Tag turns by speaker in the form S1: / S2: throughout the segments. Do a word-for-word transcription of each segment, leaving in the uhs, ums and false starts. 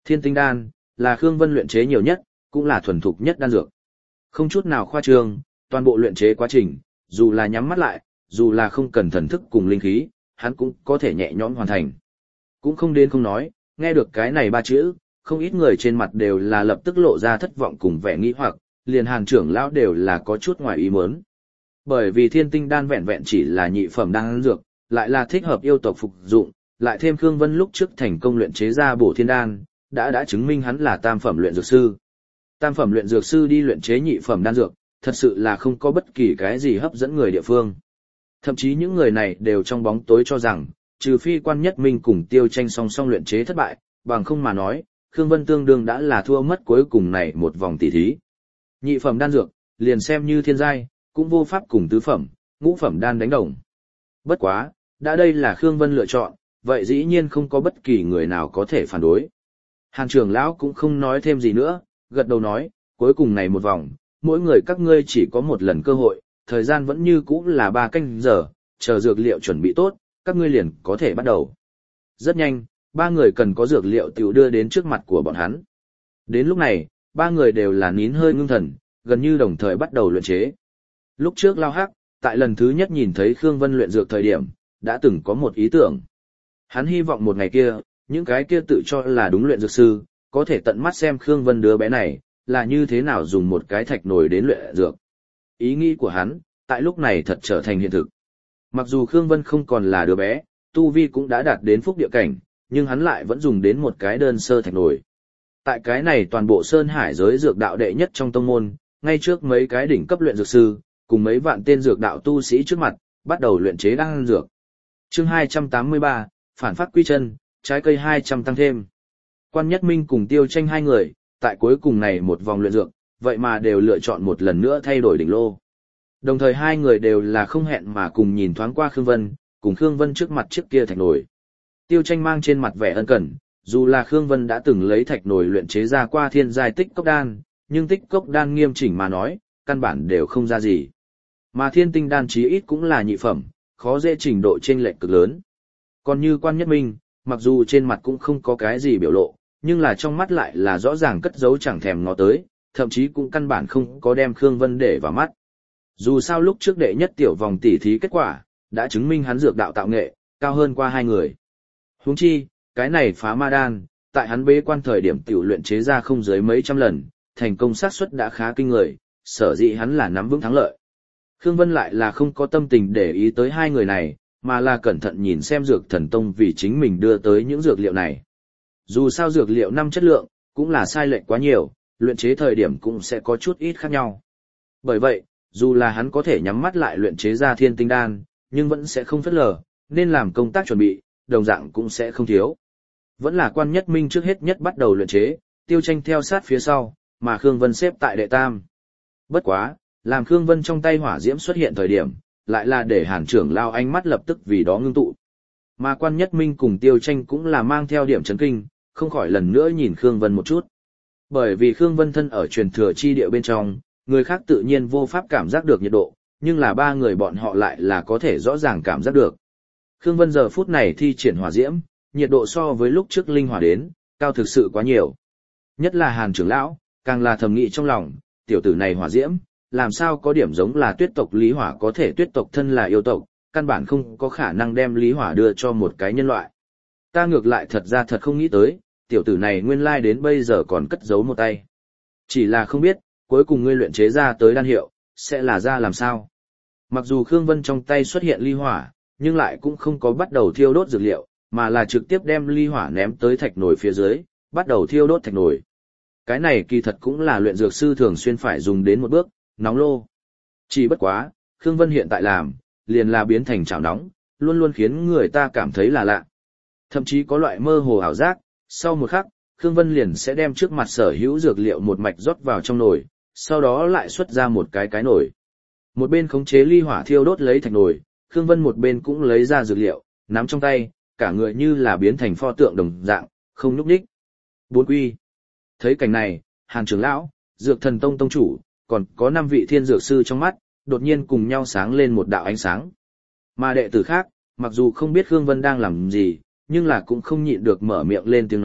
S1: Thiên tinh đan, là Khương Vân luyện chế nhiều nhất, cũng là thuần thục nhất đan dược. Không chút nào khoa trương, toàn bộ luyện chế quá trình, dù là nhắm mắt lại, dù là không cần thần thức cùng linh khí, hắn cũng có thể nhẹ nhõm hoàn thành. Cũng không đến không nói, nghe được cái này ba chữ, không ít người trên mặt đều là lập tức lộ ra thất vọng cùng vẻ nghi hoặc, liền Hàn trưởng lão đều là có chút ngoài ý muốn. Bởi vì thiên tinh đan vẹn vẹn chỉ là nhị phẩm đan dược, lại là thích hợp yêu tộc phục dụng, lại thêm Khương Vân lúc trước thành công luyện chế ra bổ thiên đan, đã đã chứng minh hắn là tam phẩm luyện dược sư. Tam phẩm luyện dược sư đi luyện chế nhị phẩm đan dược, thật sự là không có bất kỳ cái gì hấp dẫn người địa phương. Thậm chí những người này đều trong bóng tối cho rằng, trừ phi Quan Nhất Minh cùng Tiêu Tranh song song luyện chế thất bại, bằng không mà nói, Khương Vân tương đương đã là thua mất cuối cùng này một vòng tỷ thí. Nhị phẩm đan dược, liền xem như thiên giai, cũng vô pháp cùng tứ phẩm, ngũ phẩm đan đánh đồng. Bất quá, đã đây là Khương Vân lựa chọn, vậy dĩ nhiên không có bất kỳ người nào có thể phản đối. Hàn trưởng lão cũng không nói thêm gì nữa, gật đầu nói, cuối cùng này một vòng, mỗi người các ngươi chỉ có một lần cơ hội, thời gian vẫn như cũ là ba canh giờ, chờ dược liệu chuẩn bị tốt, các ngươi liền có thể bắt đầu. Rất nhanh, ba người cần có dược liệu tiểu đưa đến trước mặt của bọn hắn. Đến lúc này, ba người đều là nín hơi ngưng thần, gần như đồng thời bắt đầu luyện chế. Lúc trước Lao Hắc, tại lần thứ nhất nhìn thấy Khương Vân luyện dược thời điểm, đã từng có một ý tưởng. Hắn hy vọng một ngày kia, những cái kia tự cho là đúng luyện dược sư, có thể tận mắt xem Khương Vân đứa bé này, là như thế nào dùng một cái thạch nồi đến luyện dược. Ý nghĩ của hắn, tại lúc này thật trở thành hiện thực. Mặc dù Khương Vân không còn là đứa bé, tu vi cũng đã đạt đến phúc địa cảnh, nhưng hắn lại vẫn dùng đến một cái đơn sơ thạch nồi. Tại cái này toàn bộ Sơn Hải giới dược đạo đệ nhất trong tông môn, ngay trước mấy cái đỉnh cấp luyện dược sư, cùng mấy vạn tên dược đạo tu sĩ trước mặt, bắt đầu luyện chế đan dược. Chương hai trăm tám mươi ba, phản phát quy chân, trái cây hai trăm tăng thêm. Quan Nhất Minh cùng Tiêu Tranh hai người, tại cuối cùng này một vòng luyện dược, vậy mà đều lựa chọn một lần nữa thay đổi đỉnh lô. Đồng thời hai người đều là không hẹn mà cùng nhìn thoáng qua Khương Vân, cùng Khương Vân trước mặt chiếc kia thạch nồi. Tiêu Tranh mang trên mặt vẻ ân cần, dù là Khương Vân đã từng lấy thạch nồi luyện chế ra qua thiên giai tích cốc đan, nhưng tích cốc đan nghiêm chỉnh mà nói, căn bản đều không ra gì. Mà thiên tinh đan chí ít cũng là nhị phẩm, khó dễ trình độ chênh lệch cực lớn. Còn như Quan Nhất Minh, mặc dù trên mặt cũng không có cái gì biểu lộ, nhưng là trong mắt lại là rõ ràng cất giấu chẳng thèm ngó tới, thậm chí cũng căn bản không có đem Khương Vân để vào mắt. Dù sao lúc trước đệ nhất tiểu vòng tỉ thí kết quả, đã chứng minh hắn dược đạo tạo nghệ, cao hơn qua hai người. Huống chi, cái này phá ma đan, tại hắn bế quan thời điểm tiểu luyện chế ra không dưới mấy trăm lần, thành công xác suất đã khá kinh người, sở dĩ hắn là nắm vững thắng lợi. Khương Vân lại là không có tâm tình để ý tới hai người này, mà là cẩn thận nhìn xem dược thần tông vì chính mình đưa tới những dược liệu này. Dù sao dược liệu năm chất lượng, cũng là sai lệch quá nhiều, luyện chế thời điểm cũng sẽ có chút ít khác nhau. Bởi vậy, dù là hắn có thể nhắm mắt lại luyện chế ra thiên tinh đan, nhưng vẫn sẽ không phớt lờ, nên làm công tác chuẩn bị, đồng dạng cũng sẽ không thiếu. Vẫn là Quan Nhất Minh trước hết nhất bắt đầu luyện chế, Tiêu Tranh theo sát phía sau, mà Khương Vân xếp tại đệ tam. Bất quá, làm Khương Vân trong tay hỏa diễm xuất hiện thời điểm, lại là để Hàn trưởng lao ánh mắt lập tức vì đó ngưng tụ. Mà Quan Nhất Minh cùng Tiêu Tranh cũng là mang theo điểm chấn kinh, không khỏi lần nữa nhìn Khương Vân một chút. Bởi vì Khương Vân thân ở truyền thừa chi địa bên trong, người khác tự nhiên vô pháp cảm giác được nhiệt độ, nhưng là ba người bọn họ lại là có thể rõ ràng cảm giác được. Khương Vân giờ phút này thi triển hỏa diễm, nhiệt độ so với lúc trước linh hỏa đến, cao thực sự quá nhiều. Nhất là Hàn trưởng lão, càng là thầm nghĩ trong lòng, tiểu tử này hỏa diễm, làm sao có điểm giống là tuyết tộc Lý Hỏa có thể tuyết tộc thân là yêu tộc, căn bản không có khả năng đem Lý Hỏa đưa cho một cái nhân loại. Ta ngược lại thật ra thật không nghĩ tới, tiểu tử này nguyên lai đến bây giờ còn cất giấu một tay. Chỉ là không biết, cuối cùng ngươi luyện chế ra tới đan hiệu, sẽ là ra làm sao. Mặc dù Khương Vân trong tay xuất hiện ly hỏa, nhưng lại cũng không có bắt đầu thiêu đốt dược liệu, mà là trực tiếp đem ly hỏa ném tới thạch nồi phía dưới, bắt đầu thiêu đốt thạch nồi. Cái này kỳ thật cũng là luyện dược sư thường xuyên phải dùng đến một bước, nóng lô. Chỉ bất quá, Khương Vân hiện tại làm, liền là biến thành chảo nóng, luôn luôn khiến người ta cảm thấy là lạ. Thậm chí có loại mơ hồ ảo giác, sau một khắc, Khương Vân liền sẽ đem trước mặt sở hữu dược liệu một mạch rót vào trong nồi, sau đó lại xuất ra một cái cái nồi. Một bên khống chế ly hỏa thiêu đốt lấy thạch nồi, Khương Vân một bên cũng lấy ra dược liệu, nắm trong tay, cả người như là biến thành pho tượng đồng dạng, không nhúc nhích. Bốn quy. Thấy cảnh này, Hàn trưởng lão, Dược Thần Tông tông chủ, còn có năm vị thiên dược sư trong mắt, đột nhiên cùng nhau sáng lên một đạo ánh sáng. Mà đệ tử khác, mặc dù không biết Khương Vân đang làm gì, nhưng là cũng không nhịn được mở miệng lên tiếng nói,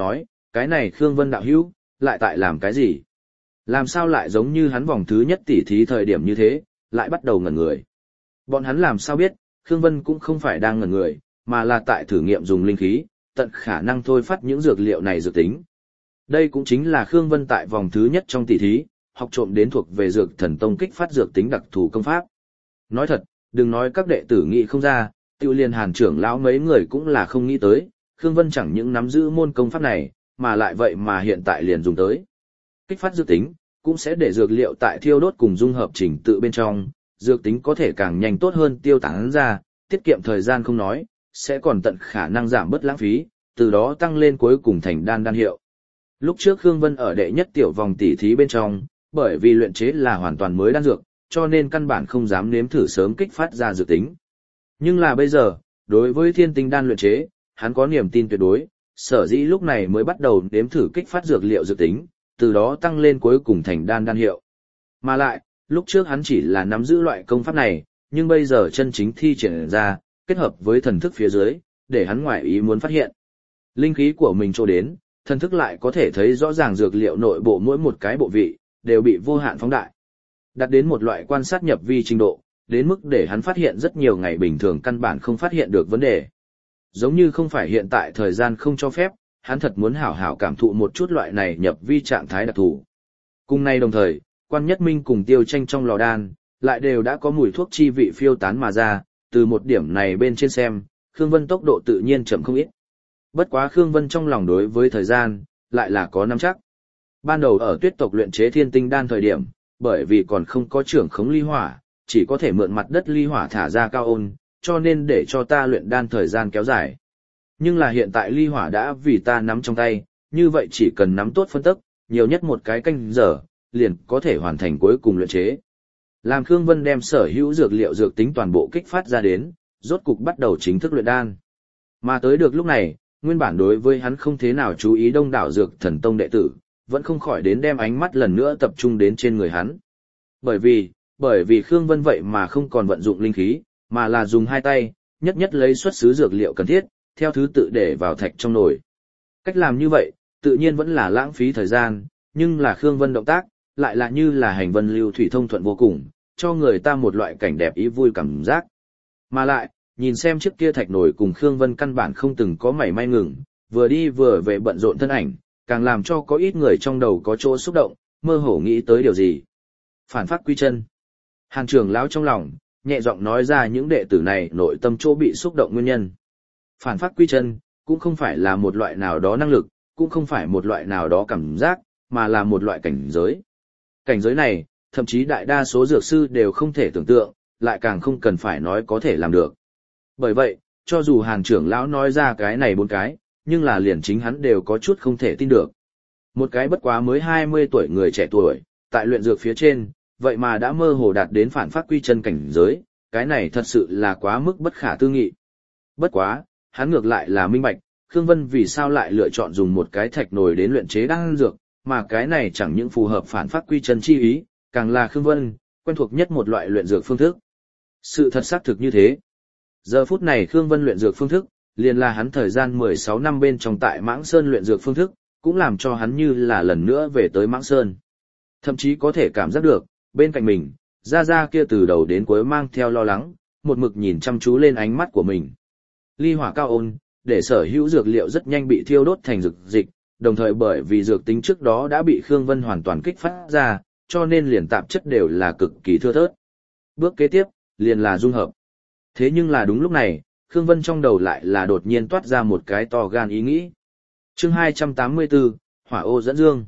S1: cái này Khương Vân đạo hữu, lại tại làm cái gì? Làm sao lại giống như hắn vòng thứ nhất tỉ thí thời điểm như thế, lại bắt đầu ngẩn người. Bọn hắn làm sao biết, Khương Vân cũng không phải đang ngẩn người, mà là tại thử nghiệm dùng linh khí, tận khả năng thôi phát những dược liệu này dược tính. Đây cũng chính là Khương Vân tại vòng thứ nhất trong tỉ thí, học trộm đến thuộc về dược thần tông kích phát dược tính đặc thù công pháp. Nói thật, đừng nói các đệ tử nghĩ không ra, tiêu liên Hàn trưởng lão mấy người cũng là không nghĩ tới, Khương Vân chẳng những nắm giữ môn công pháp này, mà lại vậy mà hiện tại liền dùng tới. Kích phát dược tính, cũng sẽ để dược liệu tại thiêu đốt cùng dung hợp trình tự bên trong, dược tính có thể càng nhanh tốt hơn tiêu tán ra, tiết kiệm thời gian không nói, sẽ còn tận khả năng giảm bớt lãng phí, từ đó tăng lên cuối cùng thành đan đan hiệu. Lúc trước Khương Vân ở đệ nhất tiểu vòng tỉ thí bên trong, bởi vì luyện chế là hoàn toàn mới đan dược, cho nên căn bản không dám nếm thử sớm kích phát ra dược tính. Nhưng là bây giờ, đối với thiên tinh đan luyện chế, hắn có niềm tin tuyệt đối, sở dĩ lúc này mới bắt đầu nếm thử kích phát dược liệu dược tính, từ đó tăng lên cuối cùng thành đan đan hiệu. Mà lại, lúc trước hắn chỉ là nắm giữ loại công pháp này, nhưng bây giờ chân chính thi triển ra, kết hợp với thần thức phía dưới, để hắn ngoại ý muốn phát hiện. Linh khí của mình trô đến, thần thức lại có thể thấy rõ ràng dược liệu nội bộ mỗi một cái bộ vị, đều bị vô hạn phóng đại. Đạt đến một loại quan sát nhập vi trình độ, đến mức để hắn phát hiện rất nhiều ngày bình thường căn bản không phát hiện được vấn đề. Giống như không phải hiện tại thời gian không cho phép, hắn thật muốn hảo hảo cảm thụ một chút loại này nhập vi trạng thái đặc thù. Cùng nay đồng thời, Quan Nhất Minh cùng Tiêu Tranh trong lò đan, lại đều đã có mùi thuốc chi vị phiêu tán mà ra, từ một điểm này bên trên xem, Khương Vân tốc độ tự nhiên chậm không ít. Bất quá Khương Vân trong lòng đối với thời gian, lại là có nắm chắc. Ban đầu ở Tuyết tộc luyện chế thiên tinh đan thời điểm, bởi vì còn không có trưởng khống ly hỏa, chỉ có thể mượn mặt đất ly hỏa thả ra cao ôn, cho nên để cho ta luyện đan thời gian kéo dài. Nhưng là hiện tại ly hỏa đã vì ta nắm trong tay, như vậy chỉ cần nắm tốt phân tức, nhiều nhất một cái canh giờ, liền có thể hoàn thành cuối cùng luyện chế. Làm Khương Vân đem sở hữu dược liệu dược tính toàn bộ kích phát ra đến, rốt cục bắt đầu chính thức luyện đan. Mà tới được lúc này, nguyên bản đối với hắn không thế nào chú ý đông đảo dược thần tông đệ tử, vẫn không khỏi đến đem ánh mắt lần nữa tập trung đến trên người hắn. Bởi vì, bởi vì Khương Vân vậy mà không còn vận dụng linh khí, mà là dùng hai tay, nhất nhất lấy xuất xứ dược liệu cần thiết, theo thứ tự để vào thạch trong nồi. Cách làm như vậy, tự nhiên vẫn là lãng phí thời gian, nhưng là Khương Vân động tác, lại là như là hành vân lưu thủy thông thuận vô cùng, cho người ta một loại cảnh đẹp ý vui cảm giác. Mà lại, nhìn xem chiếc kia thạch nồi cùng Khương Vân căn bản không từng có mảy may ngừng, vừa đi vừa về bận rộn thân ảnh, càng làm cho có ít người trong đầu có chỗ xúc động, mơ hồ nghĩ tới điều gì. Phản phát quy chân. Hàn trưởng lão trong lòng, nhẹ giọng nói ra những đệ tử này nội tâm chỗ bị xúc động nguyên nhân. Phản phát quy chân, cũng không phải là một loại nào đó năng lực, cũng không phải một loại nào đó cảm giác, mà là một loại cảnh giới. Cảnh giới này, thậm chí đại đa số dược sư đều không thể tưởng tượng, lại càng không cần phải nói có thể làm được. Bởi vậy, cho dù Hàn trưởng lão nói ra cái này bốn cái, nhưng là liền chính hắn đều có chút không thể tin được. Một cái bất quá mới hai mươi tuổi người trẻ tuổi, tại luyện dược phía trên, vậy mà đã mơ hồ đạt đến phản phát quy chân cảnh giới, cái này thật sự là quá mức bất khả tư nghị. Bất quá, hắn ngược lại là minh bạch, Khương Vân vì sao lại lựa chọn dùng một cái thạch nồi đến luyện chế đan dược, mà cái này chẳng những phù hợp phản phát quy chân chi ý, càng là Khương Vân quen thuộc nhất một loại luyện dược phương thức. Sự thật xác thực như thế. Giờ phút này Khương Vân luyện dược phương thức, liền là hắn thời gian mười sáu năm bên trong tại Mãng Sơn luyện dược phương thức, cũng làm cho hắn như là lần nữa về tới Mãng Sơn. Thậm chí có thể cảm giác được, bên cạnh mình, Gia Gia kia từ đầu đến cuối mang theo lo lắng, một mực nhìn chăm chú lên ánh mắt của mình. Ly hỏa cao ôn, để sở hữu dược liệu rất nhanh bị thiêu đốt thành dược dịch, đồng thời bởi vì dược tính trước đó đã bị Khương Vân hoàn toàn kích phát ra, cho nên liền tạp chất đều là cực kỳ thưa thớt. Bước kế tiếp, liền là dung hợp. Thế nhưng là đúng lúc này, Khương Vân trong đầu lại là đột nhiên toát ra một cái to gan ý nghĩ. Chương hai trăm tám mươi tư, Hỏa ô dẫn dương.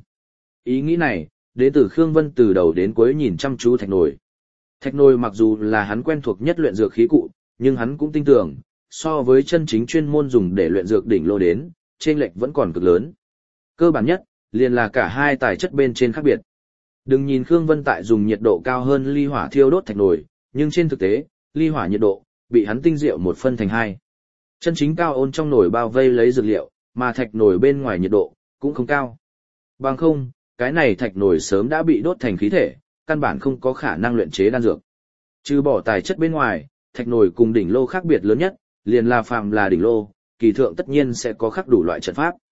S1: Ý nghĩ này, đến từ Khương Vân từ đầu đến cuối nhìn chăm chú thạch nồi. Thạch nồi mặc dù là hắn quen thuộc nhất luyện dược khí cụ, nhưng hắn cũng tin tưởng, so với chân chính chuyên môn dùng để luyện dược đỉnh lô đến, chênh lệch vẫn còn cực lớn. Cơ bản nhất, liền là cả hai tài chất bên trên khác biệt. Đừng nhìn Khương Vân tại dùng nhiệt độ cao hơn ly hỏa thiêu đốt thạch nồi, nhưng trên thực tế, ly hỏa nhiệt độ bị hắn tinh diệu một phân thành hai. Chân chính cao ôn trong nồi bao vây lấy dược liệu, mà thạch nồi bên ngoài nhiệt độ cũng không cao. Bằng không, cái này thạch nồi sớm đã bị đốt thành khí thể, căn bản không có khả năng luyện chế đan dược. Trừ bỏ tài chất bên ngoài, thạch nồi cùng đỉnh lô khác biệt lớn nhất, liền là phàm là đỉnh lô, kỳ thượng tất nhiên sẽ có khắc đủ loại trận pháp.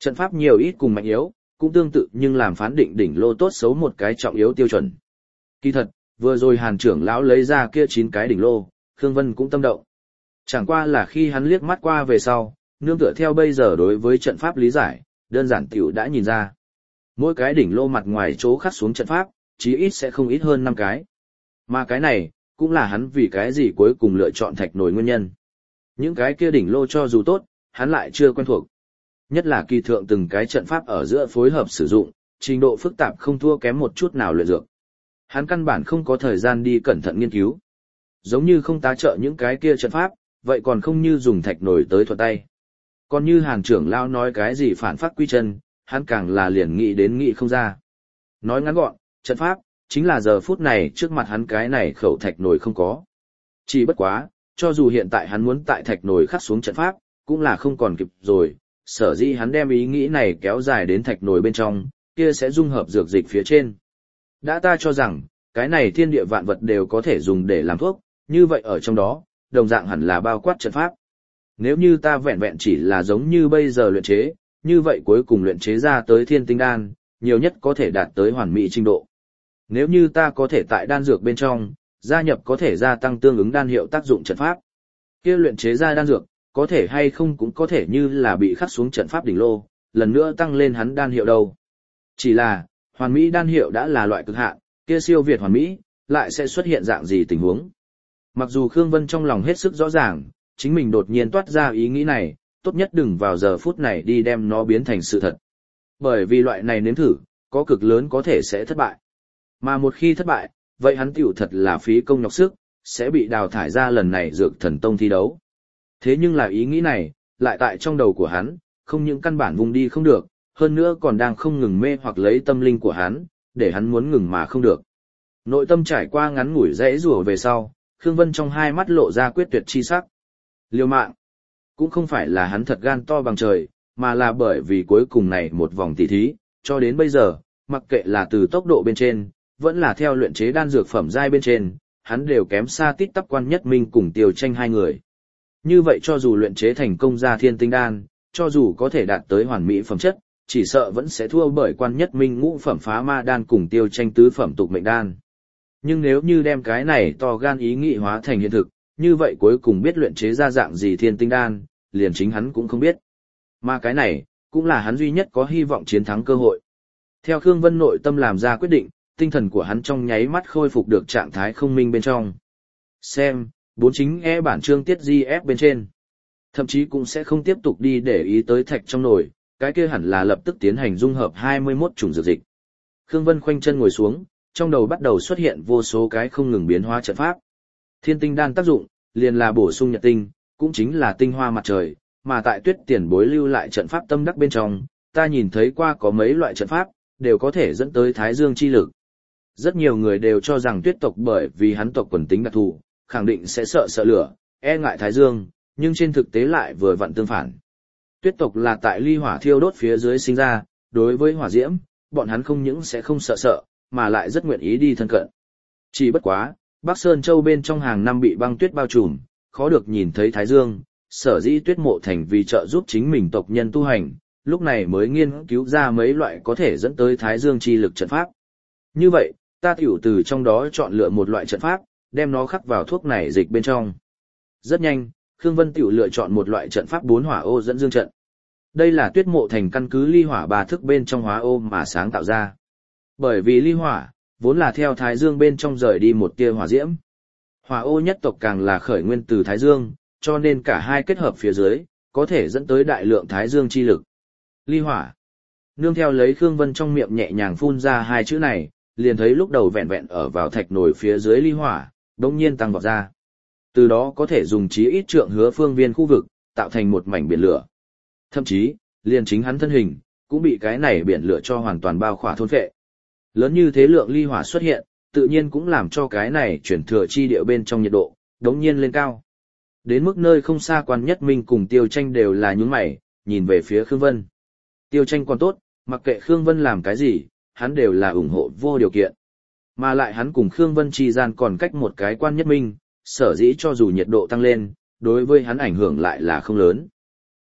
S1: Trận pháp nhiều ít cùng mạnh yếu, cũng tương tự nhưng làm phán định đỉnh lô tốt xấu một cái trọng yếu tiêu chuẩn. Kỳ thật, vừa rồi Hàn trưởng lão lấy ra kia chín cái đỉnh lô, Khương Vân cũng tâm động. Chẳng qua là khi hắn liếc mắt qua về sau, nương tựa theo bây giờ đối với trận pháp lý giải, đơn giản tiểu đã nhìn ra. Mỗi cái đỉnh lô mặt ngoài chỗ khắc xuống trận pháp, chí ít sẽ không ít hơn năm cái. Mà cái này, cũng là hắn vì cái gì cuối cùng lựa chọn thạch nổi nguyên nhân. Những cái kia đỉnh lô cho dù tốt, hắn lại chưa quen thuộc. Nhất là kỳ thượng từng cái trận pháp ở giữa phối hợp sử dụng, trình độ phức tạp không thua kém một chút nào luyện dược. Hắn căn bản không có thời gian đi cẩn thận nghiên cứu. Giống như không tá trợ những cái kia trận pháp, vậy còn không như dùng thạch nổi tới thuật tay. Còn như Hàn trưởng lão nói cái gì phản phát quy chân, hắn càng là liền nghĩ đến nghĩ không ra. Nói ngắn gọn, trận pháp, chính là giờ phút này trước mặt hắn cái này khẩu thạch nổi không có. Chỉ bất quá, cho dù hiện tại hắn muốn tại thạch nổi khắc xuống trận pháp, cũng là không còn kịp rồi, sở dĩ hắn đem ý nghĩ này kéo dài đến thạch nổi bên trong, kia sẽ dung hợp dược dịch phía trên. Đã ta cho rằng, cái này thiên địa vạn vật đều có thể dùng để làm thuốc, như vậy ở trong đó, đồng dạng hẳn là bao quát trận pháp. Nếu như ta vẹn vẹn chỉ là giống như bây giờ luyện chế, như vậy cuối cùng luyện chế ra tới thiên tinh đan, nhiều nhất có thể đạt tới hoàn mỹ trình độ. Nếu như ta có thể tại đan dược bên trong, gia nhập có thể gia tăng tương ứng đan hiệu tác dụng trận pháp, kia luyện chế ra đan dược, có thể hay không cũng có thể như là bị khắc xuống trận pháp đỉnh lô, lần nữa tăng lên hắn đan hiệu đâu. Chỉ là, hoàn mỹ đan hiệu đã là loại cực hạn, kia siêu việt hoàn mỹ, lại sẽ xuất hiện dạng gì tình huống. Mặc dù Khương Vân trong lòng hết sức rõ ràng, chính mình đột nhiên toát ra ý nghĩ này, tốt nhất đừng vào giờ phút này đi đem nó biến thành sự thật. Bởi vì loại này nếm thử, có cực lớn có thể sẽ thất bại. Mà một khi thất bại, vậy hắn tiểu thật là phí công nhọc sức, sẽ bị đào thải ra lần này dược thần tông thi đấu. Thế nhưng là ý nghĩ này, lại tại trong đầu của hắn, không những căn bản vùng đi không được, hơn nữa còn đang không ngừng mê hoặc lấy tâm linh của hắn, để hắn muốn ngừng mà không được. Nội tâm trải qua ngắn ngủi rẽ rủa về sau, Khương Vân trong hai mắt lộ ra quyết tuyệt chi sắc. Liều mạng, cũng không phải là hắn thật gan to bằng trời, mà là bởi vì cuối cùng này một vòng tỉ thí, cho đến bây giờ, mặc kệ là từ tốc độ bên trên, vẫn là theo luyện chế đan dược phẩm giai bên trên, hắn đều kém xa tít tắp Quan Nhất Minh cùng Tiêu Tranh hai người. Như vậy cho dù luyện chế thành công ra thiên tinh đan, cho dù có thể đạt tới hoàn mỹ phẩm chất, chỉ sợ vẫn sẽ thua bởi Quan Nhất Minh ngũ phẩm phá ma đan cùng Tiêu Tranh tứ phẩm tục mệnh đan. Nhưng nếu như đem cái này to gan ý nghị hóa thành hiện thực, như vậy cuối cùng biết luyện chế ra dạng gì thiên tinh đan, liền chính hắn cũng không biết. Mà cái này, cũng là hắn duy nhất có hy vọng chiến thắng cơ hội. Theo Khương Vân nội tâm làm ra quyết định, tinh thần của hắn trong nháy mắt khôi phục được trạng thái không minh bên trong. Xem, bốn chính e bản chương tiết gi ép bên trên. Thậm chí cũng sẽ không tiếp tục đi để ý tới thạch trong nồi, cái kia hẳn là lập tức tiến hành dung hợp hai mươi mốt chủng dược dịch. Khương Vân khoanh chân ngồi xuống, trong đầu bắt đầu xuất hiện vô số cái không ngừng biến hóa trận pháp. Thiên tinh đan tác dụng, liền là bổ sung nhật tinh, cũng chính là tinh hoa mặt trời, mà tại Tuyết tiền bối lưu lại trận pháp tâm đắc bên trong, ta nhìn thấy qua có mấy loại trận pháp, đều có thể dẫn tới thái dương chi lực. Rất nhiều người đều cho rằng Tuyết tộc bởi vì hắn tộc quần tính đặc thù, khẳng định sẽ sợ sợ lửa, e ngại thái dương, nhưng trên thực tế lại vừa vặn tương phản. Tuyết tộc là tại ly hỏa thiêu đốt phía dưới sinh ra, đối với hỏa diễm, bọn hắn không những sẽ không sợ sợ, mà lại rất nguyện ý đi thân cận. Chỉ bất quá, Bắc Sơn Châu bên trong hàng năm bị băng tuyết bao trùm, khó được nhìn thấy thái dương, sở dĩ Tuyết Mộ Thành vì trợ giúp chính mình tộc nhân tu hành, lúc này mới nghiên cứu ra mấy loại có thể dẫn tới thái dương chi lực trận pháp. Như vậy, ta tiểu từ trong đó chọn lựa một loại trận pháp, đem nó khắc vào thuốc này dịch bên trong. Rất nhanh, Khương Vân tiểu lựa chọn một loại trận pháp bốn hỏa ô dẫn dương trận. Đây là Tuyết Mộ Thành căn cứ ly hỏa ba thức bên trong hóa ô mà sáng tạo ra. Bởi vì ly hỏa, vốn là theo thái dương bên trong rời đi một tia hỏa diễm. Hỏa ô nhất tộc càng là khởi nguyên từ thái dương, cho nên cả hai kết hợp phía dưới, có thể dẫn tới đại lượng thái dương chi lực. Ly hỏa. Nương theo lấy Khương Vân trong miệng nhẹ nhàng phun ra hai chữ này, liền thấy lúc đầu vẹn vẹn ở vào thạch nổi phía dưới ly hỏa, đột nhiên tăng vọt ra. Từ đó có thể dùng chí ít trượng hứa phương viên khu vực, tạo thành một mảnh biển lửa. Thậm chí, liền chính hắn thân hình, cũng bị cái này biển lửa cho hoàn toàn bao khỏa thôn phệ. Lớn như thế lượng ly hỏa xuất hiện, tự nhiên cũng làm cho cái này chuyển thừa chi địa bên trong nhiệt độ, đống nhiên lên cao. Đến mức nơi không xa Quan Nhất Minh cùng Tiêu Tranh đều là nhướng mày, nhìn về phía Khương Vân. Tiêu Tranh còn tốt, mặc kệ Khương Vân làm cái gì, hắn đều là ủng hộ vô điều kiện. Mà lại hắn cùng Khương Vân chi gian còn cách một cái Quan Nhất Minh, sở dĩ cho dù nhiệt độ tăng lên, đối với hắn ảnh hưởng lại là không lớn.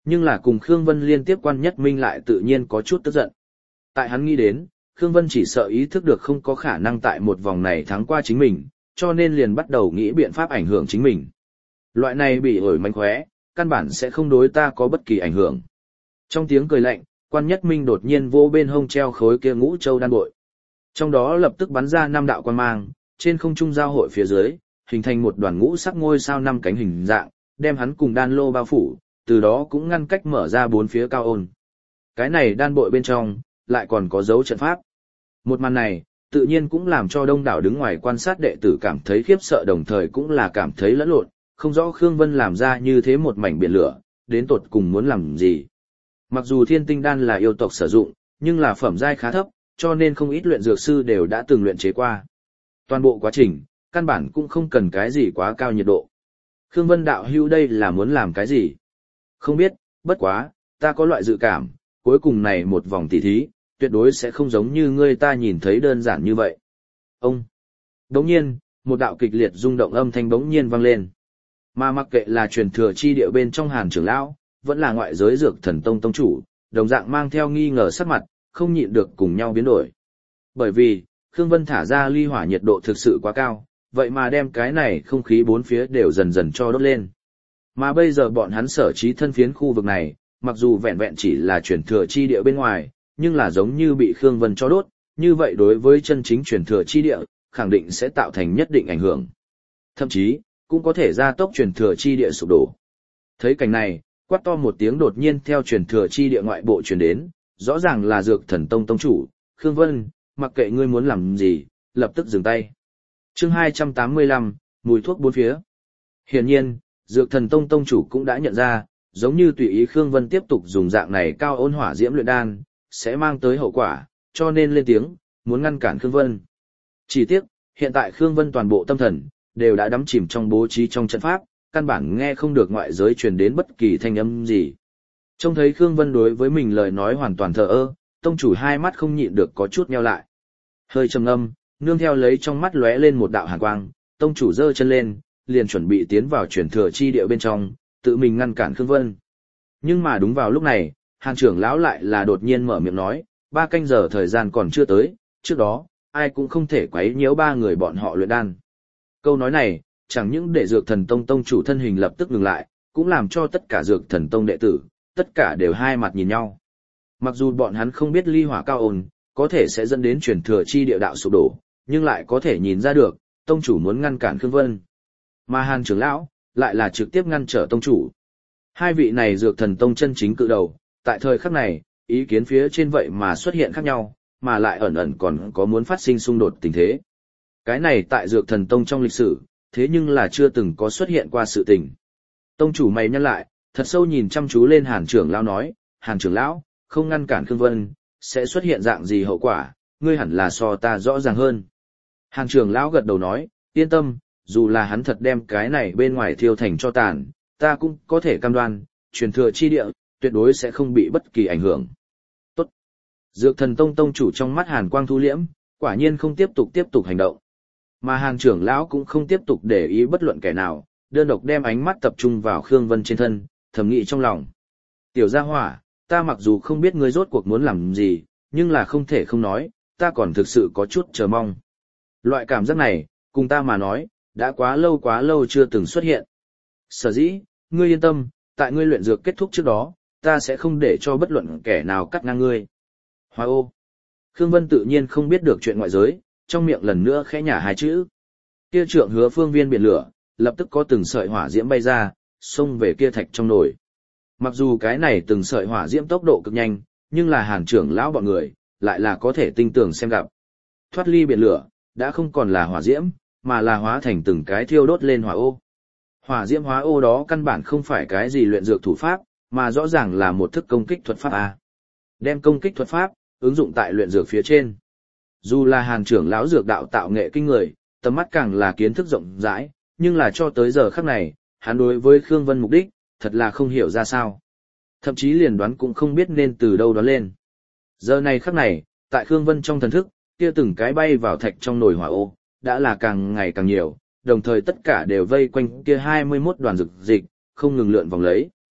S1: Nhưng là cùng Khương Vân liên tiếp quan nhất minh lại tự nhiên có chút tức giận. Tại hắn nghĩ đến, Khương Vân chỉ sợ ý thức được không có khả năng tại một vòng này thắng qua chính mình, cho nên liền bắt đầu nghĩ biện pháp ảnh hưởng chính mình. Loại này bị ổi mánh khóe, căn bản sẽ không đối ta có bất kỳ ảnh hưởng. Trong tiếng cười lạnh, quan nhất minh đột nhiên vô bên hông treo khối kia ngũ châu đan bội. Trong đó lập tức bắn ra năm đạo quan mang, trên không trung giao hội phía dưới, hình thành một đoàn ngũ sắc ngôi sao năm cánh hình dạng, đem hắn cùng đan lô bao phủ, từ đó cũng ngăn cách mở ra bốn phía cao ôn. Cái này đan bội bên trong, lại còn có dấu trận pháp. Một màn này, tự nhiên cũng làm cho đông đảo đứng ngoài quan sát đệ tử cảm thấy khiếp sợ đồng thời cũng là cảm thấy lẫn lộn, không rõ Khương Vân làm ra như thế một mảnh biển lửa, đến tột cùng muốn làm gì. Mặc dù thiên tinh đan là yêu tộc sử dụng, nhưng là phẩm giai khá thấp, cho nên không ít luyện dược sư đều đã từng luyện chế qua. Toàn bộ quá trình, căn bản cũng không cần cái gì quá cao nhiệt độ. Khương Vân đạo hữu đây là muốn làm cái gì? Không biết, bất quá, ta có loại dự cảm, cuối cùng này một vòng tỉ thí, tuyệt đối sẽ không giống như ngươi ta nhìn thấy đơn giản như vậy. Ông! Đống nhiên, một đạo kịch liệt rung động âm thanh bỗng nhiên vang lên. Mà mặc kệ là truyền thừa chi địa bên trong Hàn trưởng lão, vẫn là ngoại giới dược thần tông tông chủ, đồng dạng mang theo nghi ngờ sắc mặt, không nhịn được cùng nhau biến đổi. Bởi vì, Khương Vân thả ra ly hỏa nhiệt độ thực sự quá cao, vậy mà đem cái này không khí bốn phía đều dần dần cho đốt lên. Mà bây giờ bọn hắn sở trí thân phiến khu vực này, mặc dù vẹn vẹn chỉ là truyền thừa chi địa bên ngoài, nhưng là giống như bị Khương Vân cho đốt, như vậy đối với chân chính truyền thừa chi địa, khẳng định sẽ tạo thành nhất định ảnh hưởng. Thậm chí, cũng có thể gia tốc truyền thừa chi địa sụp đổ. Thấy cảnh này, quát to một tiếng đột nhiên theo truyền thừa chi địa ngoại bộ truyền đến, rõ ràng là Dược Thần Tông tông chủ, Khương Vân, mặc kệ ngươi muốn làm gì, lập tức dừng tay. Chương hai trăm tám mươi lăm, mùi thuốc bốn phía. Hiển nhiên, Dược Thần Tông tông chủ cũng đã nhận ra, giống như tùy ý Khương Vân tiếp tục dùng dạng này cao ôn hỏa diễm luyện đan, sẽ mang tới hậu quả, cho nên lên tiếng, muốn ngăn cản Khương Vân. Chỉ tiếc, hiện tại Khương Vân toàn bộ tâm thần, đều đã đắm chìm trong bố trí trong trận pháp, căn bản nghe không được ngoại giới truyền đến bất kỳ thanh âm gì. Trông thấy Khương Vân đối với mình lời nói hoàn toàn thờ ơ, tông chủ hai mắt không nhịn được có chút nheo lại. Hơi trầm ngâm, nương theo lấy trong mắt lóe lên một đạo hàn quang, tông chủ giơ chân lên, liền chuẩn bị tiến vào truyền thừa chi địa bên trong, tự mình ngăn cản Khương Vân. Nhưng mà đúng vào lúc này, Hàn trưởng lão lại là đột nhiên mở miệng nói, ba canh giờ thời gian còn chưa tới, trước đó, ai cũng không thể quấy nhiễu ba người bọn họ luyện đan. Câu nói này, chẳng những để Dược Thần Tông tông chủ thân hình lập tức ngừng lại, cũng làm cho tất cả Dược Thần Tông đệ tử, tất cả đều hai mặt nhìn nhau. Mặc dù bọn hắn không biết ly hỏa cao ôn, có thể sẽ dẫn đến truyền thừa chi địa đạo sụp đổ, nhưng lại có thể nhìn ra được, tông chủ muốn ngăn cản Khương Vân. Mà Hàn trưởng lão, lại là trực tiếp ngăn trở tông chủ. Hai vị này Dược Thần Tông chân chính cự đầu, tại thời khắc này, ý kiến phía trên vậy mà xuất hiện khác nhau, mà lại ẩn ẩn còn có muốn phát sinh xung đột tình thế. Cái này tại Dược Thần Tông trong lịch sử, thế nhưng là chưa từng có xuất hiện qua sự tình. Tông chủ mày nhăn lại, thật sâu nhìn chăm chú lên Hàn trưởng lão nói, Hàn trưởng lão, không ngăn cản Khương Vân, sẽ xuất hiện dạng gì hậu quả, ngươi hẳn là so ta rõ ràng hơn. Hàn trưởng lão gật đầu nói, yên tâm, dù là hắn thật đem cái này bên ngoài thiêu thành cho tàn, ta cũng có thể cam đoan, truyền thừa chi địa, tuyệt đối sẽ không bị bất kỳ ảnh hưởng. Tốt. Dược Thần Tông tông chủ trong mắt Hàn quang thu liễm, quả nhiên không tiếp tục tiếp tục hành động. Mà Hàn trưởng lão cũng không tiếp tục để ý bất luận kẻ nào, đơn độc đem ánh mắt tập trung vào Khương Vân trên thân, thầm nghĩ trong lòng. Tiểu gia hỏa, ta mặc dù không biết ngươi rốt cuộc muốn làm gì, nhưng là không thể không nói, ta còn thực sự có chút chờ mong. Loại cảm giác này, cùng ta mà nói, đã quá lâu quá lâu chưa từng xuất hiện. Sở dĩ, ngươi yên tâm, tại ngươi luyện dược kết thúc trước đó, ta sẽ không để cho bất luận kẻ nào cắt ngang ngươi. Hoa ô. Khương Vân tự nhiên không biết được chuyện ngoại giới, trong miệng lần nữa khẽ nhả hai chữ. Kia trượng hứa phương viên biển lửa, lập tức có từng sợi hỏa diễm bay ra, xông về kia thạch trong nồi. Mặc dù cái này từng sợi hỏa diễm tốc độ cực nhanh, nhưng là Hàn trưởng lão bọn người, lại là có thể tinh tường xem gặp. Thoát ly biển lửa, đã không còn là hỏa diễm, mà là hóa thành từng cái thiêu đốt lên hỏa ô. Hỏa diễm hóa ô đó căn bản không phải cái gì luyện dược thủ pháp, mà rõ ràng là một thức công kích thuật pháp A. Đem công kích thuật pháp, ứng dụng tại luyện dược phía trên. Dù là Hàn trưởng lão dược đạo tạo nghệ kinh người, tầm mắt càng là kiến thức rộng rãi, nhưng là cho tới giờ khắc này, hắn đối với Khương Vân mục đích, thật là không hiểu ra sao. Thậm chí liền đoán cũng không biết nên từ đâu đoán lên. Giờ này khắc này, tại Khương Vân trong thần thức, kia từng cái bay vào thạch trong nồi hỏa ô, đã là càng ngày càng nhiều, đồng thời tất cả đều vây quanh kia hai mươi mốt đoàn dược dịch, không ngừng lượn vòng lấy.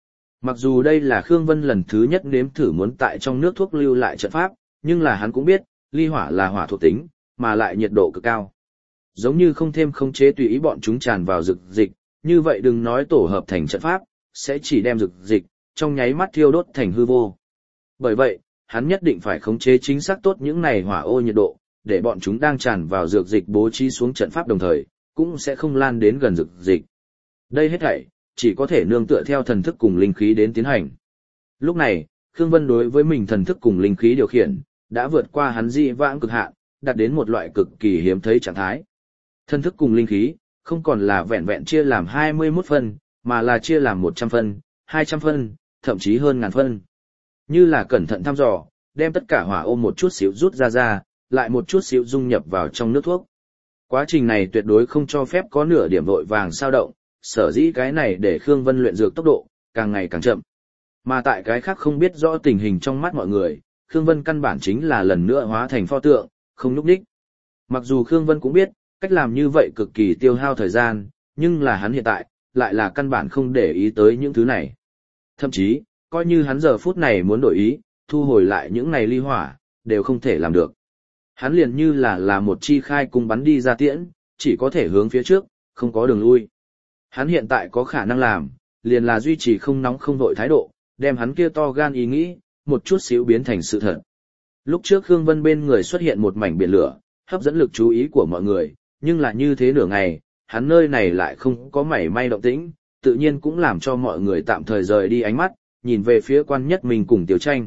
S1: Mặc dù đây là Khương Vân lần thứ nhất nếm thử muốn tại trong nước thuốc lưu lại trận pháp, nhưng là hắn cũng biết, ly hỏa là hỏa thuộc tính, mà lại nhiệt độ cực cao. Giống như không thêm khống chế tùy ý bọn chúng tràn vào dược dịch, như vậy đừng nói tổ hợp thành trận pháp, sẽ chỉ đem dược dịch, trong nháy mắt thiêu đốt thành hư vô. Bởi vậy, hắn nhất định phải khống chế chính xác tốt những này hỏa ô nhiệt độ, để bọn chúng đang tràn vào dược dịch bố trí xuống trận pháp đồng thời, cũng sẽ không lan đến gần dược dịch. Đây hết thảy, chỉ có thể nương tựa theo thần thức cùng linh khí đến tiến hành. Lúc này, Khương Vân đối với mình thần thức cùng linh khí điều khiển, đã vượt qua hắn dị vãng cực hạn, đạt đến một loại cực kỳ hiếm thấy trạng thái. Thần thức cùng linh khí, không còn là vẹn vẹn chia làm hai mươi mốt phân, mà là chia làm một trăm phân, hai trăm phân, thậm chí hơn ngàn phân. Như là cẩn thận thăm dò, đem tất cả hỏa ôm một chút xíu rút ra ra, lại một chút xíu dung nhập vào trong nước thuốc. Quá trình này tuyệt đối không cho phép có nửa điểm vội vàng sao động, sở dĩ cái này để Khương Vân luyện dược tốc độ càng ngày càng chậm. Mà tại cái khác không biết rõ tình hình trong mắt mọi người, Khương Vân căn bản chính là lần nữa hóa thành pho tượng, không nhúc nhích. Mặc dù Khương Vân cũng biết, cách làm như vậy cực kỳ tiêu hao thời gian, nhưng là hắn hiện tại, lại là căn bản không để ý tới những thứ này. Thậm chí, coi như hắn giờ phút này muốn đổi ý, thu hồi lại những này ly hỏa, đều không thể làm được. Hắn liền như là là một chi khai cung bắn đi ra tiễn, chỉ có thể hướng phía trước, không có đường lui. Hắn hiện tại có khả năng làm, liền là duy trì không nóng không vội thái độ, đem hắn kia to gan ý nghĩ, một chút xíu biến thành sự thật. Lúc trước Khương Vân bên người xuất hiện một mảnh biển lửa, hấp dẫn lực chú ý của mọi người, nhưng là như thế nửa ngày, hắn nơi này lại không có mảy may động tĩnh, tự nhiên cũng làm cho mọi người tạm thời rời đi ánh mắt, nhìn về phía Quan Nhất Minh cùng Tiêu Tranh.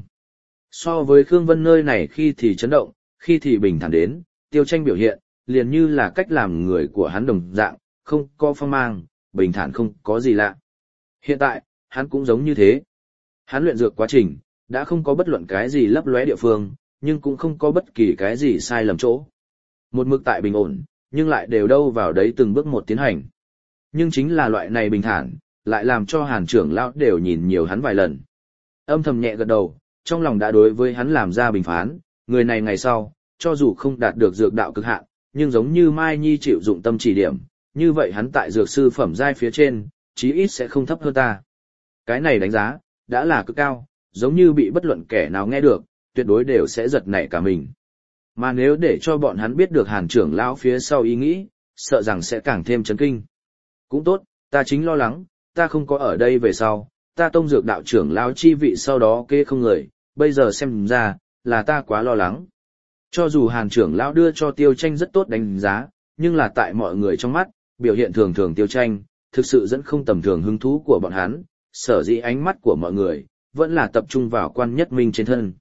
S1: So với Khương Vân nơi này khi thì chấn động, khi thì bình thản đến, Tiêu Tranh biểu hiện, liền như là cách làm người của hắn đồng dạng, không có phong mang, bình thản không có gì lạ. Hiện tại, hắn cũng giống như thế. Hắn luyện dược quá trình, đã không có bất luận cái gì lấp lóe địa phương, nhưng cũng không có bất kỳ cái gì sai lầm chỗ. Một mực tại bình ổn, nhưng lại đều đâu vào đấy từng bước một tiến hành. Nhưng chính là loại này bình thản, lại làm cho Hàn trưởng lão đều nhìn nhiều hắn vài lần. Âm thầm nhẹ gật đầu, trong lòng đã đối với hắn làm ra bình phán, người này ngày sau, cho dù không đạt được dược đạo cực hạn, nhưng giống như Mai Nhi chịu dụng tâm chỉ điểm, như vậy hắn tại dược sư phẩm giai phía trên, chí ít sẽ không thấp hơn ta. Cái này đánh giá, đã là cực cao, giống như bị bất luận kẻ nào nghe được, tuyệt đối đều sẽ giật nảy cả mình. Mà nếu để cho bọn hắn biết được Hàn trưởng lão phía sau ý nghĩ, sợ rằng sẽ càng thêm chấn kinh. Cũng tốt, ta chính lo lắng, ta không có ở đây về sau, ta tông dược đạo trưởng lão chi vị sau đó kê không người, bây giờ xem ra, là ta quá lo lắng. Cho dù Hàn trưởng lão đưa cho Tiêu Tranh rất tốt đánh giá, nhưng là tại mọi người trong mắt, biểu hiện thường thường Tiêu Tranh, thực sự dẫn không tầm thường hứng thú của bọn hắn, sở dĩ ánh mắt của mọi người, vẫn là tập trung vào Quan Nhất Minh trên thân.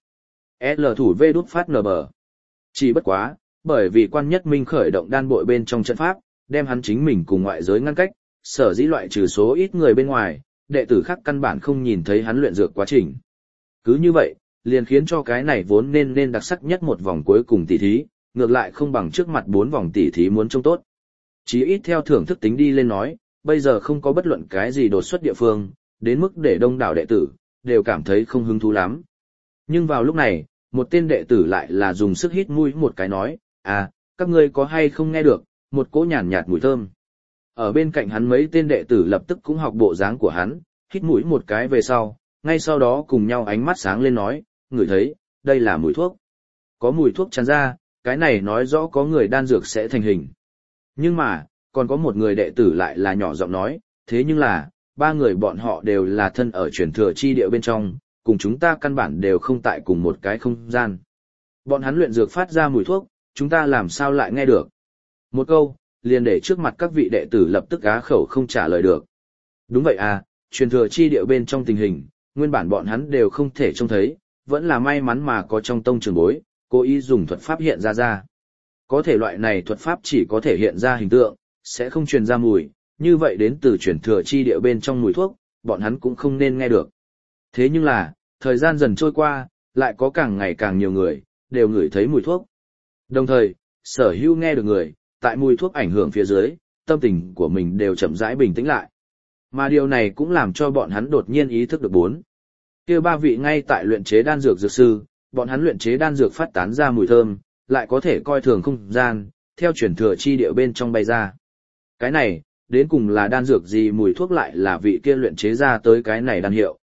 S1: L thủ V đút phát nờ bờ. Chỉ bất quá, bởi vì Quan Nhất Minh khởi động đan bội bên trong trận pháp, đem hắn chính mình cùng ngoại giới ngăn cách, sở dĩ loại trừ số ít người bên ngoài, đệ tử khác căn bản không nhìn thấy hắn luyện dược quá trình. Cứ như vậy, liền khiến cho cái này vốn nên nên đặc sắc nhất một vòng cuối cùng tỷ thí, ngược lại không bằng trước mặt bốn vòng tỷ thí muốn trông tốt. Chỉ ít theo thưởng thức tính đi lên nói, bây giờ không có bất luận cái gì đột xuất địa phương, đến mức để đông đảo đệ tử, đều cảm thấy không hứng thú lắm. Nhưng vào lúc này, một tên đệ tử lại là dùng sức hít mũi một cái nói, à, các ngươi có hay không nghe được, một cỗ nhàn nhạt mùi thơm. Ở bên cạnh hắn mấy tên đệ tử lập tức cũng học bộ dáng của hắn, hít mũi một cái về sau, ngay sau đó cùng nhau ánh mắt sáng lên nói, ngửi thấy, đây là mùi thuốc. Có mùi thuốc tràn ra, cái này nói rõ có người đan dược sẽ thành hình. Nhưng mà, còn có một người đệ tử lại là nhỏ giọng nói, thế nhưng là, ba người bọn họ đều là thân ở truyền thừa chi địa bên trong, cùng chúng ta căn bản đều không tại cùng một cái không gian. Bọn hắn luyện dược phát ra mùi thuốc, chúng ta làm sao lại nghe được. Một câu, liền để trước mặt các vị đệ tử lập tức á khẩu không trả lời được. Đúng vậy à, truyền thừa chi địa bên trong tình hình, nguyên bản bọn hắn đều không thể trông thấy, vẫn là may mắn mà có trong tông trường bối, cố ý dùng thuật pháp hiện ra ra. Có thể loại này thuật pháp chỉ có thể hiện ra hình tượng, sẽ không truyền ra mùi, như vậy đến từ truyền thừa chi địa bên trong mùi thuốc, bọn hắn cũng không nên nghe được. Thế nhưng là, thời gian dần trôi qua, lại có càng ngày càng nhiều người, đều ngửi thấy mùi thuốc. Đồng thời, sở hữu nghe được người, tại mùi thuốc ảnh hưởng phía dưới, tâm tình của mình đều chậm rãi bình tĩnh lại. Mà điều này cũng làm cho bọn hắn đột nhiên ý thức được bốn. Kia ba vị ngay tại luyện chế đan dược dược sư, bọn hắn luyện chế đan dược phát tán ra mùi thơm, lại có thể coi thường không gian, theo truyền thừa chi địa bên trong bay ra. Cái này, đến cùng là đan dược gì mùi thuốc lại là vị kia luyện chế ra tới cái này đan hiệu,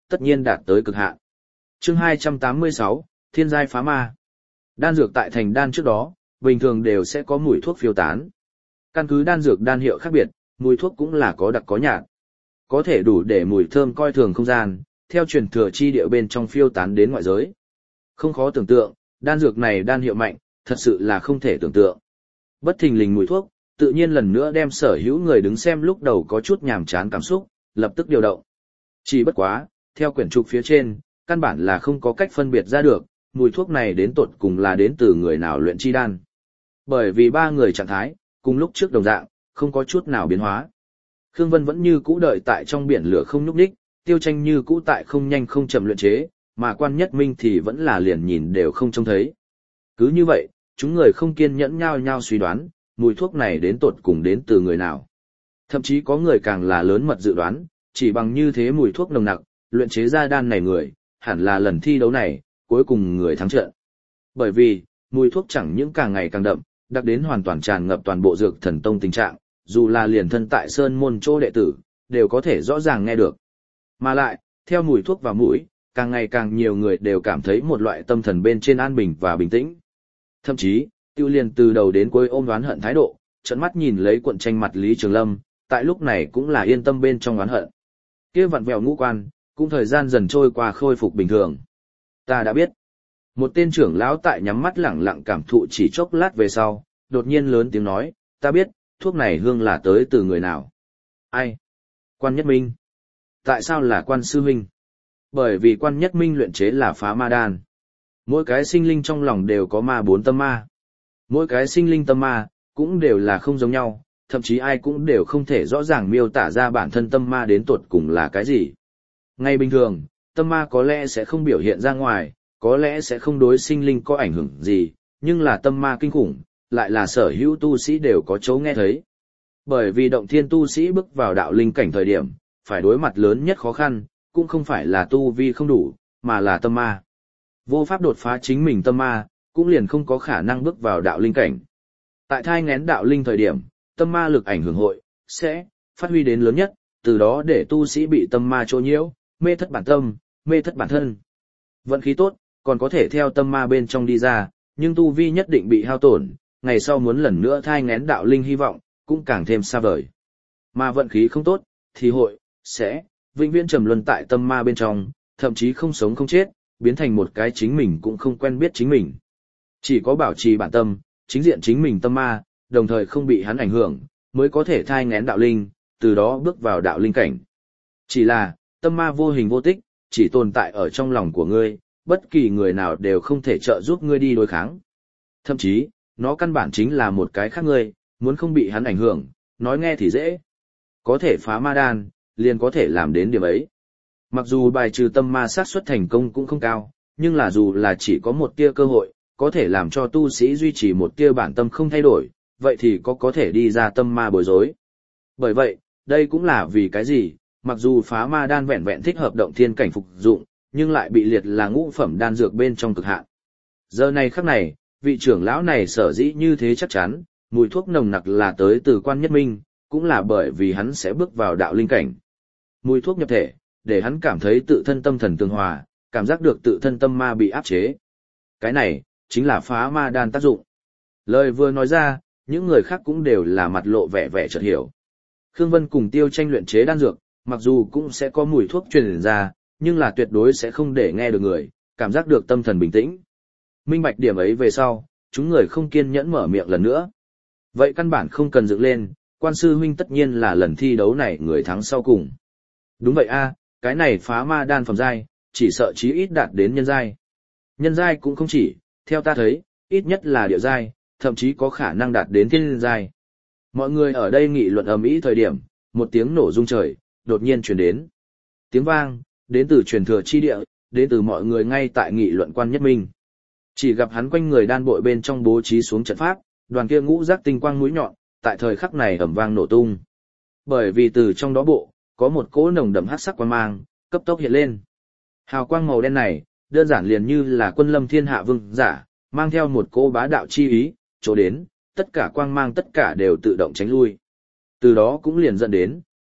S1: tất nhiên đạt tới cực hạn. Chương hai trăm tám mươi sáu, Thiên giai phá ma. Đan dược tại thành đan trước đó, bình thường đều sẽ có mùi thuốc phiêu tán. Căn cứ đan dược đan hiệu khác biệt, mùi thuốc cũng là có đặc có nhạt. Có thể đủ để mùi thơm coi thường không gian, theo truyền thừa chi địa bên trong phiêu tán đến ngoại giới. Không khó tưởng tượng, đan dược này đan hiệu mạnh, thật sự là không thể tưởng tượng. Bất thình lình mùi thuốc, tự nhiên lần nữa đem sở hữu người đứng xem lúc đầu có chút nhàm chán cảm xúc, lập tức điều động. Chỉ bất quá, theo quyển trục phía trên, căn bản là không có cách phân biệt ra được, mùi thuốc này đến tột cùng là đến từ người nào luyện chi đan. Bởi vì ba người trạng thái, cùng lúc trước đồng dạng, không có chút nào biến hóa. Khương Vân vẫn như cũ đợi tại trong biển lửa không nhúc nhích, Tiêu Tranh như cũ tại không nhanh không chậm luyện chế, mà Quan Nhất Minh thì vẫn là liền nhìn đều không trông thấy. Cứ như vậy, chúng người không kiên nhẫn nhau nhau suy đoán, mùi thuốc này đến tột cùng đến từ người nào. Thậm chí có người càng là lớn mật dự đoán, chỉ bằng như thế mùi thuốc nồng nặc, luyện chế ra đan này người, hẳn là lần thi đấu này, cuối cùng người thắng trận. Bởi vì, mùi thuốc chẳng những càng ngày càng đậm, đặc đến hoàn toàn tràn ngập toàn bộ dược thần tông tình trạng, dù là liền thân tại sơn môn chỗ đệ tử, đều có thể rõ ràng nghe được. Mà lại, theo mùi thuốc vào mũi, càng ngày càng nhiều người đều cảm thấy một loại tâm thần bên trên an bình và bình tĩnh. Thậm chí, Tiêu Liên từ đầu đến cuối ôm oán hận thái độ, trợn mắt nhìn lấy cuộn tranh mặt Lý Trường Lâm, tại lúc này cũng là yên tâm bên trong oán hận. Kia vặn vẹo ngũ quan, cũng thời gian dần trôi qua khôi phục bình thường. Ta đã biết. Một tên trưởng lão tại nhắm mắt lẳng lặng cảm thụ chỉ chốc lát về sau, đột nhiên lớn tiếng nói, ta biết, thuốc này hương là tới từ người nào. Ai? Quan Nhất Minh. Tại sao là Quan Sư Huynh? Bởi vì Quan Nhất Minh luyện chế là phá ma đan. Mỗi cái sinh linh trong lòng đều có ma bốn tâm ma. Mỗi cái sinh linh tâm ma, cũng đều là không giống nhau, thậm chí ai cũng đều không thể rõ ràng miêu tả ra bản thân tâm ma đến tột cùng là cái gì. Ngay bình thường, tâm ma có lẽ sẽ không biểu hiện ra ngoài, có lẽ sẽ không đối sinh linh có ảnh hưởng gì, nhưng là tâm ma kinh khủng, lại là sở hữu tu sĩ đều có chỗ nghe thấy. Bởi vì động thiên tu sĩ bước vào đạo linh cảnh thời điểm, phải đối mặt lớn nhất khó khăn, cũng không phải là tu vi không đủ, mà là tâm ma. Vô pháp đột phá chính mình tâm ma, cũng liền không có khả năng bước vào đạo linh cảnh. Tại thai ngén đạo linh thời điểm, tâm ma lực ảnh hưởng hội, sẽ phát huy đến lớn nhất, từ đó để tu sĩ bị tâm ma chỗ nhiễu, mê thất bản tâm, mê thất bản thân. Vận khí tốt, còn có thể theo tâm ma bên trong đi ra, nhưng tu vi nhất định bị hao tổn, ngày sau muốn lần nữa thai ngén đạo linh hy vọng, cũng càng thêm xa vời. Mà vận khí không tốt, thì hội, sẽ, vĩnh viễn trầm luân tại tâm ma bên trong, thậm chí không sống không chết, biến thành một cái chính mình cũng không quen biết chính mình. Chỉ có bảo trì bản tâm, chính diện chính mình tâm ma, đồng thời không bị hắn ảnh hưởng, mới có thể thai ngén đạo linh, từ đó bước vào đạo linh cảnh. Chỉ là, tâm ma vô hình vô tích, chỉ tồn tại ở trong lòng của ngươi, bất kỳ người nào đều không thể trợ giúp ngươi đi đối kháng. Thậm chí, nó căn bản chính là một cái khác ngươi, muốn không bị hắn ảnh hưởng, nói nghe thì dễ. Có thể phá ma đan, liền có thể làm đến điểm ấy. Mặc dù bài trừ tâm ma xác suất thành công cũng không cao, nhưng là dù là chỉ có một tia cơ hội, có thể làm cho tu sĩ duy trì một tia bản tâm không thay đổi, vậy thì có có thể đi ra tâm ma bối rối. Bởi vậy, đây cũng là vì cái gì, mặc dù phá ma đan vẹn vẹn thích hợp động thiên cảnh phục dụng, nhưng lại bị liệt là ngũ phẩm đan dược bên trong cực hạn. Giờ này khắc này, vị trưởng lão này sở dĩ như thế chắc chắn, mùi thuốc nồng nặc là tới từ Quan Nhất Minh, cũng là bởi vì hắn sẽ bước vào đạo linh cảnh. Mùi thuốc nhập thể, để hắn cảm thấy tự thân tâm thần tương hòa, cảm giác được tự thân tâm ma bị áp chế. Cái này, chính là phá ma đan tác dụng. Lời vừa nói ra, những người khác cũng đều là mặt lộ vẻ vẻ chợt hiểu. Khương Vân cùng Tiêu Tranh luyện chế đan dược, mặc dù cũng sẽ có mùi thuốc truyền ra, nhưng là tuyệt đối sẽ không để nghe được người, cảm giác được tâm thần bình tĩnh. Minh bạch điểm ấy về sau, chúng người không kiên nhẫn mở miệng lần nữa. Vậy căn bản không cần dựng lên, Quan Sư Huynh tất nhiên là lần thi đấu này người thắng sau cùng. Đúng vậy a, cái này phá ma đan phẩm giai, chỉ sợ chí ít đạt đến nhân giai. Nhân giai cũng không chỉ, theo ta thấy, ít nhất là địa giai, thậm chí có khả năng đạt đến thiên giai. Mọi người ở đây nghị luận ầm ĩ thời điểm, một tiếng nổ rung trời, đột nhiên truyền đến. Tiếng vang, đến từ truyền thừa chi địa, đến từ mọi người ngay tại nghị luận Quan Nhất Minh. Chỉ gặp hắn quanh người đan bội bên trong bố trí xuống trận pháp, đoàn kia ngũ giác tinh quang mũi nhọn, tại thời khắc này ầm vang nổ tung. Bởi vì từ trong đó bộ, có một cỗ nồng đậm hắc sắc quang mang, cấp tốc hiện lên. Hào quang màu đen này, đơn giản liền như là quân lâm thiên hạ vương giả, mang theo một cỗ bá đạo chi ý, chỗ đến, tất cả quang mang tất cả đều tự động tránh lui. Từ đó cũng liền dẫn đến,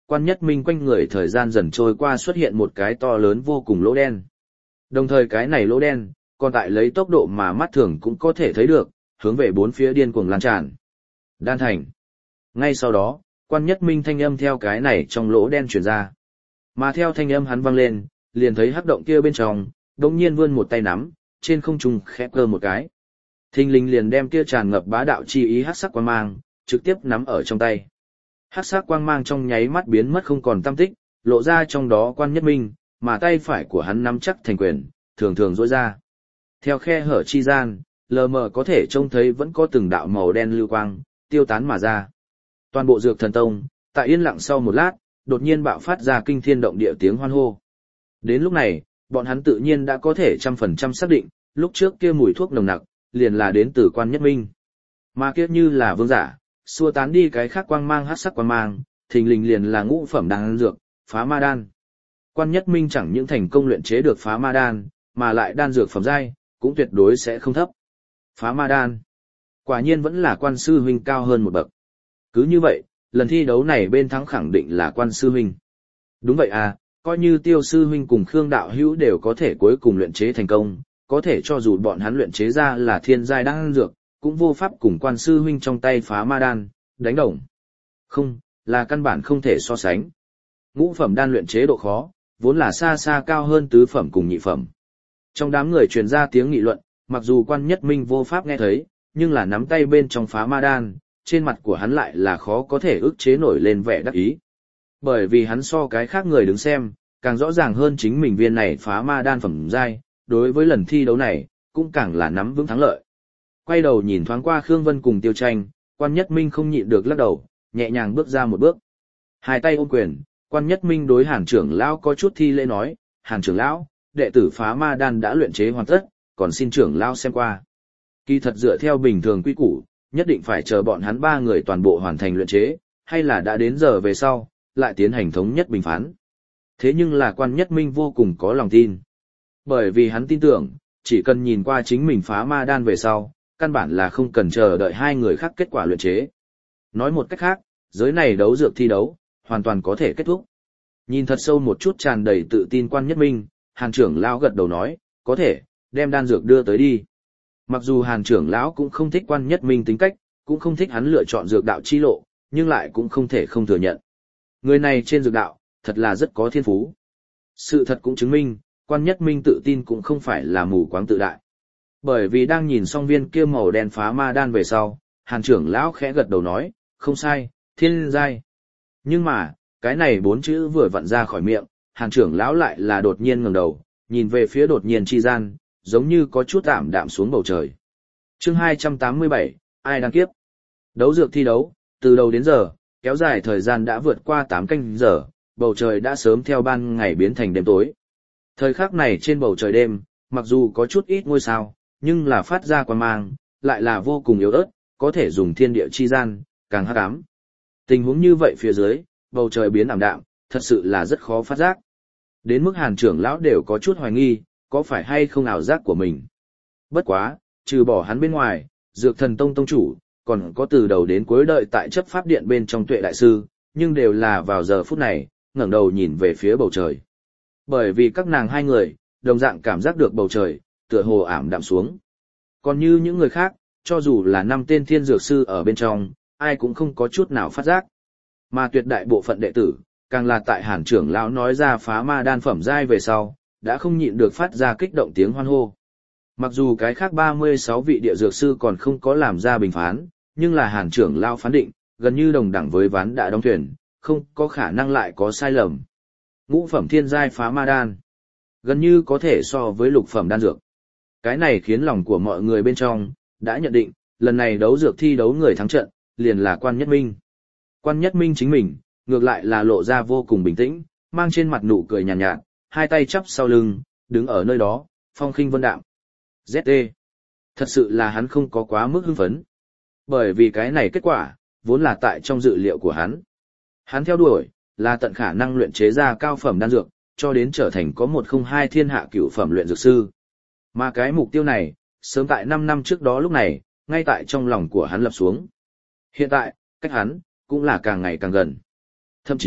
S1: Quan Nhất Minh quanh người thời gian dần trôi qua xuất hiện một cái to lớn vô cùng lỗ đen. Đồng thời cái này lỗ đen, còn tại lấy tốc độ mà mắt thường cũng có thể thấy được, hướng về bốn phía điên cuồng lan tràn. Đan thành. Ngay sau đó, Quan Nhất Minh thanh âm theo cái này trong lỗ đen truyền ra. Mà theo thanh âm hắn vang lên, liền thấy hắc động kia bên trong, đột nhiên vươn một tay nắm, trên không trung khẽ cơ một cái. Thình lình liền đem kia tràn ngập bá đạo chi ý hắc sắc quang mang, trực tiếp nắm ở trong tay. Hắc sắc quang mang trong nháy mắt biến mất không còn tăm tích, lộ ra trong đó Quan Nhất Minh, mà tay phải của hắn nắm chắc thành quyền, thường thường duỗi ra. Theo khe hở chi gian, lờ mờ có thể trông thấy vẫn có từng đạo màu đen lưu quang, tiêu tán mà ra. Toàn bộ Dược Thần Tông, tại yên lặng sau một lát, đột nhiên bạo phát ra kinh thiên động địa tiếng hoan hô. Đến lúc này, bọn hắn tự nhiên đã có thể trăm phần trăm xác định, lúc trước kia mùi thuốc nồng nặc, liền là đến từ Quan Nhất Minh. Mà kia như là vương giả, xua tán đi cái khác quang mang hắc sắc quang mang, thình lình liền là ngũ phẩm đan dược, Phá Ma Đan. Quan Nhất Minh chẳng những thành công luyện chế được Phá Ma Đan, mà lại đan dược phẩm giai, cũng tuyệt đối sẽ không thấp. Phá Ma Đan, quả nhiên vẫn là Quan sư huynh cao hơn một bậc. Cứ như vậy, lần thi đấu này bên thắng khẳng định là Quan sư huynh. Đúng vậy à, coi như Tiêu sư huynh cùng Khương đạo hữu đều có thể cuối cùng luyện chế thành công, có thể cho dù bọn hắn luyện chế ra là thiên giai đan dược, cũng vô pháp cùng Quan sư huynh trong tay Phá Ma Đan đánh đồng. Không, là căn bản không thể so sánh. Ngũ phẩm đan luyện chế độ khó, vốn là xa xa cao hơn tứ phẩm cùng nhị phẩm. Trong đám người truyền ra tiếng nghị luận, mặc dù Quan Nhất Minh vô pháp nghe thấy, nhưng là nắm tay bên trong Phá Ma Đan, trên mặt của hắn lại là khó có thể ức chế nổi lên vẻ đắc ý. Bởi vì hắn so cái khác người đứng xem, càng rõ ràng hơn chính mình viên này Phá Ma Đan phẩm giai, đối với lần thi đấu này, cũng càng là nắm vững thắng lợi. Quay đầu nhìn thoáng qua Khương Vân cùng Tiêu Tranh, Quan Nhất Minh không nhịn được lắc đầu, nhẹ nhàng bước ra một bước. Hai tay ôm quyền, Quan Nhất Minh đối Hàn trưởng lão có chút thi lễ nói, Hàn trưởng lão, đệ tử Phá Ma Đan đã luyện chế hoàn tất, còn xin trưởng lão xem qua. Kỳ thật dựa theo bình thường quy củ, nhất định phải chờ bọn hắn ba người toàn bộ hoàn thành luyện chế, hay là đã đến giờ về sau, lại tiến hành thống nhất bình phán. Thế nhưng là Quan Nhất Minh vô cùng có lòng tin. Bởi vì hắn tin tưởng, chỉ cần nhìn qua chính mình Phá Ma Đan về sau, căn bản là không cần chờ đợi hai người khác kết quả luyện chế. Nói một cách khác, giới này đấu dược thi đấu, hoàn toàn có thể kết thúc. Nhìn thật sâu một chút tràn đầy tự tin Quan Nhất Minh, Hàn trưởng lão gật đầu nói, có thể, đem đan dược đưa tới đi. Mặc dù Hàn trưởng lão cũng không thích Quan Nhất Minh tính cách, cũng không thích hắn lựa chọn dược đạo chi lộ, nhưng lại cũng không thể không thừa nhận. Người này trên dược đạo, thật là rất có thiên phú. Sự thật cũng chứng minh, Quan Nhất Minh tự tin cũng không phải là mù quáng tự đại. Bởi vì đang nhìn xong viên kia màu đen Phá Ma Đan về sau, Hàn trưởng lão khẽ gật đầu nói, không sai, thiên giai. Nhưng mà, cái này bốn chữ vừa vặn ra khỏi miệng, Hàn trưởng lão lại là đột nhiên ngẩng đầu, nhìn về phía đột nhiên chi gian, giống như có chút ảm đạm xuống bầu trời. Chương hai trăm tám mươi bảy, ai đang kiếp? Đấu dược thi đấu, từ đầu đến giờ, kéo dài thời gian đã vượt qua tám canh giờ, bầu trời đã sớm theo ban ngày biến thành đêm tối. Thời khắc này trên bầu trời đêm, mặc dù có chút ít ngôi sao, nhưng là phát ra quang mang, lại là vô cùng yếu ớt, có thể dùng thiên địa chi gian, càng hắc ám. Tình huống như vậy phía dưới, bầu trời biến ảm đạm, thật sự là rất khó phát giác. Đến mức Hàn trưởng lão đều có chút hoài nghi, có phải hay không ảo giác của mình. Bất quá, trừ bỏ hắn bên ngoài, Dược Thần Tông tông chủ, còn có từ đầu đến cuối đợi tại chấp pháp điện bên trong Tuệ đại sư, nhưng đều là vào giờ phút này, ngẩng đầu nhìn về phía bầu trời. Bởi vì các nàng hai người, đồng dạng cảm giác được bầu trời, tựa hồ ảm đạm xuống. Còn như những người khác, cho dù là năm tên thiên dược sư ở bên trong, ai cũng không có chút nào phát giác. Mà tuyệt đại bộ phận đệ tử, càng là tại Hàn trưởng lão nói ra Phá Ma Đan phẩm giai về sau, đã không nhịn được phát ra kích động tiếng hoan hô. Mặc dù cái khác ba mươi sáu vị địa dược sư còn không có làm ra bình phán, nhưng là Hàn trưởng lão phán định, gần như đồng đẳng với ván đã đóng thuyền, không có khả năng lại có sai lầm. Ngũ phẩm thiên giai Phá Ma Đan, gần như có thể so với lục phẩm đan dược. Cái này khiến lòng của mọi người bên trong đã nhận định, lần này đấu dược thi đấu người thắng trận, liền là Quan Nhất Minh. Quan Nhất Minh chính mình, ngược lại là lộ ra vô cùng bình tĩnh, mang trên mặt nụ cười nhàn nhạt, nhạt, hai tay chắp sau lưng, đứng ở nơi đó, phong khinh vân đạm. dét tê. Thật sự là hắn không có quá mức hưng phấn. Bởi vì cái này kết quả, vốn là tại trong dự liệu của hắn. Hắn theo đuổi, là tận khả năng luyện chế ra cao phẩm đan dược, cho đến trở thành có một không hai thiên hạ cửu phẩm luyện dược sư. Mà cái mục tiêu này, sớm tại năm năm trước đó lúc này, ngay tại trong lòng của hắn lập xuống. Hiện tại, cách hắn, cũng là càng ngày càng gần. Thậm chí,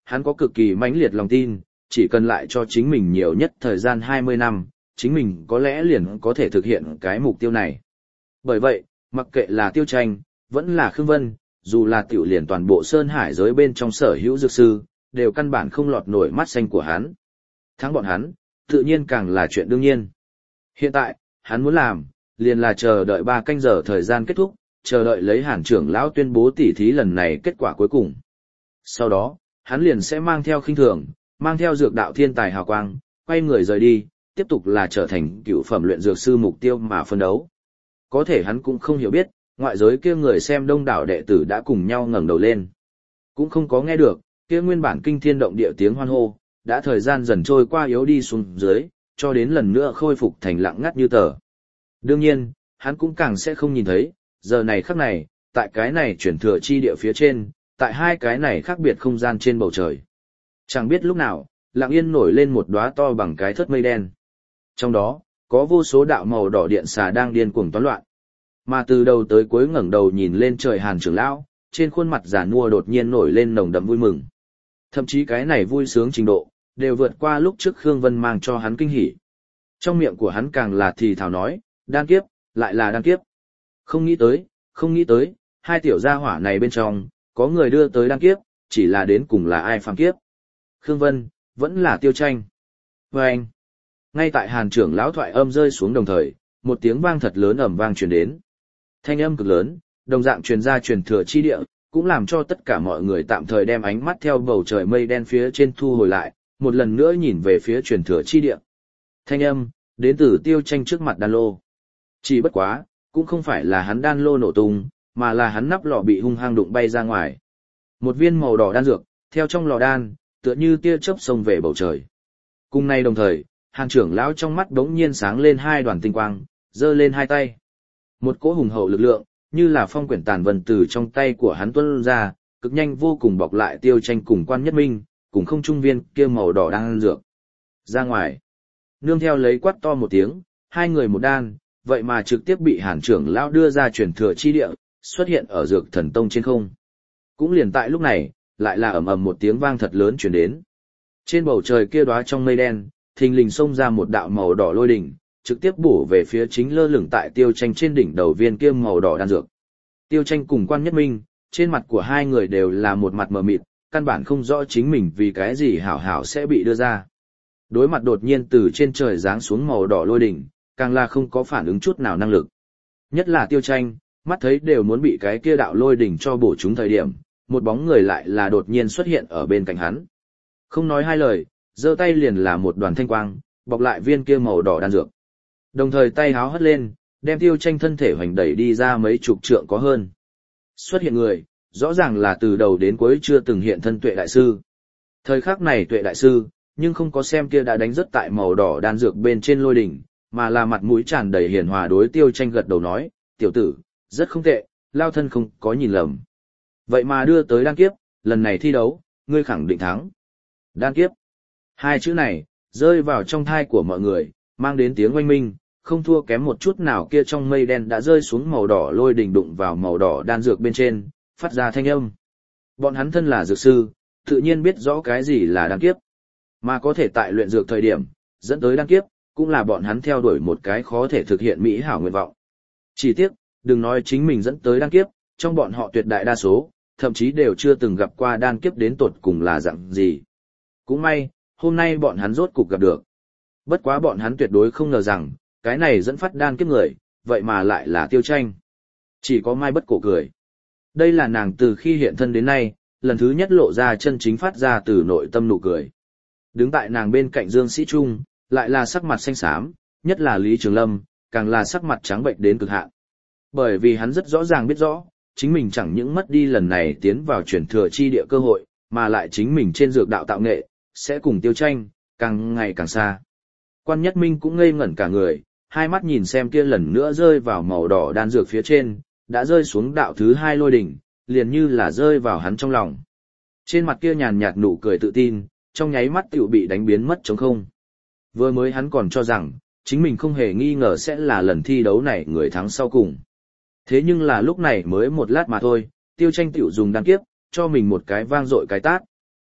S1: hắn có cực kỳ mãnh liệt lòng tin, chỉ cần lại cho chính mình nhiều nhất thời gian hai mươi năm, chính mình có lẽ liền có thể thực hiện cái mục tiêu này. Bởi vậy, mặc kệ là Tiêu Tranh, vẫn là Khương Vân, dù là tiểu liền toàn bộ Sơn Hải giới bên trong sở hữu dược sư, đều căn bản không lọt nổi mắt xanh của hắn. Thắng bọn hắn, tự nhiên càng là chuyện đương nhiên. Hiện tại, hắn muốn làm, liền là chờ đợi ba canh giờ thời gian kết thúc, chờ đợi lấy Hàn trưởng lão tuyên bố tỉ thí lần này kết quả cuối cùng. Sau đó, hắn liền sẽ mang theo khinh thường, mang theo dược đạo thiên tài hào quang, quay người rời đi, tiếp tục là trở thành cựu phẩm luyện dược sư mục tiêu mà phân đấu. Có thể hắn cũng không hiểu biết, ngoại giới kia người xem đông đảo đệ tử đã cùng nhau ngẩng đầu lên. Cũng không có nghe được, kia nguyên bản kinh thiên động địa tiếng hoan hô, đã thời gian dần trôi qua yếu đi xuống dưới, cho đến lần nữa khôi phục thành lặng ngắt như tờ. Đương nhiên, hắn cũng càng sẽ không nhìn thấy, giờ này khắc này, tại cái này chuyển thừa chi địa phía trên, tại hai cái này khác biệt không gian trên bầu trời. Chẳng biết lúc nào, lặng yên nổi lên một đóa to bằng cái thớt mây đen. Trong đó, có vô số đạo màu đỏ điện xà đang điên cuồng toán loạn. Mà từ đầu tới cuối ngẩng đầu nhìn lên trời Hàn trưởng lão, trên khuôn mặt già nua đột nhiên nổi lên nồng đậm vui mừng. Thậm chí cái này vui sướng trình độ, đều vượt qua lúc trước Khương Vân mang cho hắn kinh hỉ. Trong miệng của hắn càng là thì thào nói, đan kiếp, lại là đan kiếp. Không nghĩ tới, không nghĩ tới, hai tiểu gia hỏa này bên trong, có người đưa tới đan kiếp, chỉ là đến cùng là ai phàm kiếp. Khương Vân, vẫn là Tiêu Tranh. Và anh, ngay tại Hàn trưởng lão thoại âm rơi xuống đồng thời, một tiếng vang thật lớn ầm vang truyền đến. Thanh âm cực lớn, đồng dạng truyền ra truyền thừa chi địa, cũng làm cho tất cả mọi người tạm thời đem ánh mắt theo bầu trời mây đen phía trên thu hồi lại, một lần nữa nhìn về phía truyền thừa chi địa. Thanh âm, đến từ Tiêu Tranh trước mặt đan lô. Chỉ bất quá, cũng không phải là hắn đan lô nổ tung, mà là hắn nắp lọ bị hung hăng đụng bay ra ngoài. Một viên màu đỏ đan dược, theo trong lò đan, tựa như tia chớp xông về bầu trời. Cùng nay đồng thời, Hàn trưởng lão trong mắt đống nhiên sáng lên hai đoàn tinh quang, giơ lên hai tay. Một cỗ hùng hậu lực lượng, như là phong quyển tàn vần từ trong tay của hắn tuôn ra, cực nhanh vô cùng bọc lại Tiêu Tranh cùng Quan Nhất Minh, cùng không trung viên kia màu đỏ đan dược. Ra ngoài, nương theo lấy quát to một tiếng, hai người một đan, vậy mà trực tiếp bị Hàn trưởng lão đưa ra truyền thừa chi địa, xuất hiện ở dược thần tông trên không. Cũng liền tại lúc này, lại là ầm ầm một tiếng vang thật lớn truyền đến. Trên bầu trời kia đóa trong mây đen, thình lình xông ra một đạo màu đỏ lôi đỉnh, trực tiếp bổ về phía chính lơ lửng tại Tiêu Tranh trên đỉnh đầu viên kia màu đỏ đan dược. Tiêu Tranh cùng Quan Nhất Minh, trên mặt của hai người đều là một mặt mờ mịt, căn bản không rõ chính mình vì cái gì hảo hảo sẽ bị đưa ra. Đối mặt đột nhiên từ trên trời giáng xuống màu đỏ lôi đỉnh, càng là không có phản ứng chút nào năng lực. Nhất là Tiêu Tranh, mắt thấy đều muốn bị cái kia đạo lôi đỉnh cho bổ trúng thời điểm, một bóng người lại là đột nhiên xuất hiện ở bên cạnh hắn. Không nói hai lời, giơ tay liền là một đoàn thanh quang, bọc lại viên kia màu đỏ đan dược. Đồng thời tay háo hất lên, đem Tiêu Tranh thân thể hoành đẩy đi ra mấy chục trượng có hơn. Xuất hiện người, rõ ràng là từ đầu đến cuối chưa từng hiện thân Tuệ đại sư. Thời khắc này Tuệ đại sư, nhưng không có xem kia đã đánh rất tại màu đỏ đan dược bên trên lôi đỉnh, mà là mặt mũi tràn đầy hiền hòa đối Tiêu Tranh gật đầu nói, tiểu tử, rất không tệ, lao thân không có nhìn lầm. Vậy mà đưa tới đan kiếp, lần này thi đấu, ngươi khẳng định thắng. Đan kiếp. Hai chữ này, rơi vào trong thai của mọi người, mang đến tiếng oanh minh, không thua kém một chút nào kia trong mây đen đã rơi xuống màu đỏ lôi đỉnh đụng vào màu đỏ đan dược bên trên, phát ra thanh âm. Bọn hắn thân là dược sư, tự nhiên biết rõ cái gì là đan kiếp. Mà có thể tại luyện dược thời điểm, dẫn tới đan kiếp, cũng là bọn hắn theo đuổi một cái khó thể thực hiện mỹ hảo nguyện vọng. Chỉ tiếc, đừng nói chính mình dẫn tới đan kiếp, trong bọn họ tuyệt đại đa số, thậm chí đều chưa từng gặp qua đan kiếp đến tột cùng là dạng gì. Cũng may, hôm nay bọn hắn rốt cục gặp được. Bất quá bọn hắn tuyệt đối không ngờ rằng, cái này dẫn phát đan kiếp người, vậy mà lại là Tiêu Tranh. Chỉ có Mai Bất Cổ cười. Đây là nàng từ khi hiện thân đến nay, lần thứ nhất lộ ra chân chính phát ra từ nội tâm nụ cười. Đứng tại nàng bên cạnh Dương Sĩ Trung, lại là sắc mặt xanh xám, nhất là Lý Trường Lâm, càng là sắc mặt trắng bệnh đến cực hạn. Bởi vì hắn rất rõ ràng biết rõ, chính mình chẳng những mất đi lần này tiến vào chuyển thừa chi địa cơ hội, mà lại chính mình trên dược đạo tạo nghệ, sẽ cùng Tiêu Tranh, càng ngày càng xa. Quan Nhất Minh cũng ngây ngẩn cả người, hai mắt nhìn xem kia lần nữa rơi vào màu đỏ đan dược phía trên, đã rơi xuống đạo thứ hai lôi đỉnh, liền như là rơi vào hắn trong lòng. Trên mặt kia nhàn nhạt nụ cười tự tin, trong nháy mắt tiểu bị đánh biến mất trống không. Vừa mới hắn còn cho rằng, chính mình không hề nghi ngờ sẽ là lần thi đấu này người thắng sau cùng. Thế nhưng là lúc này mới một lát mà thôi, Tiêu Tranh tiểu dùng đan kiếp, cho mình một cái vang dội cái tát.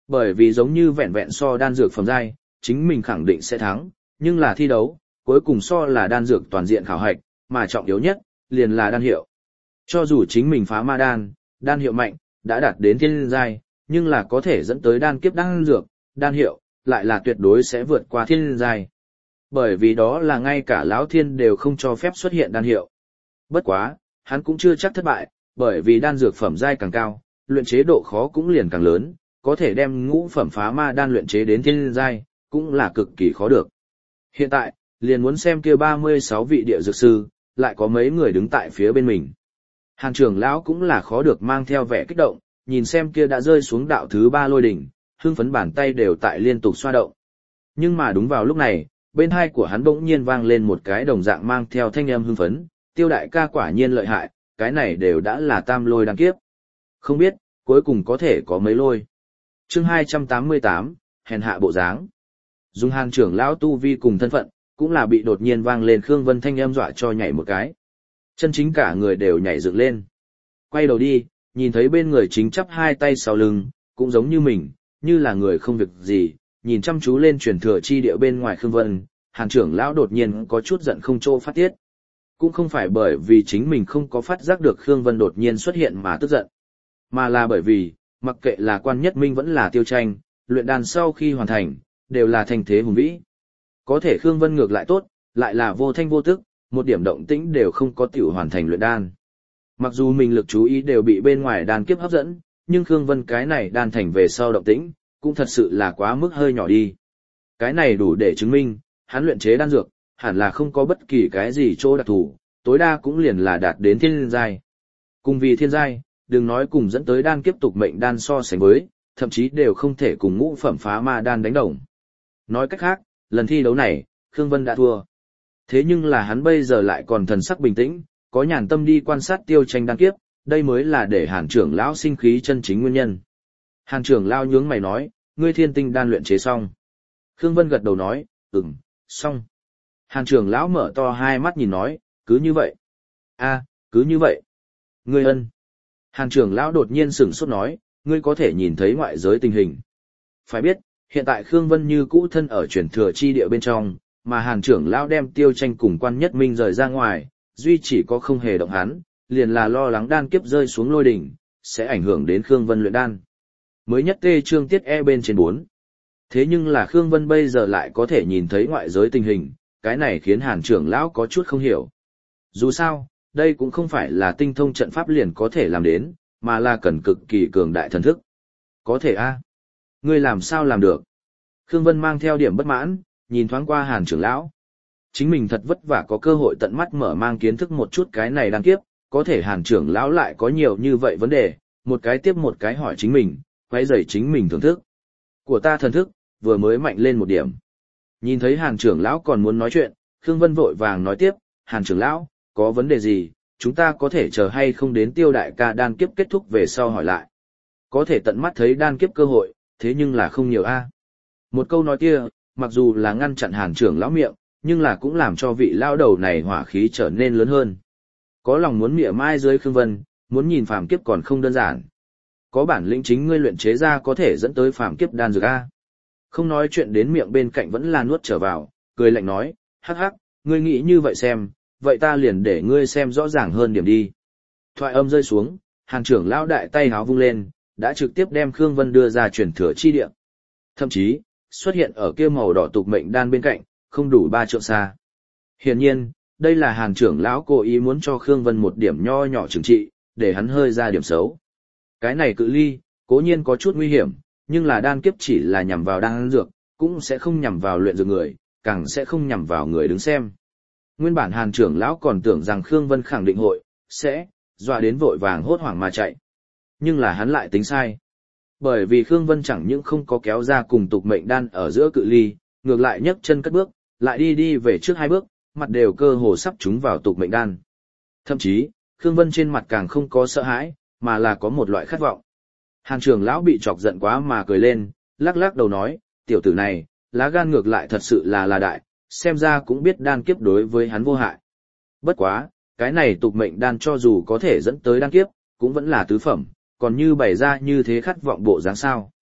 S1: Bởi vì giống như vẹn vẹn so đan dược phẩm giai, chính mình khẳng định sẽ thắng, nhưng là thi đấu, cuối cùng so là đan dược toàn diện khảo hạch, mà trọng yếu nhất, liền là đan hiệu. Cho dù chính mình phá ma đan, đan hiệu mạnh, đã đạt đến thiên giai, nhưng là có thể dẫn tới đan kiếp đan dược, đan hiệu, lại là tuyệt đối sẽ vượt qua thiên giai. Bởi vì đó là ngay cả lão thiên đều không cho phép xuất hiện đan hiệu. Bất quá, hắn cũng chưa chắc thất bại, bởi vì đan dược phẩm giai càng cao, luyện chế độ khó cũng liền càng lớn, có thể đem ngũ phẩm phá ma đan luyện chế đến thiên giai, cũng là cực kỳ khó được. Hiện tại, liền muốn xem kia ba mươi sáu vị địa dược sư, lại có mấy người đứng tại phía bên mình. Hàn trưởng lão cũng là khó được mang theo vẻ kích động, nhìn xem kia đã rơi xuống đạo thứ ba lôi đỉnh, hưng phấn bàn tay đều tại liên tục xoa động. Nhưng mà đúng vào lúc này, bên hai của hắn bỗng nhiên vang lên một cái đồng dạng mang theo thanh âm hưng phấn, Tiêu đại ca quả nhiên lợi hại, cái này đều đã là tam lôi đan kiếp. Không biết, cuối cùng có thể có mấy lôi. Chương hai trăm tám mươi tám, hèn hạ bộ dáng. Dùng Hàn trưởng lão tu vi cùng thân phận, cũng là bị đột nhiên vang lên Khương Vân thanh âm dọa cho nhảy một cái. Chân chính cả người đều nhảy dựng lên. Quay đầu đi, nhìn thấy bên người chính chắp hai tay sau lưng, cũng giống như mình, như là người không việc gì, nhìn chăm chú lên truyền thừa chi địa bên ngoài Khương Vân, Hàn trưởng lão đột nhiên có chút giận không chỗ phát tiết. Cũng không phải bởi vì chính mình không có phát giác được Khương Vân đột nhiên xuất hiện mà tức giận, mà là bởi vì, mặc kệ là Quan Nhất Minh vẫn là Tiêu Tranh, luyện đan sau khi hoàn thành, đều là thành thế hùng vĩ. Có thể Khương Vân ngược lại tốt, lại là vô thanh vô tức, một điểm động tĩnh đều không có tiểu hoàn thành luyện đan. Mặc dù mình lực chú ý đều bị bên ngoài đan kiếp hấp dẫn, nhưng Khương Vân cái này đan thành về sau động tĩnh, cũng thật sự là quá mức hơi nhỏ đi. Cái này đủ để chứng minh, hắn luyện chế đan dược, hẳn là không có bất kỳ cái gì chỗ đặc thù, tối đa cũng liền là đạt đến thiên giai. Cùng vì thiên giai, đừng nói cùng dẫn tới đan kiếp tục mệnh đan so sánh với, thậm chí đều không thể cùng ngũ phẩm phá ma đan đánh đồng. Nói cách khác, lần thi đấu này, Khương Vân đã thua. Thế nhưng là hắn bây giờ lại còn thần sắc bình tĩnh, có nhàn tâm đi quan sát Tiêu Tranh đan kiếp, đây mới là để Hàn trưởng lão sinh khí chân chính nguyên nhân. Hàn trưởng lão nhướng mày nói, ngươi thiên tinh đan luyện chế xong. Khương Vân gật đầu nói, ừm, xong. Hàn trưởng lão mở to hai mắt nhìn nói, cứ như vậy. A, cứ như vậy. Ngươi ân. Hàn trưởng lão đột nhiên sửng sốt nói, ngươi có thể nhìn thấy ngoại giới tình hình. Phải biết, hiện tại Khương Vân như cũ thân ở truyền thừa chi địa bên trong, mà Hàn trưởng lão đem Tiêu Tranh cùng Quan Nhất Minh rời ra ngoài, duy chỉ có không hề động hắn, liền là lo lắng đan kiếp rơi xuống lôi đỉnh, sẽ ảnh hưởng đến Khương Vân luyện đan. Mới nhất tê chương tiết e bên trên bốn. Thế nhưng là Khương Vân bây giờ lại có thể nhìn thấy ngoại giới tình hình, cái này khiến Hàn trưởng lão có chút không hiểu. Dù sao, đây cũng không phải là tinh thông trận pháp liền có thể làm đến, mà là cần cực kỳ cường đại thần thức. Có thể a? Ngươi làm sao làm được? Khương Vân mang theo điểm bất mãn, nhìn thoáng qua Hàn trưởng lão. Chính mình thật vất vả có cơ hội tận mắt mở mang kiến thức một chút cái này đan kiếp, có thể Hàn trưởng lão lại có nhiều như vậy vấn đề, một cái tiếp một cái hỏi chính mình, quấy rầy chính mình thưởng thức. Của ta thần thức, vừa mới mạnh lên một điểm. Nhìn thấy Hàn trưởng lão còn muốn nói chuyện, Khương Vân vội vàng nói tiếp, Hàn trưởng lão, có vấn đề gì, chúng ta có thể chờ hay không đến Tiêu đại ca đan kiếp kết thúc về sau hỏi lại. Có thể tận mắt thấy đan kiếp cơ hội, thế nhưng là không nhiều a. Một câu nói kia, mặc dù là ngăn chặn Hàn trưởng lão miệng, nhưng là cũng làm cho vị lão đầu này hỏa khí trở nên lớn hơn. Có lòng muốn mỉa mai dưới Khương Vân, muốn nhìn phàm kiếp còn không đơn giản. Có bản lĩnh chính ngươi luyện chế ra có thể dẫn tới phàm kiếp đan dược a. Không nói chuyện đến miệng bên cạnh vẫn là nuốt trở vào, cười lạnh nói, hắc hắc, ngươi nghĩ như vậy xem, vậy ta liền để ngươi xem rõ ràng hơn điểm đi. Thoại âm rơi xuống, Hàn trưởng lão đại tay háo vung lên, đã trực tiếp đem Khương Vân đưa ra truyền thừa chi địa. Thậm chí, xuất hiện ở kia màu đỏ tục mệnh đan bên cạnh, không đủ ba trượng xa. Hiển nhiên, đây là Hàn trưởng lão cố ý muốn cho Khương Vân một điểm nho nhỏ trừng trị, để hắn hơi ra điểm xấu. Cái này cự ly, cố nhiên có chút nguy hiểm, nhưng là đan kiếp chỉ là nhằm vào đan dược, cũng sẽ không nhằm vào luyện dược người, càng sẽ không nhằm vào người đứng xem. Nguyên bản Hàn trưởng lão còn tưởng rằng Khương Vân khẳng định hội, sẽ, dọa đến vội vàng hốt hoảng mà chạy. Nhưng là hắn lại tính sai. Bởi vì Khương Vân chẳng những không có kéo ra cùng tục mệnh đan ở giữa cự ly, ngược lại nhấc chân cất bước, lại đi đi về trước hai bước, mặt đều cơ hồ sắp trúng vào tục mệnh đan. Thậm chí, Khương Vân trên mặt càng không có sợ hãi, mà là có một loại khát vọng. Hàn trưởng lão bị chọc giận quá mà cười lên, lắc lắc đầu nói, tiểu tử này, lá gan ngược lại thật sự là là đại, xem ra cũng biết đan kiếp đối với hắn vô hại. Bất quá, cái này tục mệnh đan cho dù có thể dẫn tới đan kiếp, cũng vẫn là tứ phẩm, còn như bày ra như thế khát vọng bộ dáng sao.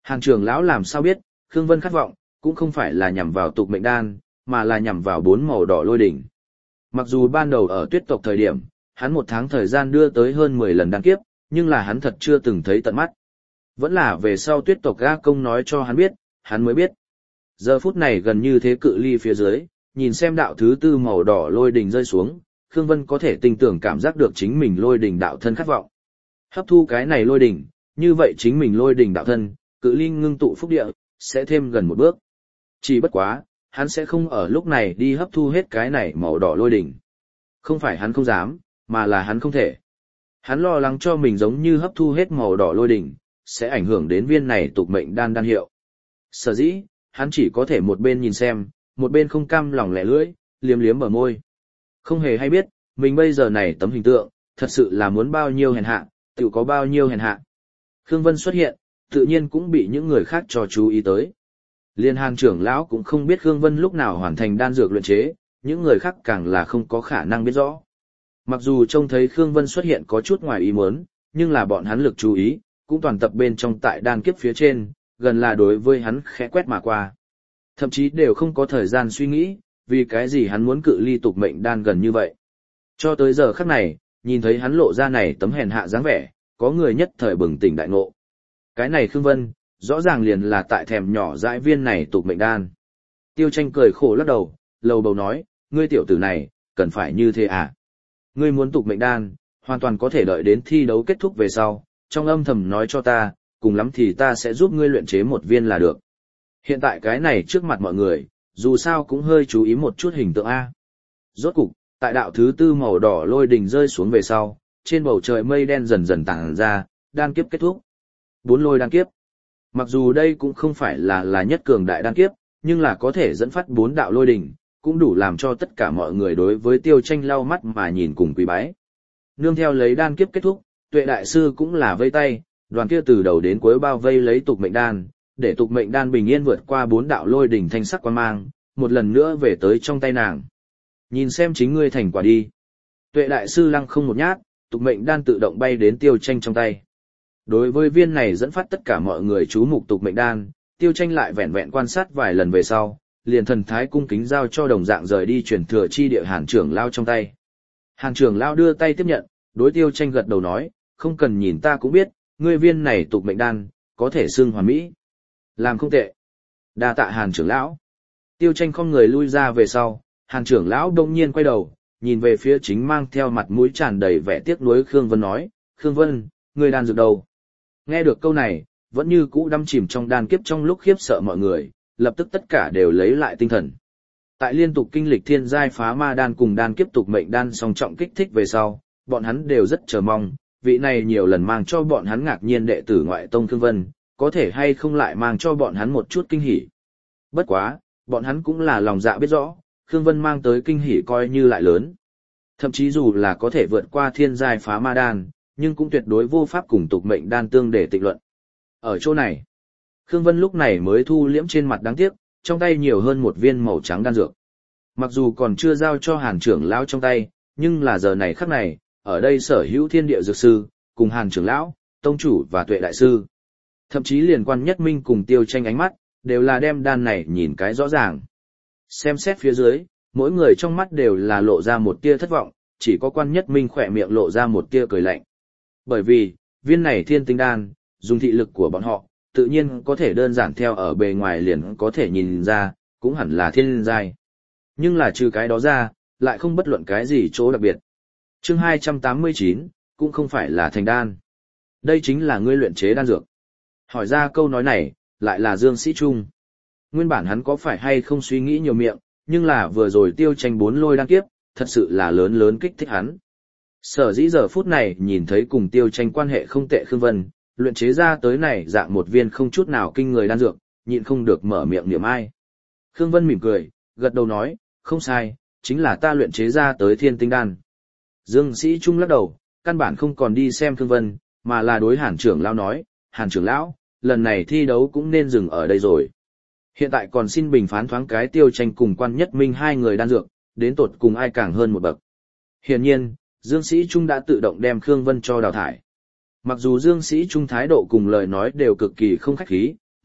S1: Hàn trưởng lão làm sao biết, Khương Vân khát vọng, cũng không phải là nhằm vào tục mệnh đan, mà là nhằm vào bốn màu đỏ lôi đỉnh. Mặc dù ban đầu ở tuyết tộc thời điểm, hắn một tháng thời gian đưa tới hơn mười lần đan kiếp, nhưng là hắn thật chưa từng thấy tận mắt. Vẫn là về sau tuyết tộc A Công nói cho hắn biết, hắn mới biết. Giờ phút này gần như thế cự ly phía dưới, nhìn xem đạo thứ tư màu đỏ lôi đỉnh rơi xuống, Khương Vân có thể tinh tưởng cảm giác được chính mình lôi đỉnh đạo thân khát vọng. Hấp thu cái này lôi đỉnh, như vậy chính mình lôi đỉnh đạo thân, cự ly ngưng tụ phúc địa, sẽ thêm gần một bước. Chỉ bất quá, hắn sẽ không ở lúc này đi hấp thu hết cái này màu đỏ lôi đỉnh. Không phải hắn không dám, mà là hắn không thể. Hắn lo lắng cho mình giống như hấp thu hết màu đỏ lôi đỉnh, sẽ ảnh hưởng đến viên này tục mệnh đan đan hiệu. Sở dĩ, hắn chỉ có thể một bên nhìn xem, một bên không cam lòng lẻ lưỡi, liếm liếm bờ môi. Không hề hay biết, mình bây giờ này tấm hình tượng, thật sự là muốn bao nhiêu hèn hạ, tự có bao nhiêu hèn hạ. Khương Vân xuất hiện, tự nhiên cũng bị những người khác cho chú ý tới. Liên Hàn trưởng lão cũng không biết Khương Vân lúc nào hoàn thành đan dược luyện chế, những người khác càng là không có khả năng biết rõ. Mặc dù trông thấy Khương Vân xuất hiện có chút ngoài ý muốn, nhưng là bọn hắn lực chú ý, cũng toàn tập bên trong tại đan kiếp phía trên, gần là đối với hắn khẽ quét mà qua. Thậm chí đều không có thời gian suy nghĩ, vì cái gì hắn muốn cự ly tục mệnh đan gần như vậy. Cho tới giờ khắc này, nhìn thấy hắn lộ ra này tấm hèn hạ dáng vẻ, có người nhất thời bừng tỉnh đại ngộ. Cái này Khương Vân, rõ ràng liền là tại thèm nhỏ dãi viên này tục mệnh đan. Tiêu Tranh cười khổ lắc đầu, lầu bầu nói, ngươi tiểu tử này, cần phải như thế à? Ngươi muốn tục mệnh đan, hoàn toàn có thể đợi đến thi đấu kết thúc về sau, trong âm thầm nói cho ta, cùng lắm thì ta sẽ giúp ngươi luyện chế một viên là được. Hiện tại cái này trước mặt mọi người, dù sao cũng hơi chú ý một chút hình tượng A. Rốt cục, tại đạo thứ tư màu đỏ lôi đình rơi xuống về sau, trên bầu trời mây đen dần dần tản ra, đan kiếp kết thúc. Bốn lôi đan kiếp. Mặc dù đây cũng không phải là là nhất cường đại đan kiếp, nhưng là có thể dẫn phát bốn đạo lôi đình, cũng đủ làm cho tất cả mọi người đối với Tiêu Tranh lau mắt mà nhìn cùng quý bái. Nương theo lấy đan kiếp kết thúc, Tuệ đại sư cũng là vây tay, đoàn kia từ đầu đến cuối bao vây lấy tục mệnh đan, để tục mệnh đan bình yên vượt qua bốn đạo lôi đỉnh thanh sắc quang mang, một lần nữa về tới trong tay nàng. Nhìn xem chính ngươi thành quả đi. Tuệ đại sư lăng không một nhát, tục mệnh đan tự động bay đến Tiêu Tranh trong tay. Đối với viên này dẫn phát tất cả mọi người chú mục tục mệnh đan, Tiêu Tranh lại vẹn vẹn quan sát vài lần về sau, liền thần thái cung kính giao cho đồng dạng rời đi chuyển thừa chi địa Hàn trưởng lao trong tay. Hàn trưởng lao đưa tay tiếp nhận, đối Tiêu Tranh gật đầu nói, không cần nhìn ta cũng biết, ngươi viên này tục mệnh đan, có thể xưng hoàn mỹ. Làm không tệ. Đa tạ Hàn trưởng lão. Tiêu Tranh không người lui ra về sau, Hàn trưởng lão đông nhiên quay đầu, nhìn về phía chính mang theo mặt mũi tràn đầy vẻ tiếc nuối Khương Vân nói, Khương Vân, ngươi đan dược đâu? Nghe được câu này, vẫn như cũ đắm chìm trong đan kiếp trong lúc khiếp sợ mọi người, lập tức tất cả đều lấy lại tinh thần. Tại liên tục kinh lịch thiên giai phá ma đan cùng đan kiếp tục mệnh đan song trọng kích thích về sau, bọn hắn đều rất chờ mong, vị này nhiều lần mang cho bọn hắn ngạc nhiên đệ tử ngoại tông Khương Vân, có thể hay không lại mang cho bọn hắn một chút kinh hỉ. Bất quá, bọn hắn cũng là lòng dạ biết rõ, Khương Vân mang tới kinh hỉ coi như lại lớn. Thậm chí dù là có thể vượt qua thiên giai phá ma đan, nhưng cũng tuyệt đối vô pháp cùng tục mệnh đan tương để tịnh luận. Ở chỗ này, Khương Vân lúc này mới thu liễm trên mặt đáng tiếc, trong tay nhiều hơn một viên màu trắng đan dược. Mặc dù còn chưa giao cho Hàn trưởng lão trong tay, nhưng là giờ này khắc này, ở đây sở hữu thiên địa dược sư, cùng Hàn trưởng lão, tông chủ và Tuệ đại sư. Thậm chí liền Quan Nhất Minh cùng Tiêu Tranh ánh mắt, đều là đem đan này nhìn cái rõ ràng. Xem xét phía dưới, mỗi người trong mắt đều là lộ ra một tia thất vọng, chỉ có Quan Nhất Minh khỏe miệng lộ ra một tia cười lạnh. Bởi vì, viên này thiên tinh đan, dùng thị lực của bọn họ, tự nhiên có thể đơn giản theo ở bề ngoài liền có thể nhìn ra, cũng hẳn là thiên giai. Nhưng là trừ cái đó ra, lại không bất luận cái gì chỗ đặc biệt. Chương hai trăm tám mươi chín, cũng không phải là thành đan. Đây chính là ngươi luyện chế đan dược. Hỏi ra câu nói này, lại là Dương Sĩ Trung. Nguyên bản hắn có phải hay không suy nghĩ nhiều miệng, nhưng là vừa rồi Tiêu Tranh bốn lôi đan kiếp, thật sự là lớn lớn kích thích hắn. Sở dĩ giờ phút này nhìn thấy cùng Tiêu Tranh quan hệ không tệ Khương Vân, luyện chế ra tới này dạng một viên không chút nào kinh người đan dược, nhịn không được mở miệng niệm ai. Khương Vân mỉm cười, gật đầu nói, không sai, chính là ta luyện chế ra tới thiên tinh đan. Dương Sĩ Trung lắc đầu, căn bản không còn đi xem Khương Vân, mà là đối Hàn trưởng lão nói, Hàn trưởng lão, lần này thi đấu cũng nên dừng ở đây rồi. Hiện tại còn xin bình phán thoáng cái Tiêu Tranh cùng Quan Nhất Minh hai người đan dược, đến tột cùng ai càng hơn một bậc. Hiển nhiên, Dương Sĩ Trung đã tự động đem Khương Vân cho đào thải. Mặc dù Dương Sĩ Trung thái độ cùng lời nói đều cực kỳ không khách khí,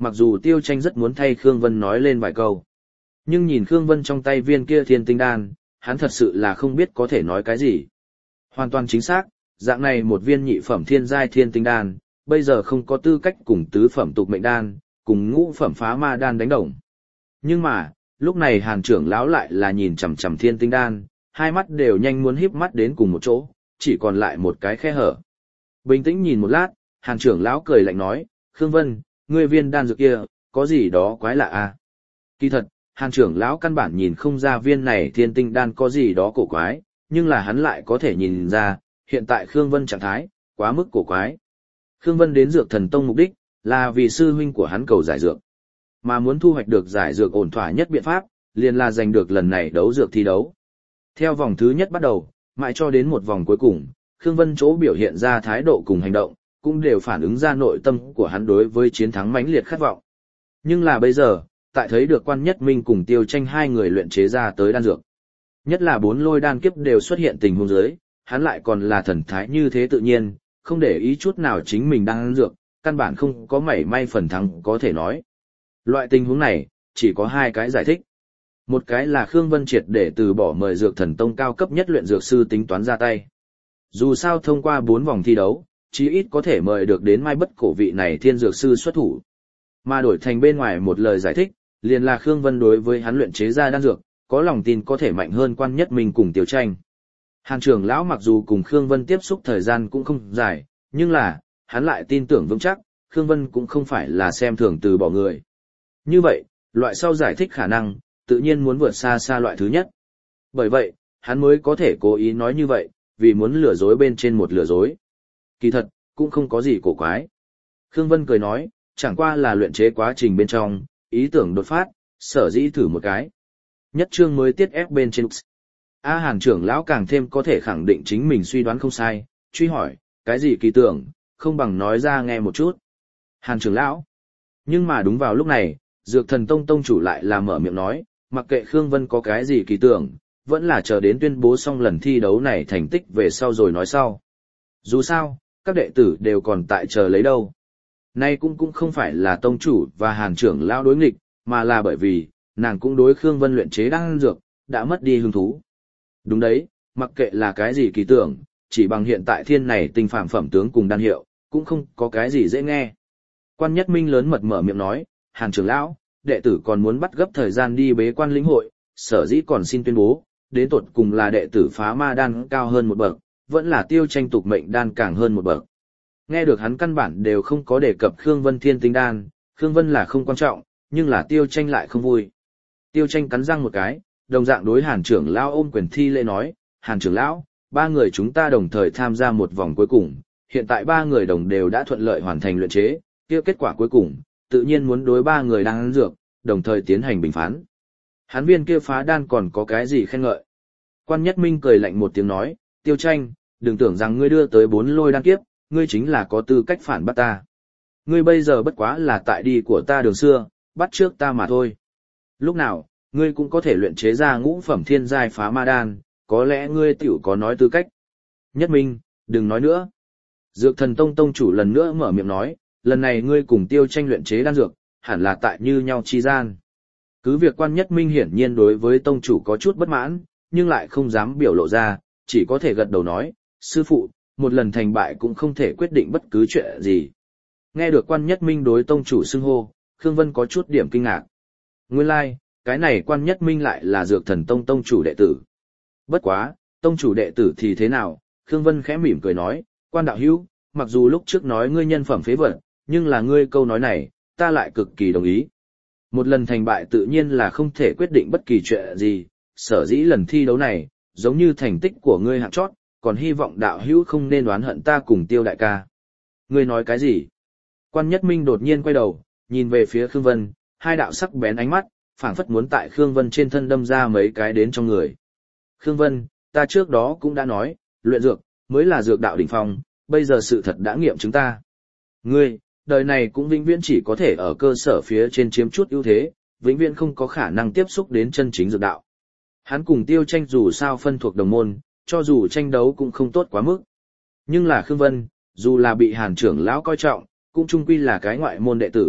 S1: mặc dù Tiêu Tranh rất muốn thay Khương Vân nói lên vài câu. Nhưng nhìn Khương Vân trong tay viên kia thiên tinh đan, hắn thật sự là không biết có thể nói cái gì. Hoàn toàn chính xác, dạng này một viên nhị phẩm thiên giai thiên tinh đan, bây giờ không có tư cách cùng tứ phẩm tục mệnh đan, cùng ngũ phẩm phá ma đan đánh đồng. Nhưng mà, lúc này Hàn trưởng lão lại là nhìn chằm chằm thiên tinh đan, hai mắt đều nhanh muốn híp mắt đến cùng một chỗ, chỉ còn lại một cái khe hở. Bình tĩnh nhìn một lát, Hàn trưởng lão cười lạnh nói, Khương Vân, ngươi viên đan dược kia, có gì đó quái lạ à? Kỳ thật, Hàn trưởng lão căn bản nhìn không ra viên này thiên tinh đan có gì đó cổ quái, nhưng là hắn lại có thể nhìn ra, hiện tại Khương Vân trạng thái, quá mức cổ quái. Khương Vân đến Dược Thần Tông mục đích, là vì sư huynh của hắn cầu giải dược. Mà muốn thu hoạch được giải dược ổn thỏa nhất biện pháp, liền là giành được lần này đấu dược thi đấu. Theo vòng thứ nhất bắt đầu, mãi cho đến một vòng cuối cùng, Khương Vân chỗ biểu hiện ra thái độ cùng hành động, cũng đều phản ứng ra nội tâm của hắn đối với chiến thắng mãnh liệt khát vọng. Nhưng là bây giờ, tại thấy được Quan Nhất Minh cùng Tiêu Tranh hai người luyện chế ra tới đan dược. Nhất là bốn lôi đan kiếp đều xuất hiện tình huống dưới, hắn lại còn là thần thái như thế tự nhiên, không để ý chút nào chính mình đang ăn dược, căn bản không có mảy may phần thắng có thể nói. Loại tình huống này, chỉ có hai cái giải thích. Một cái là Khương Vân triệt để từ bỏ mời Dược Thần Tông cao cấp nhất luyện dược sư tính toán ra tay. Dù sao thông qua bốn vòng thi đấu, chí ít có thể mời được đến Mai Bất Cổ vị này thiên dược sư xuất thủ. Mà đổi thành bên ngoài một lời giải thích, liền là Khương Vân đối với hắn luyện chế ra đan dược, có lòng tin có thể mạnh hơn Quan Nhất Minh cùng Tiêu Tranh. Hàn trưởng lão mặc dù cùng Khương Vân tiếp xúc thời gian cũng không dài, nhưng là, hắn lại tin tưởng vững chắc, Khương Vân cũng không phải là xem thường từ bỏ người. Như vậy, loại sau giải thích khả năng, tự nhiên muốn vượt xa xa loại thứ nhất. Bởi vậy, hắn mới có thể cố ý nói như vậy, vì muốn lừa dối bên trên một lừa dối. Kỳ thật, cũng không có gì cổ quái. Khương Vân cười nói, chẳng qua là luyện chế quá trình bên trong, ý tưởng đột phát, sở dĩ thử một cái. Nhất chương mới tiết ép bên trên. A Hàn trưởng lão càng thêm có thể khẳng định chính mình suy đoán không sai, truy hỏi, cái gì kỳ tưởng, không bằng nói ra nghe một chút. Hàn trưởng lão. Nhưng mà đúng vào lúc này, Dược Thần Tông tông chủ lại là mở miệng nói, mặc kệ Khương Vân có cái gì kỳ tưởng, vẫn là chờ đến tuyên bố xong lần thi đấu này thành tích về sau rồi nói sau. Dù sao, các đệ tử đều còn tại chờ lấy đâu. Nay cũng cũng không phải là tông chủ và Hàn trưởng lão đối nghịch, mà là bởi vì, nàng cũng đối Khương Vân luyện chế đan dược, đã mất đi hứng thú. Đúng đấy, mặc kệ là cái gì kỳ tưởng, chỉ bằng hiện tại thiên này tinh phạm phẩm tướng cùng đan hiệu, cũng không có cái gì dễ nghe. Quan Nhất Minh lớn mật mở miệng nói, Hàn trưởng lão, đệ tử còn muốn bắt gấp thời gian đi bế quan lĩnh hội, sở dĩ còn xin tuyên bố, đến tột cùng là đệ tử phá ma đan cao hơn một bậc, vẫn là Tiêu Tranh tục mệnh đan càng hơn một bậc. Nghe được hắn căn bản đều không có đề cập Khương Vân thiên tinh đan, Khương Vân là không quan trọng, nhưng là Tiêu Tranh lại không vui. Tiêu Tranh cắn răng một cái, đồng dạng đối Hàn trưởng lão ôm quyền thi lễ nói, Hàn trưởng lão, ba người chúng ta đồng thời tham gia một vòng cuối cùng, hiện tại ba người đồng đều đã thuận lợi hoàn thành luyện chế, kia kết quả cuối cùng, tự nhiên muốn đối ba người đang ăn dược, đồng thời tiến hành bình phán. Hắn viên kia phá đan còn có cái gì khen ngợi? Quan Nhất Minh cười lạnh một tiếng nói, Tiêu Tranh, đừng tưởng rằng ngươi đưa tới bốn lôi đan kiếp, ngươi chính là có tư cách phản bắt ta. Ngươi bây giờ bất quá là tại đi của ta đường xưa, bắt trước ta mà thôi. Lúc nào, ngươi cũng có thể luyện chế ra ngũ phẩm thiên giai phá ma đan, có lẽ ngươi tiểu có nói tư cách. Nhất Minh, đừng nói nữa. Dược Thần Tông tông chủ lần nữa mở miệng nói, lần này ngươi cùng Tiêu Tranh luyện chế đan dược, hẳn là tại như nhau chi gian. Cứ việc Quan Nhất Minh hiển nhiên đối với tông chủ có chút bất mãn, nhưng lại không dám biểu lộ ra, chỉ có thể gật đầu nói, sư phụ, một lần thành bại cũng không thể quyết định bất cứ chuyện gì. Nghe được Quan Nhất Minh đối tông chủ xưng hô, Khương Vân có chút điểm kinh ngạc. Nguyên lai, like, cái này Quan Nhất Minh lại là Dược Thần Tông tông chủ đệ tử. Bất quá, tông chủ đệ tử thì thế nào? Khương Vân khẽ mỉm cười nói, Quan đạo hữu, mặc dù lúc trước nói ngươi nhân phẩm phế vật, nhưng là ngươi câu nói này, ta lại cực kỳ đồng ý. Một lần thành bại tự nhiên là không thể quyết định bất kỳ chuyện gì, sở dĩ lần thi đấu này, giống như thành tích của ngươi hạng chót, còn hy vọng đạo hữu không nên oán hận ta cùng Tiêu đại ca. Ngươi nói cái gì? Quan Nhất Minh đột nhiên quay đầu, nhìn về phía Khương Vân, hai đạo sắc bén ánh mắt, phảng phất muốn tại Khương Vân trên thân đâm ra mấy cái đến trong người. Khương Vân, ta trước đó cũng đã nói, luyện dược, mới là dược đạo đỉnh phong, bây giờ sự thật đã nghiệm chứng ta. Ngươi, đời này cũng vĩnh viễn chỉ có thể ở cơ sở phía trên chiếm chút ưu thế, vĩnh viễn không có khả năng tiếp xúc đến chân chính dược đạo. Hắn cùng Tiêu Tranh dù sao phân thuộc đồng môn, cho dù tranh đấu cũng không tốt quá mức. Nhưng là Khương Vân, dù là bị Hàn trưởng lão coi trọng, cũng chung quy là cái ngoại môn đệ tử,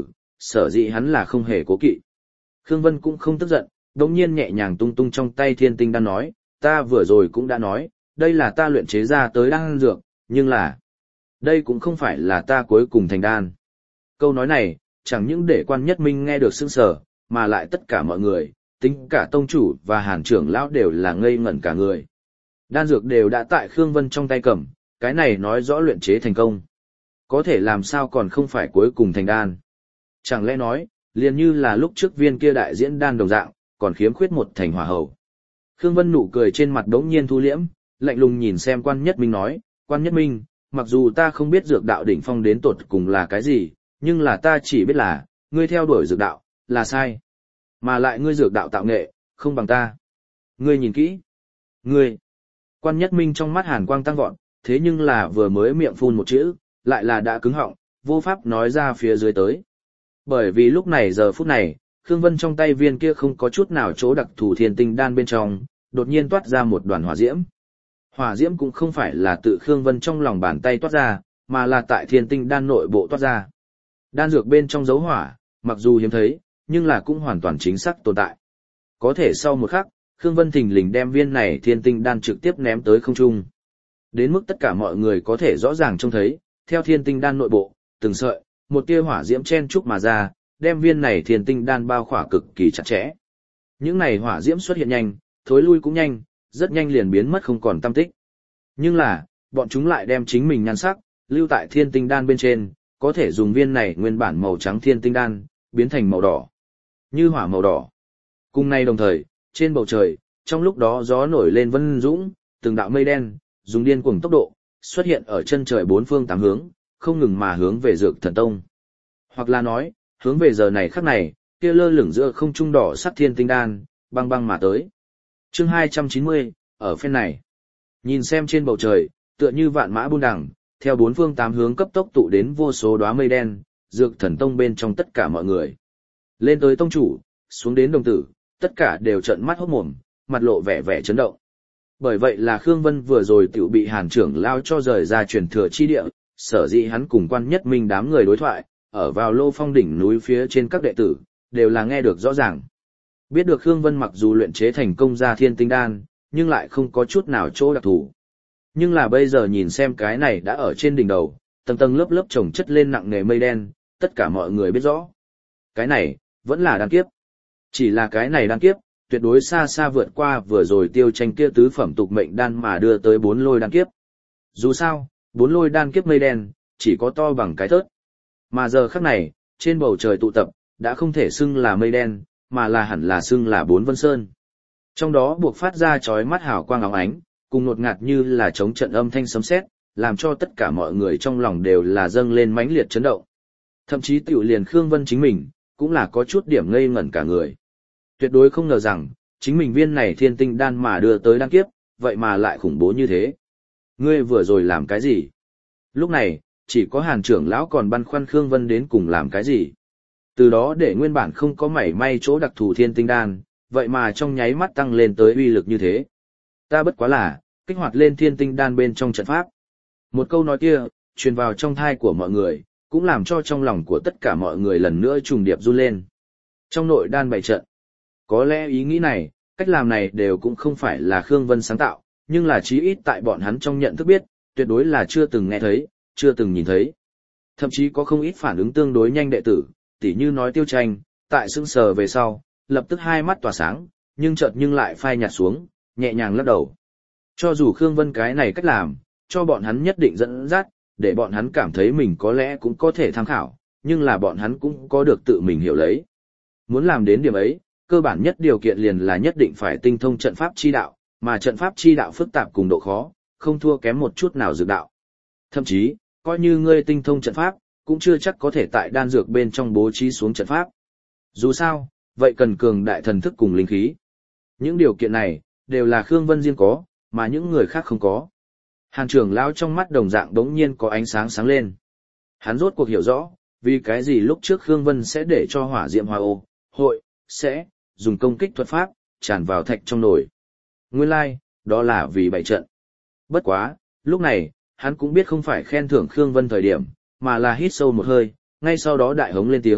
S1: sở dĩ hắn là không hề cố kỵ. Khương Vân cũng không tức giận, đống nhiên nhẹ nhàng tung tung trong tay thiên tinh đan nói, ta vừa rồi cũng đã nói, đây là ta luyện chế ra tới đan dược, nhưng là, đây cũng không phải là ta cuối cùng thành đan. Câu nói này, chẳng những để Quan Nhất Minh nghe được sững sờ, mà lại tất cả mọi người, tính cả tông chủ và hàn trưởng lão đều là ngây ngẩn cả người. Đan dược đều đã tại Khương Vân trong tay cầm, cái này nói rõ luyện chế thành công. Có thể làm sao còn không phải cuối cùng thành đan. Chẳng lẽ nói, liền như là lúc trước viên kia đại diễn đan đồng dạng, còn khiếm khuyết một thành hỏa hầu. Khương Vân nụ cười trên mặt đống nhiên thu liễm, lạnh lùng nhìn xem Quan Nhất Minh nói, Quan Nhất Minh, mặc dù ta không biết dược đạo đỉnh phong đến tột cùng là cái gì, nhưng là ta chỉ biết là, ngươi theo đuổi dược đạo, là sai. Mà lại ngươi dược đạo tạo nghệ, không bằng ta. Ngươi nhìn kỹ. Ngươi. Quan Nhất Minh trong mắt hàn quang tăng vọt, thế nhưng là vừa mới miệng phun một chữ, lại là đã cứng họng, vô pháp nói ra phía dưới tới. Bởi vì lúc này giờ phút này, Khương Vân trong tay viên kia không có chút nào chỗ đặc thù thiên tinh đan bên trong, đột nhiên toát ra một đoàn hỏa diễm. Hỏa diễm cũng không phải là tự Khương Vân trong lòng bàn tay toát ra, mà là tại thiên tinh đan nội bộ toát ra. Đan dược bên trong dấu hỏa, mặc dù hiếm thấy, nhưng là cũng hoàn toàn chính xác tồn tại. Có thể sau một khắc, Khương Vân thình lình đem viên này thiên tinh đan trực tiếp ném tới không trung. Đến mức tất cả mọi người có thể rõ ràng trông thấy, theo thiên tinh đan nội bộ, từng sợi, một tia hỏa diễm chen chúc mà ra, đem viên này thiên tinh đan bao khỏa cực kỳ chặt chẽ. Những này hỏa diễm xuất hiện nhanh, thối lui cũng nhanh, rất nhanh liền biến mất không còn tăm tích. Nhưng là, bọn chúng lại đem chính mình nhan sắc, lưu tại thiên tinh đan bên trên, có thể dùng viên này nguyên bản màu trắng thiên tinh đan, biến thành màu đỏ. Như hỏa màu đỏ. Cùng nay đồng thời, trên bầu trời, trong lúc đó gió nổi lên vân dũng, từng đạo mây đen, dùng điên cuồng tốc độ, xuất hiện ở chân trời bốn phương tám hướng, không ngừng mà hướng về Dược Thần Tông. Hoặc là nói, hướng về giờ này khắc này, kia lơ lửng giữa không trung đỏ sắc thiên tinh đan, băng băng mà tới. Chương hai trăm chín mươi, ở phen này. Nhìn xem trên bầu trời, tựa như vạn mã buôn đằng, theo bốn phương tám hướng cấp tốc tụ đến vô số đóa mây đen, Dược Thần Tông bên trong tất cả mọi người. Lên tới tông chủ, xuống đến đồng tử, tất cả đều trợn mắt hốt mồm, mặt lộ vẻ vẻ chấn động. Bởi vậy là Khương Vân vừa rồi tiểu bị Hàn trưởng lao cho rời ra truyền thừa chi địa, sở dĩ hắn cùng Quan Nhất Minh đám người đối thoại, ở vào Lô Phong đỉnh núi phía trên các đệ tử, đều là nghe được rõ ràng. Biết được Khương Vân mặc dù luyện chế thành công ra thiên tinh đan, nhưng lại không có chút nào chỗ đặc thù. Nhưng là bây giờ nhìn xem cái này đã ở trên đỉnh đầu, tầng tầng lớp lớp chồng chất lên nặng nề mây đen, tất cả mọi người biết rõ. Cái này, vẫn là đan kiếp. Chỉ là cái này đan kiếp, tuyệt đối xa xa vượt qua vừa rồi tiêu tranh kia tứ phẩm tục mệnh đan mà đưa tới bốn lôi đan kiếp. Dù sao, bốn lôi đan kiếp mây đen, chỉ có to bằng cái thớt. Mà giờ khắc này, trên bầu trời tụ tập, đã không thể xưng là mây đen, mà là hẳn là xưng là bốn vân sơn. Trong đó buộc phát ra chói mắt hào quang óng ánh, cùng ngột ngạt như là chống trận âm thanh sấm sét, làm cho tất cả mọi người trong lòng đều là dâng lên mãnh liệt chấn động. Thậm chí tiểu liền Khương Vân chính mình, cũng là có chút điểm ngây ngẩn cả người. Tuyệt đối không ngờ rằng, chính mình viên này thiên tinh đan mà đưa tới đan kiếp, vậy mà lại khủng bố như thế. Ngươi vừa rồi làm cái gì? Lúc này, chỉ có Hàn trưởng lão còn băn khoăn Khương Vân đến cùng làm cái gì. Từ đó để nguyên bản không có mảy may chỗ đặc thù thiên tinh đan, vậy mà trong nháy mắt tăng lên tới uy lực như thế. Ta bất quá là, kích hoạt lên thiên tinh đan bên trong trận pháp. Một câu nói kia, truyền vào trong thai của mọi người, cũng làm cho trong lòng của tất cả mọi người lần nữa trùng điệp run lên. Trong nội đan bày trận, có lẽ ý nghĩ này, cách làm này đều cũng không phải là Khương Vân sáng tạo, nhưng là chí ít tại bọn hắn trong nhận thức biết, tuyệt đối là chưa từng nghe thấy, chưa từng nhìn thấy. Thậm chí có không ít phản ứng tương đối nhanh đệ tử, tỉ như nói Tiêu Tranh, tại sững sờ về sau, lập tức hai mắt tỏa sáng, nhưng chợt nhưng lại phai nhạt xuống, nhẹ nhàng lắc đầu. Cho dù Khương Vân cái này cách làm, cho bọn hắn nhất định dẫn dắt, để bọn hắn cảm thấy mình có lẽ cũng có thể tham khảo, nhưng là bọn hắn cũng có được tự mình hiểu lấy. Muốn làm đến điểm ấy, cơ bản nhất điều kiện liền là nhất định phải tinh thông trận pháp chi đạo, mà trận pháp chi đạo phức tạp cùng độ khó, không thua kém một chút nào dược đạo. Thậm chí, coi như ngươi tinh thông trận pháp, cũng chưa chắc có thể tại đan dược bên trong bố trí xuống trận pháp. Dù sao, vậy cần cường đại thần thức cùng linh khí. Những điều kiện này, đều là Khương Vân riêng có, mà những người khác không có. Hàn trưởng lão trong mắt đồng dạng đống nhiên có ánh sáng sáng lên. Hắn rốt cuộc hiểu rõ, vì cái gì lúc trước Khương Vân sẽ để cho hỏa diệm hoa ô, hội, sẽ, dùng công kích thuật pháp, tràn vào thạch trong nồi. Nguyên lai, like, đó là vì bày trận. Bất quá, lúc này, hắn cũng biết không phải khen thưởng Khương Vân thời điểm, mà là hít sâu một hơi, ngay sau đó đại hống lên tiếng,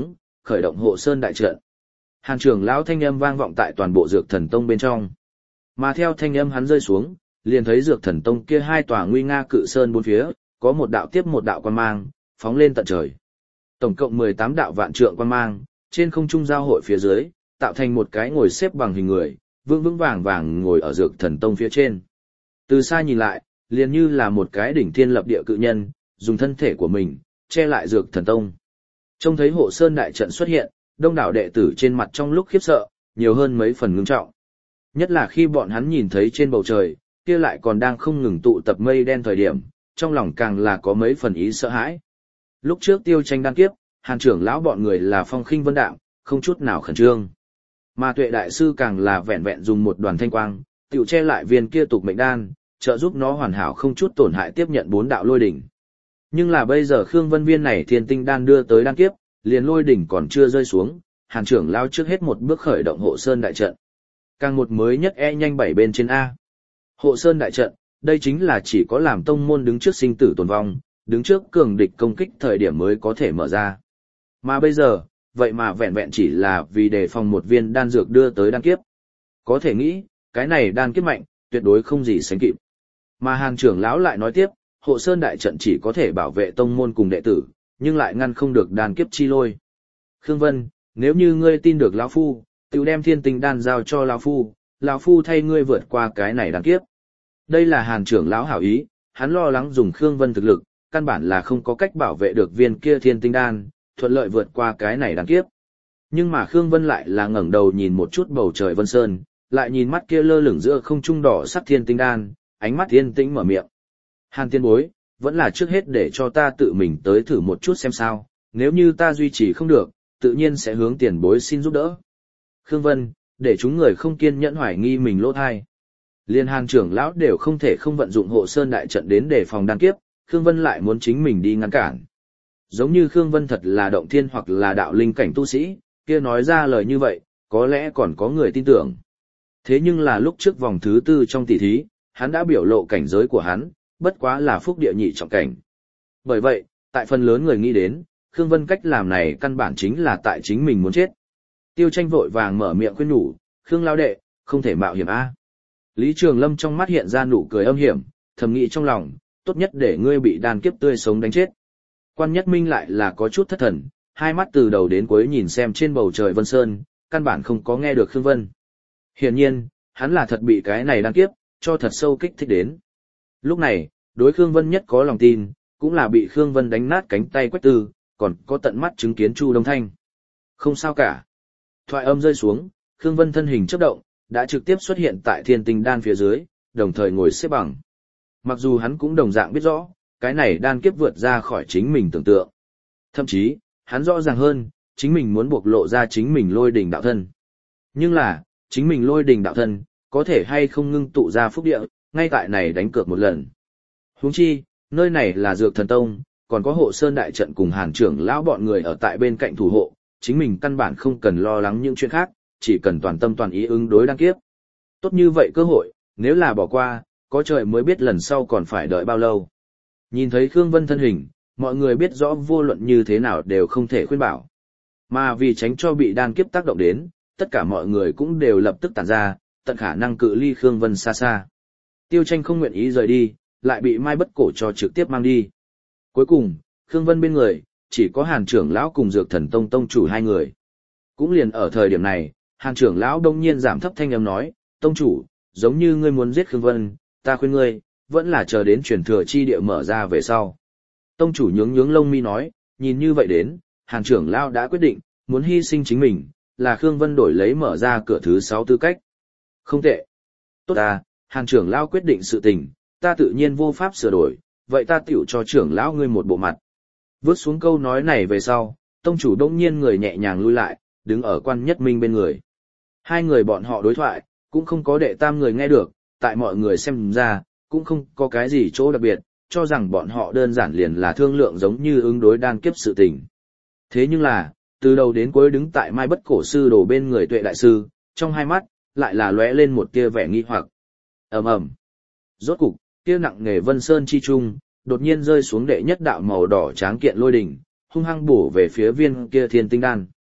S1: khởi động hộ sơn đại trận. Hàn trưởng lão thanh âm vang vọng tại toàn bộ Dược Thần Tông bên trong. Mà theo thanh âm hắn rơi xuống, liền thấy Dược Thần Tông kia hai tòa nguy nga cự sơn bốn phía, có một đạo tiếp một đạo quang mang, phóng lên tận trời. Tổng cộng mười tám đạo vạn trượng quang mang, trên không trung giao hội phía dưới, tạo thành một cái ngồi xếp bằng hình người, vững vững vàng vàng ngồi ở Dược Thần Tông phía trên. Từ xa nhìn lại, liền như là một cái đỉnh thiên lập địa cự nhân, dùng thân thể của mình che lại Dược Thần Tông. Trông thấy hộ sơn đại trận xuất hiện, đông đảo đệ tử trên mặt trong lúc khiếp sợ, nhiều hơn mấy phần ngưng trọng. Nhất là khi bọn hắn nhìn thấy trên bầu trời, kia lại còn đang không ngừng tụ tập mây đen thời điểm, trong lòng càng là có mấy phần ý sợ hãi. Lúc trước Tiêu Tranh đan kiếp, Hàn trưởng lão bọn người là phong khinh vân đạm, không chút nào khẩn trương. Mà Tuệ đại sư càng là vẹn vẹn dùng một đoàn thanh quang, tiểu che lại viên kia tục mệnh đan, trợ giúp nó hoàn hảo không chút tổn hại tiếp nhận bốn đạo lôi đỉnh. Nhưng là bây giờ Khương Vân viên này thiên tinh đan đưa tới đan kiếp, liền lôi đỉnh còn chưa rơi xuống, Hàn trưởng lão trước hết một bước khởi động hộ sơn đại trận. Càng một mới nhất e nhanh bảy bên trên A. Hộ sơn đại trận, đây chính là chỉ có làm tông môn đứng trước sinh tử tồn vong, đứng trước cường địch công kích thời điểm mới có thể mở ra. Mà bây giờ, vậy mà vẹn vẹn chỉ là vì đề phòng một viên đan dược đưa tới đan kiếp. Có thể nghĩ, cái này đan kiếp mạnh, tuyệt đối không gì sánh kịp. Mà Hàn trưởng lão lại nói tiếp, hộ sơn đại trận chỉ có thể bảo vệ tông môn cùng đệ tử, nhưng lại ngăn không được đan kiếp chi lôi. Khương Vân, nếu như ngươi tin được lão phu, tiểu đem thiên tinh đan giao cho lão phu, lão phu thay ngươi vượt qua cái này đan kiếp. Đây là Hàn trưởng lão hảo ý, hắn lo lắng dùng Khương Vân thực lực, căn bản là không có cách bảo vệ được viên kia thiên tinh đan, thuận lợi vượt qua cái này đan kiếp. Nhưng mà Khương Vân lại là ngẩng đầu nhìn một chút bầu trời vân sơn, lại nhìn mắt kia lơ lửng giữa không trung đỏ sắc thiên tinh đan, ánh mắt yên tĩnh mở miệng. Hàn tiên bối, vẫn là trước hết để cho ta tự mình tới thử một chút xem sao, nếu như ta duy trì không được, tự nhiên sẽ hướng tiền bối xin giúp đỡ. Khương Vân, để chúng người không kiên nhẫn hoài nghi mình lỗ thai. Liên Hàn trưởng lão đều không thể không vận dụng hộ sơn đại trận đến để phòng đan kiếp, Khương Vân lại muốn chính mình đi ngăn cản. Giống như Khương Vân thật là động thiên hoặc là đạo linh cảnh tu sĩ, kia nói ra lời như vậy, có lẽ còn có người tin tưởng. Thế nhưng là lúc trước vòng thứ tư trong tỷ thí, hắn đã biểu lộ cảnh giới của hắn, bất quá là phúc địa nhị trọng cảnh. Bởi vậy, tại phần lớn người nghĩ đến, Khương Vân cách làm này căn bản chính là tại chính mình muốn chết. Tiêu Tranh vội vàng mở miệng khuyên nhủ, Khương lão đệ, không thể mạo hiểm a. Lý Trường Lâm trong mắt hiện ra nụ cười âm hiểm, thầm nghĩ trong lòng, tốt nhất để ngươi bị đan kiếp tươi sống đánh chết. Quan Nhất Minh lại là có chút thất thần, hai mắt từ đầu đến cuối nhìn xem trên bầu trời vân sơn, căn bản không có nghe được Khương Vân. Hiển nhiên, hắn là thật bị cái này đan kiếp, cho thật sâu kích thích đến. Lúc này, đối Khương Vân nhất có lòng tin, cũng là bị Khương Vân đánh nát cánh tay Quách Tư, còn có tận mắt chứng kiến Chu Đông Thanh. Không sao cả. Thoại âm rơi xuống, Khương Vân thân hình chớp động, đã trực tiếp xuất hiện tại thiên tinh đan phía dưới, đồng thời ngồi xếp bằng. Mặc dù hắn cũng đồng dạng biết rõ, cái này đan kiếp vượt ra khỏi chính mình tưởng tượng. Thậm chí, hắn rõ ràng hơn, chính mình muốn buộc lộ ra chính mình lôi đỉnh đạo thân. Nhưng là, chính mình lôi đỉnh đạo thân, có thể hay không ngưng tụ ra phúc địa, ngay tại này đánh cược một lần. Huống chi, nơi này là Dược Thần Tông, còn có hộ sơn đại trận cùng Hàn trưởng lão bọn người ở tại bên cạnh thủ hộ, chính mình căn bản không cần lo lắng những chuyện khác, chỉ cần toàn tâm toàn ý ứng đối đan kiếp. Tốt như vậy cơ hội, nếu là bỏ qua, có trời mới biết lần sau còn phải đợi bao lâu. Nhìn thấy Khương Vân thân hình, mọi người biết rõ vô luận như thế nào đều không thể khuyên bảo. Mà vì tránh cho bị đan kiếp tác động đến, tất cả mọi người cũng đều lập tức tản ra, tận khả năng cự ly Khương Vân xa xa. Tiêu Tranh không nguyện ý rời đi, lại bị Mai Bất Cổ cho trực tiếp mang đi. Cuối cùng, Khương Vân bên người, chỉ có Hàn trưởng lão cùng Dược Thần Tông tông chủ hai người. Cũng liền ở thời điểm này, Hàn trưởng lão đông nhiên giảm thấp thanh âm nói, tông chủ, giống như ngươi muốn giết Khương Vân, ta khuyên ngươi, vẫn là chờ đến truyền thừa chi địa mở ra về sau. Tông chủ nhướng nhướng lông mi nói, nhìn như vậy đến, Hàn trưởng lão đã quyết định, muốn hy sinh chính mình, là Khương Vân đổi lấy mở ra cửa thứ sáu tư cách. Không tệ. Tốt à, Hàn trưởng lão quyết định sự tình, ta tự nhiên vô pháp sửa đổi, vậy ta tiểu cho trưởng lão ngươi một bộ mặt. Vớt xuống câu nói này về sau, tông chủ đông nhiên người nhẹ nhàng lui lại, đứng ở Quan Nhất Minh bên người. Hai người bọn họ đối thoại, cũng không có đệ tam người nghe được, tại mọi người xem ra, cũng không có cái gì chỗ đặc biệt, cho rằng bọn họ đơn giản liền là thương lượng giống như ứng đối đan kiếp sự tình. Thế nhưng là, từ đầu đến cuối đứng tại Mai Bất Cổ sư đồ bên người Tuệ đại sư, trong hai mắt, lại là lóe lên một tia vẻ nghi hoặc. Ầm ầm. Rốt cục, kia nặng nề vân sơn chi trung, đột nhiên rơi xuống đệ nhất đạo màu đỏ tráng kiện lôi đỉnh, hung hăng bổ về phía viên kia thiên tinh đan.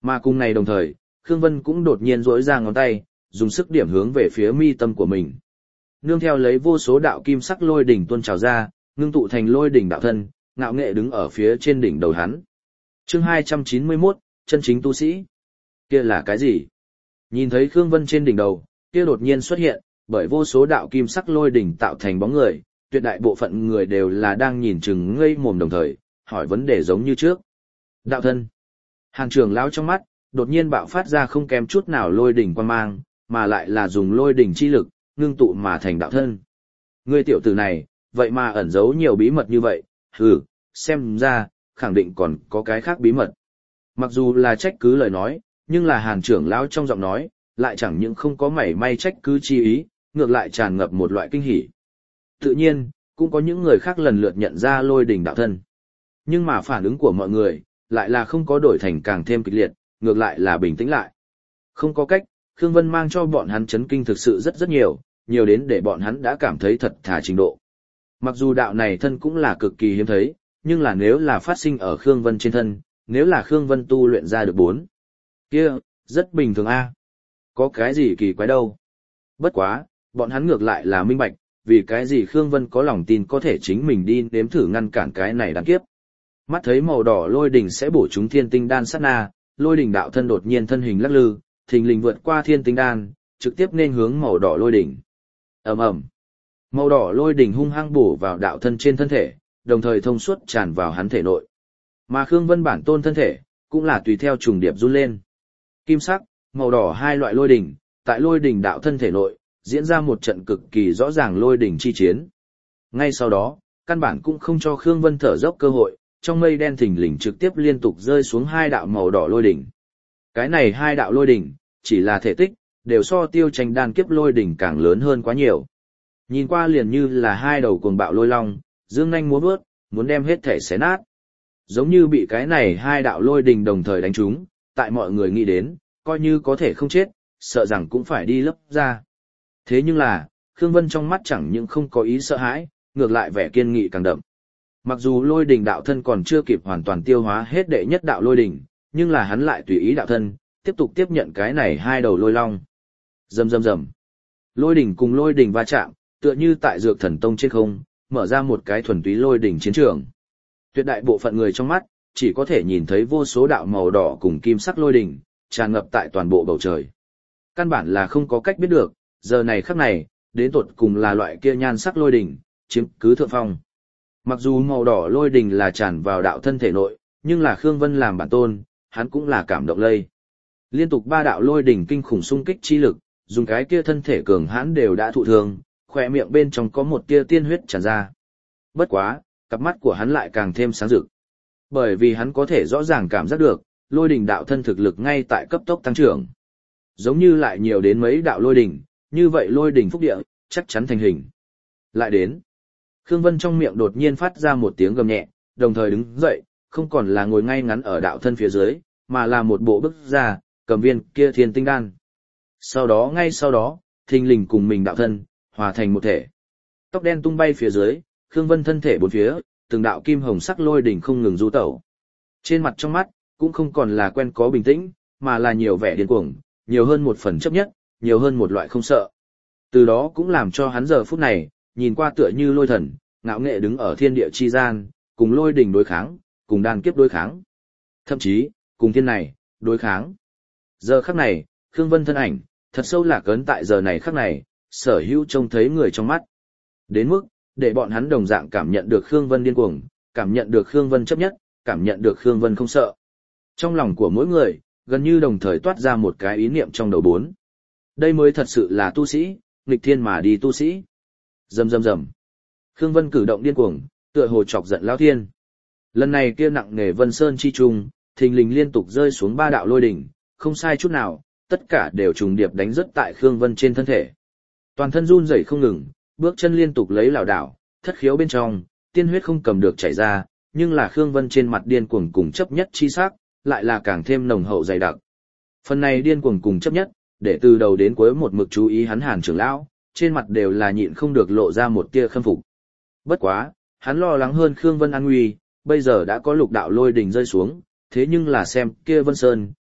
S1: Mà cùng này đồng thời, Khương Vân cũng đột nhiên rỗi ra ngón tay, dùng sức điểm hướng về phía mi tâm của mình. Nương theo lấy vô số đạo kim sắc lôi đỉnh tuôn trào ra, ngưng tụ thành lôi đỉnh đạo thân, ngạo nghệ đứng ở phía trên đỉnh đầu hắn. Chương hai trăm chín mươi mốt, chân chính tu sĩ. Kia là cái gì? Nhìn thấy Khương Vân trên đỉnh đầu, kia đột nhiên xuất hiện, bởi vô số đạo kim sắc lôi đỉnh tạo thành bóng người, tuyệt đại bộ phận người đều là đang nhìn chừng ngây mồm đồng thời, hỏi vấn đề giống như trước. Đạo thân. Hàng trưởng lão trong mắt, đột nhiên bạo phát ra không kém chút nào lôi đỉnh quan mang, mà lại là dùng lôi đỉnh chi lực, ngưng tụ mà thành đạo thân. Ngươi tiểu tử này, vậy mà ẩn giấu nhiều bí mật như vậy, hừ, xem ra, khẳng định còn có cái khác bí mật. Mặc dù là trách cứ lời nói, nhưng là hàn trưởng lão trong giọng nói, lại chẳng những không có mảy may trách cứ chi ý, ngược lại tràn ngập một loại kinh hỉ. Tự nhiên, cũng có những người khác lần lượt nhận ra lôi đỉnh đạo thân. Nhưng mà phản ứng của mọi người, lại là không có đổi thành càng thêm kịch liệt, ngược lại là bình tĩnh lại. Không có cách, Khương Vân mang cho bọn hắn chấn kinh thực sự rất rất nhiều, nhiều đến để bọn hắn đã cảm thấy thật thà trình độ. Mặc dù đạo này thân cũng là cực kỳ hiếm thấy, nhưng là nếu là phát sinh ở Khương Vân trên thân, nếu là Khương Vân tu luyện ra được bốn, kia, rất bình thường a. Có cái gì kỳ quái đâu. Bất quá, bọn hắn ngược lại là minh bạch, vì cái gì Khương Vân có lòng tin có thể chính mình đi nếm thử ngăn cản cái này đáng kiếp. Mắt thấy màu đỏ lôi đỉnh sẽ bổ trúng thiên tinh đan sát na, lôi đỉnh đạo thân đột nhiên thân hình lắc lư, thình lình vượt qua thiên tinh đan, trực tiếp nên hướng màu đỏ lôi đỉnh. Ầm ầm. Màu đỏ lôi đỉnh hung hăng bổ vào đạo thân trên thân thể, đồng thời thông suốt tràn vào hắn thể nội. Mà Khương Vân bản tôn thân thể, cũng là tùy theo trùng điệp run lên. Kim sắc, màu đỏ hai loại lôi đỉnh, tại lôi đỉnh đạo thân thể nội, diễn ra một trận cực kỳ rõ ràng lôi đỉnh chi chiến. Ngay sau đó, căn bản cũng không cho Khương Vân thở dốc cơ hội, trong mây đen thình lình trực tiếp liên tục rơi xuống hai đạo màu đỏ lôi đỉnh. Cái này hai đạo lôi đỉnh, chỉ là thể tích, đều so tiêu tranh đan kiếp lôi đỉnh càng lớn hơn quá nhiều. Nhìn qua liền như là hai đầu cuồng bạo lôi long, dương nhanh múa vớt, muốn đem hết thể xé nát. Giống như bị cái này hai đạo lôi đỉnh đồng thời đánh trúng, tại mọi người nghĩ đến, coi như có thể không chết, sợ rằng cũng phải đi lấp ra. Thế nhưng là, Khương Vân trong mắt chẳng những không có ý sợ hãi, ngược lại vẻ kiên nghị càng đậm. Mặc dù lôi đỉnh đạo thân còn chưa kịp hoàn toàn tiêu hóa hết đệ nhất đạo lôi đỉnh, nhưng là hắn lại tùy ý đạo thân, tiếp tục tiếp nhận cái này hai đầu lôi long. Rầm rầm rầm. Lôi đỉnh cùng lôi đỉnh va chạm, tựa như tại Dược Thần Tông trên không, mở ra một cái thuần túy lôi đỉnh chiến trường. Tuyệt đại bộ phận người trong mắt, chỉ có thể nhìn thấy vô số đạo màu đỏ cùng kim sắc lôi đỉnh, tràn ngập tại toàn bộ bầu trời. Căn bản là không có cách biết được, giờ này khắc này, đến tột cùng là loại kia nhan sắc lôi đỉnh, chiếm cứ thượng phong. Mặc dù màu đỏ lôi đỉnh là tràn vào đạo thân thể nội, nhưng là Khương Vân làm bản tôn, hắn cũng là cảm động lây. Liên tục ba đạo lôi đỉnh kinh khủng xung kích chi lực, dùng cái kia thân thể cường hãn đều đã thụ thương, khỏe miệng bên trong có một tia tiên huyết tràn ra. Bất quá, cặp mắt của hắn lại càng thêm sáng rực. Bởi vì hắn có thể rõ ràng cảm giác được, lôi đỉnh đạo thân thực lực ngay tại cấp tốc tăng trưởng. Giống như lại nhiều đến mấy đạo lôi đỉnh, như vậy lôi đỉnh phúc địa, chắc chắn thành hình. Lại đến. Khương Vân trong miệng đột nhiên phát ra một tiếng gầm nhẹ, đồng thời đứng dậy, không còn là ngồi ngay ngắn ở đạo thân phía dưới, mà là một bộ bước ra, cầm viên kia thiên tinh đan. Sau đó ngay sau đó, thình lình cùng mình đạo thân, hòa thành một thể. Tóc đen tung bay phía dưới, Khương Vân thân thể bốn phía, từng đạo kim hồng sắc lôi đỉnh không ngừng du tẩu. Trên mặt trong mắt, cũng không còn là quen có bình tĩnh, mà là nhiều vẻ điên cuồng, nhiều hơn một phần chấp nhất, nhiều hơn một loại không sợ. Từ đó cũng làm cho hắn giờ phút này, nhìn qua tựa như lôi thần, ngạo nghệ đứng ở thiên địa chi gian, cùng lôi đỉnh đối kháng, cùng đan kiếp đối kháng. Thậm chí, cùng thiên này, đối kháng. Giờ khắc này, Khương Vân thân ảnh, thật sâu lạc ấn tại giờ này khắc này, sở hữu trông thấy người trong mắt. Đến mức, để bọn hắn đồng dạng cảm nhận được Khương Vân điên cuồng, cảm nhận được Khương Vân chấp nhất, cảm nhận được Khương Vân không sợ. Trong lòng của mỗi người, gần như đồng thời toát ra một cái ý niệm trong đầu bốn. Đây mới thật sự là tu sĩ, nghịch thiên mà đi tu sĩ. Rầm rầm rầm. Khương Vân cử động điên cuồng, tựa hồ chọc giận Lão Thiên. Lần này kia nặng nề Vân Sơn chi trung, thình lình liên tục rơi xuống ba đạo lôi đỉnh, không sai chút nào, tất cả đều trùng điệp đánh rất tại Khương Vân trên thân thể. Toàn thân run rẩy không ngừng, bước chân liên tục lấy lảo đảo, thất khiếu bên trong, tiên huyết không cầm được chảy ra, nhưng là Khương Vân trên mặt điên cuồng cùng chấp nhất chi sắc, lại là càng thêm nồng hậu dày đặc. Phần này điên cuồng cùng chấp nhất, để từ đầu đến cuối một mực chú ý hắn Hàn trưởng lão, trên mặt đều là nhịn không được lộ ra một tia khâm phục. Bất quá, hắn lo lắng hơn Khương Vân an nguy, bây giờ đã có lục đạo lôi đỉnh rơi xuống, thế nhưng là xem kia Vân Sơn,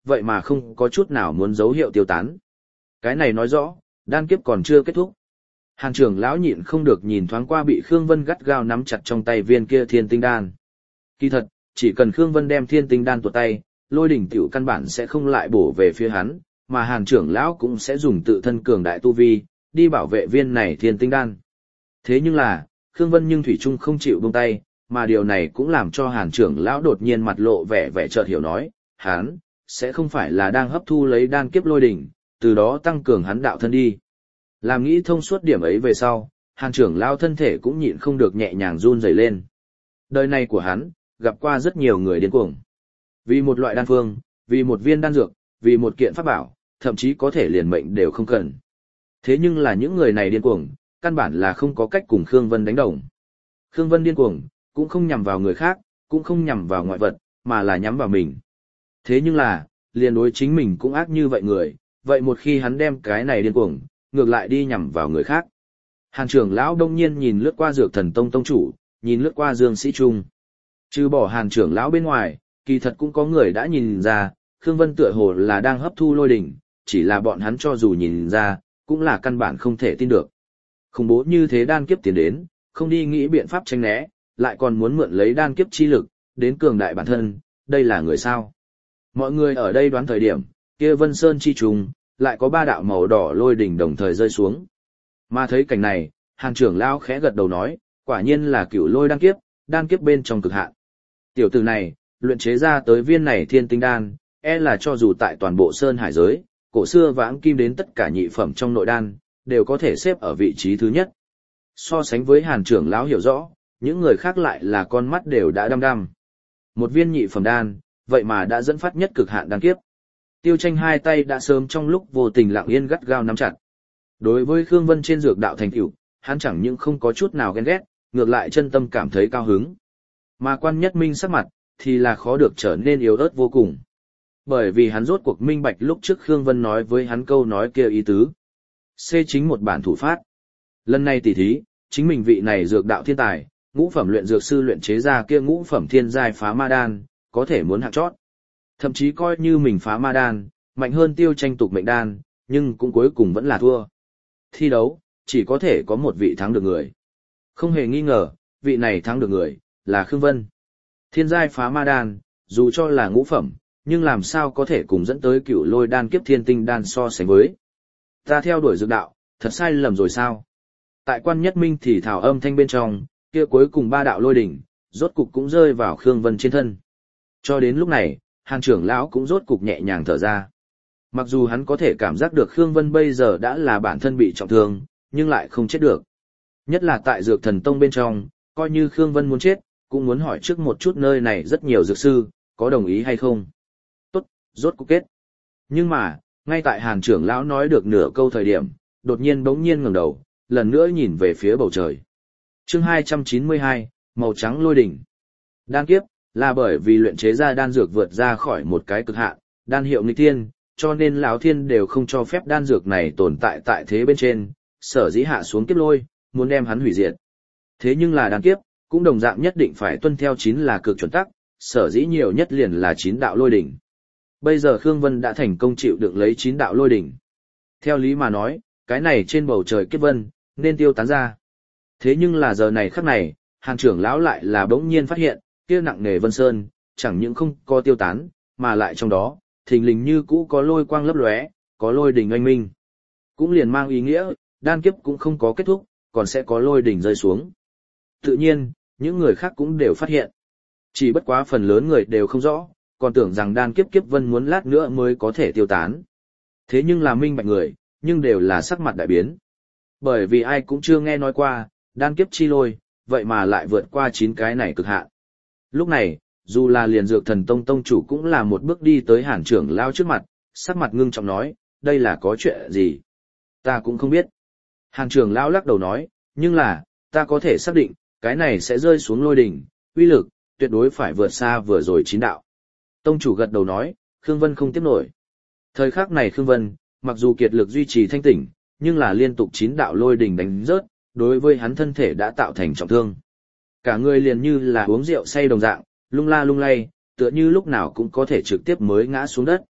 S1: vậy mà không có chút nào muốn dấu hiệu tiêu tán. Cái này nói rõ, đan kiếp còn chưa kết thúc. Hàn trưởng lão nhịn không được nhìn thoáng qua bị Khương Vân gắt gao nắm chặt trong tay viên kia thiên tinh đan. Kỳ thật, chỉ cần Khương Vân đem thiên tinh đan tuột tay, lôi đỉnh tiểu căn bản sẽ không lại bổ về phía hắn, mà Hàn trưởng lão cũng sẽ dùng tự thân cường đại tu vi, đi bảo vệ viên này thiên tinh đan. Thế nhưng là, Khương Vân nhưng thủy chung không chịu buông tay, mà điều này cũng làm cho Hàn trưởng lão đột nhiên mặt lộ vẻ vẻ chợt hiểu nói, hắn sẽ không phải là đang hấp thu lấy đan kiếp lôi đỉnh, từ đó tăng cường hắn đạo thân đi. Làm nghĩ thông suốt điểm ấy về sau, Hàn trưởng lão thân thể cũng nhịn không được nhẹ nhàng run rẩy lên. Đời này của hắn, gặp qua rất nhiều người điên cuồng. Vì một loại đan phương, vì một viên đan dược, vì một kiện pháp bảo, thậm chí có thể liền mệnh đều không cần. Thế nhưng là những người này điên cuồng, căn bản là không có cách cùng Khương Vân đánh đồng. Khương Vân điên cuồng, cũng không nhằm vào người khác, cũng không nhằm vào ngoại vật, mà là nhắm vào mình. Thế nhưng là, liền đối chính mình cũng ác như vậy người, vậy một khi hắn đem cái này điên cuồng, ngược lại đi nhằm vào người khác. Hàn trưởng lão đông nhiên nhìn lướt qua Dược Thần Tông tông chủ, nhìn lướt qua Dương Sĩ Trung. Trừ bỏ Hàn trưởng lão bên ngoài, kỳ thật cũng có người đã nhìn ra, Khương Vân tựa hồ là đang hấp thu lôi đỉnh, chỉ là bọn hắn cho dù nhìn ra, cũng là căn bản không thể tin được. Khủng bố như thế đan kiếp tiến đến, không đi nghĩ biện pháp tránh né, lại còn muốn mượn lấy đan kiếp chi lực, đến cường đại bản thân, đây là người sao? Mọi người ở đây đoán thời điểm, kia Vân Sơn chi trùng, lại có ba đạo màu đỏ lôi đỉnh đồng thời rơi xuống. Mà thấy cảnh này, Hàn trưởng lão khẽ gật đầu nói, quả nhiên là cửu lôi đan kiếp, đan kiếp bên trong cực hạn. Tiểu tử này, luyện chế ra tới viên này thiên tinh đan, e là cho dù tại toàn bộ sơn hải giới, cổ xưa vãng kim đến tất cả nhị phẩm trong nội đan, đều có thể xếp ở vị trí thứ nhất. So sánh với Hàn trưởng lão hiểu rõ, những người khác lại là con mắt đều đã đăm đăm. Một viên nhị phẩm đan, vậy mà đã dẫn phát nhất cực hạn đan kiếp. Tiêu Tranh hai tay đã sớm trong lúc vô tình lặng yên gắt gao nắm chặt. Đối với Khương Vân trên dược đạo thành tựu, hắn chẳng những không có chút nào ghen ghét, ngược lại chân tâm cảm thấy cao hứng. Mà Quan Nhất Minh sắc mặt, thì là khó được trở nên yếu ớt vô cùng. Bởi vì hắn rốt cuộc minh bạch lúc trước Khương Vân nói với hắn câu nói kia ý tứ. C chính một bản thủ phát. Lần này tỉ thí, chính mình vị này dược đạo thiên tài, ngũ phẩm luyện dược sư luyện chế ra kia ngũ phẩm thiên giai phá ma đan, có thể muốn hạng chót. Thậm chí coi như mình phá ma đan, mạnh hơn Tiêu Tranh tục mệnh đan, nhưng cũng cuối cùng vẫn là thua. Thi đấu, chỉ có thể có một vị thắng được người. Không hề nghi ngờ, vị này thắng được người, là Khương Vân. Thiên giai phá ma đan, dù cho là ngũ phẩm, nhưng làm sao có thể cùng dẫn tới cửu lôi đan kiếp thiên tinh đan so sánh với. Ta theo đuổi dược đạo, thật sai lầm rồi sao? Tại Quan Nhất Minh thì thảo âm thanh bên trong, kia cuối cùng ba đạo lôi đỉnh, rốt cục cũng rơi vào Khương Vân trên thân. Cho đến lúc này, Hàn trưởng lão cũng rốt cục nhẹ nhàng thở ra. Mặc dù hắn có thể cảm giác được Khương Vân bây giờ đã là bản thân bị trọng thương, nhưng lại không chết được. Nhất là tại Dược Thần Tông bên trong, coi như Khương Vân muốn chết, cũng muốn hỏi trước một chút nơi này rất nhiều dược sư, có đồng ý hay không. Tốt, rốt cục kết. Nhưng mà, ngay tại Hàn trưởng lão nói được nửa câu thời điểm, đột nhiên bỗng nhiên ngẩng đầu, lần nữa nhìn về phía bầu trời. Chương hai trăm chín mươi hai, màu trắng lôi đỉnh. Đan kiếp là bởi vì luyện chế ra đan dược vượt ra khỏi một cái cực hạn, đan hiệu nghịch thiên, cho nên lão thiên đều không cho phép đan dược này tồn tại tại thế bên trên, sở dĩ hạ xuống kiếp lôi, muốn đem hắn hủy diệt. Thế nhưng là đan kiếp, cũng đồng dạng nhất định phải tuân theo chín là cực chuẩn tắc, sở dĩ nhiều nhất liền là chín đạo lôi đỉnh. Bây giờ Khương Vân đã thành công chịu đựng lấy chín đạo lôi đỉnh. Theo lý mà nói, cái này trên bầu trời kiếp vân, nên tiêu tán ra. Thế nhưng là giờ này khắc này, Hàn trưởng lão lại là bỗng nhiên phát hiện, kia nặng nề vân sơn, chẳng những không có tiêu tán, mà lại trong đó, thình lình như cũ có lôi quang lấp lóe, có lôi đỉnh oanh minh. Cũng liền mang ý nghĩa, đan kiếp cũng không có kết thúc, còn sẽ có lôi đỉnh rơi xuống. Tự nhiên, những người khác cũng đều phát hiện. Chỉ bất quá phần lớn người đều không rõ, còn tưởng rằng đan kiếp kiếp vân muốn lát nữa mới có thể tiêu tán. Thế nhưng là minh bạch người, nhưng đều là sắc mặt đại biến. Bởi vì ai cũng chưa nghe nói qua, đan kiếp chi lôi, vậy mà lại vượt qua chín cái này cực hạn. Lúc này, dù là liền Dược Thần Tông tông chủ cũng là một bước đi tới Hàn trưởng lão trước mặt, sắc mặt ngưng trọng nói, đây là có chuyện gì? Ta cũng không biết. Hàn trưởng lão lắc đầu nói, nhưng là, ta có thể xác định, cái này sẽ rơi xuống lôi đỉnh, uy lực, tuyệt đối phải vượt xa vừa rồi chín đạo. Tông chủ gật đầu nói, Khương Vân không tiếp nổi. Thời khắc này Khương Vân, mặc dù kiệt lực duy trì thanh tỉnh, nhưng là liên tục chín đạo lôi đỉnh đánh rớt, đối với hắn thân thể đã tạo thành trọng thương. Cả người liền như là uống rượu say đồng dạng, lung la lung lay, tựa như lúc nào cũng có thể trực tiếp mới ngã xuống đất.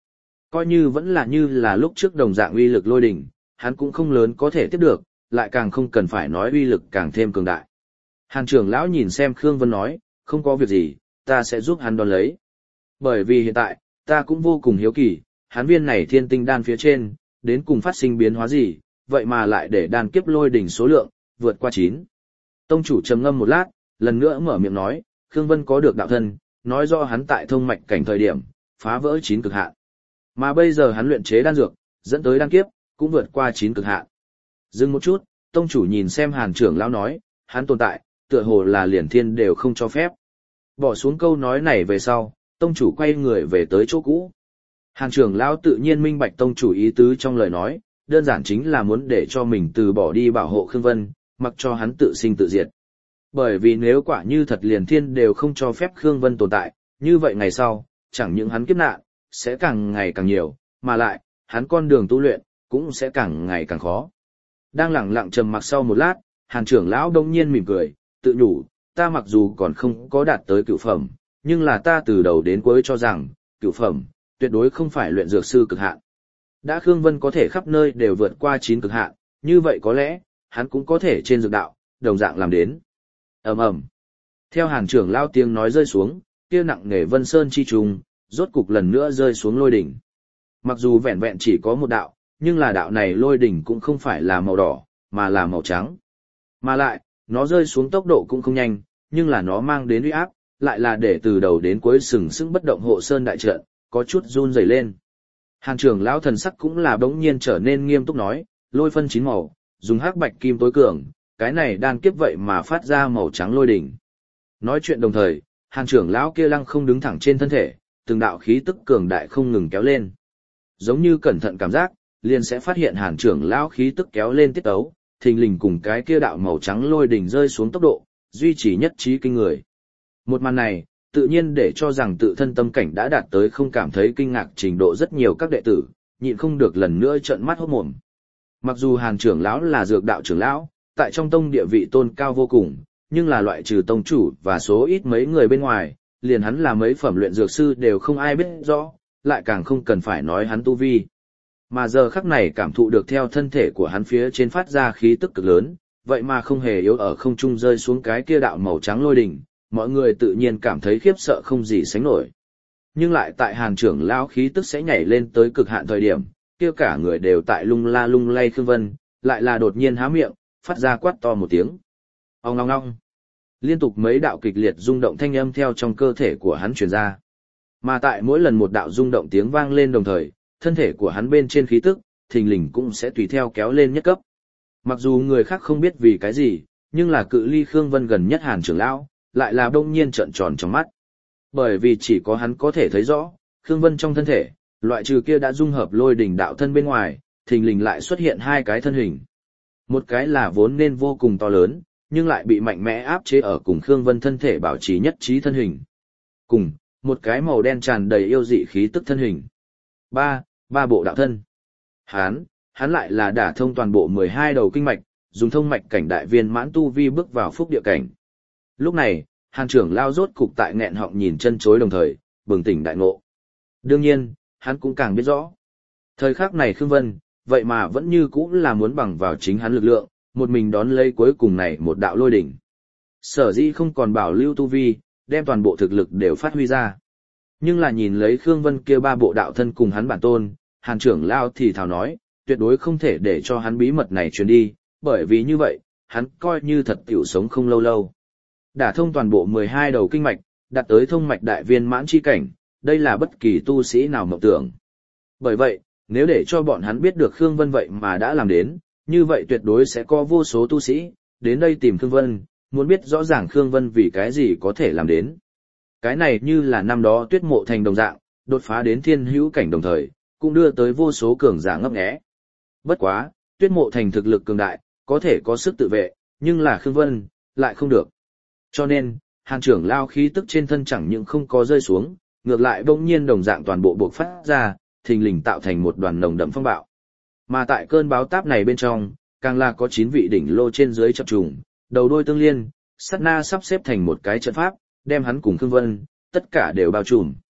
S1: Coi như vẫn là như là lúc trước đồng dạng uy lực lôi đỉnh, hắn cũng không lớn có thể tiếp được, lại càng không cần phải nói uy lực càng thêm cường đại. Hàn trưởng lão nhìn xem Khương Vân nói, không có việc gì, ta sẽ giúp hắn đón lấy. Bởi vì hiện tại, ta cũng vô cùng hiếu kỳ, hắn viên này thiên tinh đan phía trên, đến cùng phát sinh biến hóa gì, vậy mà lại để đan kiếp lôi đỉnh số lượng, vượt qua chín. Tông chủ trầm ngâm một lát, lần nữa mở miệng nói, Khương Vân có được đạo thân, nói do hắn tại thông mạch cảnh thời điểm, phá vỡ chín cực hạn. Mà bây giờ hắn luyện chế đan dược, dẫn tới đan kiếp, cũng vượt qua chín cực hạn. Dừng một chút, tông chủ nhìn xem Hàn trưởng lão nói, hắn tồn tại, tựa hồ là liền thiên đều không cho phép. Bỏ xuống câu nói này về sau, tông chủ quay người về tới chỗ cũ. Hàn trưởng lão tự nhiên minh bạch tông chủ ý tứ trong lời nói, đơn giản chính là muốn để cho mình từ bỏ đi bảo hộ Khương Vân, mặc cho hắn tự sinh tự diệt. Bởi vì nếu quả như thật liền thiên đều không cho phép Khương Vân tồn tại, như vậy ngày sau, chẳng những hắn kiếp nạn, sẽ càng ngày càng nhiều, mà lại, hắn con đường tu luyện, cũng sẽ càng ngày càng khó. Đang lặng lặng trầm mặc sau một lát, Hàn trưởng lão đông nhiên mỉm cười, tự nhủ, ta mặc dù còn không có đạt tới cửu phẩm, nhưng là ta từ đầu đến cuối cho rằng, cửu phẩm, tuyệt đối không phải luyện dược sư cực hạn. Đã Khương Vân có thể khắp nơi đều vượt qua chín cực hạn, như vậy có lẽ, hắn cũng có thể trên dược đạo, đồng dạng làm đến. Ầm ầm. Theo Hàn trưởng lão tiếng nói rơi xuống, kia nặng nề Vân Sơn chi trùng, rốt cục lần nữa rơi xuống lôi đỉnh. Mặc dù vẹn vẹn chỉ có một đạo, nhưng là đạo này lôi đỉnh cũng không phải là màu đỏ, mà là màu trắng. Mà lại, nó rơi xuống tốc độ cũng không nhanh, nhưng là nó mang đến uy áp, lại là để từ đầu đến cuối sừng sững bất động hộ sơn đại trận, có chút run rẩy lên. Hàn trưởng lão thần sắc cũng là bỗng nhiên trở nên nghiêm túc nói, lôi phân chín màu, dùng hắc bạch kim tối cường, cái này đan kiếp vậy mà phát ra màu trắng lôi đỉnh. Nói chuyện đồng thời, Hàn trưởng lão kia lăng không đứng thẳng trên thân thể, từng đạo khí tức cường đại không ngừng kéo lên. Giống như cẩn thận cảm giác, liền sẽ phát hiện Hàn trưởng lão khí tức kéo lên tiết tấu, thình lình cùng cái kia đạo màu trắng lôi đỉnh rơi xuống tốc độ, duy trì nhất trí kinh người. Một màn này, tự nhiên để cho rằng tự thân tâm cảnh đã đạt tới không cảm thấy kinh ngạc trình độ rất nhiều các đệ tử, nhịn không được lần nữa trợn mắt hốt mồm. Mặc dù Hàn trưởng lão là dược đạo trưởng lão, tại trong tông địa vị tôn cao vô cùng, nhưng là loại trừ tông chủ và số ít mấy người bên ngoài, liền hắn là mấy phẩm luyện dược sư đều không ai biết rõ, lại càng không cần phải nói hắn tu vi. Mà giờ khắc này cảm thụ được theo thân thể của hắn phía trên phát ra khí tức cực lớn, vậy mà không hề yếu ở không trung rơi xuống cái kia đạo màu trắng lôi đỉnh, mọi người tự nhiên cảm thấy khiếp sợ không gì sánh nổi. Nhưng lại tại Hàn trưởng lão khí tức sẽ nhảy lên tới cực hạn thời điểm, kia cả người đều tại lung la lung lay Khương Vân, lại là đột nhiên há miệng, phát ra quát to một tiếng. Ong ong ong. Liên tục mấy đạo kịch liệt rung động thanh âm theo trong cơ thể của hắn truyền ra. Mà tại mỗi lần một đạo rung động tiếng vang lên đồng thời, thân thể của hắn bên trên khí tức, thình lình cũng sẽ tùy theo kéo lên nhất cấp. Mặc dù người khác không biết vì cái gì, nhưng là cự ly Khương Vân gần nhất Hàn trưởng lão, lại là đông nhiên trợn tròn trong mắt. Bởi vì chỉ có hắn có thể thấy rõ, Khương Vân trong thân thể, loại trừ kia đã dung hợp lôi đỉnh đạo thân bên ngoài, thình lình lại xuất hiện hai cái thân hình. Một cái là vốn nên vô cùng to lớn, nhưng lại bị mạnh mẽ áp chế ở cùng Khương Vân thân thể bảo trì nhất trí thân hình. Cùng, một cái màu đen tràn đầy yêu dị khí tức thân hình. Ba, ba bộ đạo thân. Hán, hắn lại là đả thông toàn bộ mười hai đầu kinh mạch, dùng thông mạch cảnh đại viên mãn tu vi bước vào phúc địa cảnh. Lúc này, Hàn trưởng lao rốt cục tại nghẹn họng nhìn chân chối đồng thời, bừng tỉnh đại ngộ. Đương nhiên, hắn cũng càng biết rõ. Thời khắc này Khương Vân, vậy mà vẫn như cũ là muốn bằng vào chính hắn lực lượng, một mình đón lấy cuối cùng này một đạo lôi đỉnh. Sở dĩ không còn bảo lưu tu vi, đem toàn bộ thực lực đều phát huy ra. Nhưng là nhìn lấy Khương Vân kia ba bộ đạo thân cùng hắn bản tôn, Hàn trưởng lao thì thào nói, tuyệt đối không thể để cho hắn bí mật này truyền đi, bởi vì như vậy, hắn coi như thật tiểu sống không lâu lâu. Đả thông toàn bộ mười hai đầu kinh mạch, đạt tới thông mạch đại viên mãn chi cảnh, đây là bất kỳ tu sĩ nào mộng tưởng. Bởi vậy, nếu để cho bọn hắn biết được Khương Vân vậy mà đã làm đến, như vậy tuyệt đối sẽ có vô số tu sĩ, đến đây tìm Khương Vân, muốn biết rõ ràng Khương Vân vì cái gì có thể làm đến. Cái này như là năm đó Tuyết Mộ Thành đồng dạng, đột phá đến thiên hữu cảnh đồng thời, cũng đưa tới vô số cường giả ngấp nghé. Bất quá, Tuyết Mộ Thành thực lực cường đại, có thể có sức tự vệ, nhưng là Khương Vân, lại không được. Cho nên, Hàn trưởng lao khí tức trên thân chẳng những không có rơi xuống, ngược lại bỗng nhiên đồng dạng toàn bộ bộc phát ra, thình lình tạo thành một đoàn nồng đậm phong bạo. Mà tại cơn báo táp này bên trong, càng là có chín vị đỉnh lô trên dưới chập trùng, đầu đôi tương liên, sát na sắp xếp thành một cái trận pháp, đem hắn cùng Khương Vân, tất cả đều bao trùm.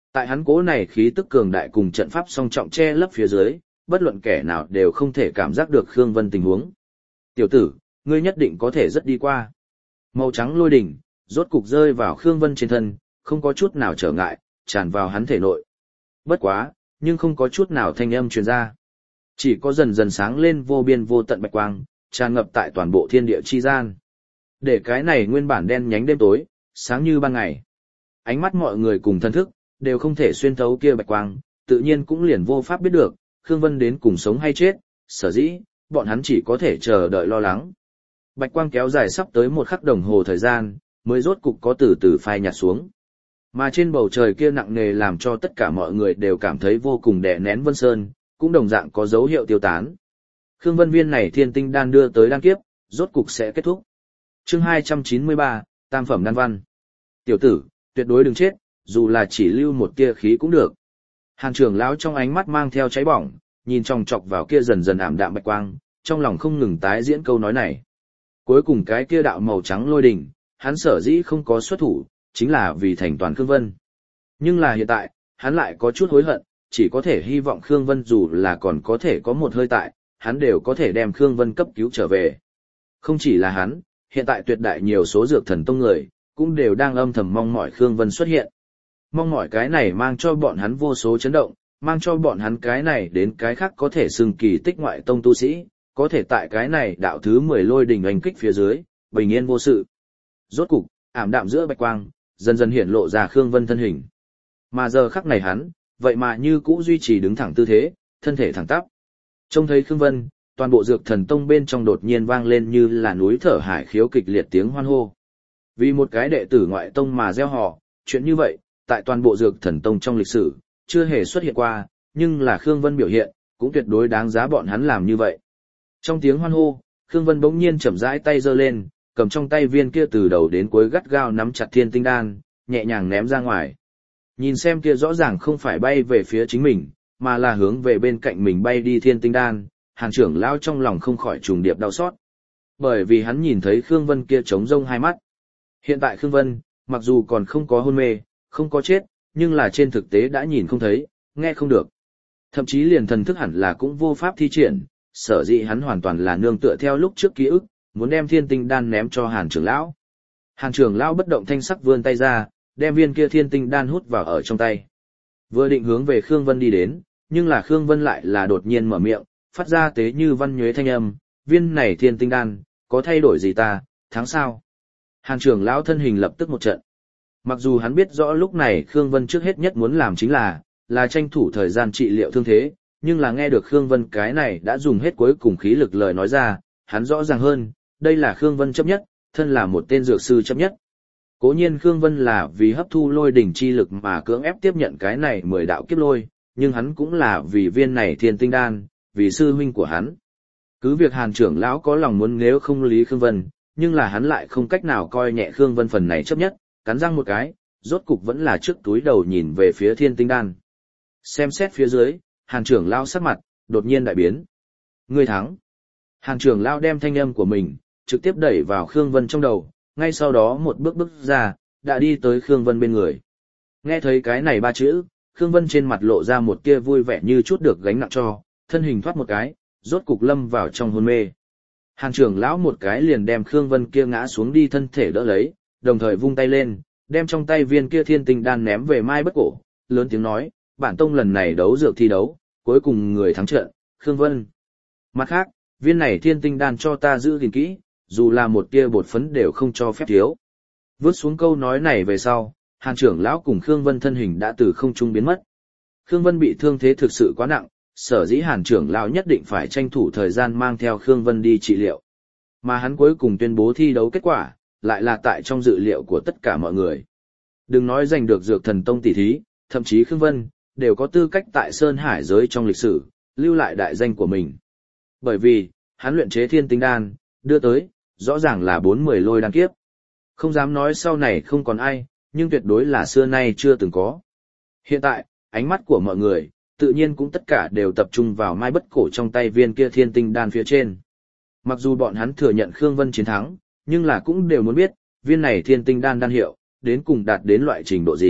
S1: Tại hắn cố này khí tức cường đại cùng trận pháp song trọng che lấp phía dưới, bất luận kẻ nào đều không thể cảm giác được Khương Vân tình huống. Tiểu tử, ngươi nhất định có thể rất đi qua. Màu trắng lôi đỉnh, rốt cục rơi vào Khương Vân trên thân, không có chút nào trở ngại, tràn vào hắn thể nội. Bất quá, nhưng không có chút nào thanh âm truyền ra. Chỉ có dần dần sáng lên vô biên vô tận bạch quang, tràn ngập tại toàn bộ thiên địa chi gian. Để cái này nguyên bản đen nhánh đêm tối, sáng như ban ngày. Ánh mắt mọi người cùng thân thức, đều không thể xuyên thấu kia bạch quang, tự nhiên cũng liền vô pháp biết được, Khương Vân đến cùng sống hay chết, sở dĩ, bọn hắn chỉ có thể chờ đợi lo lắng. Bạch quang kéo dài sắp tới một khắc đồng hồ thời gian, mới rốt cục có từ từ phai nhạt xuống. Mà trên bầu trời kia nặng nề làm cho tất cả mọi người đều cảm thấy vô cùng đè nén Vân Sơn, cũng đồng dạng có dấu hiệu tiêu tán. Khương Vân viên này thiên tinh đan đưa tới đan kiếp, rốt cục sẽ kết thúc. Chương hai trăm chín mươi ba, Tam phẩm đan văn. Tiểu tử, tuyệt đối đừng chết, dù là chỉ lưu một tia khí cũng được. Hàn trưởng lão trong ánh mắt mang theo cháy bỏng, nhìn chòng chọc vào kia dần dần ảm đạm bạch quang, trong lòng không ngừng tái diễn câu nói này. Cuối cùng cái kia đạo màu trắng lôi đỉnh, hắn sở dĩ không có xuất thủ, chính là vì thành toàn Khương Vân. Nhưng là hiện tại, hắn lại có chút hối hận, chỉ có thể hy vọng Khương Vân dù là còn có thể có một hơi tại, hắn đều có thể đem Khương Vân cấp cứu trở về. Không chỉ là hắn, hiện tại tuyệt đại nhiều số dược thần tông người, cũng đều đang âm thầm mong mỏi Khương Vân xuất hiện. Mong mỏi cái này mang cho bọn hắn vô số chấn động, mang cho bọn hắn cái này đến cái khác có thể xưng kỳ tích ngoại tông tu sĩ, có thể tại cái này đạo thứ mười lôi đỉnh oanh kích phía dưới, bình yên vô sự. Rốt cục, ảm đạm giữa bạch quang, dần dần hiện lộ ra Khương Vân thân hình. Mà giờ khắc này hắn, vậy mà như cũ duy trì đứng thẳng tư thế, thân thể thẳng tắp. Trông thấy Khương Vân, toàn bộ dược thần tông bên trong đột nhiên vang lên như là núi thở hải khiếu kịch liệt tiếng hoan hô. Vì một cái đệ tử ngoại tông mà gieo họ, chuyện như vậy, tại toàn bộ dược thần tông trong lịch sử, chưa hề xuất hiện qua, nhưng là Khương Vân biểu hiện, cũng tuyệt đối đáng giá bọn hắn làm như vậy. Trong tiếng hoan hô, Khương Vân bỗng nhiên chậm rãi tay giơ lên, cầm trong tay viên kia từ đầu đến cuối gắt gao nắm chặt thiên tinh đan, nhẹ nhàng ném ra ngoài. Nhìn xem kia rõ ràng không phải bay về phía chính mình, mà là hướng về bên cạnh mình bay đi thiên tinh đan, Hàn trưởng lão trong lòng không khỏi trùng điệp đau xót. Bởi vì hắn nhìn thấy Khương Vân kia trống rông hai mắt. Hiện tại Khương Vân, mặc dù còn không có hôn mê, không có chết, nhưng là trên thực tế đã nhìn không thấy, nghe không được. Thậm chí liền thần thức hẳn là cũng vô pháp thi triển, sở dĩ hắn hoàn toàn là nương tựa theo lúc trước ký ức, muốn đem thiên tinh đan ném cho Hàn trưởng lão. Hàn trưởng lão bất động thanh sắc vươn tay ra, đem viên kia thiên tinh đan hút vào ở trong tay. Vừa định hướng về Khương Vân đi đến, nhưng là Khương Vân lại là đột nhiên mở miệng, phát ra tế như văn nhuế thanh âm, viên này thiên tinh đan, có thay đổi gì ta, tháng sau. Hàn trưởng lão thân hình lập tức một trận. Mặc dù hắn biết rõ lúc này Khương Vân trước hết nhất muốn làm chính là, là tranh thủ thời gian trị liệu thương thế, nhưng là nghe được Khương Vân cái này đã dùng hết cuối cùng khí lực lời nói ra, hắn rõ ràng hơn, đây là Khương Vân chấp nhất, thân là một tên dược sư chấp nhất. Cố nhiên Khương Vân là vì hấp thu lôi đỉnh chi lực mà cưỡng ép tiếp nhận cái này mười đạo kiếp lôi, nhưng hắn cũng là vì viên này thiên tinh đan, vì sư huynh của hắn. Cứ việc Hàn trưởng lão có lòng muốn nếu không lý Khương Vân, nhưng là hắn lại không cách nào coi nhẹ Khương Vân phần này chấp nhất, cắn răng một cái, rốt cục vẫn là trước túi đầu nhìn về phía thiên tinh đan. Xem xét phía dưới, Hàn trưởng lão sắc mặt, đột nhiên đại biến. Ngươi thắng. Hàn trưởng lão đem thanh âm của mình, trực tiếp đẩy vào Khương Vân trong đầu, ngay sau đó một bước bước ra, đã đi tới Khương Vân bên người. Nghe thấy cái này ba chữ, Khương Vân trên mặt lộ ra một tia vui vẻ như chút được gánh nặng cho, thân hình thoát một cái, rốt cục lâm vào trong hôn mê. Hàn trưởng lão một cái liền đem Khương Vân kia ngã xuống đi thân thể đỡ lấy, đồng thời vung tay lên, đem trong tay viên kia thiên tinh đan ném về Mai Bất Cổ, lớn tiếng nói, bản tông lần này đấu dược thi đấu, cuối cùng người thắng trận, Khương Vân. Mặt khác, viên này thiên tinh đan cho ta giữ gìn kỹ, dù là một tia bột phấn đều không cho phép thiếu. Vớt xuống câu nói này về sau, Hàn trưởng lão cùng Khương Vân thân hình đã từ không trung biến mất. Khương Vân bị thương thế thực sự quá nặng, sở dĩ Hàn trưởng lão nhất định phải tranh thủ thời gian mang theo Khương Vân đi trị liệu. Mà hắn cuối cùng tuyên bố thi đấu kết quả, lại là tại trong dự liệu của tất cả mọi người. Đừng nói giành được dược thần tông tỷ thí, thậm chí Khương Vân, đều có tư cách tại Sơn Hải giới trong lịch sử, lưu lại đại danh của mình. Bởi vì, hắn luyện chế thiên tinh đan, đưa tới, rõ ràng là bốn mươi lôi đan kiếp. Không dám nói sau này không còn ai, nhưng tuyệt đối là xưa nay chưa từng có. Hiện tại, ánh mắt của mọi người, tự nhiên cũng tất cả đều tập trung vào Mai Bất Cổ trong tay viên kia thiên tinh đan phía trên. Mặc dù bọn hắn thừa nhận Khương Vân chiến thắng, nhưng là cũng đều muốn biết, viên này thiên tinh đan đan hiệu, đến cùng đạt đến loại trình độ gì,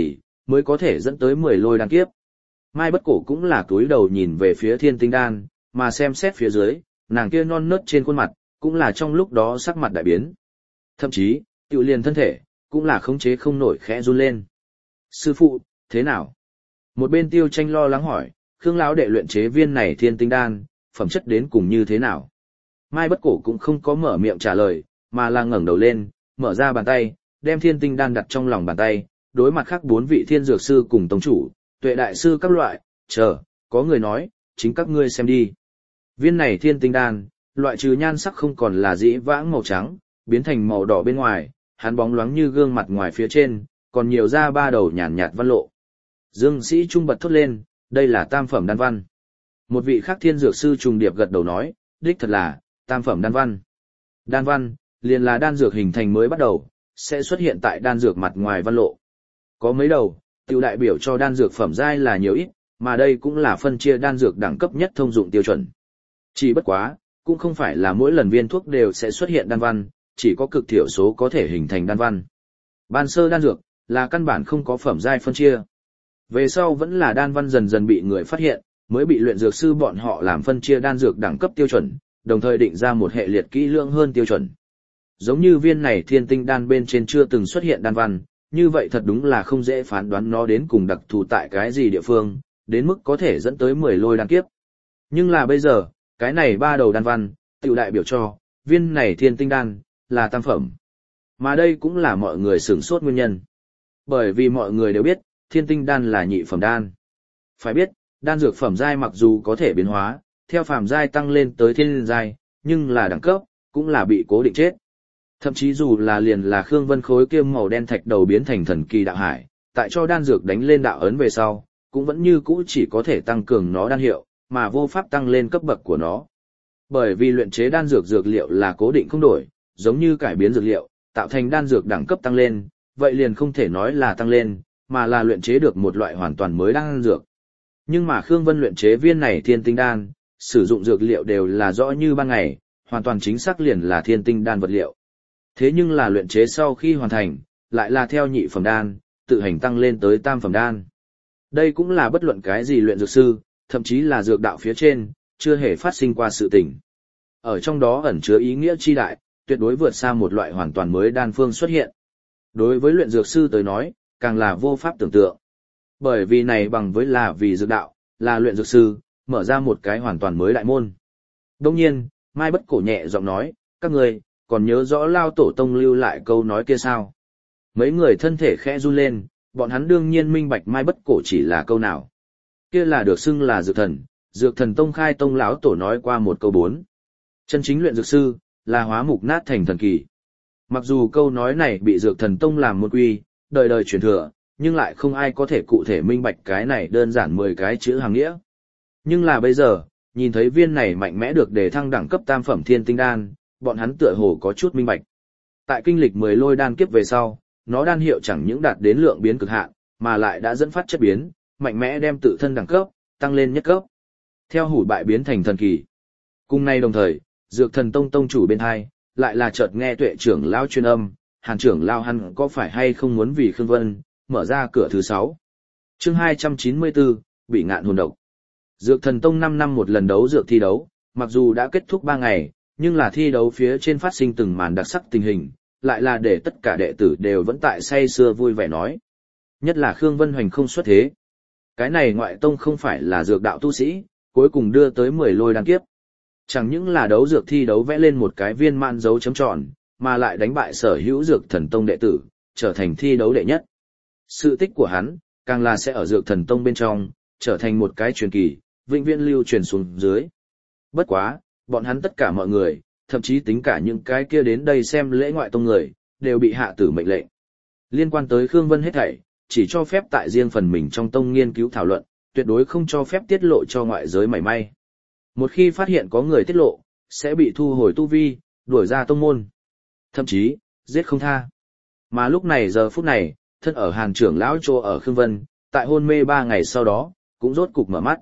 S1: mới có thể dẫn tới mười lôi đan kiếp. Mai Bất Cổ cũng là cúi đầu nhìn về phía thiên tinh đan, mà xem xét phía dưới, nàng kia non nớt trên khuôn mặt, cũng là trong lúc đó sắc mặt đại biến. Thậm chí, tiểu liền thân thể, cũng là khống chế không nổi khẽ run lên. Sư phụ, thế nào? Một bên Tiêu Tranh lo lắng hỏi, Khương lão đệ luyện chế viên này thiên tinh đan, phẩm chất đến cùng như thế nào? Mai Bất Cổ cũng không có mở miệng trả lời, mà là ngẩng đầu lên, mở ra bàn tay, đem thiên tinh đan đặt trong lòng bàn tay, đối mặt khác bốn vị thiên dược sư cùng tông chủ, tuệ đại sư các loại, chờ, có người nói, chính các ngươi xem đi. Viên này thiên tinh đan, loại trừ nhan sắc không còn là dĩ vãng màu trắng, biến thành màu đỏ bên ngoài, hắn bóng loáng như gương mặt ngoài phía trên, còn nhiều ra ba đầu nhàn nhạt văn lộ. Dương Sĩ Trung bật thốt lên, đây là tam phẩm đan văn. Một vị khác thiên dược sư trùng điệp gật đầu nói, đích thật là, tam phẩm đan văn. Đan văn, liền là đan dược hình thành mới bắt đầu, sẽ xuất hiện tại đan dược mặt ngoài văn lộ. Có mấy đầu, tiêu đại biểu cho đan dược phẩm giai là nhiều ít, mà đây cũng là phân chia đan dược đẳng cấp nhất thông dụng tiêu chuẩn. Chỉ bất quá, cũng không phải là mỗi lần viên thuốc đều sẽ xuất hiện đan văn, chỉ có cực thiểu số có thể hình thành đan văn. Ban sơ đan dược, là căn bản không có phẩm giai phân chia. Về sau vẫn là đan văn dần dần bị người phát hiện, mới bị luyện dược sư bọn họ làm phân chia đan dược đẳng cấp tiêu chuẩn, đồng thời định ra một hệ liệt kỹ lưỡng hơn tiêu chuẩn. Giống như viên này thiên tinh đan bên trên chưa từng xuất hiện đan văn, như vậy thật đúng là không dễ phán đoán nó đến cùng đặc thù tại cái gì địa phương, đến mức có thể dẫn tới mười lôi đan kiếp. Nhưng là bây giờ, cái này ba đầu đan văn, tiểu đại biểu cho, viên này thiên tinh đan, là tam phẩm. Mà đây cũng là mọi người sửng sốt nguyên nhân. Bởi vì mọi người đều biết, thiên tinh đan là nhị phẩm đan. Phải biết, đan dược phẩm giai mặc dù có thể biến hóa, theo phàm giai tăng lên tới thiên giai, nhưng là đẳng cấp, cũng là bị cố định chết. Thậm chí dù là liền là Khương Vân khối kiêm màu đen thạch đầu biến thành thần kỳ đạo hải, tại cho đan dược đánh lên đạo ấn về sau, cũng vẫn như cũ chỉ có thể tăng cường nó đan hiệu, mà vô pháp tăng lên cấp bậc của nó. Bởi vì luyện chế đan dược dược liệu là cố định không đổi, giống như cải biến dược liệu, tạo thành đan dược đẳng cấp tăng lên, vậy liền không thể nói là tăng lên, mà là luyện chế được một loại hoàn toàn mới đan dược. Nhưng mà Khương Vân luyện chế viên này thiên tinh đan, sử dụng dược liệu đều là rõ như ban ngày, hoàn toàn chính xác liền là thiên tinh đan vật liệu. Thế nhưng là luyện chế sau khi hoàn thành, lại là theo nhị phẩm đan, tự hành tăng lên tới tam phẩm đan. Đây cũng là bất luận cái gì luyện dược sư, thậm chí là dược đạo phía trên, chưa hề phát sinh qua sự tình. Ở trong đó ẩn chứa ý nghĩa chi đại, tuyệt đối vượt xa một loại hoàn toàn mới đan phương xuất hiện. Đối với luyện dược sư tới nói, càng là vô pháp tưởng tượng. Bởi vì này bằng với là vì dược đạo, là luyện dược sư, mở ra một cái hoàn toàn mới đại môn. Đông nhiên, Mai Bất Cổ nhẹ giọng nói, các người, còn nhớ rõ Lao Tổ Tông lưu lại câu nói kia sao? Mấy người thân thể khẽ run lên, bọn hắn đương nhiên minh bạch Mai Bất Cổ chỉ là câu nào. Kia là được xưng là dược thần, dược thần Tông khai Tông lão tổ nói qua một câu bốn. Chân chính luyện dược sư, là hóa mục nát thành thần kỳ. Mặc dù câu nói này bị dược thần Tông làm một quy, đời đời truyền thừa, nhưng lại không ai có thể cụ thể minh bạch cái này đơn giản mười cái chữ hàng nghĩa. Nhưng là bây giờ, nhìn thấy viên này mạnh mẽ được đề thăng đẳng cấp tam phẩm thiên tinh đan, bọn hắn tựa hồ có chút minh bạch. Tại kinh lịch mười lôi đan kiếp về sau, nó đan hiệu chẳng những đạt đến lượng biến cực hạn, mà lại đã dẫn phát chất biến, mạnh mẽ đem tự thân đẳng cấp tăng lên nhất cấp. Theo hủ bại biến thành thần kỳ. Cùng nay đồng thời, Dược Thần Tông tông chủ bên hai, lại là chợt nghe Tuệ trưởng lão truyền âm, Hàn trưởng lão hắn có phải hay không muốn vì Khương Vân mở ra cửa thứ sáu. Chương hai trăm chín mươi tư, bị ngạn hồn độc. Dược Thần Tông năm năm một lần đấu dược thi đấu, mặc dù đã kết thúc ba ngày, nhưng là thi đấu phía trên phát sinh từng màn đặc sắc tình hình, lại là để tất cả đệ tử đều vẫn tại say sưa vui vẻ nói. Nhất là Khương Vân Hoành không xuất thế. Cái này ngoại tông không phải là dược đạo tu sĩ, cuối cùng đưa tới mười lôi đan kiếp. Chẳng những là đấu dược thi đấu vẽ lên một cái viên mãn dấu chấm tròn, mà lại đánh bại sở hữu Dược Thần Tông đệ tử, trở thành thi đấu đệ nhất. Sự tích của hắn, càng là sẽ ở Dược Thần Tông bên trong, trở thành một cái truyền kỳ, vĩnh viễn lưu truyền xuống dưới. Bất quá, bọn hắn tất cả mọi người, thậm chí tính cả những cái kia đến đây xem lễ ngoại tông người, đều bị hạ tử mệnh lệnh. Liên quan tới Khương Vân hết thảy, chỉ cho phép tại riêng phần mình trong tông nghiên cứu thảo luận, tuyệt đối không cho phép tiết lộ cho ngoại giới mảy may. Một khi phát hiện có người tiết lộ, sẽ bị thu hồi tu vi, đuổi ra tông môn. Thậm chí, giết không tha. Mà lúc này giờ phút này, thân ở Hàn trưởng lão chỗ ở Khương Vân, tại hôn mê ba ngày sau đó, cũng rốt cục mở mắt.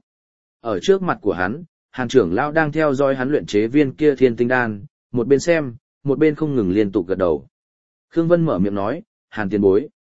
S1: Ở trước mặt của hắn, Hàn trưởng lão đang theo dõi hắn luyện chế viên kia thiên tinh đan, một bên xem, một bên không ngừng liên tục gật đầu. Khương Vân mở miệng nói, Hàn tiền bối.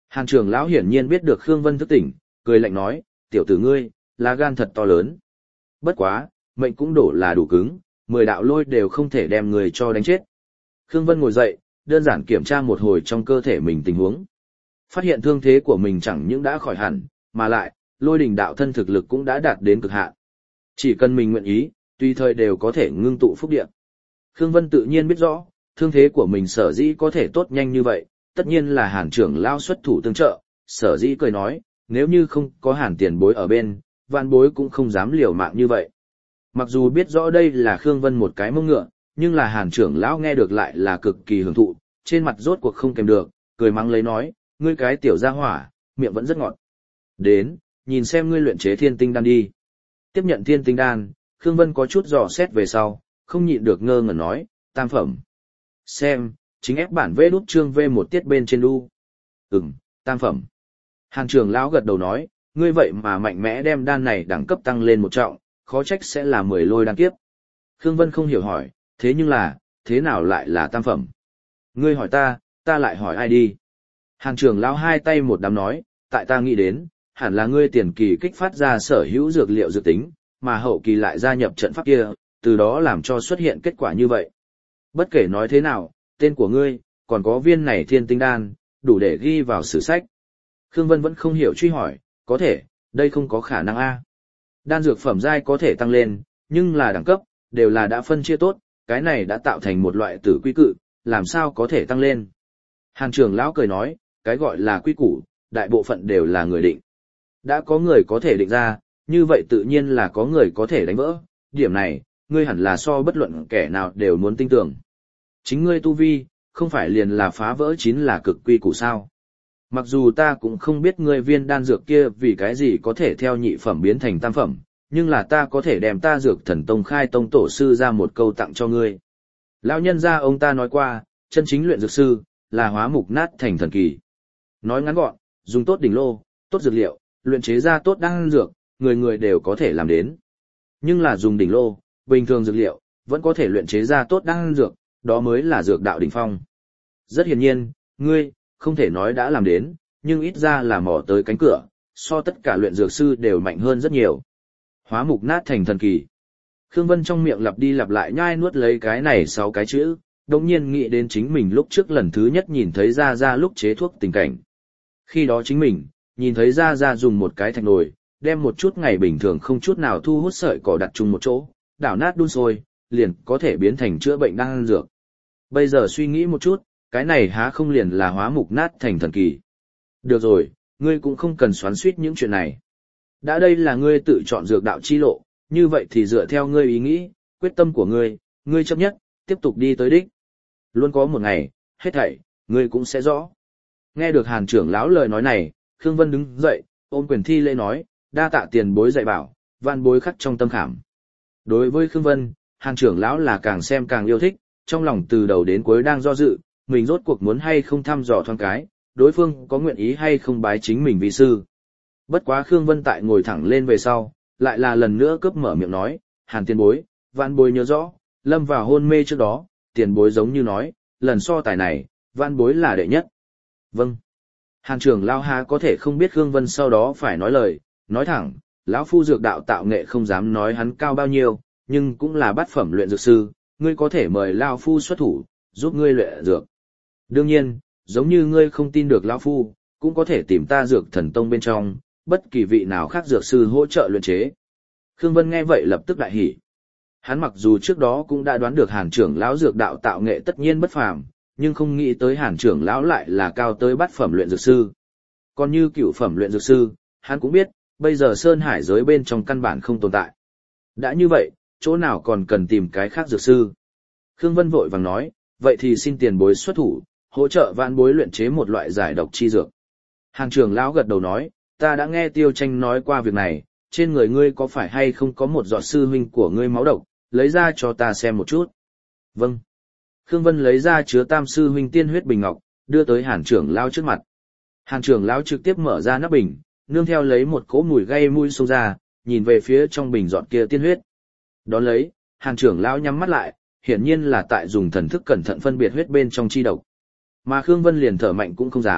S1: Hàn trưởng lão hiển nhiên biết được Khương Vân thức tỉnh, cười lạnh nói, tiểu tử ngươi, lá gan thật to lớn. Bất quá, mệnh cũng đổ là đủ cứng, mười đạo lôi đều không thể đem người cho đánh chết. Khương Vân ngồi dậy, đơn giản kiểm tra một hồi trong cơ thể mình tình huống. Phát hiện thương thế của mình chẳng những đã khỏi hẳn, mà lại, lôi đỉnh đạo thân thực lực cũng đã đạt đến cực hạn. Chỉ cần mình nguyện ý, tùy thời đều có thể ngưng tụ phúc địa. Khương Vân tự nhiên biết rõ, thương thế của mình sở dĩ có thể tốt nhanh như vậy, tất nhiên là Hàn trưởng lão xuất thủ tương trợ, sở dĩ cười nói, nếu như không có Hàn tiền bối ở bên, vạn bối cũng không dám liều mạng như vậy. Mặc dù biết rõ đây là Khương Vân một cái mông ngựa, nhưng là Hàn trưởng lão nghe được lại là cực kỳ hưởng thụ, trên mặt rốt cuộc không kèm được, cười mắng lấy nói, ngươi cái tiểu gia hỏa, miệng vẫn rất ngọt. Đến, nhìn xem ngươi luyện chế thiên tinh đan đi. Tiếp nhận thiên tinh đan, Khương Vân có chút dò xét về sau, không nhịn được ngơ ngẩn nói, tam phẩm. Xem, chính ép bản vê đút chương V một tiết bên trên đu. Ừm, tam phẩm. Hàn trưởng lão gật đầu nói, ngươi vậy mà mạnh mẽ đem đan này đẳng cấp tăng lên một trọng, khó trách sẽ là mười lôi đan kiếp. Khương Vân không hiểu hỏi, thế nhưng là, thế nào lại là tam phẩm? Ngươi hỏi ta, ta lại hỏi ai đi? Hàn trưởng lão hai tay một đám nói, tại ta nghĩ đến, hẳn là ngươi tiền kỳ kích phát ra sở hữu dược liệu dự tính, mà hậu kỳ lại gia nhập trận pháp kia, từ đó làm cho xuất hiện kết quả như vậy. Bất kể nói thế nào, tên của ngươi, còn có viên này thiên tinh đan, đủ để ghi vào sử sách. Khương Vân vẫn không hiểu truy hỏi, có thể, đây không có khả năng a. Đan dược phẩm giai có thể tăng lên, nhưng là đẳng cấp, đều là đã phân chia tốt, cái này đã tạo thành một loại tử quy cự, làm sao có thể tăng lên. Hàn trưởng lão cười nói, cái gọi là quy củ, đại bộ phận đều là người định. Đã có người có thể định ra, như vậy tự nhiên là có người có thể đánh vỡ, điểm này, ngươi hẳn là so bất luận kẻ nào đều muốn tin tưởng. Chính ngươi tu vi, không phải liền là phá vỡ chính là cực quy củ sao. Mặc dù ta cũng không biết ngươi viên đan dược kia vì cái gì có thể theo nhị phẩm biến thành tam phẩm, nhưng là ta có thể đem ta dược thần tông khai tông tổ sư ra một câu tặng cho ngươi. Lão nhân gia ông ta nói qua, chân chính luyện dược sư, là hóa mục nát thành thần kỳ. Nói ngắn gọn, dùng tốt đỉnh lô, tốt dược liệu, luyện chế ra tốt đan dược, người người đều có thể làm đến. Nhưng là dùng đỉnh lô, bình thường dược liệu, vẫn có thể luyện chế ra tốt đan dược, đó mới là dược đạo đỉnh phong. Rất hiển nhiên, ngươi, không thể nói đã làm đến, nhưng ít ra là mò tới cánh cửa, so tất cả luyện dược sư đều mạnh hơn rất nhiều. Hóa mục nát thành thần kỳ. Khương Vân trong miệng lặp đi lặp lại nhai nuốt lấy cái này sáu cái chữ, đồng nhiên nghĩ đến chính mình lúc trước lần thứ nhất nhìn thấy Gia Gia lúc chế thuốc tình cảnh. Khi đó chính mình, nhìn thấy Gia Gia dùng một cái thạch nồi, đem một chút ngày bình thường không chút nào thu hút sợi cỏ đặt chung một chỗ, đảo nát đun sôi, liền có thể biến thành chữa bệnh đan dược. Bây giờ suy nghĩ một chút, cái này há không liền là hóa mục nát thành thần kỳ. Được rồi, ngươi cũng không cần xoắn xuýt những chuyện này. Đã đây là ngươi tự chọn dược đạo chi lộ, như vậy thì dựa theo ngươi ý nghĩ, quyết tâm của ngươi, ngươi chấp nhất, tiếp tục đi tới đích. Luôn có một ngày, hết thảy, ngươi cũng sẽ rõ. Nghe được Hàn trưởng lão lời nói này, Khương Vân đứng dậy, ôm quyền thi lễ nói, đa tạ tiền bối dạy bảo, van bối khắc trong tâm khảm. Đối với Khương Vân, Hàn trưởng lão là càng xem càng yêu thích, trong lòng từ đầu đến cuối đang do dự, mình rốt cuộc muốn hay không thăm dò thoáng cái, đối phương có nguyện ý hay không bái chính mình vi sư. Bất quá Khương Vân tại ngồi thẳng lên về sau, lại là lần nữa cướp mở miệng nói, Hàn tiền bối, vạn bối nhớ rõ, lâm vào hôn mê trước đó, tiền bối giống như nói, lần so tài này, vạn bối là đệ nhất. Vâng. Hàn trưởng lão há có thể không biết Khương Vân sau đó phải nói lời, nói thẳng, lão phu dược đạo tạo nghệ không dám nói hắn cao bao nhiêu, nhưng cũng là bát phẩm luyện dược sư, ngươi có thể mời lão phu xuất thủ, giúp ngươi luyện dược. Đương nhiên, giống như ngươi không tin được lão phu, cũng có thể tìm ta dược thần tông bên trong, bất kỳ vị nào khác dược sư hỗ trợ luyện chế. Khương Vân nghe vậy lập tức đại hỉ. Hắn mặc dù trước đó cũng đã đoán được Hàn trưởng lão dược đạo tạo nghệ tất nhiên bất phàm, nhưng không nghĩ tới Hàn trưởng lão lại là cao tới bát phẩm luyện dược sư. Còn như cửu phẩm luyện dược sư, hắn cũng biết, bây giờ Sơn Hải giới bên trong căn bản không tồn tại. Đã như vậy, chỗ nào còn cần tìm cái khác dược sư? Khương Vân vội vàng nói, vậy thì xin tiền bối xuất thủ, hỗ trợ vạn bối luyện chế một loại giải độc chi dược. Hàn trưởng lão gật đầu nói, ta đã nghe Tiêu Tranh nói qua việc này, trên người ngươi có phải hay không có một giọt sư huynh của ngươi máu độc, lấy ra cho ta xem một chút. Vâng. Khương Vân lấy ra chứa tam sư huynh tiên huyết bình ngọc, đưa tới Hàn trưởng lão trước mặt. Hàn trưởng lão trực tiếp mở ra nắp bình, nương theo lấy một cỗ mùi gây mũi xông ra, nhìn về phía trong bình giọt kia tiên huyết. Đón lấy, Hàn trưởng lão nhắm mắt lại, hiển nhiên là tại dùng thần thức cẩn thận phân biệt huyết bên trong chi độc. Mà Khương Vân liền thở mạnh cũng không dám,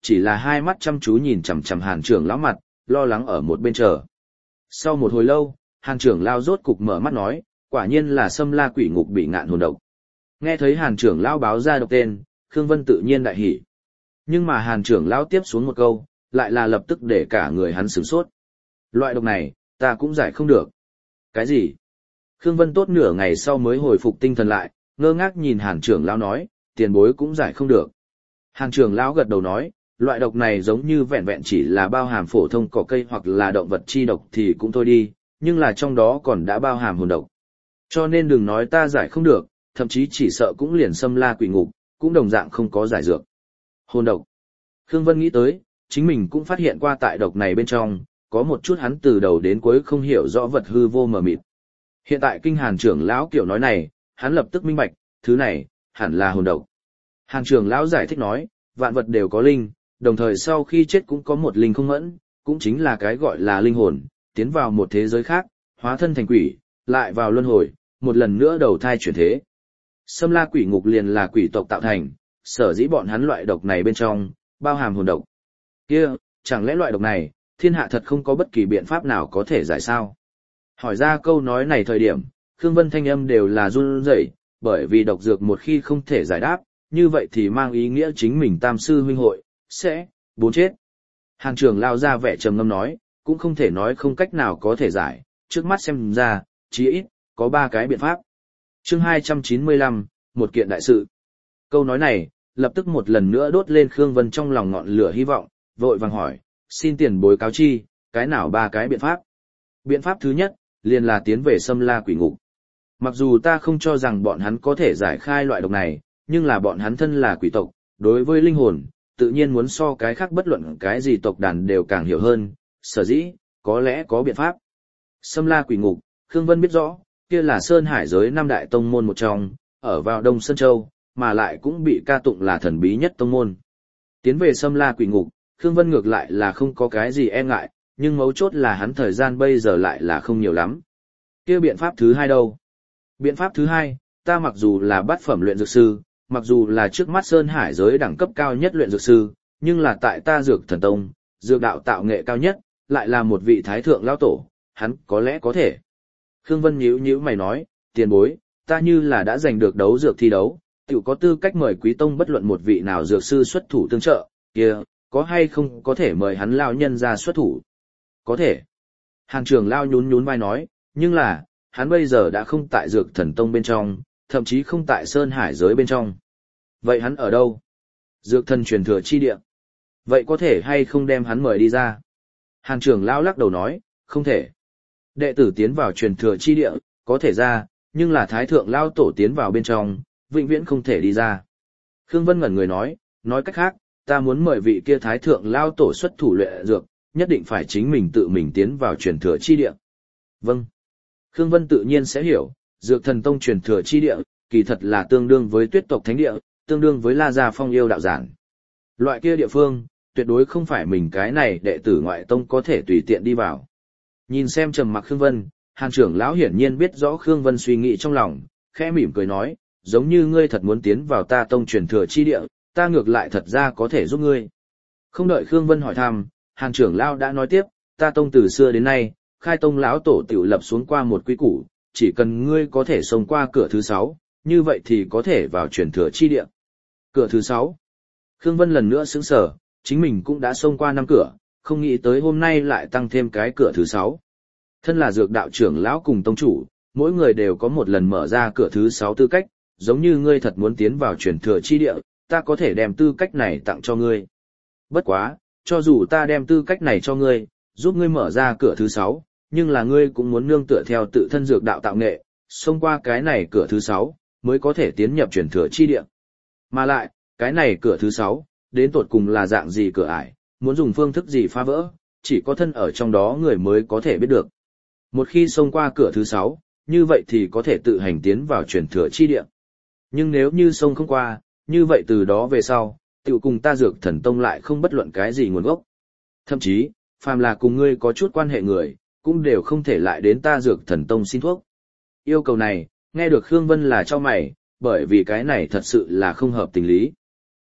S1: chỉ là hai mắt chăm chú nhìn chằm chằm Hàn trưởng lão mặt, lo lắng ở một bên chờ. Sau một hồi lâu, Hàn trưởng lão rốt cục mở mắt nói, quả nhiên là Sâm La Quỷ Ngục bị ngạn hồn độc. Nghe thấy Hàn trưởng lão báo ra độc tên, Khương Vân tự nhiên đại hỉ. Nhưng mà Hàn trưởng lão tiếp xuống một câu, lại là lập tức để cả người hắn sửng sốt. Loại độc này, ta cũng giải không được. Cái gì? Khương Vân tốt nửa ngày sau mới hồi phục tinh thần lại, ngơ ngác nhìn Hàn trưởng lão nói, tiền bối cũng giải không được. Hàn trưởng lão gật đầu nói, loại độc này giống như vẹn vẹn chỉ là bao hàm phổ thông cỏ cây hoặc là động vật chi độc thì cũng thôi đi, nhưng là trong đó còn đã bao hàm hồn độc. Cho nên đừng nói ta giải không được, thậm chí chỉ sợ cũng liền Sâm La Quỷ Ngục, cũng đồng dạng không có giải dược. Hồn độc. Khương Vân nghĩ tới, chính mình cũng phát hiện qua tại độc này bên trong, có một chút hắn từ đầu đến cuối không hiểu rõ vật hư vô mờ mịt. Hiện tại kinh Hàn trưởng lão kiểu nói này, hắn lập tức minh bạch, thứ này, hẳn là hồn độc. Hàn trưởng lão giải thích nói, vạn vật đều có linh, đồng thời sau khi chết cũng có một linh không mẫn, cũng chính là cái gọi là linh hồn, tiến vào một thế giới khác, hóa thân thành quỷ, lại vào luân hồi, một lần nữa đầu thai chuyển thế. Sâm La Quỷ Ngục liền là quỷ tộc tạo thành, sở dĩ bọn hắn loại độc này bên trong, bao hàm hồn độc. Kia, chẳng lẽ loại độc này, thiên hạ thật không có bất kỳ biện pháp nào có thể giải sao? Hỏi ra câu nói này thời điểm, Khương Vân thanh âm đều là run rẩy, bởi vì độc dược một khi không thể giải đáp, như vậy thì mang ý nghĩa chính mình tam sư huynh hội, sẽ, bốn chết. Hàn trưởng lao ra vẻ trầm ngâm nói, cũng không thể nói không cách nào có thể giải, trước mắt xem ra, chí ít, có ba cái biện pháp. Chương hai trăm chín mươi lăm, một kiện đại sự. Câu nói này, lập tức một lần nữa đốt lên Khương Vân trong lòng ngọn lửa hy vọng, vội vàng hỏi, xin tiền bối cáo chi, cái nào ba cái biện pháp? Biện pháp thứ nhất, liền là tiến về Sâm La Quỷ Ngục. Mặc dù ta không cho rằng bọn hắn có thể giải khai loại độc này, nhưng là bọn hắn thân là quỷ tộc, đối với linh hồn, tự nhiên muốn so cái khác bất luận cái gì tộc đàn đều càng hiểu hơn, sở dĩ, có lẽ có biện pháp. Sâm La Quỷ Ngục, Khương Vân biết rõ, kia là Sơn Hải giới năm đại tông môn một trong, ở vào Đông Sơn Châu, mà lại cũng bị ca tụng là thần bí nhất tông môn. Tiến về Sâm La Quỷ Ngục, Khương Vân ngược lại là không có cái gì e ngại, nhưng mấu chốt là hắn thời gian bây giờ lại là không nhiều lắm. Kia biện pháp thứ hai đâu? Biện pháp thứ hai, ta mặc dù là bát phẩm luyện dược sư, mặc dù là trước mắt Sơn Hải giới đẳng cấp cao nhất luyện dược sư, nhưng là tại ta Dược Thần Tông, dược đạo tạo nghệ cao nhất, lại là một vị thái thượng lão tổ, hắn có lẽ có thể. Khương Vân nhíu nhíu mày nói, tiền bối, ta như là đã giành được đấu dược thi đấu, tự có tư cách mời quý tông bất luận một vị nào dược sư xuất thủ tương trợ, kia, có hay không có thể mời hắn lao nhân ra xuất thủ? Có thể. Hàn trưởng lao nhún nhún vai nói, nhưng là, hắn bây giờ đã không tại Dược Thần Tông bên trong, thậm chí không tại Sơn Hải giới bên trong. Vậy hắn ở đâu? Dược thần truyền thừa chi địa. Vậy có thể hay không đem hắn mời đi ra? Hàn trưởng lao lắc đầu nói, không thể. Đệ tử tiến vào truyền thừa chi địa, có thể ra, nhưng là thái thượng lao tổ tiến vào bên trong, vĩnh viễn không thể đi ra. Khương Vân ngẩn người nói, nói cách khác, ta muốn mời vị kia thái thượng lao tổ xuất thủ luyện dược, nhất định phải chính mình tự mình tiến vào truyền thừa chi địa. Vâng. Khương Vân tự nhiên sẽ hiểu, Dược Thần Tông truyền thừa chi địa, kỳ thật là tương đương với Tuyết tộc thánh địa, tương đương với La Gia Phong yêu đạo giản. Loại kia địa phương, tuyệt đối không phải mình cái này đệ tử ngoại tông có thể tùy tiện đi vào. Nhìn xem trầm mặc Khương Vân, Hàn trưởng lão hiển nhiên biết rõ Khương Vân suy nghĩ trong lòng, khẽ mỉm cười nói, giống như ngươi thật muốn tiến vào ta tông truyền thừa chi địa, ta ngược lại thật ra có thể giúp ngươi. Không đợi Khương Vân hỏi thăm, Hàn trưởng lão đã nói tiếp, ta tông từ xưa đến nay, khai tông lão tổ tiểu lập xuống qua một quy củ, chỉ cần ngươi có thể xông qua cửa thứ sáu, như vậy thì có thể vào truyền thừa chi địa. Cửa thứ sáu. Khương Vân lần nữa sững sờ, chính mình cũng đã xông qua năm cửa, không nghĩ tới hôm nay lại tăng thêm cái cửa thứ sáu. Thân là dược đạo trưởng lão cùng tông chủ, mỗi người đều có một lần mở ra cửa thứ sáu tư cách, giống như ngươi thật muốn tiến vào truyền thừa chi địa, ta có thể đem tư cách này tặng cho ngươi. Bất quá, cho dù ta đem tư cách này cho ngươi, giúp ngươi mở ra cửa thứ sáu, nhưng là ngươi cũng muốn nương tựa theo tự thân dược đạo tạo nghệ, xông qua cái này cửa thứ sáu, mới có thể tiến nhập truyền thừa chi địa. Mà lại, cái này cửa thứ sáu, đến tột cùng là dạng gì cửa ải, muốn dùng phương thức gì phá vỡ, chỉ có thân ở trong đó người mới có thể biết được. Một khi xông qua cửa thứ sáu, như vậy thì có thể tự hành tiến vào truyền thừa chi địa. Nhưng nếu như xông không qua, như vậy từ đó về sau, tiểu cùng ta Dược Thần Tông lại không bất luận cái gì nguồn gốc. Thậm chí, phàm là cùng ngươi có chút quan hệ người, cũng đều không thể lại đến ta Dược Thần Tông xin thuốc. Yêu cầu này, nghe được Khương Vân là cho mày, bởi vì cái này thật sự là không hợp tình lý.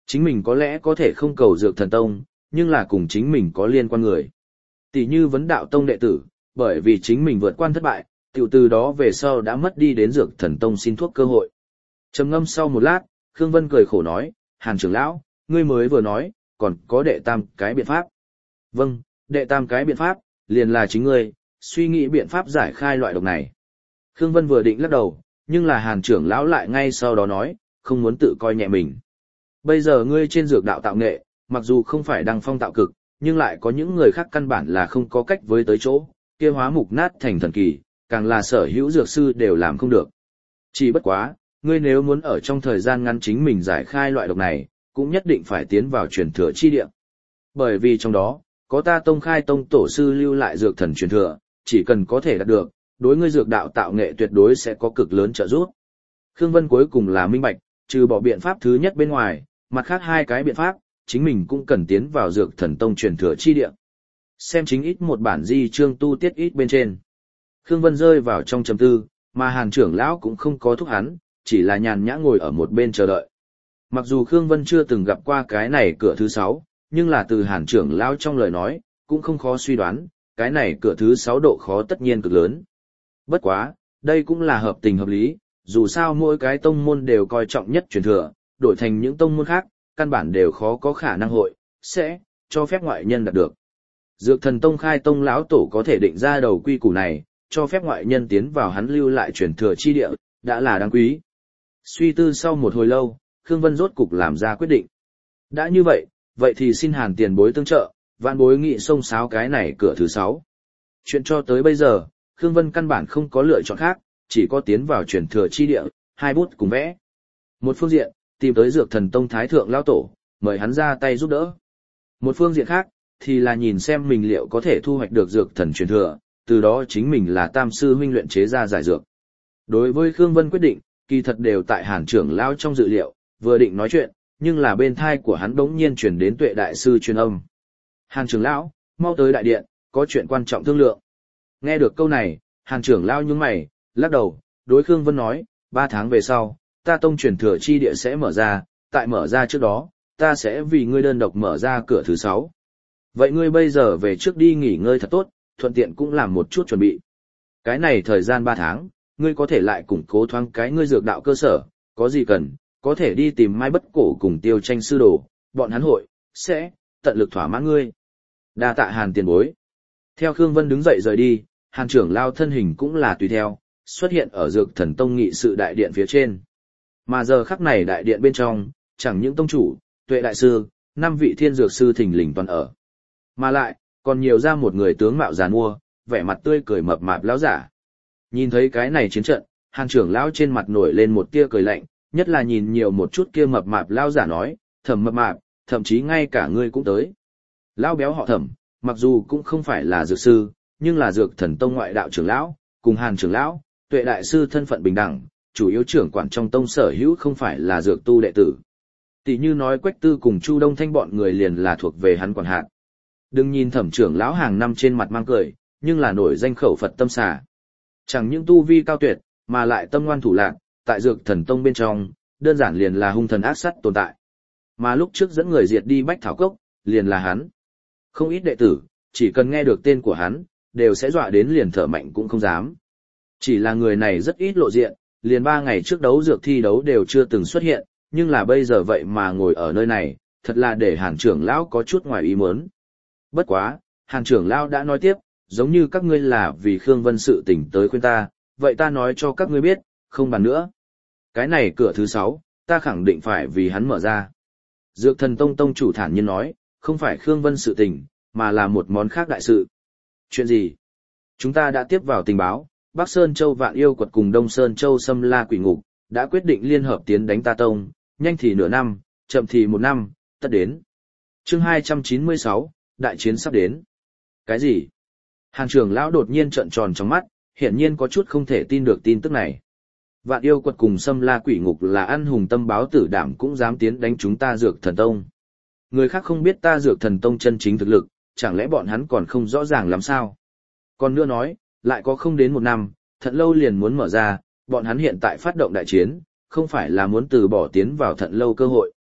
S1: Chính mình có lẽ có thể không cầu Dược Thần Tông, nhưng là cùng chính mình có liên quan người. Tỷ như vấn đạo tông đệ tử, bởi vì chính mình vượt quan thất bại, tiểu từ đó về sau đã mất đi đến Dược Thần Tông xin thuốc cơ hội. Trầm ngâm sau một lát, Khương Vân cười khổ nói, Hàn trưởng lão, ngươi mới vừa nói, còn có đệ tam cái biện pháp. Vâng, đệ tam cái biện pháp, liền là chính ngươi, suy nghĩ biện pháp giải khai loại độc này. Khương Vân vừa định lắc đầu, nhưng là Hàn trưởng lão lại ngay sau đó nói, không muốn tự coi nhẹ mình. Bây giờ ngươi trên dược đạo tạo nghệ, mặc dù không phải đăng phong tạo cực, nhưng lại có những người khác căn bản là không có cách với tới chỗ, kia hóa mục nát thành thần kỳ, càng là sở hữu dược sư đều làm không được. Chỉ bất quá, ngươi nếu muốn ở trong thời gian ngắn chính mình giải khai loại độc này, cũng nhất định phải tiến vào truyền thừa chi địa. Bởi vì trong đó, có ta tông khai tông tổ sư lưu lại dược thần truyền thừa, chỉ cần có thể đạt được, đối ngươi dược đạo tạo nghệ tuyệt đối sẽ có cực lớn trợ giúp. Khương Vân cuối cùng là minh bạch, trừ bỏ biện pháp thứ nhất bên ngoài, mặt khác hai cái biện pháp, chính mình cũng cần tiến vào dược thần tông truyền thừa chi địa. Xem chính ít một bản di chương tu tiết ít bên trên. Khương Vân rơi vào trong trầm tư, mà Hàn trưởng lão cũng không có thúc hắn, chỉ là nhàn nhã ngồi ở một bên chờ đợi. Mặc dù Khương Vân chưa từng gặp qua cái này cửa thứ sáu, nhưng là từ Hàn trưởng lão trong lời nói, cũng không khó suy đoán, cái này cửa thứ sáu độ khó tất nhiên cực lớn. Bất quá, đây cũng là hợp tình hợp lý, dù sao mỗi cái tông môn đều coi trọng nhất truyền thừa, đổi thành những tông môn khác, căn bản đều khó có khả năng hội, sẽ, cho phép ngoại nhân đạt được. Dược thần tông khai tông lão tổ có thể định ra đầu quy củ này, cho phép ngoại nhân tiến vào hắn lưu lại truyền thừa chi địa, đã là đáng quý. Suy tư sau một hồi lâu, Khương Vân rốt cục làm ra quyết định. Đã như vậy, vậy thì xin Hàn tiền bối tương trợ, vạn bối nghị xông xáo cái này cửa thứ sáu. Chuyện cho tới bây giờ, Khương Vân căn bản không có lựa chọn khác, chỉ có tiến vào truyền thừa chi địa, hai bút cùng vẽ. Một phương diện, tìm tới dược thần tông thái thượng lão tổ, mời hắn ra tay giúp đỡ. Một phương diện khác, thì là nhìn xem mình liệu có thể thu hoạch được dược thần truyền thừa, từ đó chính mình là tam sư huynh luyện chế ra giải dược. Đối với Khương Vân quyết định, kỳ thật đều tại Hàn trưởng lão trong dự liệu, vừa định nói chuyện, nhưng là bên thai của hắn bỗng nhiên truyền đến Tuệ đại sư truyền âm. Hàn trưởng lão, mau tới đại điện, có chuyện quan trọng thương lượng. Nghe được câu này, Hàn trưởng lão nhướng mày, lắc đầu, đối Khương Vân nói, ba tháng về sau, ta tông truyền thừa chi địa sẽ mở ra, tại mở ra trước đó, ta sẽ vì ngươi đơn độc mở ra cửa thứ sáu. Vậy ngươi bây giờ về trước đi nghỉ ngơi thật tốt, thuận tiện cũng làm một chút chuẩn bị. Cái này thời gian ba tháng, ngươi có thể lại củng cố thoáng cái ngươi dược đạo cơ sở, có gì cần, có thể đi tìm Mai Bất Cổ cùng Tiêu Tranh sư đồ, bọn hắn hội, sẽ, tận lực thỏa mãn ngươi. Đa tạ Hàn tiền bối. Theo Khương Vân đứng dậy rời đi, Hàn trưởng lao thân hình cũng là tùy theo, xuất hiện ở dược thần tông nghị sự đại điện phía trên. Mà giờ khắc này đại điện bên trong, chẳng những tông chủ, Tuệ đại sư, năm vị thiên dược sư thình lình toàn ở. Mà lại, còn nhiều ra một người tướng mạo giàn mua, vẻ mặt tươi cười mập mạp lão giả. Nhìn thấy cái này chiến trận, Hàn trưởng lão trên mặt nổi lên một tia cười lạnh, nhất là nhìn nhiều một chút kia mập mạp lão giả nói, Thẩm mập mạp, thậm chí ngay cả ngươi cũng tới. Lão béo họ Thẩm, mặc dù cũng không phải là dược sư, nhưng là dược thần tông ngoại đạo trưởng lão, cùng Hàn trưởng lão, Tuệ đại sư thân phận bình đẳng, chủ yếu trưởng quản trong tông sở hữu không phải là dược tu đệ tử. Tỷ như nói Quách Tư cùng Chu Đông Thanh bọn người liền là thuộc về hắn quản hạt. Đừng nhìn Thẩm trưởng lão hàng năm trên mặt mang cười, nhưng là nổi danh khẩu Phật tâm xà. Chẳng những tu vi cao tuyệt, mà lại tâm ngoan thủ lạc, tại dược thần tông bên trong, đơn giản liền là hung thần ác sát tồn tại. Mà lúc trước dẫn người diệt đi Bách Thảo Cốc, liền là hắn. Không ít đệ tử, chỉ cần nghe được tên của hắn, đều sẽ dọa đến liền thở mạnh cũng không dám. Chỉ là người này rất ít lộ diện, liền ba ngày trước đấu dược thi đấu đều chưa từng xuất hiện, nhưng là bây giờ vậy mà ngồi ở nơi này, thật là để Hàn trưởng lão có chút ngoài ý muốn. Bất quá, Hàn trưởng lão đã nói tiếp, giống như các ngươi là vì Khương Vân sự tình tới khuyên ta, vậy ta nói cho các ngươi biết, không bàn nữa. Cái này cửa thứ sáu, ta khẳng định phải vì hắn mở ra. Dược thần tông tông chủ thản nhiên nói, không phải Khương Vân sự tình, mà là một món khác đại sự. Chuyện gì? Chúng ta đã tiếp vào tình báo, Bắc Sơn Châu Vạn Yêu Quật cùng Đông Sơn Châu Xâm La Quỷ Ngục, đã quyết định liên hợp tiến đánh ta tông, nhanh thì nửa năm, chậm thì một năm, tất đến. Chương hai trăm chín mươi sáu, đại chiến sắp đến. Cái gì? Hàn trưởng lão đột nhiên trợn tròn trong mắt, hiển nhiên có chút không thể tin được tin tức này. Vạn Yêu Quật cùng Xâm La Quỷ Ngục là ăn hùng tâm báo tử đảm cũng dám tiến đánh chúng ta Dược Thần Tông. Người khác không biết ta Dược Thần Tông chân chính thực lực, chẳng lẽ bọn hắn còn không rõ ràng làm sao? Còn nữa nói, lại có không đến một năm, Thận Lâu liền muốn mở ra, bọn hắn hiện tại phát động đại chiến, không phải là muốn từ bỏ tiến vào Thận Lâu cơ hội.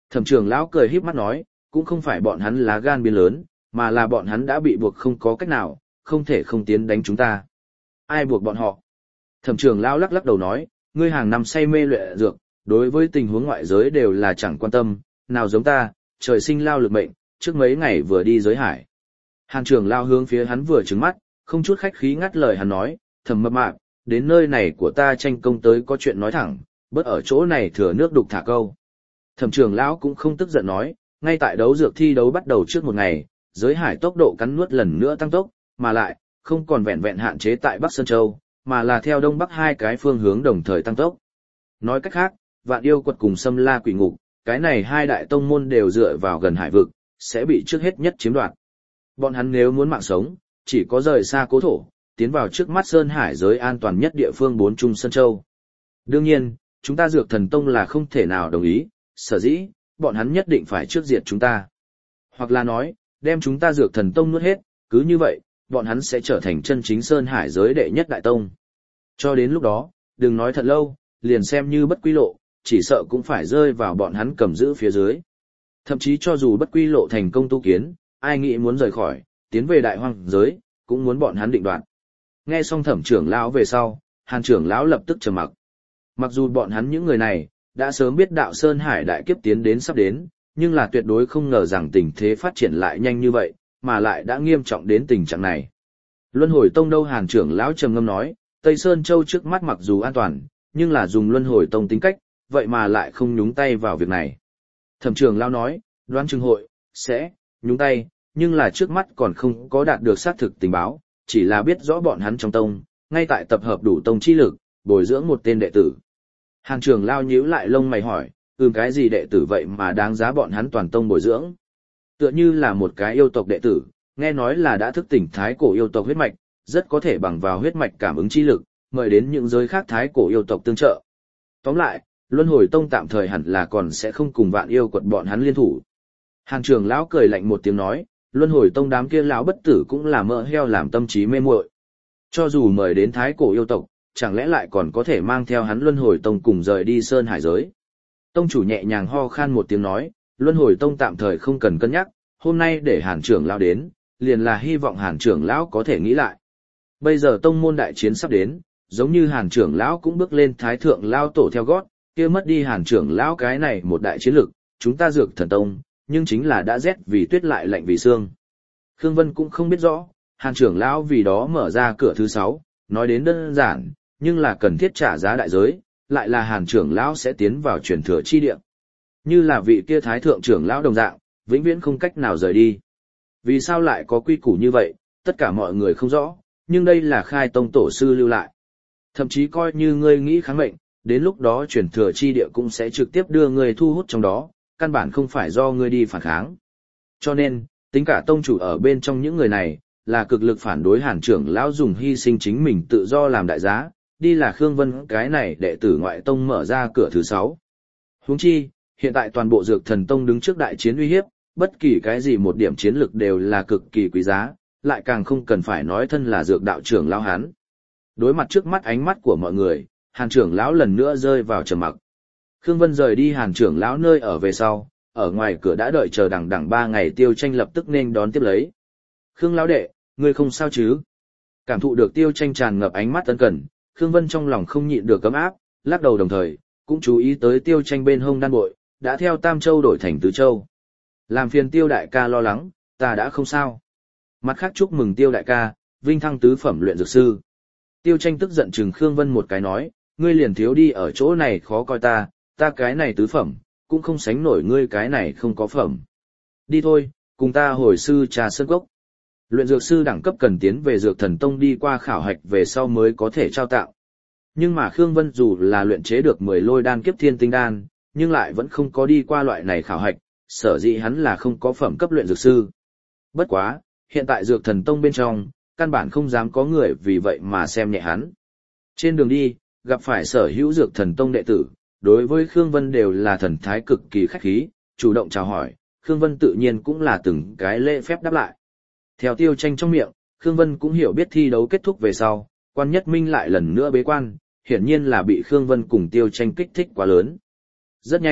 S1: Thẩm trưởng lão cười híp mắt nói, cũng không phải bọn hắn lá gan biến lớn, mà là bọn hắn đã bị buộc không có cách nào, không thể không tiến đánh chúng ta. Ai buộc bọn họ? Thẩm trưởng lão lắc lắc đầu nói, ngươi hàng năm say mê luyện dược, đối với tình huống ngoại giới đều là chẳng quan tâm, nào giống ta, trời sinh lao lực mệnh, trước mấy ngày vừa đi giới hải. Hàn trưởng lão hướng phía hắn vừa trừng mắt, không chút khách khí ngắt lời hắn nói, Thẩm mập mạp, đến nơi này của ta tranh công tới có chuyện nói thẳng, bớt ở chỗ này thừa nước đục thả câu. Thẩm trưởng lão cũng không tức giận nói, ngay tại đấu dược thi đấu bắt đầu trước một ngày, giới hải tốc độ cắn nuốt lần nữa tăng tốc, mà lại, không còn vẹn vẹn hạn chế tại Bắc Sơn Châu, mà là theo đông bắc hai cái phương hướng đồng thời tăng tốc. Nói cách khác, Vạn Yêu Quật cùng Sâm La Quỷ Ngục, cái này hai đại tông môn đều dựa vào gần hải vực, sẽ bị trước hết nhất chiếm đoạt. Bọn hắn nếu muốn mạng sống, chỉ có rời xa cố thổ, tiến vào trước mắt Sơn Hải giới an toàn nhất địa phương bốn Trung Sơn Châu. Đương nhiên, chúng ta Dược Thần Tông là không thể nào đồng ý, sở dĩ, bọn hắn nhất định phải trước diệt chúng ta. Hoặc là nói, đem chúng ta Dược Thần Tông nuốt hết, cứ như vậy, bọn hắn sẽ trở thành chân chính Sơn Hải giới đệ nhất đại tông. Cho đến lúc đó, đừng nói thật lâu, liền xem như bất quy lộ, chỉ sợ cũng phải rơi vào bọn hắn cầm giữ phía dưới. Thậm chí cho dù bất quy lộ thành công tu kiến, ai nghĩ muốn rời khỏi, tiến về đại hoang giới, cũng muốn bọn hắn định đoạt. Nghe xong Thẩm trưởng lão về sau, Hàn trưởng lão lập tức trầm mặc. Mặc dù bọn hắn những người này đã sớm biết đạo Sơn Hải đại kiếp tiến đến sắp đến, nhưng là tuyệt đối không ngờ rằng tình thế phát triển lại nhanh như vậy, mà lại đã nghiêm trọng đến tình trạng này. Luân Hồi Tông đâu? Hàn trưởng lão trầm ngâm nói, Tây Sơn Châu trước mắt mặc dù an toàn, nhưng là dùng Luân Hồi Tông tính cách, vậy mà lại không nhúng tay vào việc này. Thẩm trưởng lão nói, đoán chừng hội sẽ nhúng tay, nhưng là trước mắt còn không có đạt được xác thực tình báo, chỉ là biết rõ bọn hắn trong tông, ngay tại tập hợp đủ tông chi lực, bồi dưỡng một tên đệ tử. Hàn trưởng lão nhíu lại lông mày hỏi, ừm cái gì đệ tử vậy mà đáng giá bọn hắn toàn tông bồi dưỡng? Tựa như là một cái yêu tộc đệ tử, nghe nói là đã thức tỉnh thái cổ yêu tộc huyết mạch, rất có thể bằng vào huyết mạch cảm ứng chi lực, mời đến những giới khác thái cổ yêu tộc tương trợ. Tóm lại, Luân Hồi Tông tạm thời hẳn là còn sẽ không cùng Vạn Yêu Quật bọn hắn liên thủ. Hàn trưởng lão cười lạnh một tiếng nói, Luân Hồi Tông đám kia lão bất tử cũng là mỡ heo làm tâm trí mê muội. Cho dù mời đến thái cổ yêu tộc, chẳng lẽ lại còn có thể mang theo hắn Luân Hồi Tông cùng rời đi Sơn Hải giới. Tông chủ nhẹ nhàng ho khan một tiếng nói, Luân Hồi Tông tạm thời không cần cân nhắc, hôm nay để Hàn trưởng lão đến, liền là hy vọng Hàn trưởng lão có thể nghĩ lại. Bây giờ tông môn đại chiến sắp đến, giống như Hàn trưởng lão cũng bước lên thái thượng lao tổ theo gót, kia mất đi Hàn trưởng lão cái này một đại chiến lực, chúng ta Dược Thần Tông, nhưng chính là đã rét vì tuyết lại lạnh vì xương. Khương Vân cũng không biết rõ, Hàn trưởng lão vì đó mở ra cửa thứ sáu, nói đến đơn giản, nhưng là cần thiết trả giá đại giới, lại là Hàn trưởng lão sẽ tiến vào truyền thừa chi địa. Như là vị kia thái thượng trưởng lão đồng dạng, vĩnh viễn không cách nào rời đi. Vì sao lại có quy củ như vậy, tất cả mọi người không rõ, nhưng đây là khai tông tổ sư lưu lại. Thậm chí coi như ngươi nghĩ kháng mệnh, đến lúc đó truyền thừa chi địa cũng sẽ trực tiếp đưa ngươi thu hút trong đó, căn bản không phải do ngươi đi phản kháng. Cho nên, tính cả tông chủ ở bên trong những người này, là cực lực phản đối Hàn trưởng lão dùng hy sinh chính mình tự do làm đại giá, đi là Khương Vân cái này đệ tử ngoại tông mở ra cửa thứ sáu. Huống chi, hiện tại toàn bộ Dược Thần Tông đứng trước đại chiến uy hiếp, bất kỳ cái gì một điểm chiến lực đều là cực kỳ quý giá, lại càng không cần phải nói thân là dược đạo trưởng lão hán. Đối mặt trước mắt ánh mắt của mọi người, Hàn trưởng lão lần nữa rơi vào trầm mặc. Khương Vân rời đi Hàn trưởng lão nơi ở về sau, ở ngoài cửa đã đợi chờ đằng đằng ba ngày Tiêu Tranh lập tức nên đón tiếp lấy. Khương lão đệ, ngươi không sao chứ? Cảm thụ được Tiêu Tranh tràn ngập ánh mắt ân cần, Khương Vân trong lòng không nhịn được cấm áp, lắc đầu đồng thời, cũng chú ý tới Tiêu Tranh bên hông đan bội, đã theo Tam Châu đổi thành Tứ Châu. Làm phiền Tiêu đại ca lo lắng, ta đã không sao. Mặt khác chúc mừng Tiêu đại ca, vinh thăng tứ phẩm luyện dược sư. Tiêu Tranh tức giận chừng Khương Vân một cái nói, ngươi liền thiếu đi ở chỗ này khó coi ta, ta cái này tứ phẩm, cũng không sánh nổi ngươi cái này không có phẩm. Đi thôi, cùng ta hồi sư trà sơn cốc. Luyện dược sư đẳng cấp cần tiến về Dược Thần Tông đi qua khảo hạch về sau mới có thể trao tặng. Nhưng mà Khương Vân dù là luyện chế được mười lôi đan kiếp thiên tinh đan, nhưng lại vẫn không có đi qua loại này khảo hạch, sở dĩ hắn là không có phẩm cấp luyện dược sư. Bất quá, hiện tại Dược Thần Tông bên trong, căn bản không dám có người vì vậy mà xem nhẹ hắn. Trên đường đi, gặp phải sở hữu Dược Thần Tông đệ tử, đối với Khương Vân đều là thần thái cực kỳ khách khí, chủ động chào hỏi, Khương Vân tự nhiên cũng là từng cái lễ phép đáp lại. Theo Tiêu Tranh trong miệng, Khương Vân cũng hiểu biết thi đấu kết thúc về sau, Quan Nhất Minh lại lần nữa bế quan, hiển nhiên là bị Khương Vân cùng Tiêu Tranh kích thích quá lớn. Rất nhanh,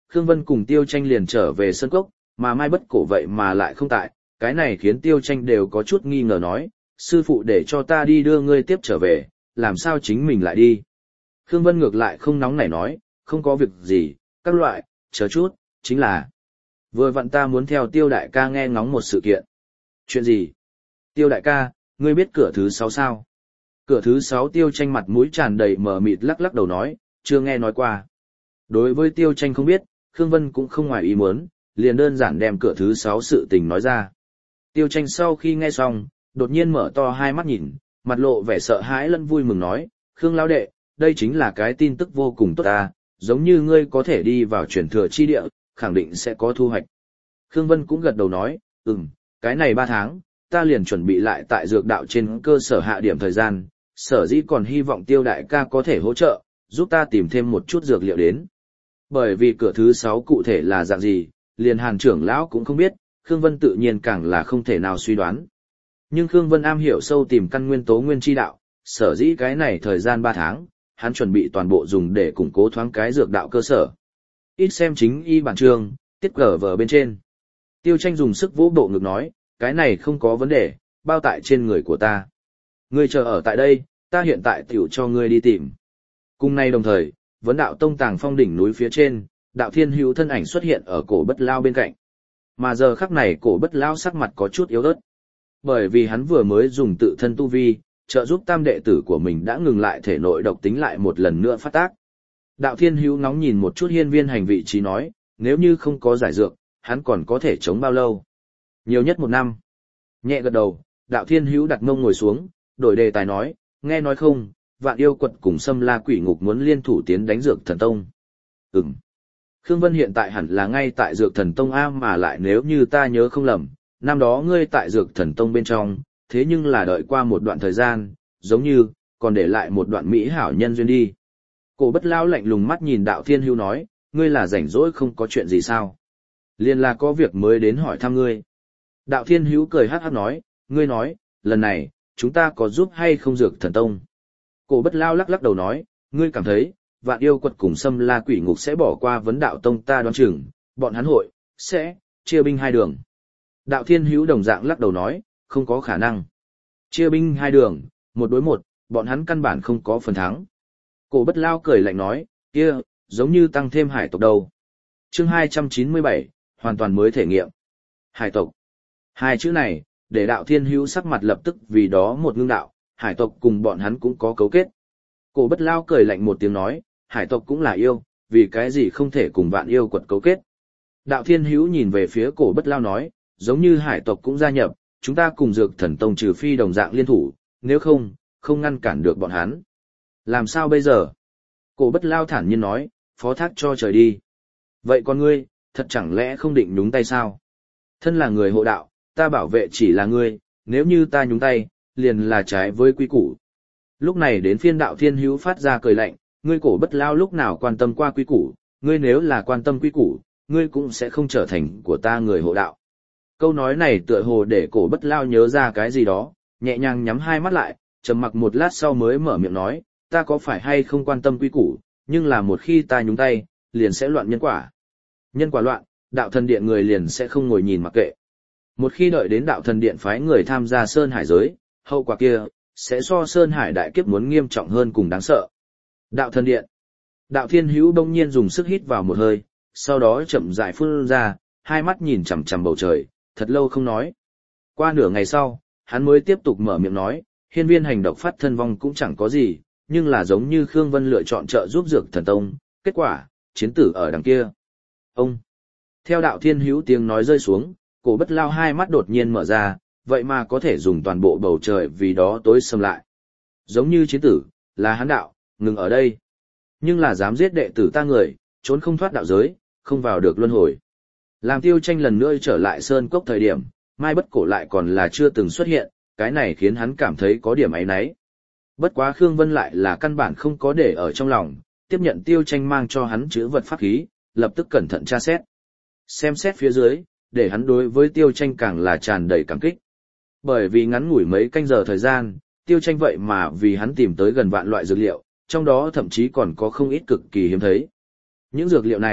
S1: Khương Vân cùng Tiêu Tranh liền trở về sân cốc, mà Mai Bất Cổ vậy mà lại không tại, cái này khiến Tiêu Tranh đều có chút nghi ngờ nói, sư phụ để cho ta đi đưa ngươi tiếp trở về, làm sao chính mình lại đi. Khương Vân ngược lại không nóng nảy nói, không có việc gì, các loại, chờ chút, chính là vừa vặn ta muốn theo Tiêu đại ca nghe ngóng một sự kiện. Chuyện gì? Tiêu đại ca, ngươi biết cửa thứ sáu sao? Cửa thứ sáu Tiêu Tranh mặt mũi tràn đầy mờ mịt lắc lắc đầu nói, chưa nghe nói qua. Đối với Tiêu Tranh không biết, Khương Vân cũng không ngoài ý muốn, liền đơn giản đem cửa thứ sáu sự tình nói ra. Tiêu Tranh sau khi nghe xong, đột nhiên mở to hai mắt nhìn, mặt lộ vẻ sợ hãi lẫn vui mừng nói, Khương lão đệ, đây chính là cái tin tức vô cùng tốt ta, giống như ngươi có thể đi vào truyền thừa chi địa, khẳng định sẽ có thu hoạch. Khương Vân cũng gật đầu nói, ừm, cái này ba tháng, ta liền chuẩn bị lại tại dược đạo trên cơ sở hạ điểm thời gian, sở dĩ còn hy vọng Tiêu đại ca có thể hỗ trợ, giúp ta tìm thêm một chút dược liệu đến. Bởi vì cửa thứ sáu cụ thể là dạng gì, liền Hàn trưởng lão cũng không biết, Khương Vân tự nhiên càng là không thể nào suy đoán. Nhưng Khương Vân am hiểu sâu tìm căn nguyên tố nguyên chi đạo, sở dĩ cái này thời gian ba tháng, hắn chuẩn bị toàn bộ dùng để củng cố thoáng cái dược đạo cơ sở. Ít xem chính y bản chương, tiết cờ vở bên trên. Tiêu Tranh dùng sức vỗ bộ ngực nói, cái này không có vấn đề, bao tại trên người của ta. Ngươi chờ ở tại đây, ta hiện tại tiểu cho ngươi đi tìm. Cùng nay đồng thời, vấn đạo tông tàng phong đỉnh núi phía trên, đạo thiên hữu thân ảnh xuất hiện ở cổ bất lao bên cạnh. Mà giờ khắc này cổ bất lao sắc mặt có chút yếu ớt. Bởi vì hắn vừa mới dùng tự thân tu vi, trợ giúp tam đệ tử của mình đã ngừng lại thể nội độc tính lại một lần nữa phát tác. Đạo thiên hữu ngóng nhìn một chút hiên viên hành vị trí nói, nếu như không có giải dược, hắn còn có thể chống bao lâu? Nhiều nhất một năm. Nhẹ gật đầu, đạo thiên hữu đặt mông ngồi xuống, đổi đề tài nói, nghe nói không, vạn yêu quật cùng xâm la quỷ ngục muốn liên thủ tiến đánh dược thần tông. Ừm. Khương Vân hiện tại hẳn là ngay tại dược thần tông A mà lại nếu như ta nhớ không lầm, năm đó ngươi tại dược thần tông bên trong, thế nhưng là đợi qua một đoạn thời gian, giống như, còn để lại một đoạn mỹ hảo nhân duyên đi. Cổ bất lao lạnh lùng mắt nhìn đạo thiên hữu nói, ngươi là rảnh rỗi không có chuyện gì sao? Liên là có việc mới đến hỏi thăm ngươi. Đạo thiên hữu cười hát hát nói, ngươi nói, lần này, chúng ta có giúp hay không dược thần tông? Cổ bất lao lắc lắc đầu nói, ngươi cảm thấy, vạn yêu quật cùng xâm la quỷ ngục sẽ bỏ qua vấn đạo tông ta đoán chừng, bọn hắn hội, sẽ, chia binh hai đường. Đạo thiên hữu đồng dạng lắc đầu nói, không có khả năng. Chia binh hai đường, một đối một, bọn hắn căn bản không có phần thắng. Cổ bất lao cười lạnh nói, kia, giống như tăng thêm hải tộc đâu. Chương hai trăm chín mươi bảy, hoàn toàn mới thể nghiệm. Hải tộc. Hai chữ này, để đạo thiên hữu sắc mặt lập tức vì đó một ngưng đạo, hải tộc cùng bọn hắn cũng có cấu kết. Cổ bất lao cười lạnh một tiếng nói, hải tộc cũng là yêu, vì cái gì không thể cùng vạn yêu quật cấu kết. Đạo thiên hữu nhìn về phía cổ bất lao nói, giống như hải tộc cũng gia nhập, chúng ta cùng dược thần tông trừ phi đồng dạng liên thủ, nếu không, không ngăn cản được bọn hắn. Làm sao bây giờ? Cổ bất lao thản nhiên nói, phó thác cho trời đi. Vậy con ngươi, thật chẳng lẽ không định nhúng tay sao? Thân là người hộ đạo, ta bảo vệ chỉ là ngươi, nếu như ta nhúng tay, liền là trái với quy củ. Lúc này đến phiên đạo thiên hữu phát ra cười lạnh, ngươi cổ bất lao lúc nào quan tâm qua quy củ, ngươi nếu là quan tâm quy củ, ngươi cũng sẽ không trở thành của ta người hộ đạo. Câu nói này tựa hồ để cổ bất lao nhớ ra cái gì đó, nhẹ nhàng nhắm hai mắt lại, trầm mặc một lát sau mới mở miệng nói, ta có phải hay không quan tâm quy củ, nhưng là một khi ta nhúng tay, liền sẽ loạn nhân quả. Nhân quả loạn, đạo thần điện người liền sẽ không ngồi nhìn mặc kệ. Một khi đợi đến đạo thần điện phái người tham gia Sơn Hải giới, hậu quả kia, sẽ so Sơn Hải đại kiếp muốn nghiêm trọng hơn cùng đáng sợ. Đạo thần điện. Đạo thiên hữu đông nhiên dùng sức hít vào một hơi, sau đó chậm rãi phun ra, hai mắt nhìn chằm chằm bầu trời, thật lâu không nói. Qua nửa ngày sau, hắn mới tiếp tục mở miệng nói, hiên viên hành độc phát thân vong cũng chẳng có gì, nhưng là giống như Khương Vân lựa chọn trợ giúp dược thần tông, kết quả, chiến tử ở đằng kia. Ông. Theo đạo thiên hữu tiếng nói rơi xuống, cổ bất lao hai mắt đột nhiên mở ra, vậy mà có thể dùng toàn bộ bầu trời vì đó tối sầm lại. Giống như chiến tử, là hắn đạo, ngừng ở đây. Nhưng là dám giết đệ tử ta người, trốn không thoát đạo giới, không vào được luân hồi. Làm Tiêu Tranh lần nữa trở lại sơn cốc thời điểm, Mai Bất Cổ lại còn là chưa từng xuất hiện, cái này khiến hắn cảm thấy có điểm áy náy. Bất quá Khương Vân lại là căn bản không có để ở trong lòng, tiếp nhận Tiêu Tranh mang cho hắn chữ vật pháp khí, lập tức cẩn thận tra xét. Xem xét phía dưới, để hắn đối với Tiêu Tranh càng là tràn đầy cảm kích. Bởi vì ngắn ngủi mấy canh giờ thời gian, Tiêu Tranh vậy mà vì hắn tìm tới gần vạn loại dược liệu, trong đó thậm chí còn có không ít cực kỳ hiếm thấy. Những dược liệu này,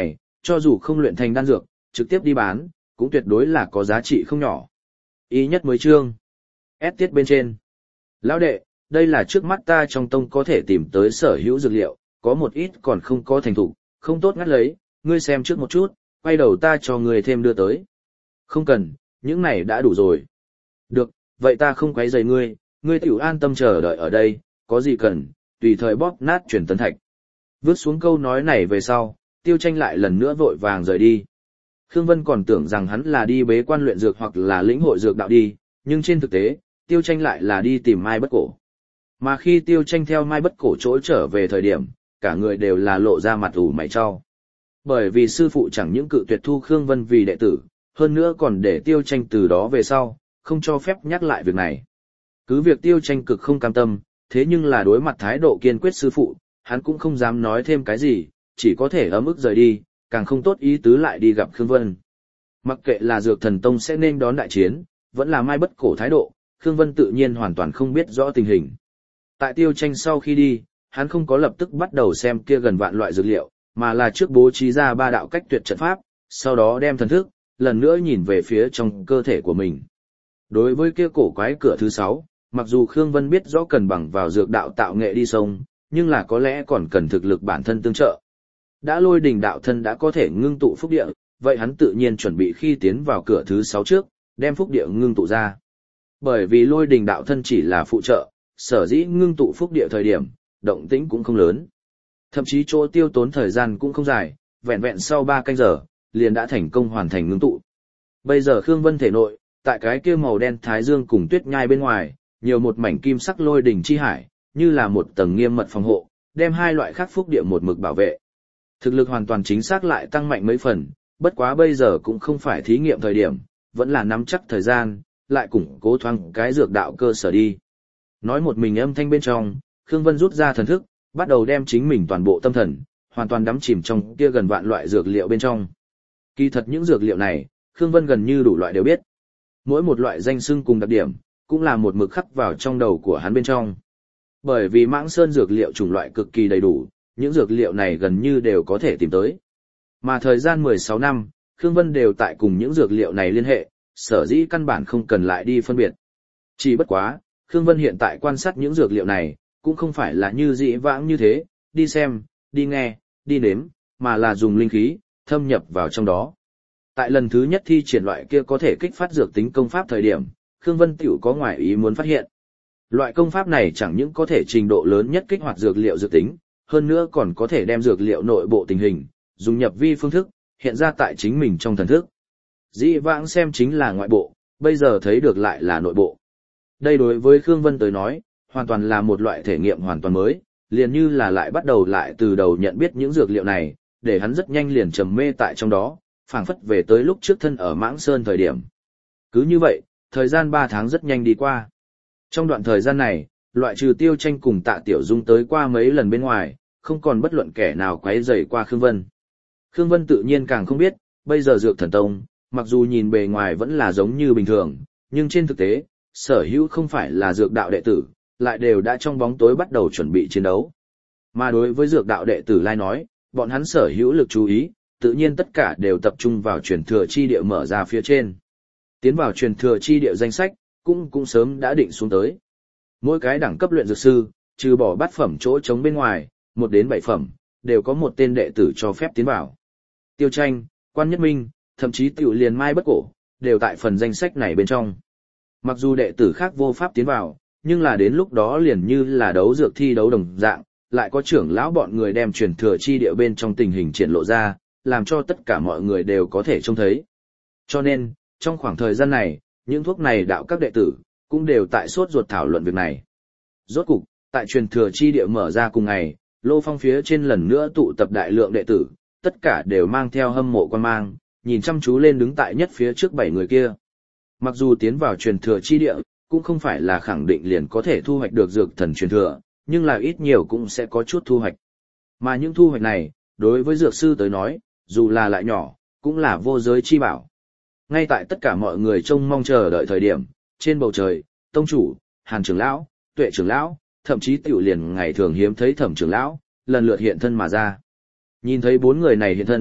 S1: cho dù không luyện thành đan dược, trực tiếp đi bán, cũng tuyệt đối là có giá trị không nhỏ. Ý nhất mới chương. S tiết bên trên. Lão đệ, đây là trước mắt ta trong tông có thể tìm tới sở hữu dược liệu, có một ít còn không có thành thủ, không tốt ngắt lấy, ngươi xem trước một chút, quay đầu ta cho ngươi thêm đưa tới. Không cần, những này đã đủ rồi. Được, vậy ta không quấy rầy ngươi, ngươi tiểu an tâm chờ đợi ở đây, có gì cần, tùy thời bóp nát chuyển tấn thạch. Vứt xuống câu nói này về sau, Tiêu Tranh lại lần nữa vội vàng rời đi. Khương Vân còn tưởng rằng hắn là đi bế quan luyện dược hoặc là lĩnh hội dược đạo đi, nhưng trên thực tế, Tiêu Tranh lại là đi tìm Mai Bất Cổ. Mà khi Tiêu Tranh theo Mai Bất Cổ chỗ trở về thời điểm, cả người đều là lộ ra mặt ủ mày cho. Bởi vì sư phụ chẳng những cự tuyệt thu Khương Vân vì đệ tử, hơn nữa còn để Tiêu Tranh từ đó về sau, không cho phép nhắc lại việc này. Cứ việc Tiêu Tranh cực không cam tâm, thế nhưng là đối mặt thái độ kiên quyết sư phụ, hắn cũng không dám nói thêm cái gì, chỉ có thể ấm ức rời đi, càng không tốt ý tứ lại đi gặp Khương Vân. Mặc kệ là Dược Thần Tông sẽ nên đón đại chiến, vẫn là Mai Bất Cổ thái độ, Khương Vân tự nhiên hoàn toàn không biết rõ tình hình. Tại Tiêu Tranh sau khi đi, hắn không có lập tức bắt đầu xem kia gần vạn loại dược liệu, mà là trước bố trí ra ba đạo cách tuyệt trận pháp, sau đó đem thần thức, lần nữa nhìn về phía trong cơ thể của mình. Đối với kia cổ quái cửa thứ sáu, mặc dù Khương Vân biết rõ cần bằng vào dược đạo tạo nghệ đi sông, nhưng là có lẽ còn cần thực lực bản thân tương trợ. Đã Lôi Đình đạo thân đã có thể ngưng tụ phúc địa, vậy hắn tự nhiên chuẩn bị khi tiến vào cửa thứ sáu trước, đem phúc địa ngưng tụ ra. Bởi vì Lôi Đình đạo thân chỉ là phụ trợ, sở dĩ ngưng tụ phúc địa thời điểm, động tĩnh cũng không lớn. Thậm chí chỗ tiêu tốn thời gian cũng không dài, vẹn vẹn sau ba canh giờ, liền đã thành công hoàn thành ngưng tụ. Bây giờ Khương Vân thể nội, tại cái kia màu đen thái dương cùng tuyết nhai bên ngoài, nhiều một mảnh kim sắc lôi đỉnh chi hải, như là một tầng nghiêm mật phòng hộ, đem hai loại khác phúc địa một mực bảo vệ. Thực lực hoàn toàn chính xác lại tăng mạnh mấy phần, bất quá bây giờ cũng không phải thí nghiệm thời điểm, vẫn là nắm chắc thời gian, lại củng cố thoáng cái dược đạo cơ sở đi. Nói một mình âm thanh bên trong, Khương Vân rút ra thần thức, bắt đầu đem chính mình toàn bộ tâm thần, hoàn toàn đắm chìm trong kia gần vạn loại dược liệu bên trong. Kỳ thật những dược liệu này, Khương Vân gần như đủ loại đều biết. Mỗi một loại danh xưng cùng đặc điểm, cũng là một mực khắc vào trong đầu của hắn bên trong. Bởi vì Mãng Sơn dược liệu chủng loại cực kỳ đầy đủ, những dược liệu này gần như đều có thể tìm tới. Mà thời gian mười sáu năm, Khương Vân đều tại cùng những dược liệu này liên hệ, sở dĩ căn bản không cần lại đi phân biệt. Chỉ bất quá, Khương Vân hiện tại quan sát những dược liệu này, cũng không phải là như dĩ vãng như thế, đi xem, đi nghe, đi nếm, mà là dùng linh khí, thâm nhập vào trong đó. Tại lần thứ nhất thi triển loại kia có thể kích phát dược tính công pháp thời điểm, Khương Vân tiểu có ngoại ý muốn phát hiện. Loại công pháp này chẳng những có thể trình độ lớn nhất kích hoạt dược liệu dược tính, hơn nữa còn có thể đem dược liệu nội bộ tình hình, dùng nhập vi phương thức, hiện ra tại chính mình trong thần thức. Dĩ vãng xem chính là ngoại bộ, bây giờ thấy được lại là nội bộ. Đây đối với Khương Vân tới nói, hoàn toàn là một loại thể nghiệm hoàn toàn mới, liền như là lại bắt đầu lại từ đầu nhận biết những dược liệu này, để hắn rất nhanh liền trầm mê tại trong đó, phảng phất về tới lúc trước thân ở Mãng Sơn thời điểm. Cứ như vậy, thời gian ba tháng rất nhanh đi qua. Trong đoạn thời gian này, loại trừ Tiêu Tranh cùng Tạ Tiểu Dung tới qua mấy lần bên ngoài, không còn bất luận kẻ nào quấy rầy qua Khương Vân. Khương Vân tự nhiên càng không biết, bây giờ Dược Thần Tông, mặc dù nhìn bề ngoài vẫn là giống như bình thường, nhưng trên thực tế, sở hữu không phải là dược đạo đệ tử, lại đều đã trong bóng tối bắt đầu chuẩn bị chiến đấu. Mà đối với dược đạo đệ tử lai nói, bọn hắn sở hữu lực chú ý, tự nhiên tất cả đều tập trung vào truyền thừa chi địa mở ra phía trên. Tiến vào truyền thừa chi địa danh sách, cũng cũng sớm đã định xuống tới. Mỗi cái đẳng cấp luyện dược sư, trừ bỏ bát phẩm chỗ trống bên ngoài, một đến bảy phẩm, đều có một tên đệ tử cho phép tiến vào. Tiêu Tranh, Quan Nhất Minh, thậm chí tiểu liền Mai Bất Cổ, đều tại phần danh sách này bên trong. Mặc dù đệ tử khác vô pháp tiến vào, nhưng là đến lúc đó liền như là đấu dược thi đấu đồng dạng, lại có trưởng lão bọn người đem truyền thừa chi địa bên trong tình hình triển lộ ra, làm cho tất cả mọi người đều có thể trông thấy. Cho nên, trong khoảng thời gian này, những thuốc này đạo các đệ tử, cũng đều tại sốt ruột thảo luận việc này. Rốt cục, tại truyền thừa chi địa mở ra cùng ngày, Lô Phong phía trên lần nữa tụ tập đại lượng đệ tử, tất cả đều mang theo hâm mộ quan mang, nhìn chăm chú lên đứng tại nhất phía trước bảy người kia. Mặc dù tiến vào truyền thừa chi địa, cũng không phải là khẳng định liền có thể thu hoạch được dược thần truyền thừa, nhưng là ít nhiều cũng sẽ có chút thu hoạch. Mà những thu hoạch này, đối với dược sư tới nói, dù là lại nhỏ, cũng là vô giới chi bảo. Ngay tại tất cả mọi người trông mong chờ đợi thời điểm, trên bầu trời, tông chủ, Hàn trưởng lão, Tuệ trưởng lão, thậm chí tiểu liền ngày thường hiếm thấy Thẩm trưởng lão, lần lượt hiện thân mà ra. Nhìn thấy bốn người này hiện thân,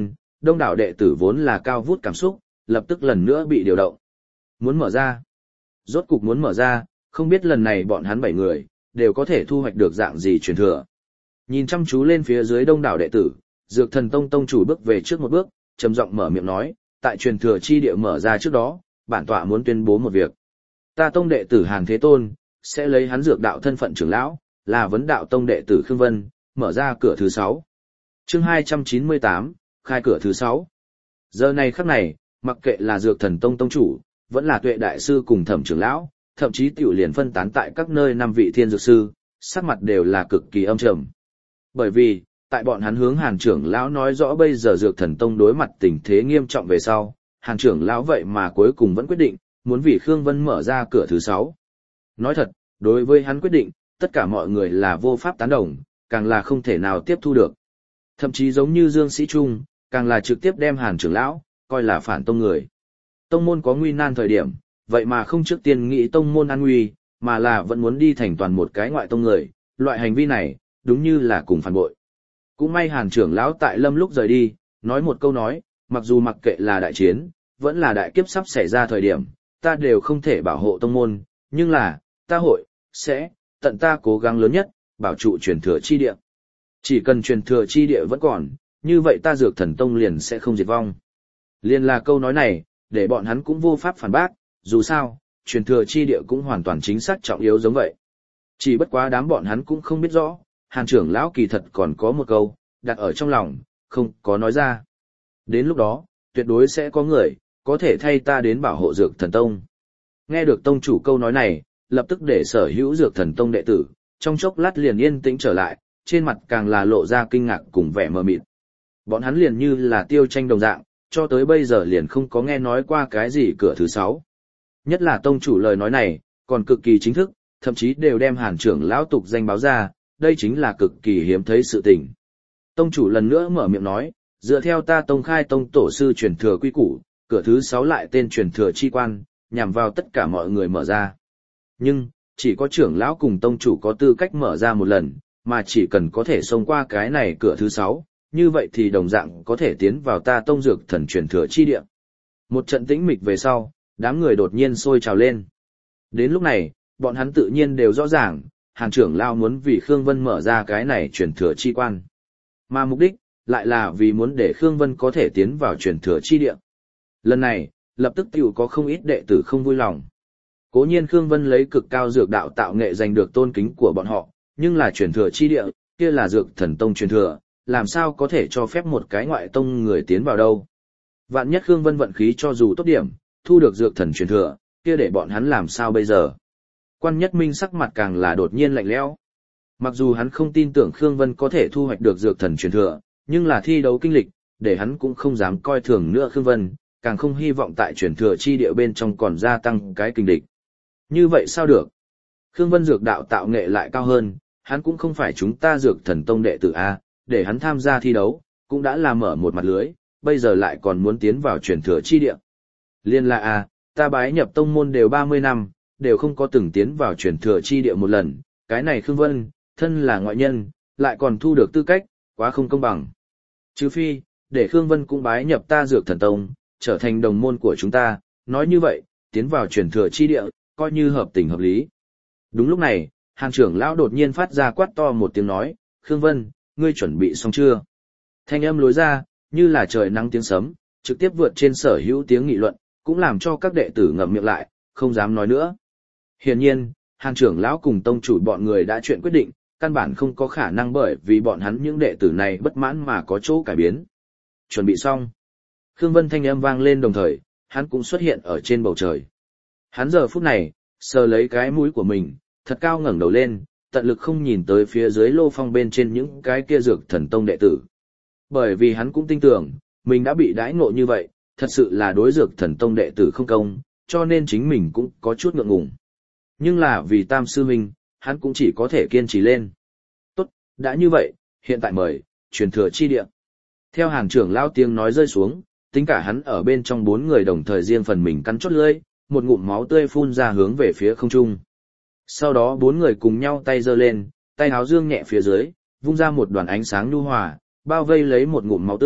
S1: đông đảo đệ tử vốn là cao vút cảm xúc, lập tức lần nữa bị điều động. Muốn mở ra. Rốt cục muốn mở ra, không biết lần này bọn hắn bảy người, đều có thể thu hoạch được dạng gì truyền thừa. Nhìn chăm chú lên phía dưới đông đảo đệ tử, Dược Thần Tông tông chủ bước về trước một bước, trầm giọng mở miệng nói, tại truyền thừa chi địa mở ra trước đó, bản tọa muốn tuyên bố một việc. Ta tông đệ tử Hàn Thế Tôn, sẽ lấy hắn dược đạo thân phận trưởng lão, là vấn đạo tông đệ tử Khương Vân, mở ra cửa thứ sáu. Chương hai trăm chín mươi tám, khai cửa thứ sáu. Giờ này khắc này, mặc kệ là Dược Thần Tông tông chủ, vẫn là Tuệ đại sư cùng Thẩm trưởng lão, thậm chí tiểu liền phân tán tại các nơi năm vị thiên dược sư, sắc mặt đều là cực kỳ âm trầm. Bởi vì, tại bọn hắn hướng Hàn trưởng lão nói rõ bây giờ Dược Thần Tông đối mặt tình thế nghiêm trọng về sau, Hàn trưởng lão vậy mà cuối cùng vẫn quyết định, muốn vì Khương Vân mở ra cửa thứ sáu. Nói thật, đối với hắn quyết định, tất cả mọi người là vô pháp tán đồng, càng là không thể nào tiếp thu được. Thậm chí giống như Dương Sĩ Trung, càng là trực tiếp đem Hàn trưởng lão, coi là phản tông người. Tông môn có nguy nan thời điểm, vậy mà không trước tiên nghĩ tông môn an nguy, mà là vẫn muốn đi thành toàn một cái ngoại tông người, loại hành vi này, đúng như là cùng phản bội. Cũng may Hàn trưởng lão tại lâm lúc rời đi, nói một câu nói, mặc dù mặc kệ là đại chiến, vẫn là đại kiếp sắp xảy ra thời điểm, ta đều không thể bảo hộ tông môn, nhưng là, ta hội, sẽ, tận ta cố gắng lớn nhất, bảo trụ truyền thừa chi địa. Chỉ cần truyền thừa chi địa vẫn còn, như vậy ta Dược Thần Tông liền sẽ không diệt vong. Liên là câu nói này, để bọn hắn cũng vô pháp phản bác, dù sao, truyền thừa chi địa cũng hoàn toàn chính xác trọng yếu giống vậy. Chỉ bất quá đám bọn hắn cũng không biết rõ, Hàn trưởng lão kỳ thật còn có một câu, đặt ở trong lòng, không có nói ra. Đến lúc đó, tuyệt đối sẽ có người, có thể thay ta đến bảo hộ Dược Thần Tông. Nghe được tông chủ câu nói này, lập tức để sở hữu Dược Thần Tông đệ tử, trong chốc lát liền yên tĩnh trở lại, trên mặt càng là lộ ra kinh ngạc cùng vẻ mờ mịt. Bọn hắn liền như là tiêu tranh đồng dạng, cho tới bây giờ liền không có nghe nói qua cái gì cửa thứ sáu. Nhất là tông chủ lời nói này, còn cực kỳ chính thức, thậm chí đều đem Hàn trưởng lão tục danh báo ra, đây chính là cực kỳ hiếm thấy sự tình. Tông chủ lần nữa mở miệng nói, dựa theo ta tông khai tông tổ sư truyền thừa quy củ, cửa thứ sáu lại tên truyền thừa chi quan, nhằm vào tất cả mọi người mở ra. Nhưng, chỉ có trưởng lão cùng tông chủ có tư cách mở ra một lần, mà chỉ cần có thể xông qua cái này cửa thứ sáu, như vậy thì đồng dạng có thể tiến vào ta tông Dược Thần truyền thừa chi địa. Một trận tĩnh mịch về sau, đám người đột nhiên sôi trào lên. Đến lúc này, bọn hắn tự nhiên đều rõ ràng, Hàn trưởng lão muốn vì Khương Vân mở ra cái này truyền thừa chi quan. Mà mục đích, lại là vì muốn để Khương Vân có thể tiến vào truyền thừa chi địa. Lần này, lập tức tiểu có không ít đệ tử không vui lòng. Cố nhiên Khương Vân lấy cực cao dược đạo tạo nghệ giành được tôn kính của bọn họ, nhưng là truyền thừa chi địa, kia là Dược Thần Tông truyền thừa, làm sao có thể cho phép một cái ngoại tông người tiến vào đâu. Vạn nhất Khương Vân vận khí cho dù tốt điểm, thu được dược thần truyền thừa, kia để bọn hắn làm sao bây giờ. Quan Nhất Minh sắc mặt càng là đột nhiên lạnh lẽo. Mặc dù hắn không tin tưởng Khương Vân có thể thu hoạch được dược thần truyền thừa, nhưng là thi đấu kinh lịch, để hắn cũng không dám coi thường nữa Khương Vân, càng không hy vọng tại truyền thừa chi địa bên trong còn gia tăng cái kinh địch. Như vậy sao được? Khương Vân dược đạo tạo nghệ lại cao hơn, hắn cũng không phải chúng ta Dược Thần Tông đệ tử A, để hắn tham gia thi đấu, cũng đã làm mở một mặt lưới, bây giờ lại còn muốn tiến vào truyền thừa chi địa. Liên là A, ta bái nhập tông môn đều ba mươi năm, đều không có từng tiến vào truyền thừa chi địa một lần, cái này Khương Vân, thân là ngoại nhân, lại còn thu được tư cách, quá không công bằng. Trừ phi, để Khương Vân cũng bái nhập ta Dược Thần Tông, trở thành đồng môn của chúng ta, nói như vậy, tiến vào truyền thừa chi địa, coi như hợp tình hợp lý. Đúng lúc này, Hàn trưởng lão đột nhiên phát ra quát to một tiếng nói, Khương Vân, ngươi chuẩn bị xong chưa? Thanh âm lối ra, như là trời nắng tiếng sấm, trực tiếp vượt trên sở hữu tiếng nghị luận, cũng làm cho các đệ tử ngậm miệng lại, không dám nói nữa. Hiển nhiên, Hàn trưởng lão cùng tông chủ bọn người đã chuyện quyết định, căn bản không có khả năng bởi vì bọn hắn những đệ tử này bất mãn mà có chỗ cải biến. Chuẩn bị xong. Khương Vân thanh âm vang lên đồng thời, hắn cũng xuất hiện ở trên bầu trời. Hắn giờ phút này, sờ lấy cái mũi của mình, thật cao ngẩng đầu lên, tận lực không nhìn tới phía dưới lô phong bên trên những cái kia Dược Thần Tông đệ tử. Bởi vì hắn cũng tin tưởng, mình đã bị đãi ngộ như vậy, thật sự là đối Dược Thần Tông đệ tử không công, cho nên chính mình cũng có chút ngượng ngùng. Nhưng là vì Tam sư huynh, hắn cũng chỉ có thể kiên trì lên. Tốt, đã như vậy, hiện tại mời, truyền thừa chi địa. Theo Hàn trưởng lão tiếng nói rơi xuống, tính cả hắn ở bên trong bốn người đồng thời riêng phần mình cắn chốt lưỡi, một ngụm máu tươi phun ra hướng về phía không trung. Sau đó bốn người cùng nhau tay giơ lên, tay áo dương nhẹ phía dưới, vung ra một đoàn ánh sáng nhu hòa, bao vây lấy một ngụm máu tươi,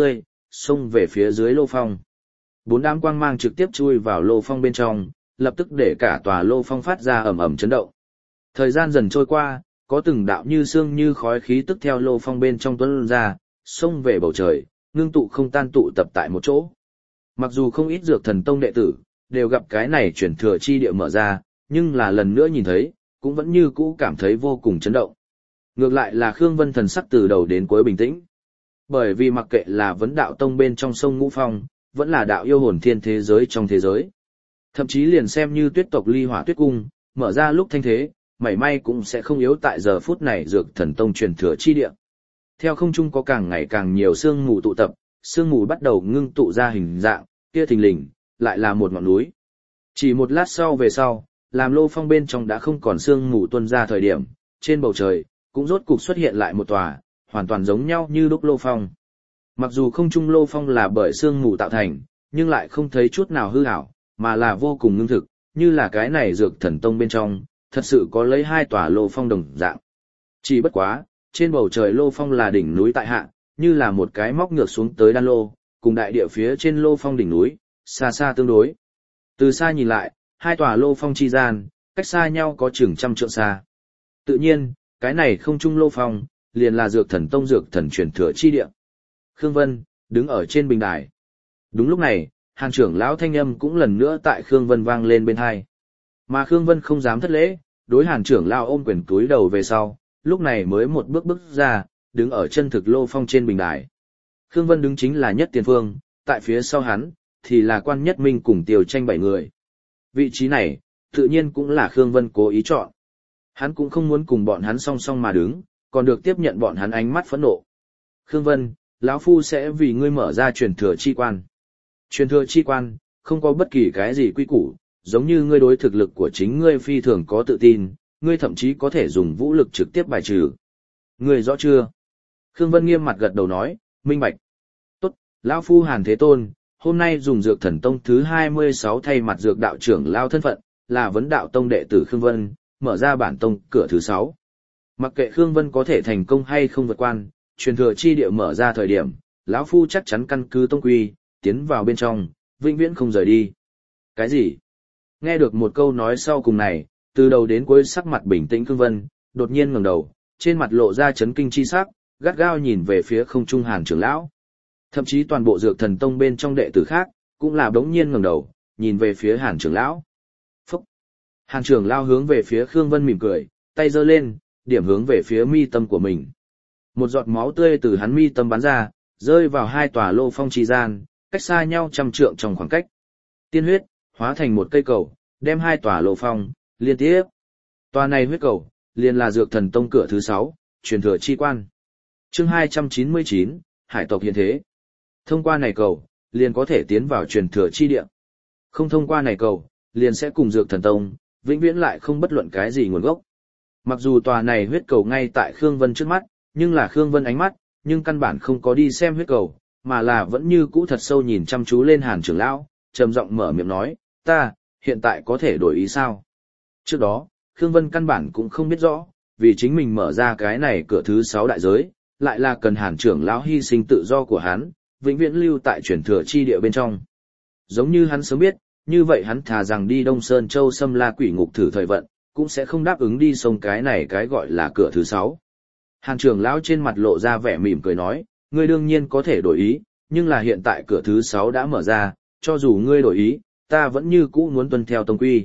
S1: xông về phía dưới lô phong. Bốn đám quang mang trực tiếp chui vào lô phong bên trong, lập tức để cả tòa lô phong phát ra ầm ầm chấn động. Thời gian dần trôi qua, có từng đạo như sương như khói khí tức theo lô phong bên trong tuôn ra, xông về bầu trời, ngưng tụ không tan tụ tập tại một chỗ. Mặc dù không ít Dược Thần Tông đệ tử đều gặp cái này chuyển thừa chi địa mở ra, nhưng là lần nữa nhìn thấy, cũng vẫn như cũ cảm thấy vô cùng chấn động. Ngược lại là Khương Vân thần sắc từ đầu đến cuối bình tĩnh. Bởi vì mặc kệ là vấn đạo tông bên trong sông Ngũ Phong, vẫn là đạo yêu hồn thiên thế giới trong thế giới. Thậm chí liền xem như tuyết tộc ly hỏa tuyết cung, mở ra lúc thanh thế, mảy may cũng sẽ không yếu tại giờ phút này Dược Thần Tông truyền thừa chi địa. Theo không trung có càng ngày càng nhiều sương mù tụ tập, sương mù bắt đầu ngưng tụ ra hình dạng, kia thình lình, lại là một ngọn núi. Chỉ một lát sau về sau, làm lô phong bên trong đã không còn sương mù tuôn ra thời điểm, trên bầu trời, cũng rốt cục xuất hiện lại một tòa, hoàn toàn giống nhau như đúc lô phong. Mặc dù không trung lô phong là bởi sương mù tạo thành, nhưng lại không thấy chút nào hư ảo, mà là vô cùng ngưng thực, như là cái này Dược Thần Tông bên trong, thật sự có lấy hai tòa lô phong đồng dạng. Chỉ bất quá, trên bầu trời lô phong là đỉnh núi tại hạ, như là một cái móc ngược xuống tới đan lô, cùng đại địa phía trên lô phong đỉnh núi, xa xa tương đối. Từ xa nhìn lại, hai tòa lô phong chi gian, cách xa nhau có chừng trăm trượng xa. Tự nhiên, cái này không trung lô phong, liền là Dược Thần Tông Dược Thần truyền thừa chi địa. Khương Vân, đứng ở trên bình đài. Đúng lúc này, Hàn trưởng lão thanh âm cũng lần nữa tại Khương Vân vang lên bên hai. Mà Khương Vân không dám thất lễ, đối Hàn trưởng lão ôm quyền túi đầu về sau, lúc này mới một bước bước ra, đứng ở chân thực lô phong trên bình đài. Khương Vân đứng chính là nhất tiền phương, tại phía sau hắn, thì là Quan Nhất Minh cùng Tiêu Tranh bảy người. Vị trí này, tự nhiên cũng là Khương Vân cố ý chọn. Hắn cũng không muốn cùng bọn hắn song song mà đứng, còn được tiếp nhận bọn hắn ánh mắt phẫn nộ. Khương Vân, lão phu sẽ vì ngươi mở ra truyền thừa chi quan. Truyền thừa chi quan, không có bất kỳ cái gì quy củ, giống như ngươi đối thực lực của chính ngươi phi thường có tự tin, ngươi thậm chí có thể dùng vũ lực trực tiếp bài trừ. Ngươi rõ chưa? Khương Vân nghiêm mặt gật đầu nói, minh bạch. Tốt, lão phu Hàn Thế Tôn, hôm nay dùng Dược Thần Tông thứ hai mươi sáu thay mặt dược đạo trưởng lao thân phận, là vấn đạo tông đệ tử Khương Vân, mở ra bản tông cửa thứ sáu. Mặc kệ Khương Vân có thể thành công hay không vượt quan, truyền thừa chi địa mở ra thời điểm, lão phu chắc chắn căn cứ tông quy, tiến vào bên trong, vĩnh viễn không rời đi. Cái gì? Nghe được một câu nói sau cùng này, từ đầu đến cuối sắc mặt bình tĩnh Khương Vân, đột nhiên ngẩng đầu, trên mặt lộ ra chấn kinh chi sắc, gắt gao nhìn về phía không trung Hàn trưởng lão. Thậm chí toàn bộ Dược Thần Tông bên trong đệ tử khác, cũng là đống nhiên ngẩng đầu, nhìn về phía Hàn trưởng lão. Phúc! Hàn trưởng lão hướng về phía Khương Vân mỉm cười, tay giơ lên, điểm hướng về phía mi tâm của mình. Một giọt máu tươi từ hắn mi tâm bắn ra, rơi vào hai tòa lô phong trì gian, cách xa nhau trăm trượng trong khoảng cách. Tiên huyết, hóa thành một cây cầu, đem hai tòa lô phong, liên tiếp. Tòa này huyết cầu, liền là Dược Thần Tông cửa thứ sáu, truyền thừa chi quan. Chương hai trăm chín mươi chín, Hải tộc hiện thế. Thông qua này cầu, liền có thể tiến vào truyền thừa chi địa. Không thông qua này cầu, liền sẽ cùng Dược Thần Tông, vĩnh viễn lại không bất luận cái gì nguồn gốc. Mặc dù tòa này huyết cầu ngay tại Khương Vân trước mắt, nhưng là Khương Vân ánh mắt, nhưng căn bản không có đi xem huyết cầu, mà là vẫn như cũ thật sâu nhìn chăm chú lên Hàn trưởng lão, trầm giọng mở miệng nói, ta, hiện tại có thể đổi ý sao? Trước đó, Khương Vân căn bản cũng không biết rõ, vì chính mình mở ra cái này cửa thứ sáu đại giới, lại là cần Hàn trưởng lão hy sinh tự do của hắn, vĩnh viễn lưu tại truyền thừa chi địa bên trong. Giống như hắn sớm biết, như vậy hắn thà rằng đi Đông Sơn Châu xâm la quỷ ngục thử thời vận, cũng sẽ không đáp ứng đi sông cái này cái gọi là cửa thứ sáu. Hàn trưởng lão trên mặt lộ ra vẻ mỉm cười nói, ngươi đương nhiên có thể đổi ý, nhưng là hiện tại cửa thứ sáu đã mở ra, cho dù ngươi đổi ý, ta vẫn như cũ muốn tuân theo tông quy.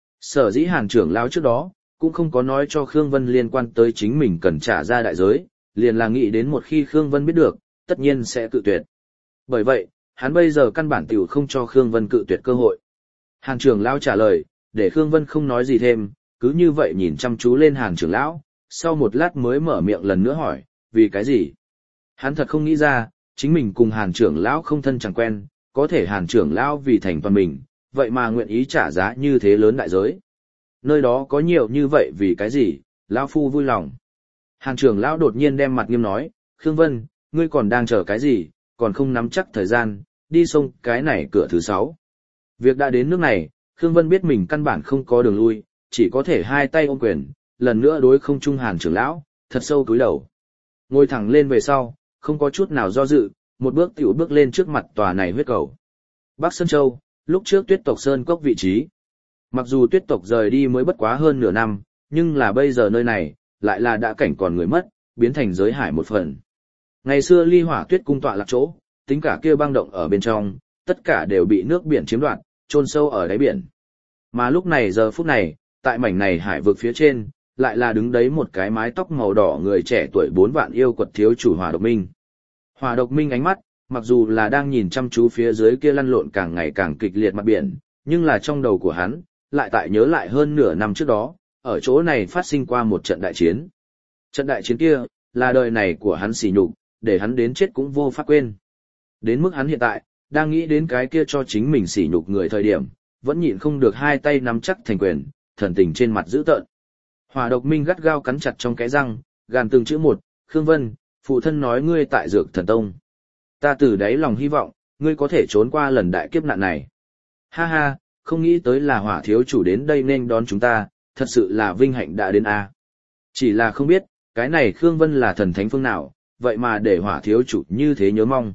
S1: Sở dĩ Hàn trưởng lão trước đó, cũng không có nói cho Khương Vân liên quan tới chính mình cần trả ra đại giới, liền là nghĩ đến một khi Khương Vân biết được, tất nhiên sẽ cự tuyệt. Bởi vậy, hắn bây giờ căn bản tiểu không cho Khương Vân cự tuyệt cơ hội. Hàn trưởng lão trả lời, để Khương Vân không nói gì thêm, cứ như vậy nhìn chăm chú lên Hàn trưởng lão, sau một lát mới mở miệng lần nữa hỏi, vì cái gì? Hắn thật không nghĩ ra, chính mình cùng Hàn trưởng lão không thân chẳng quen, có thể Hàn trưởng lão vì thành toàn mình, vậy mà nguyện ý trả giá như thế lớn đại giới. Nơi đó có nhiều như vậy vì cái gì, lão phu vui lòng. Hàn trưởng lão đột nhiên đem mặt nghiêm nói, Khương Vân, ngươi còn đang chờ cái gì, còn không nắm chắc thời gian, đi xông cái này cửa thứ sáu. Việc đã đến nước này, Khương Vân biết mình căn bản không có đường lui, chỉ có thể hai tay ôm quyền, lần nữa đối không trung Hàn trưởng lão, thật sâu cúi đầu. Ngồi thẳng lên về sau, không có chút nào do dự, một bước tiểu bước lên trước mặt tòa này huyết cầu. Bắc Sơn Châu, lúc trước Tuyết tộc Sơn Cốc vị trí. Mặc dù Tuyết tộc rời đi mới bất quá hơn nửa năm, nhưng là bây giờ nơi này, lại là đã cảnh còn người mất, biến thành giới hải một phần. Ngày xưa Ly Hỏa Tuyết cung tọa lạc chỗ, tính cả kia băng động ở bên trong, tất cả đều bị nước biển chiếm đoạt, chôn sâu ở đáy biển. Mà lúc này giờ phút này, tại mảnh này hải vực phía trên, lại là đứng đấy một cái mái tóc màu đỏ người trẻ tuổi bốn vạn yêu quật thiếu chủ Hỏa Độc Minh. Hỏa Độc Minh ánh mắt, mặc dù là đang nhìn chăm chú phía dưới kia lăn lộn càng ngày càng kịch liệt mặt biển, nhưng là trong đầu của hắn, lại tại nhớ lại hơn nửa năm trước đó, ở chỗ này phát sinh qua một trận đại chiến. Trận đại chiến kia, là đời này của hắn sỉ nhục, để hắn đến chết cũng vô pháp quên. Đến mức hắn hiện tại, đang nghĩ đến cái kia cho chính mình sỉ nhục người thời điểm, vẫn nhịn không được hai tay nắm chắc thành quyền, thần tình trên mặt dữ tợn. Hỏa Độc Minh gắt gao cắn chặt trong cái răng, gàn từng chữ một, Khương Vân, phụ thân nói ngươi tại Dược Thần Tông. Ta từ đáy lòng hy vọng, ngươi có thể trốn qua lần đại kiếp nạn này. Ha ha, không nghĩ tới là Hỏa thiếu chủ đến đây nên đón chúng ta, thật sự là vinh hạnh đã đến a. Chỉ là không biết, cái này Khương Vân là thần thánh phương nào, vậy mà để Hỏa thiếu chủ như thế nhớ mong.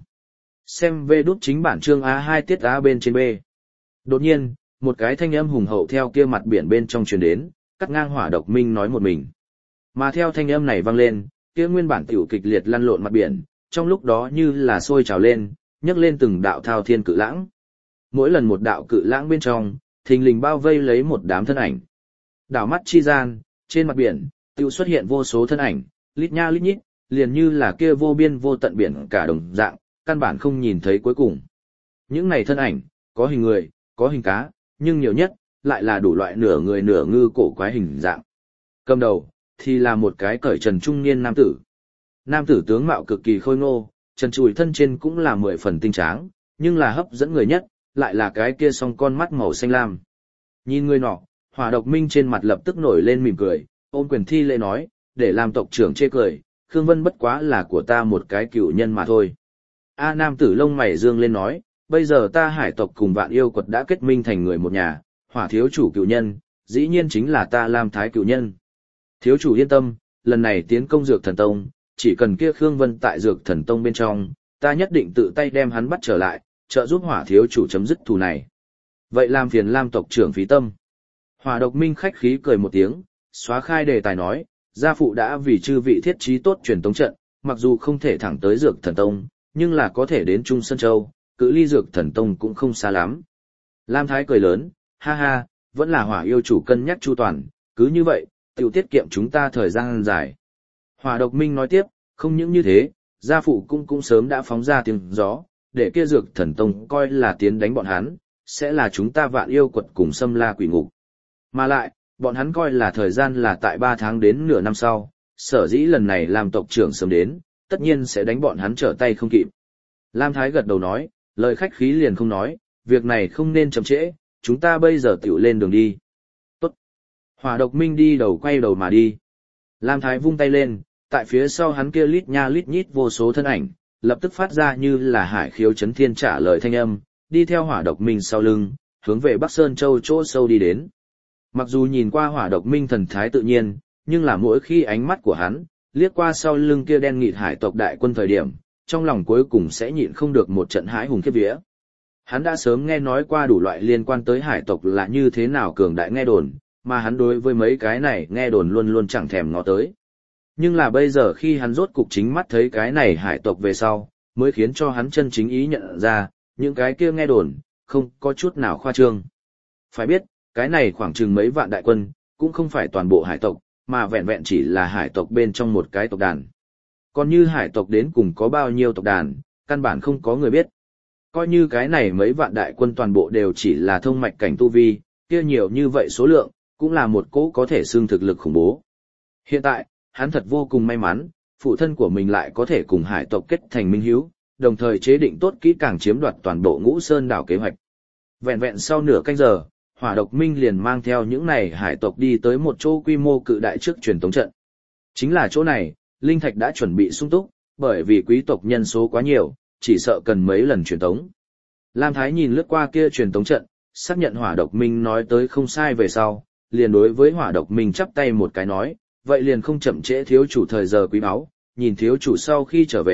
S1: Xem về đút chính bản chương a hai tiết A bên trên B. Đột nhiên, một cái thanh âm hùng hậu theo kia mặt biển bên trong truyền đến, cắt ngang Hỏa Độc Minh nói một mình. Mà theo thanh âm này vang lên, kia nguyên bản tiểu kịch liệt lăn lộn mặt biển, trong lúc đó như là sôi trào lên, nhấc lên từng đạo thao thiên cự lãng. Mỗi lần một đạo cự lãng bên trong, thình lình bao vây lấy một đám thân ảnh. Đảo mắt chi gian, trên mặt biển, tiểu xuất hiện vô số thân ảnh, lít nha lít nhít, liền như là kia vô biên vô tận biển cả đồng dạng, căn bản không nhìn thấy cuối cùng. Những này thân ảnh, có hình người, có hình cá, nhưng nhiều nhất, lại là đủ loại nửa người nửa ngư cổ quái hình dạng. Cầm đầu, thì là một cái cởi trần trung niên nam tử. Nam tử tướng mạo cực kỳ khôi ngô, trần trụi thân trên cũng là mười phần tinh tráng, nhưng là hấp dẫn người nhất, lại là cái kia song con mắt màu xanh lam. Nhìn người nọ, Hỏa Độc Minh trên mặt lập tức nổi lên mỉm cười, ôm quyền thi lễ nói, để làm tộc trưởng chê cười, Khương Vân bất quá là của ta một cái cựu nhân mà thôi. A nam tử lông mày dương lên nói, bây giờ ta hải tộc cùng vạn yêu quật đã kết minh thành người một nhà, Hỏa thiếu chủ cựu nhân, dĩ nhiên chính là ta Lam Thái cựu nhân. Thiếu chủ yên tâm, lần này tiến công Dược Thần Tông, chỉ cần kia Khương Vân tại Dược Thần Tông bên trong, ta nhất định tự tay đem hắn bắt trở lại, trợ giúp Hỏa thiếu chủ chấm dứt thù này. Vậy làm phiền Lam tộc trưởng phí tâm. Hỏa Độc Minh khách khí cười một tiếng, xóa khai đề tài nói, gia phụ đã vì chư vị thiết trí tốt truyền tống trận, mặc dù không thể thẳng tới Dược Thần Tông, nhưng là có thể đến Trung Sơn Châu, cự ly Dược Thần Tông cũng không xa lắm. Lam Thái cười lớn, ha ha, vẫn là Hỏa yêu chủ cân nhắc chu toàn, cứ như vậy, tiểu tiết kiệm chúng ta thời gian dài. Hỏa Độc Minh nói tiếp, không những như thế, gia phụ cũng cũng sớm đã phóng ra tiếng gió, để kia Dược Thần Tông coi là tiến đánh bọn hắn, sẽ là chúng ta vạn yêu quật cùng xâm la quỷ ngục. Mà lại, bọn hắn coi là thời gian là tại ba tháng đến nửa năm sau, sở dĩ lần này làm tộc trưởng sớm đến, tất nhiên sẽ đánh bọn hắn trở tay không kịp. Lam Thái gật đầu nói, lời khách khí liền không nói, việc này không nên chậm trễ, chúng ta bây giờ tiểu lên đường đi. Tốt. Hỏa Độc Minh đi đầu quay đầu mà đi. Lam Thái vung tay lên, tại phía sau hắn kia lít nha lít nhít vô số thân ảnh, lập tức phát ra như là hải khiếu chấn thiên trả lời thanh âm, đi theo Hỏa Độc Minh sau lưng, hướng về Bắc Sơn Châu chỗ sâu đi đến. Mặc dù nhìn qua Hỏa Độc Minh thần thái tự nhiên, nhưng là mỗi khi ánh mắt của hắn liếc qua sau lưng kia đen nghịt hải tộc đại quân thời điểm, trong lòng cuối cùng sẽ nhịn không được một trận hãi hùng khiếp vía. Hắn đã sớm nghe nói qua đủ loại liên quan tới hải tộc là như thế nào cường đại nghe đồn, mà hắn đối với mấy cái này nghe đồn luôn luôn chẳng thèm ngó tới. Nhưng là bây giờ khi hắn rốt cục chính mắt thấy cái này hải tộc về sau, mới khiến cho hắn chân chính ý nhận ra, những cái kia nghe đồn, không có chút nào khoa trương. Phải biết, cái này khoảng chừng mấy vạn đại quân, cũng không phải toàn bộ hải tộc, mà vẹn vẹn chỉ là hải tộc bên trong một cái tộc đàn. Còn như hải tộc đến cùng có bao nhiêu tộc đàn, căn bản không có người biết. Coi như cái này mấy vạn đại quân toàn bộ đều chỉ là thông mạch cảnh tu vi, kia nhiều như vậy số lượng, cũng là một cỗ có thể xương thực lực khủng bố. Hiện tại, hắn thật vô cùng may mắn, phụ thân của mình lại có thể cùng hải tộc kết thành minh hiếu, đồng thời chế định tốt kỹ càng chiếm đoạt toàn bộ Ngũ Sơn đảo kế hoạch. Vẹn vẹn sau nửa canh giờ, Hỏa Độc Minh liền mang theo những này hải tộc đi tới một chỗ quy mô cự đại trước truyền tống trận. Chính là chỗ này, linh thạch đã chuẩn bị sung túc, bởi vì quý tộc nhân số quá nhiều, chỉ sợ cần mấy lần truyền tống. Lam Thái nhìn lướt qua kia truyền tống trận, xác nhận Hỏa Độc Minh nói tới không sai về sau, liền đối với Hỏa Độc Minh chắp tay một cái nói, vậy liền không chậm trễ thiếu chủ thời giờ quý báu, nhìn thiếu chủ sau khi trở về,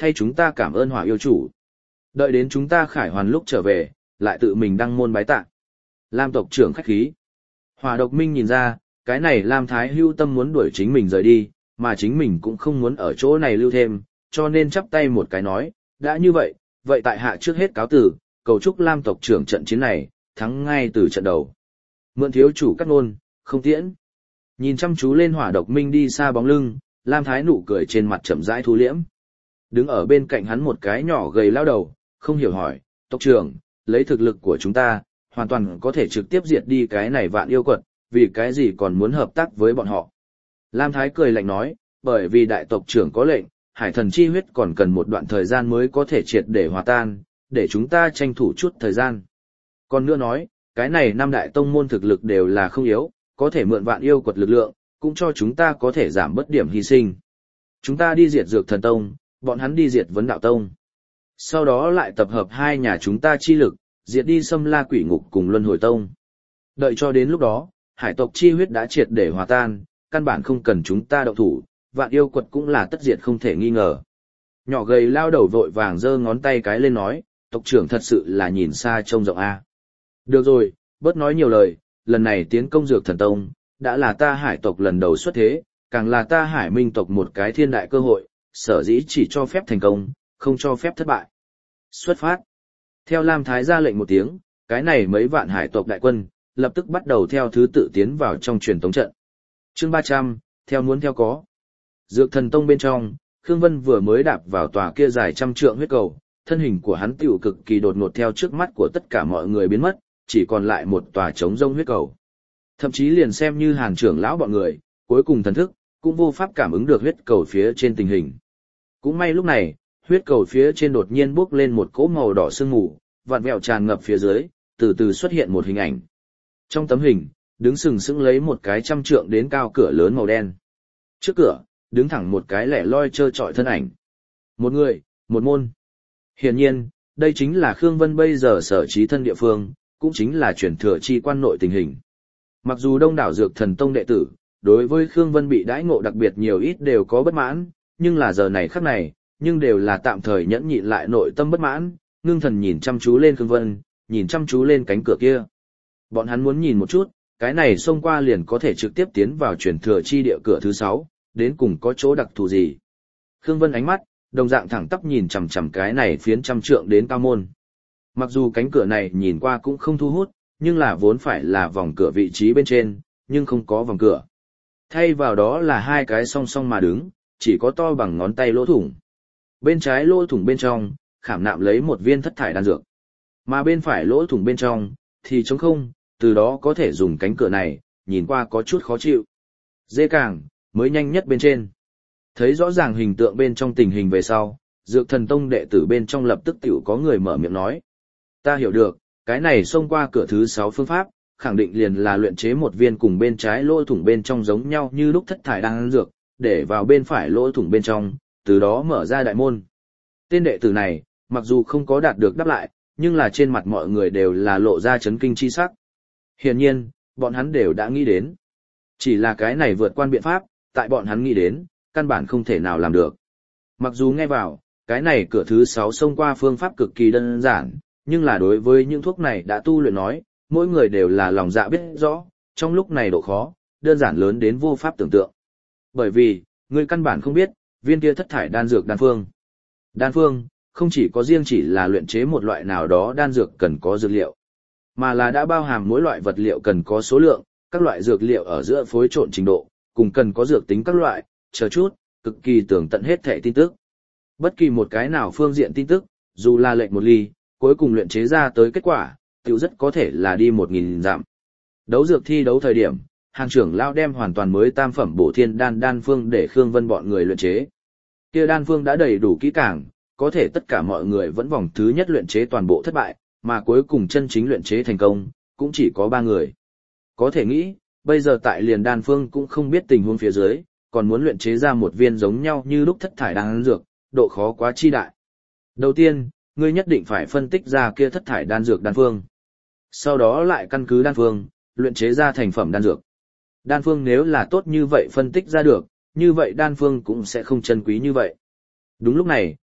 S1: thay chúng ta cảm ơn Hỏa yêu chủ. Đợi đến chúng ta khải hoàn lúc trở về, lại tự mình đăng môn bái tạ. Lam tộc trưởng khách khí. Hỏa độc minh nhìn ra, cái này Lam Thái hưu tâm muốn đuổi chính mình rời đi, mà chính mình cũng không muốn ở chỗ này lưu thêm, cho nên chắp tay một cái nói, đã như vậy, vậy tại hạ trước hết cáo tử, cầu chúc Lam tộc trưởng trận chiến này, thắng ngay từ trận đầu. Mượn thiếu chủ cắt ngôn, không tiễn. Nhìn chăm chú lên Hỏa độc minh đi xa bóng lưng, Lam Thái nụ cười trên mặt chậm rãi thu liễm. Đứng ở bên cạnh hắn một cái nhỏ gầy lao đầu, không hiểu hỏi, tộc trưởng, lấy thực lực của chúng ta, hoàn toàn có thể trực tiếp diệt đi cái này vạn yêu quật, vì cái gì còn muốn hợp tác với bọn họ. Lam Thái cười lạnh nói, bởi vì đại tộc trưởng có lệnh, hải thần chi huyết còn cần một đoạn thời gian mới có thể triệt để hòa tan, để chúng ta tranh thủ chút thời gian. Còn nữa nói, cái này năm đại tông môn thực lực đều là không yếu, có thể mượn vạn yêu quật lực lượng, cũng cho chúng ta có thể giảm bớt điểm hy sinh. Chúng ta đi diệt dược thần tông, bọn hắn đi diệt vấn đạo tông. Sau đó lại tập hợp hai nhà chúng ta chi lực, diệt đi Xâm La Quỷ Ngục cùng Luân Hồi Tông. Đợi cho đến lúc đó, hải tộc chi huyết đã triệt để hòa tan, căn bản không cần chúng ta động thủ, vạn yêu quật cũng là tất diệt không thể nghi ngờ. Nhỏ gầy lao đầu vội vàng giơ ngón tay cái lên nói, tộc trưởng thật sự là nhìn xa trông rộng a. Được rồi, bớt nói nhiều lời, lần này tiến công dược thần tông, đã là ta hải tộc lần đầu xuất thế, càng là ta hải minh tộc một cái thiên đại cơ hội, sở dĩ chỉ cho phép thành công, không cho phép thất bại. Xuất phát. Theo Lam Thái ra lệnh một tiếng, cái này mấy vạn hải tộc đại quân, lập tức bắt đầu theo thứ tự tiến vào trong truyền tống trận. Chương ba trăm, theo muốn theo có. Dược thần tông bên trong, Khương Vân vừa mới đạp vào tòa kia dài trăm trượng huyết cầu, thân hình của hắn tiểu cực kỳ đột ngột theo trước mắt của tất cả mọi người biến mất, chỉ còn lại một tòa trống rông huyết cầu. Thậm chí liền xem như Hàn trưởng lão bọn người, cuối cùng thần thức, cũng vô pháp cảm ứng được huyết cầu phía trên tình hình. Cũng may lúc này, huyết cầu phía trên đột nhiên bốc lên một cỗ màu đỏ sương mù, vặn vẹo tràn ngập phía dưới, từ từ xuất hiện một hình ảnh. Trong tấm hình, đứng sừng sững lấy một cái trăm trượng đến cao cửa lớn màu đen. Trước cửa, đứng thẳng một cái lẻ loi trơ trọi thân ảnh. Một người, một môn. Hiển nhiên, đây chính là Khương Vân bây giờ sở trí thân địa phương, cũng chính là truyền thừa chi quan nội tình hình. Mặc dù đông đảo dược thần tông đệ tử, đối với Khương Vân bị đãi ngộ đặc biệt nhiều ít đều có bất mãn, nhưng là giờ này khắc này, nhưng đều là tạm thời nhẫn nhịn lại nội tâm bất mãn, ngưng thần nhìn chăm chú lên Khương Vân, nhìn chăm chú lên cánh cửa kia. Bọn hắn muốn nhìn một chút, cái này xông qua liền có thể trực tiếp tiến vào truyền thừa chi địa cửa thứ sáu, đến cùng có chỗ đặc thù gì. Khương Vân ánh mắt, đồng dạng thẳng tắp nhìn chằm chằm cái này phiến trăm trượng đến cao môn. Mặc dù cánh cửa này nhìn qua cũng không thu hút, nhưng là vốn phải là vòng cửa vị trí bên trên, nhưng không có vòng cửa. Thay vào đó là hai cái song song mà đứng, chỉ có to bằng ngón tay lỗ thủng. Bên trái lỗ thủng bên trong, khảm nạm lấy một viên thất thải đan dược. Mà bên phải lỗ thủng bên trong, thì trống không, từ đó có thể dùng cánh cửa này, nhìn qua có chút khó chịu. Dễ càng, mới nhanh nhất bên trên. Thấy rõ ràng hình tượng bên trong tình hình về sau, dược thần tông đệ tử bên trong lập tức tiểu có người mở miệng nói. Ta hiểu được, cái này xông qua cửa thứ sáu phương pháp, khẳng định liền là luyện chế một viên cùng bên trái lỗ thủng bên trong giống nhau như lúc thất thải đan dược, để vào bên phải lỗ thủng bên trong, từ đó mở ra đại môn. Tên đệ tử này, mặc dù không có đạt được đáp lại, nhưng là trên mặt mọi người đều là lộ ra chấn kinh chi sắc. Hiển nhiên, bọn hắn đều đã nghĩ đến. Chỉ là cái này vượt qua biện pháp, tại bọn hắn nghĩ đến, căn bản không thể nào làm được. Mặc dù nghe vào, cái này cửa thứ sáu xông qua phương pháp cực kỳ đơn giản, nhưng là đối với những thuốc này đã tu luyện nói, mỗi người đều là lòng dạ biết rõ, trong lúc này độ khó, đơn giản lớn đến vô pháp tưởng tượng. Bởi vì, người căn bản không biết, viên kia thất thải đan dược đan phương. Đan phương, không chỉ có riêng chỉ là luyện chế một loại nào đó đan dược cần có dược liệu, mà là đã bao hàm mỗi loại vật liệu cần có số lượng, các loại dược liệu ở giữa phối trộn trình độ, cùng cần có dược tính các loại, chờ chút, cực kỳ tường tận hết thể tin tức. Bất kỳ một cái nào phương diện tin tức, dù là lệnh một ly, cuối cùng luyện chế ra tới kết quả, tiểu rất có thể là đi một nghìn dặm. Đấu dược thi đấu thời điểm, hàng trưởng lao đem hoàn toàn mới tam phẩm bổ thiên đan đan phương để Khương Vân bọn người luyện chế. Kia đan phương đã đầy đủ kỹ càng, có thể tất cả mọi người vẫn vòng thứ nhất luyện chế toàn bộ thất bại, mà cuối cùng chân chính luyện chế thành công, cũng chỉ có ba người. Có thể nghĩ, bây giờ tại liền đan phương cũng không biết tình huống phía dưới, còn muốn luyện chế ra một viên giống nhau như lúc thất thải đan dược, độ khó quá chi đại. Đầu tiên, ngươi nhất định phải phân tích ra kia thất thải đan dược đan phương. Sau đó lại căn cứ đan phương, luyện chế ra thành phẩm đan dược. Đan phương nếu là tốt như vậy phân tích ra được, như vậy đan phương cũng sẽ không chân quý như vậy. Đúng lúc này,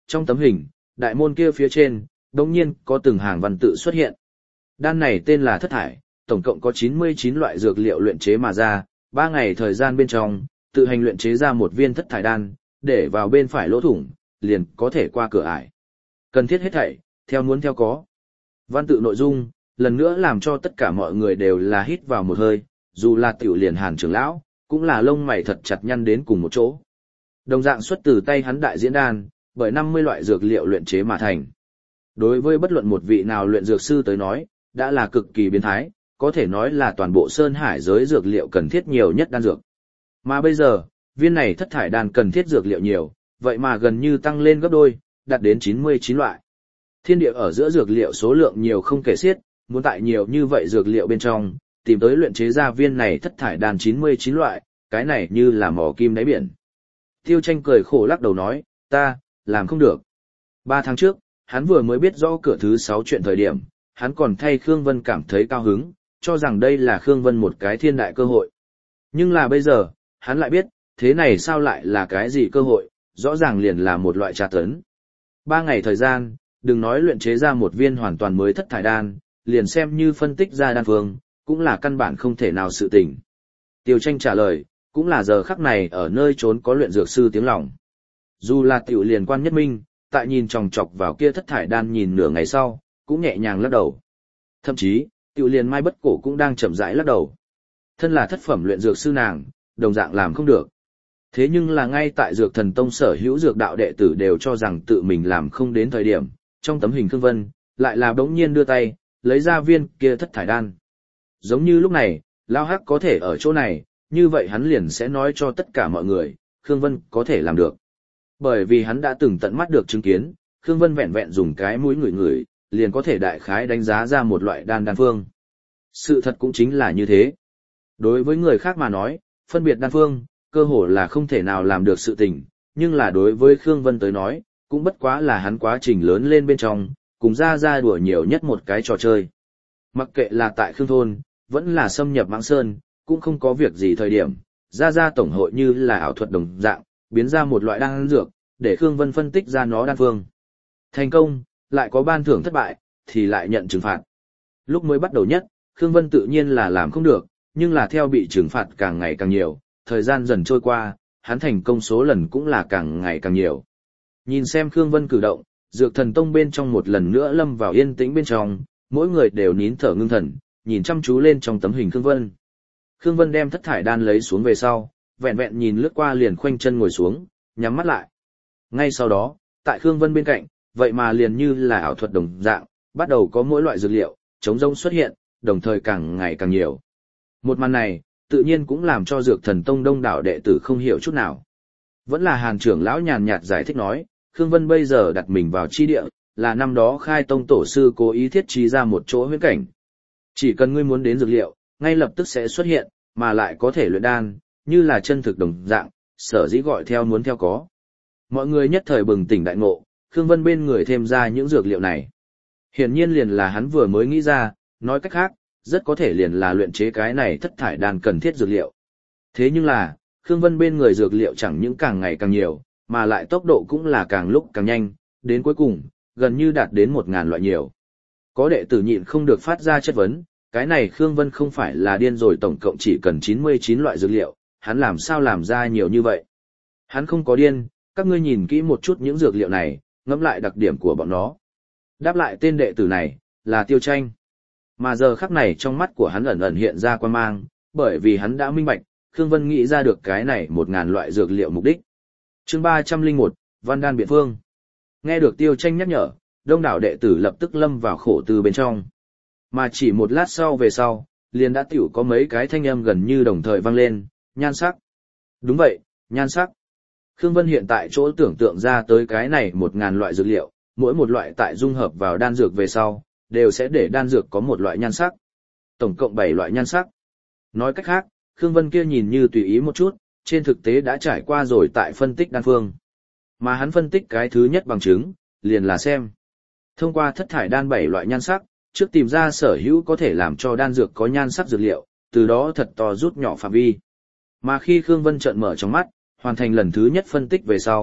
S1: trong tấm hình, đại môn kia phía trên, đột nhiên có từng hàng văn tự xuất hiện. Đan này tên là thất thải, tổng cộng có chín mươi chín loại dược liệu luyện chế mà ra, ba ngày thời gian bên trong, tự hành luyện chế ra một viên thất thải đan, để vào bên phải lỗ thủng, liền có thể qua cửa ải. Cần thiết hết thảy, theo muốn theo có. Văn tự nội dung, lần nữa làm cho tất cả mọi người đều là hít vào một hơi, dù là tiểu liền Hàn trưởng lão, cũng là lông mày thật chặt nhăn đến cùng một chỗ. Đồng dạng xuất từ tay hắn đại diễn đan, bởi năm mươi loại dược liệu luyện chế mà thành. Đối với bất luận một vị nào luyện dược sư tới nói, đã là cực kỳ biến thái, có thể nói là toàn bộ sơn hải giới dược liệu cần thiết nhiều nhất đan dược. Mà bây giờ, viên này thất thải đan cần thiết dược liệu nhiều, vậy mà gần như tăng lên gấp đôi, đạt đến chín mươi chín loại. Thiên địa ở giữa dược liệu số lượng nhiều không kể xiết, muốn tại nhiều như vậy dược liệu bên trong, tìm tới luyện chế ra viên này thất thải đan chín mươi chín loại, cái này như là mỏ kim đáy biển. Tiêu Tranh cười khổ lắc đầu nói, ta, làm không được. Ba tháng trước, hắn vừa mới biết rõ cửa thứ sáu chuyện thời điểm, hắn còn thay Khương Vân cảm thấy cao hứng, cho rằng đây là Khương Vân một cái thiên đại cơ hội. Nhưng là bây giờ, hắn lại biết, thế này sao lại là cái gì cơ hội, rõ ràng liền là một loại tra tấn. Ba ngày thời gian, đừng nói luyện chế ra một viên hoàn toàn mới thất thải đan, liền xem như phân tích ra đan phương, cũng là căn bản không thể nào sự tình. Tiêu Tranh trả lời, cũng là giờ khắc này ở nơi trốn có luyện dược sư tiếng lòng. Dù là tiểu liền quan nhất minh, tại nhìn chòng chọc vào kia thất thải đan nhìn nửa ngày sau, cũng nhẹ nhàng lắc đầu. Thậm chí, tiểu liền Mai Bất Cổ cũng đang chậm rãi lắc đầu. Thân là thất phẩm luyện dược sư nàng, đồng dạng làm không được. Thế nhưng là ngay tại Dược Thần Tông sở hữu dược đạo đệ tử đều cho rằng tự mình làm không đến thời điểm, trong tấm hình Khương Vân, lại là bỗng nhiên đưa tay, lấy ra viên kia thất thải đan. Giống như lúc này, Lao Hắc có thể ở chỗ này, như vậy hắn liền sẽ nói cho tất cả mọi người, Khương Vân có thể làm được. Bởi vì hắn đã từng tận mắt được chứng kiến, Khương Vân vẹn vẹn dùng cái mũi ngửi ngửi, liền có thể đại khái đánh giá ra một loại đan đan phương. Sự thật cũng chính là như thế. Đối với người khác mà nói, phân biệt đan phương, cơ hồ là không thể nào làm được sự tình, nhưng là đối với Khương Vân tới nói, cũng bất quá là hắn quá trình lớn lên bên trong, cùng ra ra đùa nhiều nhất một cái trò chơi. Mặc kệ là tại Khương Thôn, vẫn là xâm nhập Mãng Sơn, cũng không có việc gì thời điểm, ra ra tổng hội như là ảo thuật đồng dạng, biến ra một loại đan dược, để Khương Vân phân tích ra nó đan phương. Thành công, lại có ban thưởng thất bại, thì lại nhận trừng phạt. Lúc mới bắt đầu nhất, Khương Vân tự nhiên là làm không được, nhưng là theo bị trừng phạt càng ngày càng nhiều, thời gian dần trôi qua, hắn thành công số lần cũng là càng ngày càng nhiều. Nhìn xem Khương Vân cử động, Dược Thần Tông bên trong một lần nữa lâm vào yên tĩnh bên trong, mỗi người đều nín thở ngưng thần, nhìn chăm chú lên trong tấm hình Khương Vân. Khương Vân đem thất thải đan lấy xuống về sau, vẹn vẹn nhìn lướt qua liền khoanh chân ngồi xuống, nhắm mắt lại. Ngay sau đó, tại Khương Vân bên cạnh, vậy mà liền như là ảo thuật đồng dạng, bắt đầu có mỗi loại dược liệu, trống rỗng xuất hiện, đồng thời càng ngày càng nhiều. Một màn này, tự nhiên cũng làm cho Dược Thần Tông đông đảo đệ tử không hiểu chút nào. Vẫn là Hàn trưởng lão nhàn nhạt giải thích nói, Khương Vân bây giờ đặt mình vào chi địa, là năm đó khai tông tổ sư cố ý thiết trí ra một chỗ huyễn cảnh. Chỉ cần ngươi muốn đến dược liệu, ngay lập tức sẽ xuất hiện, mà lại có thể luyện đan, như là chân thực đồng dạng, sở dĩ gọi theo muốn theo có. Mọi người nhất thời bừng tỉnh đại ngộ, Khương Vân bên người thêm ra những dược liệu này. Hiển nhiên liền là hắn vừa mới nghĩ ra, nói cách khác, rất có thể liền là luyện chế cái này thất thải đan cần thiết dược liệu. Thế nhưng là, Khương Vân bên người dược liệu chẳng những càng ngày càng nhiều, mà lại tốc độ cũng là càng lúc càng nhanh, đến cuối cùng, gần như đạt đến một ngàn loại nhiều. Có đệ tử nhịn không được phát ra chất vấn, cái này Khương Vân không phải là điên rồi, tổng cộng chỉ cần chín mươi chín loại dược liệu, hắn làm sao làm ra nhiều như vậy? Hắn không có điên, các ngươi nhìn kỹ một chút những dược liệu này, ngẫm lại đặc điểm của bọn nó. Đáp lại tên đệ tử này, là Tiêu Tranh. Mà giờ khắc này trong mắt của hắn ẩn ẩn hiện ra quan mang, bởi vì hắn đã minh bạch, Khương Vân nghĩ ra được cái này một ngàn loại dược liệu mục đích. Chương ba trăm lẻ một, Văn Đan Biện Phương. Nghe được Tiêu Tranh nhắc nhở, đông đảo đệ tử lập tức lâm vào khổ tư bên trong. Mà chỉ một lát sau về sau, liền đã tiểu có mấy cái thanh âm gần như đồng thời vang lên, nhan sắc. Đúng vậy, nhan sắc. Khương Vân hiện tại chỗ tưởng tượng ra tới cái này một ngàn loại dược liệu, mỗi một loại tại dung hợp vào đan dược về sau, đều sẽ để đan dược có một loại nhan sắc. Tổng cộng bảy loại nhan sắc. Nói cách khác, Khương Vân kia nhìn như tùy ý một chút, trên thực tế đã trải qua rồi tại phân tích đan phương. Mà hắn phân tích cái thứ nhất bằng chứng, liền là xem. Thông qua thất thải đan bảy loại nhan sắc, trước tìm ra sở hữu có thể làm cho đan dược có nhan sắc dược liệu, từ đó thật to rút nhỏ phạm vi. Mà khi Khương Vân trợn mở trong mắt, hoàn thành lần thứ nhất phân tích về sau,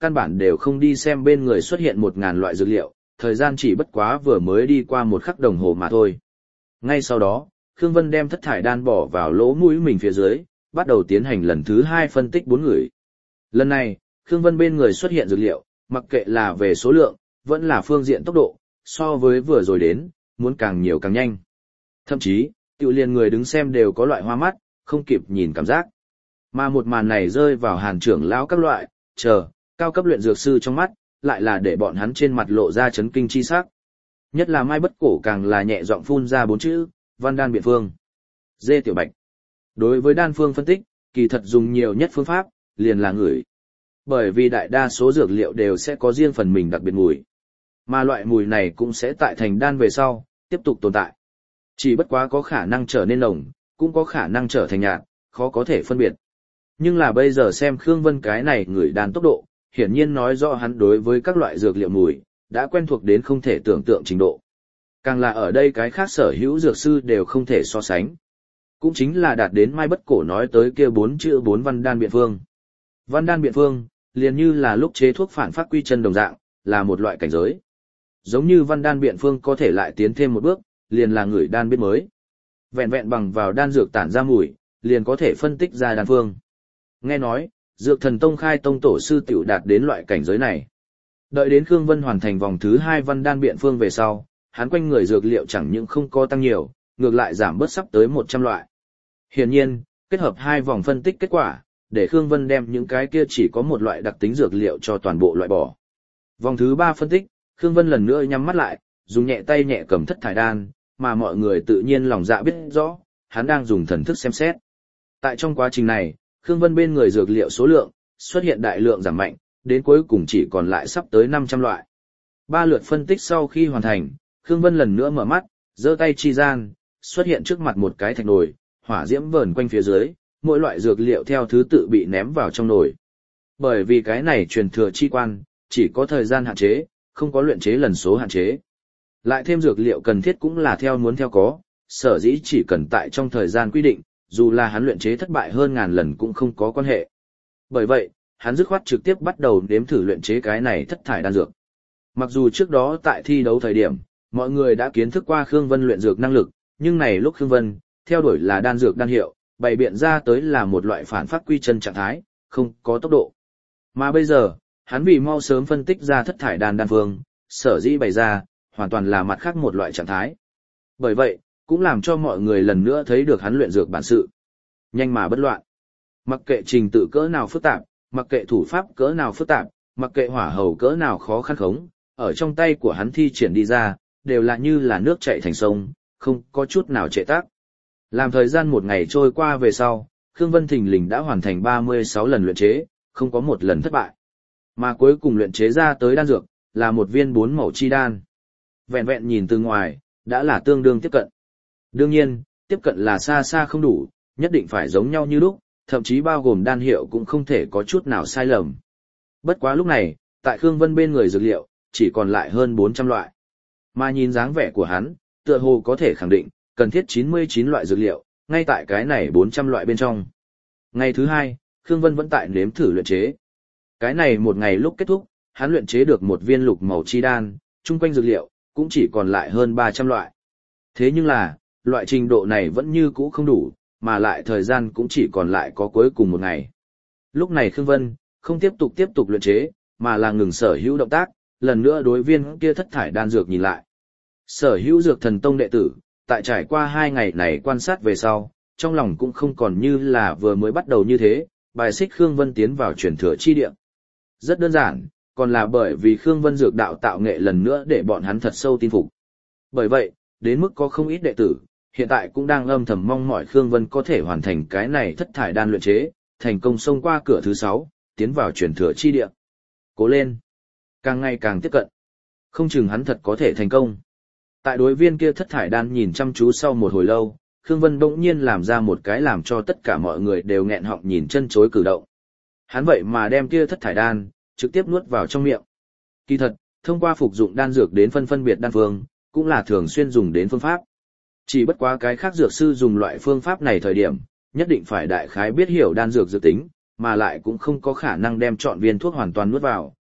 S1: căn bản đều không đi xem bên người xuất hiện một ngàn loại dược liệu, thời gian chỉ bất quá vừa mới đi qua một khắc đồng hồ mà thôi. Ngay sau đó, Khương Vân đem thất thải đan bỏ vào lỗ mũi mình phía dưới, bắt đầu tiến hành lần thứ hai phân tích bốn người. Lần này, Khương Vân bên người xuất hiện dược liệu, mặc kệ là về số lượng, vẫn là phương diện tốc độ, so với vừa rồi đến, muốn càng nhiều càng nhanh. Thậm chí, tiểu liền người đứng xem đều có loại hoa mắt, không kịp nhìn cảm giác. Mà một màn này rơi vào Hàn trưởng lão các loại, chờ, cao cấp luyện dược sư trong mắt, lại là để bọn hắn trên mặt lộ ra chấn kinh chi sắc. Nhất là Mai Bất Cổ càng là nhẹ giọng phun ra bốn chữ, văn đan biện phương. Dê Tiểu Bạch. Đối với đan phương phân tích, kỳ thật dùng nhiều nhất phương pháp, liền là ngửi. Bởi vì đại đa số dược liệu đều sẽ có riêng phần mình đặc biệt mùi. Mà loại mùi này cũng sẽ tại thành đan về sau, tiếp tục tồn tại. Chỉ bất quá có khả năng trở nên nồng, cũng có khả năng trở thành nhạt, khó có thể phân biệt. Nhưng là bây giờ xem Khương Vân cái này ngửi đan tốc độ, hiển nhiên nói rõ hắn đối với các loại dược liệu mùi, đã quen thuộc đến không thể tưởng tượng trình độ. Càng là ở đây cái khác sở hữu dược sư đều không thể so sánh. Cũng chính là đạt đến Mai Bất Cổ nói tới kia bốn chữ bốn văn đan biện phương. Văn đan biện phương, liền như là lúc chế thuốc phản phát quy chân đồng dạng, là một loại cảnh giới. Giống như văn đan biện phương có thể lại tiến thêm một bước, liền là ngửi đan biết mới. Vẹn vẹn bằng vào đan dược tản ra mùi, liền có thể phân tích ra đan phương. Nghe nói, Dược Thần Tông khai tông tổ sư tiểu đạt đến loại cảnh giới này. Đợi đến Khương Vân hoàn thành vòng thứ hai văn đan biện phương về sau, hắn quanh người dược liệu chẳng những không có tăng nhiều, ngược lại giảm bớt sắp tới một trăm loại. Hiển nhiên, kết hợp hai vòng phân tích kết quả, để Khương Vân đem những cái kia chỉ có một loại đặc tính dược liệu cho toàn bộ loại bỏ. Vòng thứ ba phân tích, Khương Vân lần nữa nhắm mắt lại, dùng nhẹ tay nhẹ cầm thất thải đan, mà mọi người tự nhiên lòng dạ biết rõ, hắn đang dùng thần thức xem xét. Tại trong quá trình này, Khương Vân bên người dược liệu số lượng, xuất hiện đại lượng giảm mạnh, đến cuối cùng chỉ còn lại sắp tới năm trăm loại. Ba lượt phân tích sau khi hoàn thành, Khương Vân lần nữa mở mắt, giơ tay chi gian, xuất hiện trước mặt một cái thạch nồi, hỏa diễm vờn quanh phía dưới, mỗi loại dược liệu theo thứ tự bị ném vào trong nồi. Bởi vì cái này truyền thừa chi quan, chỉ có thời gian hạn chế, không có luyện chế lần số hạn chế. Lại thêm dược liệu cần thiết cũng là theo muốn theo có, sở dĩ chỉ cần tại trong thời gian quy định, dù là hắn luyện chế thất bại hơn ngàn lần cũng không có quan hệ. Bởi vậy, hắn dứt khoát trực tiếp bắt đầu nếm thử luyện chế cái này thất thải đan dược. Mặc dù trước đó tại thi đấu thời điểm, mọi người đã kiến thức qua Khương Vân luyện dược năng lực, nhưng này lúc Khương Vân, theo đuổi là đan dược đan hiệu, bày biện ra tới là một loại phản phát quy chân trạng thái, không có tốc độ. Mà bây giờ, hắn vì mau sớm phân tích ra thất thải đan đan phương, sở dĩ bày ra, hoàn toàn là mặt khác một loại trạng thái. Bởi vậy, cũng làm cho mọi người lần nữa thấy được hắn luyện dược bản sự. Nhanh mà bất loạn. Mặc kệ trình tự cỡ nào phức tạp, mặc kệ thủ pháp cỡ nào phức tạp, mặc kệ hỏa hầu cỡ nào khó khăn khống, ở trong tay của hắn thi triển đi ra, đều là như là nước chảy thành sông, không có chút nào trệ tác. Làm thời gian một ngày trôi qua về sau, Khương Vân thình lình đã hoàn thành ba mươi sáu lần luyện chế, không có một lần thất bại. Mà cuối cùng luyện chế ra tới đan dược, là một viên bốn màu chi đan. Vẹn vẹn nhìn từ ngoài, đã là tương đương tiếp cận. Đương nhiên, tiếp cận là xa xa không đủ, nhất định phải giống nhau như lúc, thậm chí bao gồm đan hiệu cũng không thể có chút nào sai lầm. Bất quá lúc này, tại Khương Vân bên người dược liệu, chỉ còn lại hơn bốn trăm loại. Mà nhìn dáng vẻ của hắn, tựa hồ có thể khẳng định, cần thiết chín mươi chín loại dược liệu, ngay tại cái này bốn trăm loại bên trong. Ngày thứ hai, Khương Vân vẫn tại nếm thử luyện chế. Cái này một ngày lúc kết thúc, hắn luyện chế được một viên lục màu chi đan, chung quanh dược liệu, cũng chỉ còn lại hơn ba trăm loại. Thế nhưng là, loại trình độ này vẫn như cũ không đủ, mà lại thời gian cũng chỉ còn lại có cuối cùng một ngày. Lúc này Khương Vân, không tiếp tục tiếp tục luyện chế, mà là ngừng sở hữu động tác, lần nữa đối viên kia thất thải đan dược nhìn lại. Sở hữu Dược Thần Tông đệ tử, tại trải qua hai ngày này quan sát về sau, trong lòng cũng không còn như là vừa mới bắt đầu như thế, bài xích Khương Vân tiến vào truyền thừa chi địa. Rất đơn giản, còn là bởi vì Khương Vân dược đạo tạo nghệ lần nữa để bọn hắn thật sâu tin phục. Bởi vậy, đến mức có không ít đệ tử, hiện tại cũng đang âm thầm mong mỏi Khương Vân có thể hoàn thành cái này thất thải đan luyện chế, thành công xông qua cửa thứ sáu, tiến vào truyền thừa chi địa. Cố lên! Càng ngày càng tiếp cận. Không chừng hắn thật có thể thành công. Tại đối viên kia thất thải đan nhìn chăm chú sau một hồi lâu, Khương Vân bỗng nhiên làm ra một cái làm cho tất cả mọi người đều nghẹn họng nhìn chân chối cử động. Hắn vậy mà đem kia thất thải đan, trực tiếp nuốt vào trong miệng. Kỳ thật, thông qua phục dụng đan dược đến phân phân biệt đan phương, cũng là thường xuyên dùng đến phương pháp. Chỉ bất quá cái khác dược sư dùng loại phương pháp này thời điểm, nhất định phải đại khái biết hiểu đan dược dự tính, mà lại cũng không có khả năng đem trọn viên thuốc hoàn toàn nuốt vào,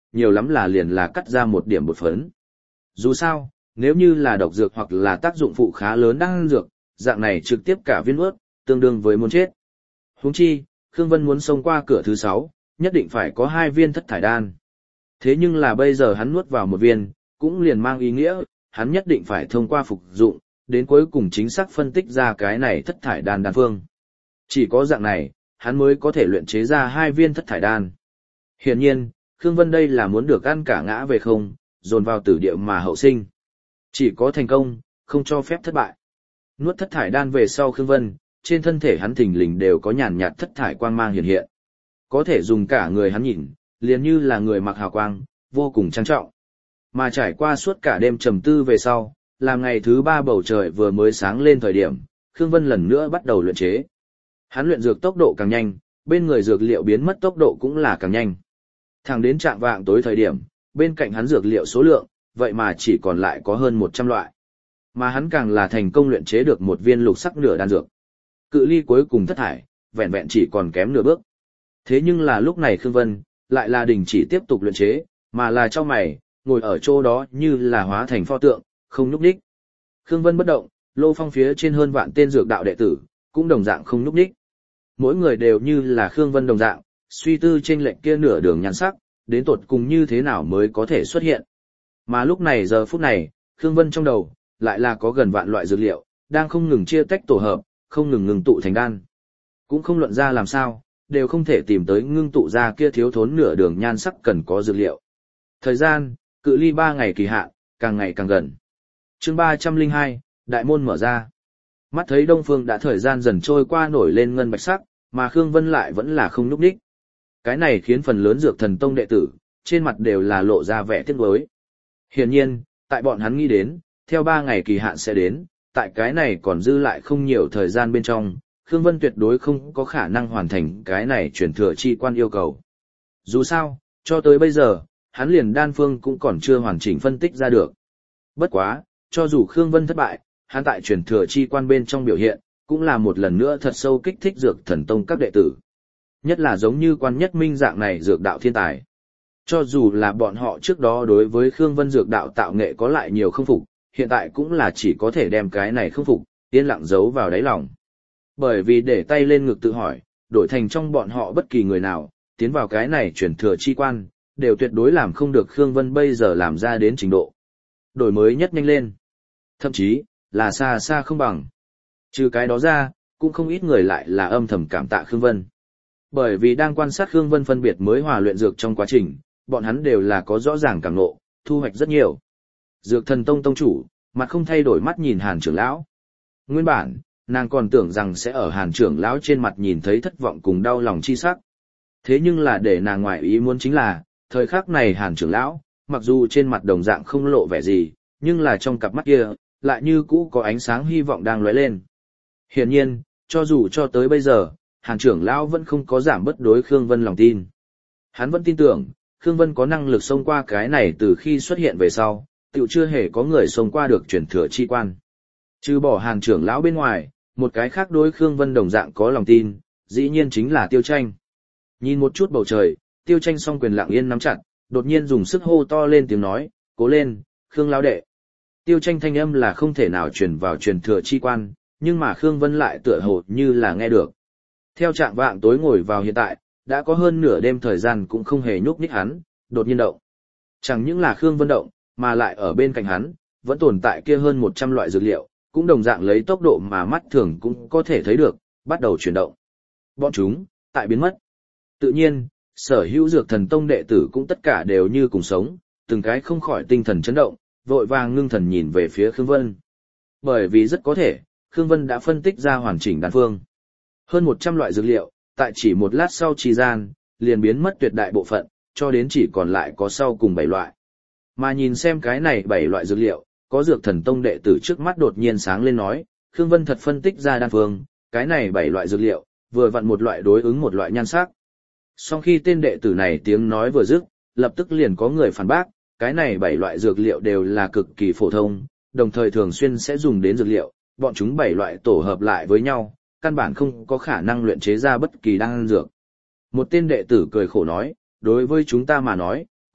S1: nhiều lắm là liền là cắt ra một điểm bột phấn. Dù sao, nếu như là độc dược hoặc là tác dụng phụ khá lớn đan dược, dạng này trực tiếp cả viên ướt, tương đương với muốn chết. Huống chi, Khương Vân muốn xông qua cửa thứ sáu, nhất định phải có hai viên thất thải đan. Thế nhưng là bây giờ hắn nuốt vào một viên, cũng liền mang ý nghĩa, hắn nhất định phải thông qua phục dụng, đến cuối cùng chính xác phân tích ra cái này thất thải đan đan phương. Chỉ có dạng này, hắn mới có thể luyện chế ra hai viên thất thải đan. Hiển nhiên, Khương Vân đây là muốn được ăn cả ngã về không, dồn vào tử địa mà hậu sinh. Chỉ có thành công, không cho phép thất bại. Nuốt thất thải đan về sau Khương Vân, trên thân thể hắn thình lình đều có nhàn nhạt thất thải quang mang hiện hiện. Có thể dùng cả người hắn nhìn, liền như là người mặc hào quang, vô cùng trang trọng. Mà trải qua suốt cả đêm trầm tư về sau, làm ngày thứ ba bầu trời vừa mới sáng lên thời điểm, Khương Vân lần nữa bắt đầu luyện chế. Hắn luyện dược tốc độ càng nhanh, bên người dược liệu biến mất tốc độ cũng là càng nhanh. Thẳng đến trạng vạng tối thời điểm, bên cạnh hắn dược liệu số lượng, vậy mà chỉ còn lại có hơn một trăm loại. Mà hắn càng là thành công luyện chế được một viên lục sắc nửa đan dược. Cự ly cuối cùng thất thải, vẹn vẹn chỉ còn kém nửa bước. Thế nhưng là lúc này Khương Vân, lại là đình chỉ tiếp tục luyện chế, mà là cho mày, ngồi ở chỗ đó như là hóa thành pho tượng, không nhúc nhích. Khương Vân bất động, Lô Phong phía trên hơn vạn tên dược đạo đệ tử, cũng đồng dạng không nhúc nhích. Mỗi người đều như là Khương Vân đồng dạng, suy tư trên lệnh kia nửa đường nhan sắc, đến tột cùng như thế nào mới có thể xuất hiện. Mà lúc này giờ phút này, Khương Vân trong đầu, lại là có gần vạn loại dược liệu, đang không ngừng chia tách tổ hợp, không ngừng ngừng tụ thành đan. Cũng không luận ra làm sao, đều không thể tìm tới ngưng tụ ra kia thiếu thốn nửa đường nhan sắc cần có dược liệu. Thời gian, cự ly ba ngày kỳ hạn, càng ngày càng gần. Chương ba trăm lẻ hai, đại môn mở ra. Mắt thấy Đông Phương đã thời gian dần trôi qua nổi lên ngân bạch sắc, mà Khương Vân lại vẫn là không nhúc nhích. Cái này khiến phần lớn Dược Thần Tông đệ tử, trên mặt đều là lộ ra vẻ tiếc nuối. Hiển nhiên, tại bọn hắn nghĩ đến, theo ba ngày kỳ hạn sẽ đến, tại cái này còn dư lại không nhiều thời gian bên trong, Khương Vân tuyệt đối không có khả năng hoàn thành cái này truyền thừa chi quan yêu cầu. Dù sao, cho tới bây giờ, hắn liền đan phương cũng còn chưa hoàn chỉnh phân tích ra được. Bất quá, cho dù Khương Vân thất bại, hắn tại truyền thừa chi quan bên trong biểu hiện, cũng là một lần nữa thật sâu kích thích Dược Thần Tông các đệ tử. Nhất là giống như Quan Nhất Minh dạng này dược đạo thiên tài. Cho dù là bọn họ trước đó đối với Khương Vân dược đạo tạo nghệ có lại nhiều không phục, hiện tại cũng là chỉ có thể đem cái này không phục, yên lặng giấu vào đáy lòng. Bởi vì để tay lên ngực tự hỏi, đổi thành trong bọn họ bất kỳ người nào, tiến vào cái này truyền thừa chi quan, đều tuyệt đối làm không được Khương Vân bây giờ làm ra đến trình độ. Đổi mới nhất nhanh lên. Thậm chí, là xa xa không bằng. Trừ cái đó ra, cũng không ít người lại là âm thầm cảm tạ Khương Vân. Bởi vì đang quan sát Khương Vân phân biệt mới hòa luyện dược trong quá trình, bọn hắn đều là có rõ ràng cảm ngộ, thu hoạch rất nhiều. Dược Thần Tông tông chủ, mặt không thay đổi mắt nhìn Hàn trưởng lão. Nguyên bản, nàng còn tưởng rằng sẽ ở Hàn trưởng lão trên mặt nhìn thấy thất vọng cùng đau lòng chi sắc. Thế nhưng là để nàng ngoại ý muốn chính là, thời khắc này Hàn trưởng lão, mặc dù trên mặt đồng dạng không lộ vẻ gì, nhưng là trong cặp mắt kia, lại như cũ có ánh sáng hy vọng đang lóe lên. Hiển nhiên, cho dù cho tới bây giờ, Hàn trưởng lão vẫn không có giảm bất đối Khương Vân lòng tin. Hắn vẫn tin tưởng, Khương Vân có năng lực xông qua cái này từ khi xuất hiện về sau, tựu chưa hề có người xông qua được truyền thừa chi quan. Trừ bỏ Hàn trưởng lão bên ngoài, một cái khác đối Khương Vân đồng dạng có lòng tin, dĩ nhiên chính là Tiêu Tranh. Nhìn một chút bầu trời, Tiêu Tranh song quyền lặng yên nắm chặt, đột nhiên dùng sức hô to lên tiếng nói, cố lên, Khương lão đệ. Tiêu Tranh thanh âm là không thể nào truyền vào truyền thừa chi quan, nhưng mà Khương Vân lại tựa hồ như là nghe được. Theo trạng vạng tối ngồi vào hiện tại, đã có hơn nửa đêm thời gian cũng không hề nhúc nhích hắn, đột nhiên động. Chẳng những là Khương Vân động, mà lại ở bên cạnh hắn, vẫn tồn tại kia hơn một trăm loại dược liệu, cũng đồng dạng lấy tốc độ mà mắt thường cũng có thể thấy được, bắt đầu chuyển động. Bọn chúng, tại biến mất. Tự nhiên, sở hữu Dược Thần Tông đệ tử cũng tất cả đều như cùng sống, từng cái không khỏi tinh thần chấn động, vội vàng ngưng thần nhìn về phía Khương Vân. Bởi vì rất có thể, Khương Vân đã phân tích ra hoàn chỉnh đan phương. Hơn một trăm loại dược liệu, tại chỉ một lát sau trì gian, liền biến mất tuyệt đại bộ phận, cho đến chỉ còn lại có sau cùng bảy loại. Mà nhìn xem cái này bảy loại dược liệu, có Dược Thần Tông đệ tử trước mắt đột nhiên sáng lên nói, Khương Vân thật phân tích ra đan phương, cái này bảy loại dược liệu, vừa vặn một loại đối ứng một loại nhan sắc. Sau khi tên đệ tử này tiếng nói vừa dứt, lập tức liền có người phản bác, cái này bảy loại dược liệu đều là cực kỳ phổ thông, đồng thời thường xuyên sẽ dùng đến dược liệu, bọn chúng bảy loại tổ hợp lại với nhau, căn bản không có khả năng luyện chế ra bất kỳ đan dược. Một tên đệ tử cười khổ nói, đối với chúng ta mà nói,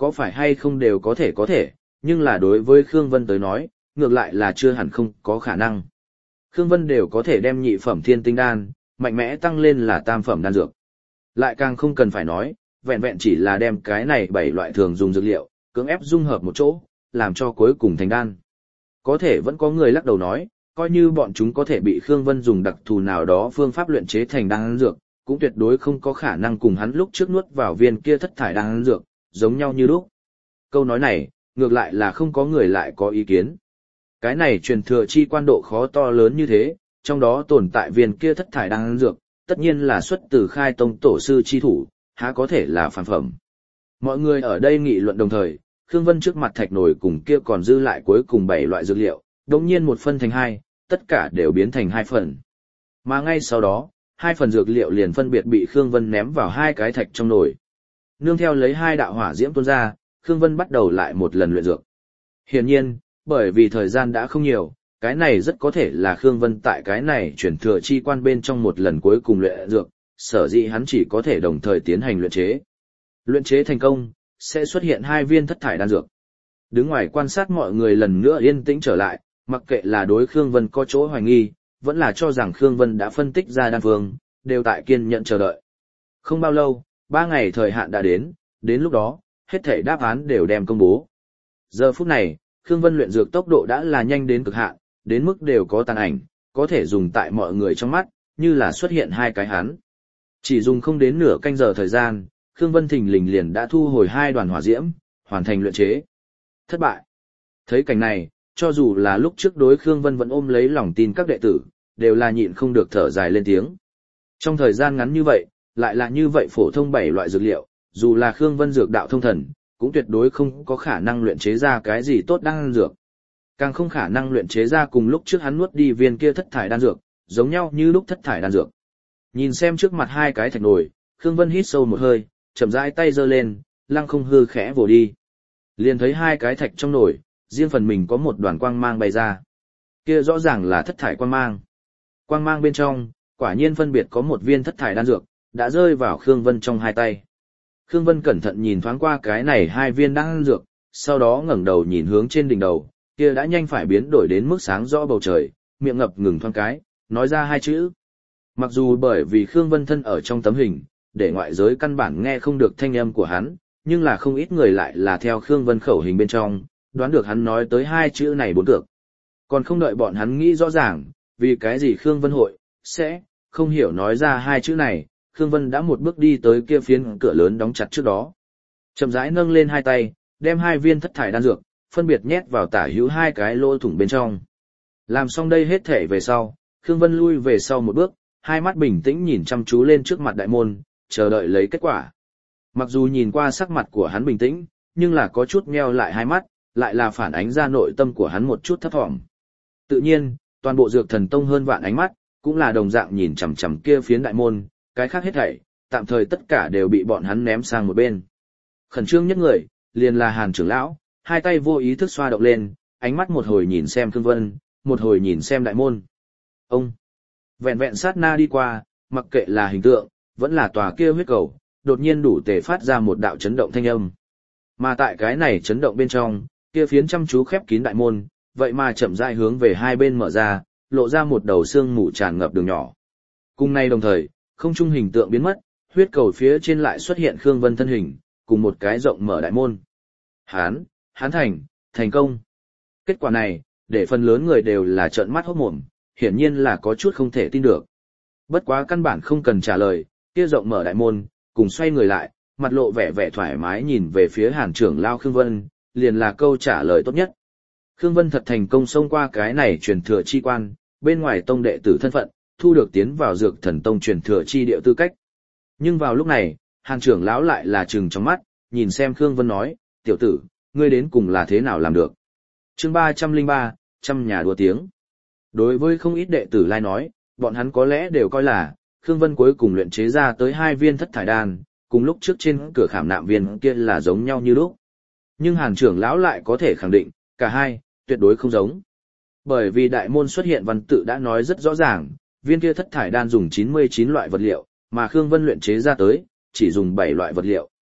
S1: có phải hay không đều có thể có thể, nhưng là đối với Khương Vân tới nói, ngược lại là chưa hẳn không có khả năng. Khương Vân đều có thể đem nhị phẩm thiên tinh đan, mạnh mẽ tăng lên là tam phẩm đan dược. Lại càng không cần phải nói, vẹn vẹn chỉ là đem cái này bảy loại thường dùng dược liệu, cưỡng ép dung hợp một chỗ, làm cho cuối cùng thành đan. Có thể vẫn có người lắc đầu nói, coi như bọn chúng có thể bị Khương Vân dùng đặc thù nào đó phương pháp luyện chế thành đan dược, cũng tuyệt đối không có khả năng cùng hắn lúc trước nuốt vào viên kia thất thải đan dược, giống nhau như lúc. Câu nói này, ngược lại là không có người lại có ý kiến. Cái này truyền thừa chi quan độ khó to lớn như thế, trong đó tồn tại viên kia thất thải đan dược, tất nhiên là xuất từ khai tông tổ sư chi thủ, há có thể là phản phẩm. Mọi người ở đây nghị luận đồng thời, Khương Vân trước mặt thạch nồi cùng kia còn dư lại cuối cùng bảy loại dược liệu, đồng nhiên một phân thành hai, tất cả đều biến thành hai phần. Mà ngay sau đó, hai phần dược liệu liền phân biệt bị Khương Vân ném vào hai cái thạch trong nồi. Nương theo lấy hai đạo hỏa diễm tuôn ra, Khương Vân bắt đầu lại một lần luyện dược. Hiển nhiên, bởi vì thời gian đã không nhiều, cái này rất có thể là Khương Vân tại cái này chuyển thừa chi quan bên trong một lần cuối cùng luyện dược, sở dĩ hắn chỉ có thể đồng thời tiến hành luyện chế. Luyện chế thành công, sẽ xuất hiện hai viên thất thải đan dược. Đứng ngoài quan sát mọi người lần nữa yên tĩnh trở lại, mặc kệ là đối Khương Vân có chỗ hoài nghi, vẫn là cho rằng Khương Vân đã phân tích ra đan phương, đều tại kiên nhẫn chờ đợi. Không bao lâu, ba ngày thời hạn đã đến, đến lúc đó, hết thảy đáp án đều đem công bố. Giờ phút này, Khương Vân luyện dược tốc độ đã là nhanh đến cực hạn, đến mức đều có tàn ảnh, có thể dùng tại mọi người trong mắt, như là xuất hiện hai cái hắn. Chỉ dùng không đến nửa canh giờ thời gian, Khương Vân thình lình liền đã thu hồi hai đoàn hỏa diễm, hoàn thành luyện chế. Thất bại. Thấy cảnh này, cho dù là lúc trước đối Khương Vân vẫn ôm lấy lòng tin các đệ tử, đều là nhịn không được thở dài lên tiếng. Trong thời gian ngắn như vậy, lại là như vậy phổ thông bảy loại dược liệu, dù là Khương Vân dược đạo thông thần, cũng tuyệt đối không có khả năng luyện chế ra cái gì tốt đan dược. Càng không khả năng luyện chế ra cùng lúc trước hắn nuốt đi viên kia thất thải đan dược, giống nhau như lúc thất thải đan dược. Nhìn xem trước mặt hai cái thạch nồi, Khương Vân hít sâu một hơi, chậm rãi tay giơ lên, lăng không hư khẽ vồ đi. Liền thấy hai cái thạch trong nồi, riêng phần mình có một đoàn quang mang bay ra. Kia rõ ràng là thất thải quang mang. Quang mang bên trong, quả nhiên phân biệt có một viên thất thải đan dược, đã rơi vào Khương Vân trong hai tay. Khương Vân cẩn thận nhìn thoáng qua cái này hai viên đan dược, sau đó ngẩng đầu nhìn hướng trên đỉnh đầu, kia đã nhanh phải biến đổi đến mức sáng rõ bầu trời, miệng ngập ngừng thoáng cái, nói ra hai chữ. Mặc dù bởi vì Khương Vân thân ở trong tấm hình, để ngoại giới căn bản nghe không được thanh âm của hắn, nhưng là không ít người lại là theo Khương Vân khẩu hình bên trong, đoán được hắn nói tới hai chữ này bốn cược. Còn không đợi bọn hắn nghĩ rõ ràng, vì cái gì Khương Vân hội, sẽ, không hiểu nói ra hai chữ này, Khương Vân đã một bước đi tới kia phiến cửa lớn đóng chặt trước đó. Chậm rãi nâng lên hai tay, đem hai viên thất thải đan dược, phân biệt nhét vào tả hữu hai cái lỗ thủng bên trong. Làm xong đây hết thể về sau, Khương Vân lui về sau một bước, hai mắt bình tĩnh nhìn chăm chú lên trước mặt đại môn, chờ đợi lấy kết quả. Mặc dù nhìn qua sắc mặt của hắn bình tĩnh, nhưng là có chút nheo lại hai mắt, lại là phản ánh ra nội tâm của hắn một chút thấp thỏm. Tự nhiên, toàn bộ Dược Thần Tông hơn vạn ánh mắt, cũng là đồng dạng nhìn chằm chằm kia phiến đại môn, cái khác hết thảy, tạm thời tất cả đều bị bọn hắn ném sang một bên. Khẩn trương nhất người, liền là Hàn trưởng lão, hai tay vô ý thức xoa động lên, ánh mắt một hồi nhìn xem Khương Vân, một hồi nhìn xem đại môn. Ông, vẹn vẹn sát na đi qua, mặc kệ là hình tượng, vẫn là tòa kia huyết cầu, đột nhiên đủ để phát ra một đạo chấn động thanh âm. Mà tại cái này chấn động bên trong, kia phiến chăm chú khép kín đại môn, vậy mà chậm rãi hướng về hai bên mở ra, lộ ra một đầu xương mù tràn ngập đường nhỏ. Cùng nay đồng thời, không trung hình tượng biến mất, huyết cầu phía trên lại xuất hiện Khương Vân thân hình, cùng một cái rộng mở đại môn. Hán, hán thành, thành công. Kết quả này, để phần lớn người đều là trợn mắt hốt mồm, hiển nhiên là có chút không thể tin được. Bất quá căn bản không cần trả lời, kia rộng mở đại môn, cùng xoay người lại, mặt lộ vẻ vẻ thoải mái nhìn về phía Hàn trưởng lão Khương Vân, liền là câu trả lời tốt nhất. Khương Vân thật thành công xông qua cái này truyền thừa chi quan, bên ngoài tông đệ tử thân phận, thu được tiến vào Dược Thần Tông truyền thừa chi địa tư cách. Nhưng vào lúc này, Hàn trưởng lão lại là trừng trong mắt, nhìn xem Khương Vân nói, tiểu tử, ngươi đến cùng là thế nào làm được. Chương ba trăm lẻ ba, trăm nhà đua tiếng. Đối với không ít đệ tử lai nói, bọn hắn có lẽ đều coi là, Khương Vân cuối cùng luyện chế ra tới hai viên thất thải đan, cùng lúc trước trên cửa khảm nạm viên kia là giống nhau như lúc. Nhưng Hàn trưởng lão lại có thể khẳng định, cả hai, tuyệt đối không giống. Bởi vì đại môn xuất hiện văn tự đã nói rất rõ ràng, viên kia thất thải đan dùng chín mươi chín loại vật liệu, mà Khương Vân luyện chế ra tới, chỉ dùng bảy loại vật liệu.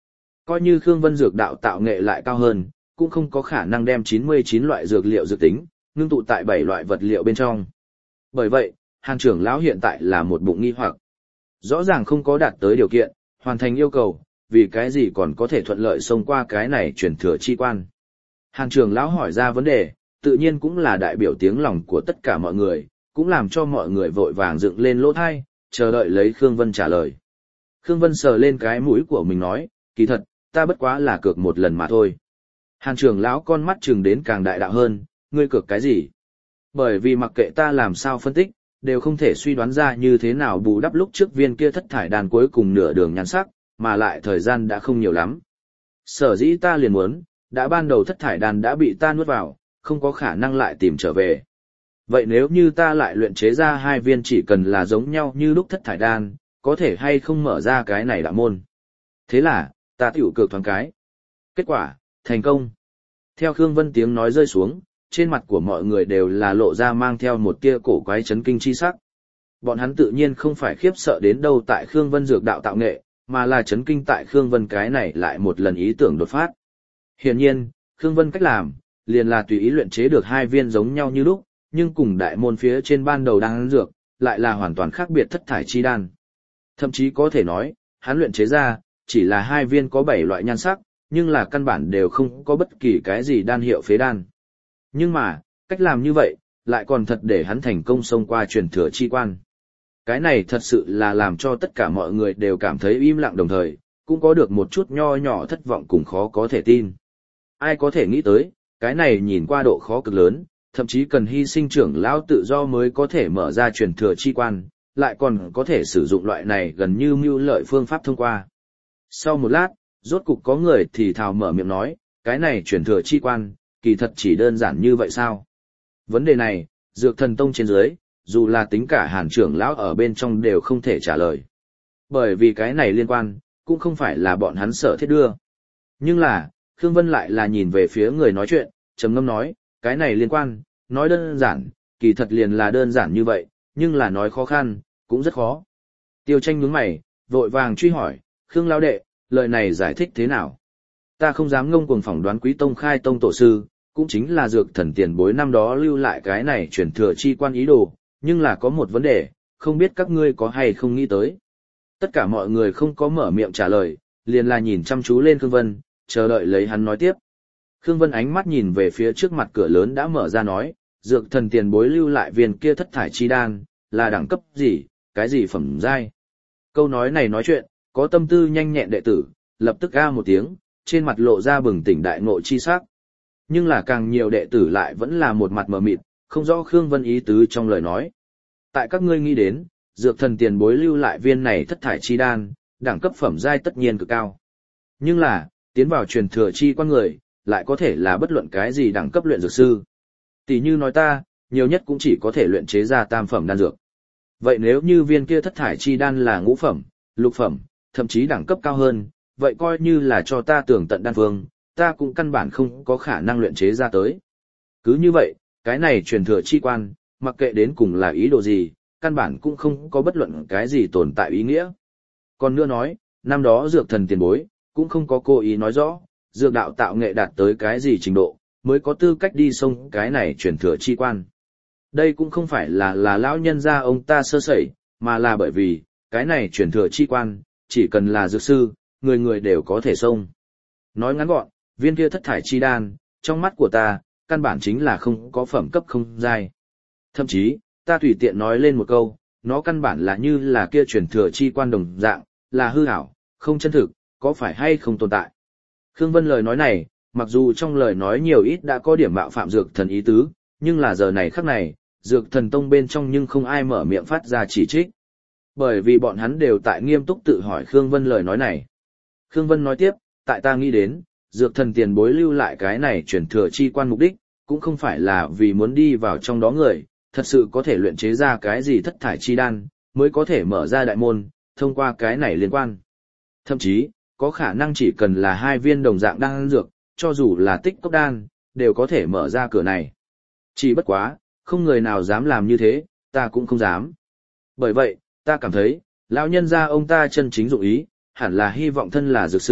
S1: Coi như Khương Vân dược đạo tạo nghệ lại cao hơn, cũng không có khả năng đem chín mươi chín loại dược liệu dược tính, ngưng tụ tại bảy loại vật liệu bên trong. Bởi vậy, Hàn trưởng lão hiện tại là một bụng nghi hoặc. Rõ ràng không có đạt tới điều kiện, hoàn thành yêu cầu, vì cái gì còn có thể thuận lợi xông qua cái này truyền thừa chi quan. Hàn trưởng lão hỏi ra vấn đề, tự nhiên cũng là đại biểu tiếng lòng của tất cả mọi người, cũng làm cho mọi người vội vàng dựng lên lỗ thai, chờ đợi lấy Khương Vân trả lời. Khương Vân sờ lên cái mũi của mình nói, kỳ thật, ta bất quá là cược một lần mà thôi. Hàn trưởng lão con mắt trừng đến càng đại đạo hơn, ngươi cược cái gì? Bởi vì mặc kệ ta làm sao phân tích, đều không thể suy đoán ra như thế nào bù đắp lúc trước viên kia thất thải đàn cuối cùng nửa đường nhan sắc, mà lại thời gian đã không nhiều lắm. Sở dĩ ta liền muốn, đã ban đầu thất thải đàn đã bị ta nuốt vào, không có khả năng lại tìm trở về. Vậy nếu như ta lại luyện chế ra hai viên chỉ cần là giống nhau như lúc thất thải đan, có thể hay không mở ra cái này đạo môn. Thế là, ta tiểu cược thoáng cái. Kết quả, thành công. Theo Khương Vân tiếng nói rơi xuống, trên mặt của mọi người đều là lộ ra mang theo một tia cổ quái chấn kinh chi sắc. Bọn hắn tự nhiên không phải khiếp sợ đến đâu tại Khương Vân dược đạo tạo nghệ, mà là chấn kinh tại Khương Vân cái này lại một lần ý tưởng đột phát. Hiển nhiên, Khương Vân cách làm, liền là tùy ý luyện chế được hai viên giống nhau như lúc, nhưng cùng đại môn phía trên ban đầu đang dược, lại là hoàn toàn khác biệt thất thải chi đan. Thậm chí có thể nói, hắn luyện chế ra, chỉ là hai viên có bảy loại nhan sắc, nhưng là căn bản đều không có bất kỳ cái gì đan hiệu phế đan. Nhưng mà, cách làm như vậy, lại còn thật để hắn thành công xông qua truyền thừa chi quan. Cái này thật sự là làm cho tất cả mọi người đều cảm thấy im lặng đồng thời, cũng có được một chút nho nhỏ thất vọng cùng khó có thể tin. Ai có thể nghĩ tới, cái này nhìn qua độ khó cực lớn, thậm chí cần hy sinh trưởng lão tự do mới có thể mở ra truyền thừa chi quan, lại còn có thể sử dụng loại này gần như mưu lợi phương pháp thông qua. Sau một lát, rốt cục có người thì thào mở miệng nói, cái này truyền thừa chi quan, kỳ thật chỉ đơn giản như vậy sao? Vấn đề này, Dược Thần Tông trên dưới, dù là tính cả Hàn trưởng lão ở bên trong đều không thể trả lời. Bởi vì cái này liên quan, cũng không phải là bọn hắn sợ thiết đưa. Nhưng là, Khương Vân lại là nhìn về phía người nói chuyện, trầm ngâm nói, cái này liên quan, nói đơn giản, kỳ thật liền là đơn giản như vậy, nhưng là nói khó khăn, cũng rất khó. Tiêu Tranh nhướng mày, vội vàng truy hỏi, Khương lão đệ, lời này giải thích thế nào? Ta không dám ngông cuồng phỏng đoán Quý Tông khai tông tổ sư, cũng chính là Dược Thần tiền bối năm đó lưu lại cái này truyền thừa chi quan ý đồ, nhưng là có một vấn đề, không biết các ngươi có hay không nghĩ tới. Tất cả mọi người không có mở miệng trả lời, liền là nhìn chăm chú lên Khương Vân, chờ đợi lấy hắn nói tiếp. Khương Vân ánh mắt nhìn về phía trước mặt cửa lớn đã mở ra nói, Dược Thần tiền bối lưu lại viên kia thất thải chi đan, là đẳng cấp gì, cái gì phẩm giai. Câu nói này nói chuyện, có tâm tư nhanh nhẹn đệ tử, lập tức a một tiếng, trên mặt lộ ra bừng tỉnh đại ngộ chi sắc. Nhưng là càng nhiều đệ tử lại vẫn là một mặt mờ mịt, không rõ Khương Vân ý tứ trong lời nói. Tại các ngươi nghĩ đến, Dược Thần tiền bối lưu lại viên này thất thải chi đan, đẳng cấp phẩm giai tất nhiên cực cao. Nhưng là, tiến vào truyền thừa chi quan người, lại có thể là bất luận cái gì đẳng cấp luyện dược sư. Tỷ như nói ta, nhiều nhất cũng chỉ có thể luyện chế ra tam phẩm đan dược. Vậy nếu như viên kia thất thải chi đan là ngũ phẩm, lục phẩm, thậm chí đẳng cấp cao hơn, vậy coi như là cho ta tưởng tận đan phương, ta cũng căn bản không có khả năng luyện chế ra tới. Cứ như vậy, cái này truyền thừa chi quan, mặc kệ đến cùng là ý đồ gì, căn bản cũng không có bất luận cái gì tồn tại ý nghĩa. Còn nữa nói, năm đó Dược Thần tiền bối, cũng không có cố ý nói rõ, dược đạo tạo nghệ đạt tới cái gì trình độ, mới có tư cách đi xông cái này truyền thừa chi quan. Đây cũng không phải là là lão nhân gia ông ta sơ sẩy, mà là bởi vì, cái này truyền thừa chi quan, chỉ cần là dược sư, người người đều có thể xông. Nói ngắn gọn, viên kia thất thải chi đan, trong mắt của ta, căn bản chính là không có phẩm cấp không giai. Thậm chí, ta tùy tiện nói lên một câu, nó căn bản là như là kia truyền thừa chi quan đồng dạng, là hư ảo, không chân thực, có phải hay không tồn tại. Khương Vân lời nói này, mặc dù trong lời nói nhiều ít đã có điểm mạo phạm Dược Thần ý tứ, nhưng là giờ này khắc này, Dược Thần Tông bên trong nhưng không ai mở miệng phát ra chỉ trích. Bởi vì bọn hắn đều tại nghiêm túc tự hỏi Khương Vân lời nói này. Khương Vân nói tiếp, tại ta nghĩ đến, Dược Thần tiền bối lưu lại cái này truyền thừa chi quan mục đích, cũng không phải là vì muốn đi vào trong đó người, thật sự có thể luyện chế ra cái gì thất thải chi đan, mới có thể mở ra đại môn, thông qua cái này liên quan. Thậm chí, có khả năng chỉ cần là hai viên đồng dạng đan dược, cho dù là tích cốc đan, đều có thể mở ra cửa này. Chỉ bất quá, không người nào dám làm như thế, ta cũng không dám. Bởi vậy, ta cảm thấy, lão nhân gia ông ta chân chính dụng ý, hẳn là hy vọng thân là dược sư,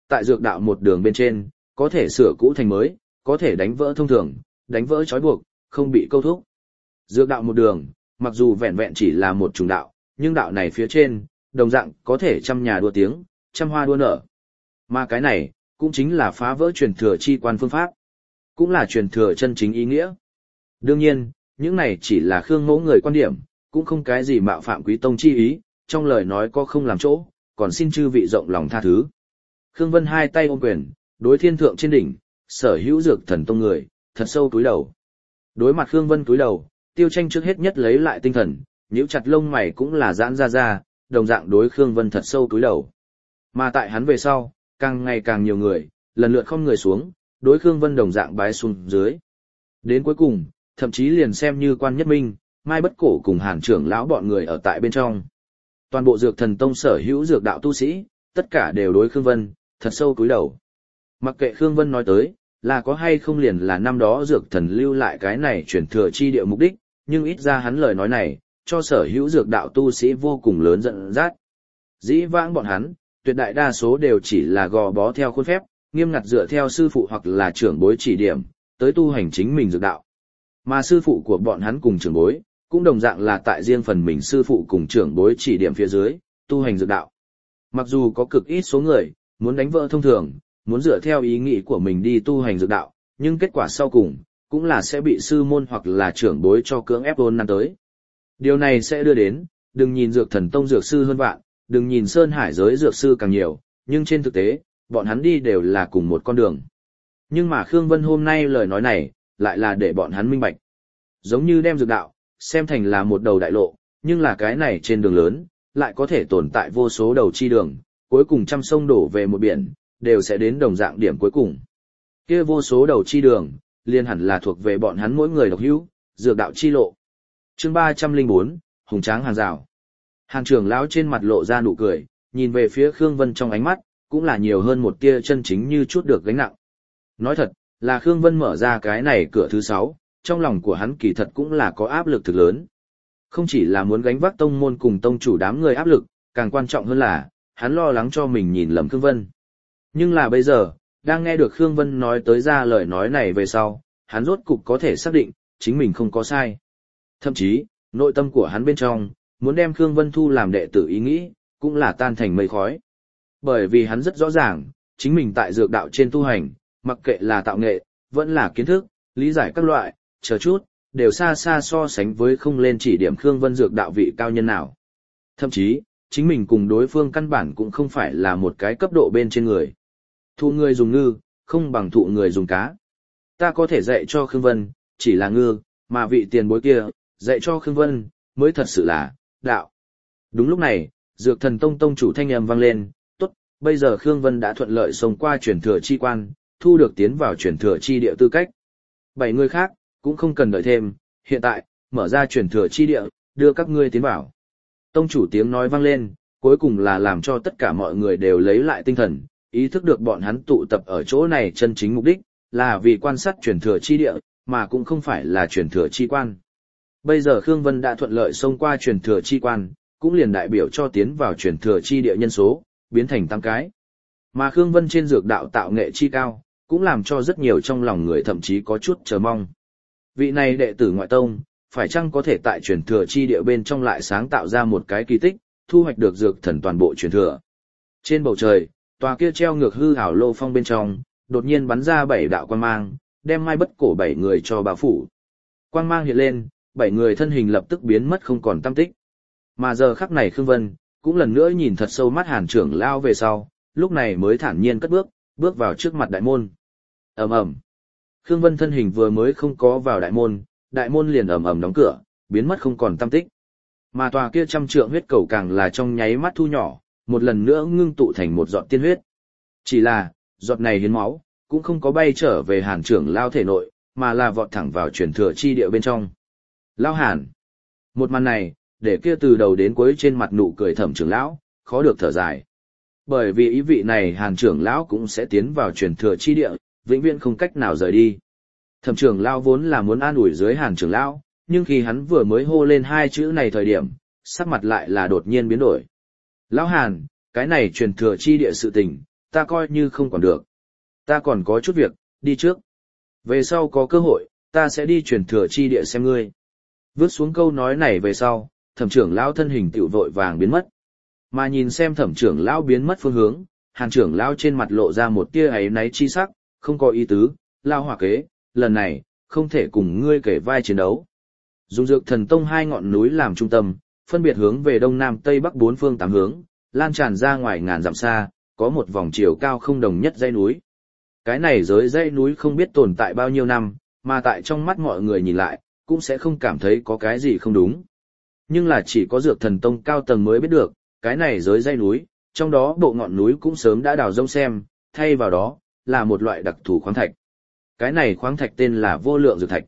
S1: tại dược đạo một đường bên trên, có thể sửa cũ thành mới, có thể đánh vỡ thông thường, đánh vỡ trói buộc, không bị câu thúc. Dược đạo một đường, mặc dù vẹn vẹn chỉ là một chủng đạo, nhưng đạo này phía trên, đồng dạng có thể trăm nhà đua tiếng, trăm hoa đua nở. Mà cái này, cũng chính là phá vỡ truyền thừa chi quan phương pháp, cũng là truyền thừa chân chính ý nghĩa. Đương nhiên, những này chỉ là Khương Mỗ người quan điểm, cũng không cái gì mạo phạm quý tông chi ý, trong lời nói có không làm chỗ, còn xin chư vị rộng lòng tha thứ. Khương Vân hai tay ôm quyền, đối thiên thượng trên đỉnh, sở hữu dược thần tông người, thật sâu túi đầu. Đối mặt Khương Vân túi đầu, Tiêu Tranh trước hết nhất lấy lại tinh thần, nhíu chặt lông mày cũng là giãn ra ra, đồng dạng đối Khương Vân thật sâu túi đầu. Mà tại hắn về sau, càng ngày càng nhiều người, lần lượt không người xuống, đối Khương Vân đồng dạng bái xuống dưới. Đến cuối cùng, thậm chí liền xem như Quan Nhất Minh, Mai Bất Cổ cùng Hàn trưởng lão bọn người ở tại bên trong. Toàn bộ dược thần tông sở hữu dược đạo tu sĩ, tất cả đều đối Khương Vân, thật sâu túi đầu. Mặc kệ Khương Vân nói tới, là có hay không liền là năm đó dược thần lưu lại cái này chuyển thừa chi địa mục đích, nhưng ít ra hắn lời nói này, cho sở hữu dược đạo tu sĩ vô cùng lớn giận dắt. Dĩ vãng bọn hắn, tuyệt đại đa số đều chỉ là gò bó theo khuôn phép, nghiêm ngặt dựa theo sư phụ hoặc là trưởng bối chỉ điểm, tới tu hành chính mình dược đạo. Mà sư phụ của bọn hắn cùng trưởng bối, cũng đồng dạng là tại riêng phần mình sư phụ cùng trưởng bối chỉ điểm phía dưới, tu hành dược đạo. Mặc dù có cực ít số người, muốn đánh vỡ thông thường, muốn dựa theo ý nghĩ của mình đi tu hành dược đạo, nhưng kết quả sau cùng, cũng là sẽ bị sư môn hoặc là trưởng bối cho cưỡng ép ôn năn tới. Điều này sẽ đưa đến, đừng nhìn dược thần tông dược sư hơn vạn, đừng nhìn sơn hải giới dược sư càng nhiều, nhưng trên thực tế, bọn hắn đi đều là cùng một con đường. Nhưng mà Khương Vân hôm nay lời nói này, lại là để bọn hắn minh bạch. Giống như đem dược đạo, xem thành là một đầu đại lộ, nhưng là cái này trên đường lớn, lại có thể tồn tại vô số đầu chi đường, cuối cùng trăm sông đổ về một biển, đều sẽ đến đồng dạng điểm cuối cùng. Kia vô số đầu chi đường, liên hẳn là thuộc về bọn hắn mỗi người độc hữu, dược đạo chi lộ. Chương ba trăm lẻ bốn, Hùng Tráng hàng rào. Hàn trưởng lão trên mặt lộ ra nụ cười, nhìn về phía Khương Vân trong ánh mắt, cũng là nhiều hơn một tia chân chính như chút được gánh nặng. Nói thật, là Khương Vân mở ra cái này cửa thứ sáu, trong lòng của hắn kỳ thật cũng là có áp lực thực lớn. Không chỉ là muốn gánh vác tông môn cùng tông chủ đám người áp lực, càng quan trọng hơn là, hắn lo lắng cho mình nhìn lầm Khương Vân. Nhưng là bây giờ, đang nghe được Khương Vân nói tới ra lời nói này về sau, hắn rốt cục có thể xác định, chính mình không có sai. Thậm chí, nội tâm của hắn bên trong, muốn đem Khương Vân thu làm đệ tử ý nghĩ, cũng là tan thành mây khói. Bởi vì hắn rất rõ ràng, chính mình tại dược đạo trên tu hành, mặc kệ là tạo nghệ, vẫn là kiến thức, lý giải các loại, chờ chút, đều xa xa so sánh với không lên chỉ điểm Khương Vân dược đạo vị cao nhân nào. Thậm chí, chính mình cùng đối phương căn bản cũng không phải là một cái cấp độ bên trên người. Thụ người dùng ngư, không bằng thụ người dùng cá. Ta có thể dạy cho Khương Vân, chỉ là ngư, mà vị tiền bối kia, dạy cho Khương Vân, mới thật sự là, đạo. Đúng lúc này, Dược Thần Tông tông chủ thanh âm vang lên, tốt, bây giờ Khương Vân đã thuận lợi xông qua truyền thừa chi quan, thu được tiến vào truyền thừa chi địa tư cách. Bảy người khác, cũng không cần đợi thêm, hiện tại, mở ra truyền thừa chi địa, đưa các ngươi tiến vào. Tông chủ tiếng nói vang lên, cuối cùng là làm cho tất cả mọi người đều lấy lại tinh thần, ý thức được bọn hắn tụ tập ở chỗ này chân chính mục đích, là vì quan sát truyền thừa chi địa, mà cũng không phải là truyền thừa chi quan. Bây giờ Khương Vân đã thuận lợi xông qua truyền thừa chi quan, cũng liền đại biểu cho tiến vào truyền thừa chi địa nhân số, biến thành tăng cái. Mà Khương Vân trên dược đạo tạo nghệ chi cao, cũng làm cho rất nhiều trong lòng người thậm chí có chút chờ mong. Vị này đệ tử ngoại tông, phải chăng có thể tại truyền thừa chi địa bên trong lại sáng tạo ra một cái kỳ tích, thu hoạch được dược thần toàn bộ truyền thừa. Trên bầu trời, tòa kia treo ngược hư ảo lô phong bên trong, đột nhiên bắn ra bảy đạo quang mang, đem Mai Bất Cổ bảy người cho bao phủ. Quang mang hiện lên, bảy người thân hình lập tức biến mất không còn tăm tích. Mà giờ khắc này Khương Vân, cũng lần nữa nhìn thật sâu mắt Hàn trưởng lao về sau, lúc này mới thản nhiên cất bước, bước vào trước mặt đại môn. Ầm ầm. Khương Vân thân hình vừa mới không có vào đại môn, đại môn liền ầm ầm đóng cửa, biến mất không còn tăm tích. Mà tòa kia trăm trượng huyết cầu càng là trong nháy mắt thu nhỏ, một lần nữa ngưng tụ thành một giọt tiên huyết. Chỉ là, giọt này hiến máu, cũng không có bay trở về Hàn trưởng lao thể nội, mà là vọt thẳng vào truyền thừa chi địa bên trong. Lao Hàn. Một màn này, để kia từ đầu đến cuối trên mặt nụ cười Thẩm trưởng lão, khó được thở dài. Bởi vì ý vị này Hàn trưởng lão cũng sẽ tiến vào truyền thừa chi địa, vĩnh viễn không cách nào rời đi. Thẩm trưởng lão vốn là muốn an ủi dưới Hàn trưởng lão, nhưng khi hắn vừa mới hô lên hai chữ này thời điểm, sắc mặt lại là đột nhiên biến đổi. Lão Hàn, cái này truyền thừa chi địa sự tình, ta coi như không còn được. Ta còn có chút việc, đi trước. Về sau có cơ hội, ta sẽ đi truyền thừa chi địa xem ngươi. Vứt xuống câu nói này về sau, thẩm trưởng lão thân hình tựu vội vàng biến mất. Mà nhìn xem thẩm trưởng lão biến mất phương hướng, Hàn trưởng lão trên mặt lộ ra một tia áy náy chi sắc, không có ý tứ, lao hỏa kế, lần này, không thể cùng ngươi kể vai chiến đấu. Dùng Dược Thần Tông hai ngọn núi làm trung tâm, phân biệt hướng về đông nam tây bắc bốn phương tám hướng, lan tràn ra ngoài ngàn dặm xa, có một vòng chiều cao không đồng nhất dãy núi. Cái này giới dãy núi không biết tồn tại bao nhiêu năm, mà tại trong mắt mọi người nhìn lại, cũng sẽ không cảm thấy có cái gì không đúng. Nhưng là chỉ có Dược Thần Tông cao tầng mới biết được, cái này giới dãy núi, trong đó bộ ngọn núi cũng sớm đã đào rông xem, thay vào đó, là một loại đặc thù khoáng thạch. Cái này khoáng thạch tên là vô lượng dược thạch.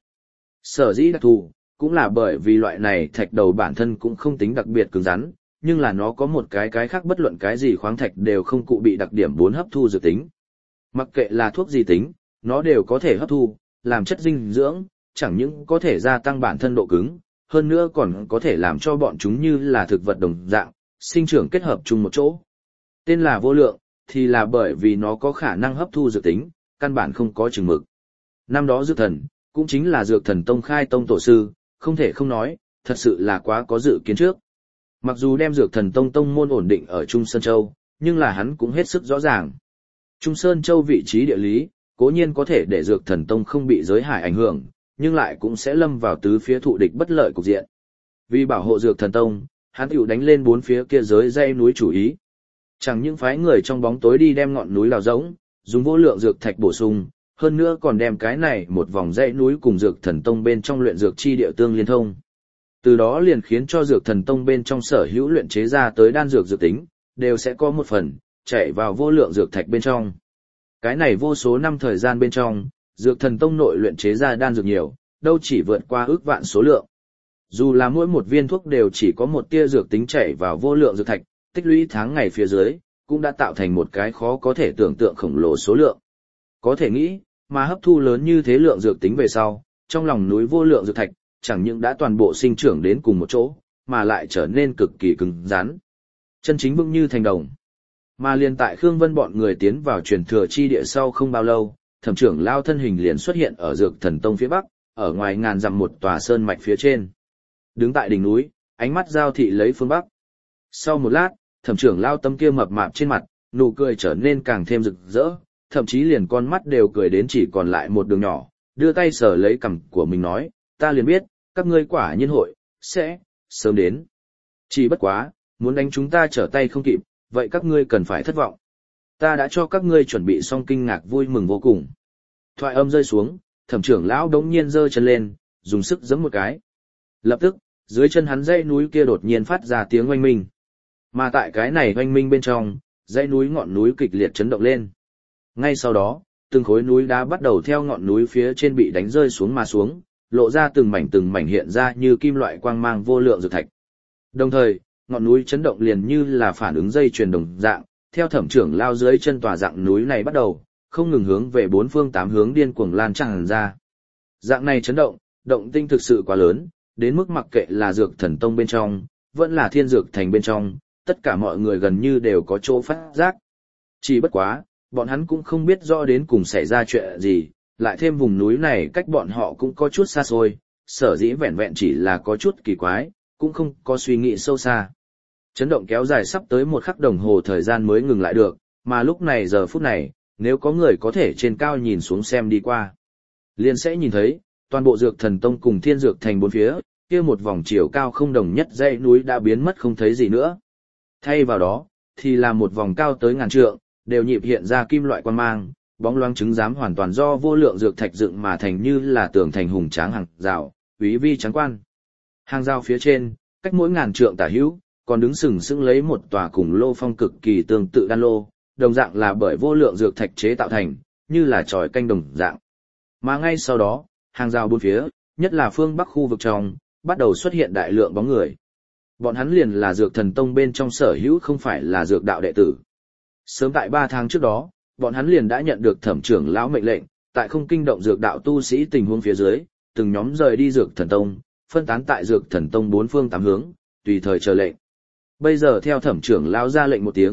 S1: Sở dĩ đặc thù, cũng là bởi vì loại này thạch đầu bản thân cũng không tính đặc biệt cứng rắn, nhưng là nó có một cái cái khác bất luận cái gì khoáng thạch đều không cụ bị đặc điểm bốn hấp thu dược tính. Mặc kệ là thuốc gì tính, nó đều có thể hấp thu, làm chất dinh dưỡng, chẳng những có thể gia tăng bản thân độ cứng, hơn nữa còn có thể làm cho bọn chúng như là thực vật đồng dạng, sinh trưởng kết hợp chung một chỗ. Tên là vô lượng, thì là bởi vì nó có khả năng hấp thu dược tính, căn bản không có chừng mực. Năm đó Dược Thần, cũng chính là Dược Thần Tông khai tông tổ sư, không thể không nói, thật sự là quá có dự kiến trước. Mặc dù đem Dược Thần Tông tông môn ổn định ở Trung Sơn Châu, nhưng là hắn cũng hết sức rõ ràng. Trung Sơn Châu vị trí địa lý, cố nhiên có thể để Dược Thần Tông không bị giới hải ảnh hưởng, nhưng lại cũng sẽ lâm vào tứ phía thụ địch bất lợi cục diện. Vì bảo hộ Dược Thần Tông, hắn hữu đánh lên bốn phía kia giới dãy núi chủ ý. Chẳng những phái người trong bóng tối đi đem ngọn núi đào rỗng, dùng vô lượng dược thạch bổ sung, hơn nữa còn đem cái này một vòng dãy núi cùng Dược Thần Tông bên trong luyện dược chi địa tương liên thông. Từ đó liền khiến cho Dược Thần Tông bên trong sở hữu luyện chế ra tới đan dược dược tính, đều sẽ có một phần chạy vào vô lượng dược thạch bên trong. Cái này vô số năm thời gian bên trong, Dược Thần Tông nội luyện chế ra đan dược nhiều, đâu chỉ vượt qua ước vạn số lượng. Dù là mỗi một viên thuốc đều chỉ có một tia dược tính chảy vào vô lượng dược thạch, tích lũy tháng ngày phía dưới, cũng đã tạo thành một cái khó có thể tưởng tượng khổng lồ số lượng. Có thể nghĩ, mà hấp thu lớn như thế lượng dược tính về sau, trong lòng núi vô lượng dược thạch, chẳng những đã toàn bộ sinh trưởng đến cùng một chỗ, mà lại trở nên cực kỳ cứng rắn. Chân chính vững như thành đồng. Mà liền tại Khương Vân bọn người tiến vào truyền thừa chi địa sau không bao lâu, Thẩm trưởng lao thân hình liền xuất hiện ở Dược Thần Tông phía bắc, ở ngoài ngàn dặm một tòa sơn mạch phía trên. Đứng tại đỉnh núi, ánh mắt giao thị lấy phương bắc. Sau một lát, Thẩm trưởng lao tâm kia mập mạp trên mặt, nụ cười trở nên càng thêm rực rỡ, thậm chí liền con mắt đều cười đến chỉ còn lại một đường nhỏ, đưa tay sờ lấy cằm của mình nói, ta liền biết, các ngươi quả nhiên hội, sẽ, sớm đến. Chỉ bất quá, muốn đánh chúng ta trở tay không kịp, vậy các ngươi cần phải thất vọng. Ta đã cho các ngươi chuẩn bị xong kinh ngạc vui mừng vô cùng. Thoại âm rơi xuống, Thẩm trưởng lão đống nhiên giơ chân lên, dùng sức giẫm một cái. Lập tức, dưới chân hắn dãy núi kia đột nhiên phát ra tiếng oanh minh. Mà tại cái này oanh minh bên trong, dãy núi ngọn núi kịch liệt chấn động lên. Ngay sau đó, từng khối núi đá bắt đầu theo ngọn núi phía trên bị đánh rơi xuống mà xuống, lộ ra từng mảnh từng mảnh hiện ra như kim loại quang mang vô lượng dược thạch. Đồng thời, ngọn núi chấn động liền như là phản ứng dây chuyền đồng dạng, theo Thẩm trưởng lao dưới chân tòa dạng núi này bắt đầu, không ngừng hướng về bốn phương tám hướng điên cuồng lan tràn ra. Dạng này chấn động, động tinh thực sự quá lớn, đến mức mặc kệ là Dược Thần Tông bên trong, vẫn là Thiên Dược Thành bên trong, tất cả mọi người gần như đều có chỗ phát giác. Chỉ bất quá, bọn hắn cũng không biết rõ đến cùng xảy ra chuyện gì, lại thêm vùng núi này cách bọn họ cũng có chút xa xôi, sở dĩ vẹn vẹn chỉ là có chút kỳ quái, cũng không có suy nghĩ sâu xa. Chấn động kéo dài sắp tới một khắc đồng hồ thời gian mới ngừng lại được, mà lúc này giờ phút này, nếu có người có thể trên cao nhìn xuống xem đi qua, liền sẽ nhìn thấy, toàn bộ Dược Thần Tông cùng Thiên Dược Thành bốn phía, kia một vòng chiều cao không đồng nhất dãy núi đã biến mất không thấy gì nữa. Thay vào đó, thì là một vòng cao tới ngàn trượng, đều nhịp hiện ra kim loại quan mang, bóng loáng chứng giám hoàn toàn do vô lượng dược thạch dựng mà thành như là tường thành hùng tráng hàng rào, úy vi trắng quan. Hàng rào phía trên, cách mỗi ngàn trượng tả hữu, còn đứng sừng sững lấy một tòa cùng lô phong cực kỳ tương tự đan lô, đồng dạng là bởi vô lượng dược thạch chế tạo thành, như là tròi canh đồng dạng. Mà ngay sau đó, hàng rào bốn phía, nhất là phương bắc khu vực trong, bắt đầu xuất hiện đại lượng bóng người. Bọn hắn liền là Dược Thần Tông bên trong sở hữu không phải là dược đạo đệ tử. Sớm tại ba tháng trước đó, bọn hắn liền đã nhận được Thẩm trưởng lão mệnh lệnh, tại không kinh động dược đạo tu sĩ tình huống phía dưới, từng nhóm rời đi Dược Thần Tông, phân tán tại Dược Thần Tông bốn phương tám hướng, tùy thời chờ lệnh. Bây giờ theo Thẩm trưởng lão ra lệnh một tiếng,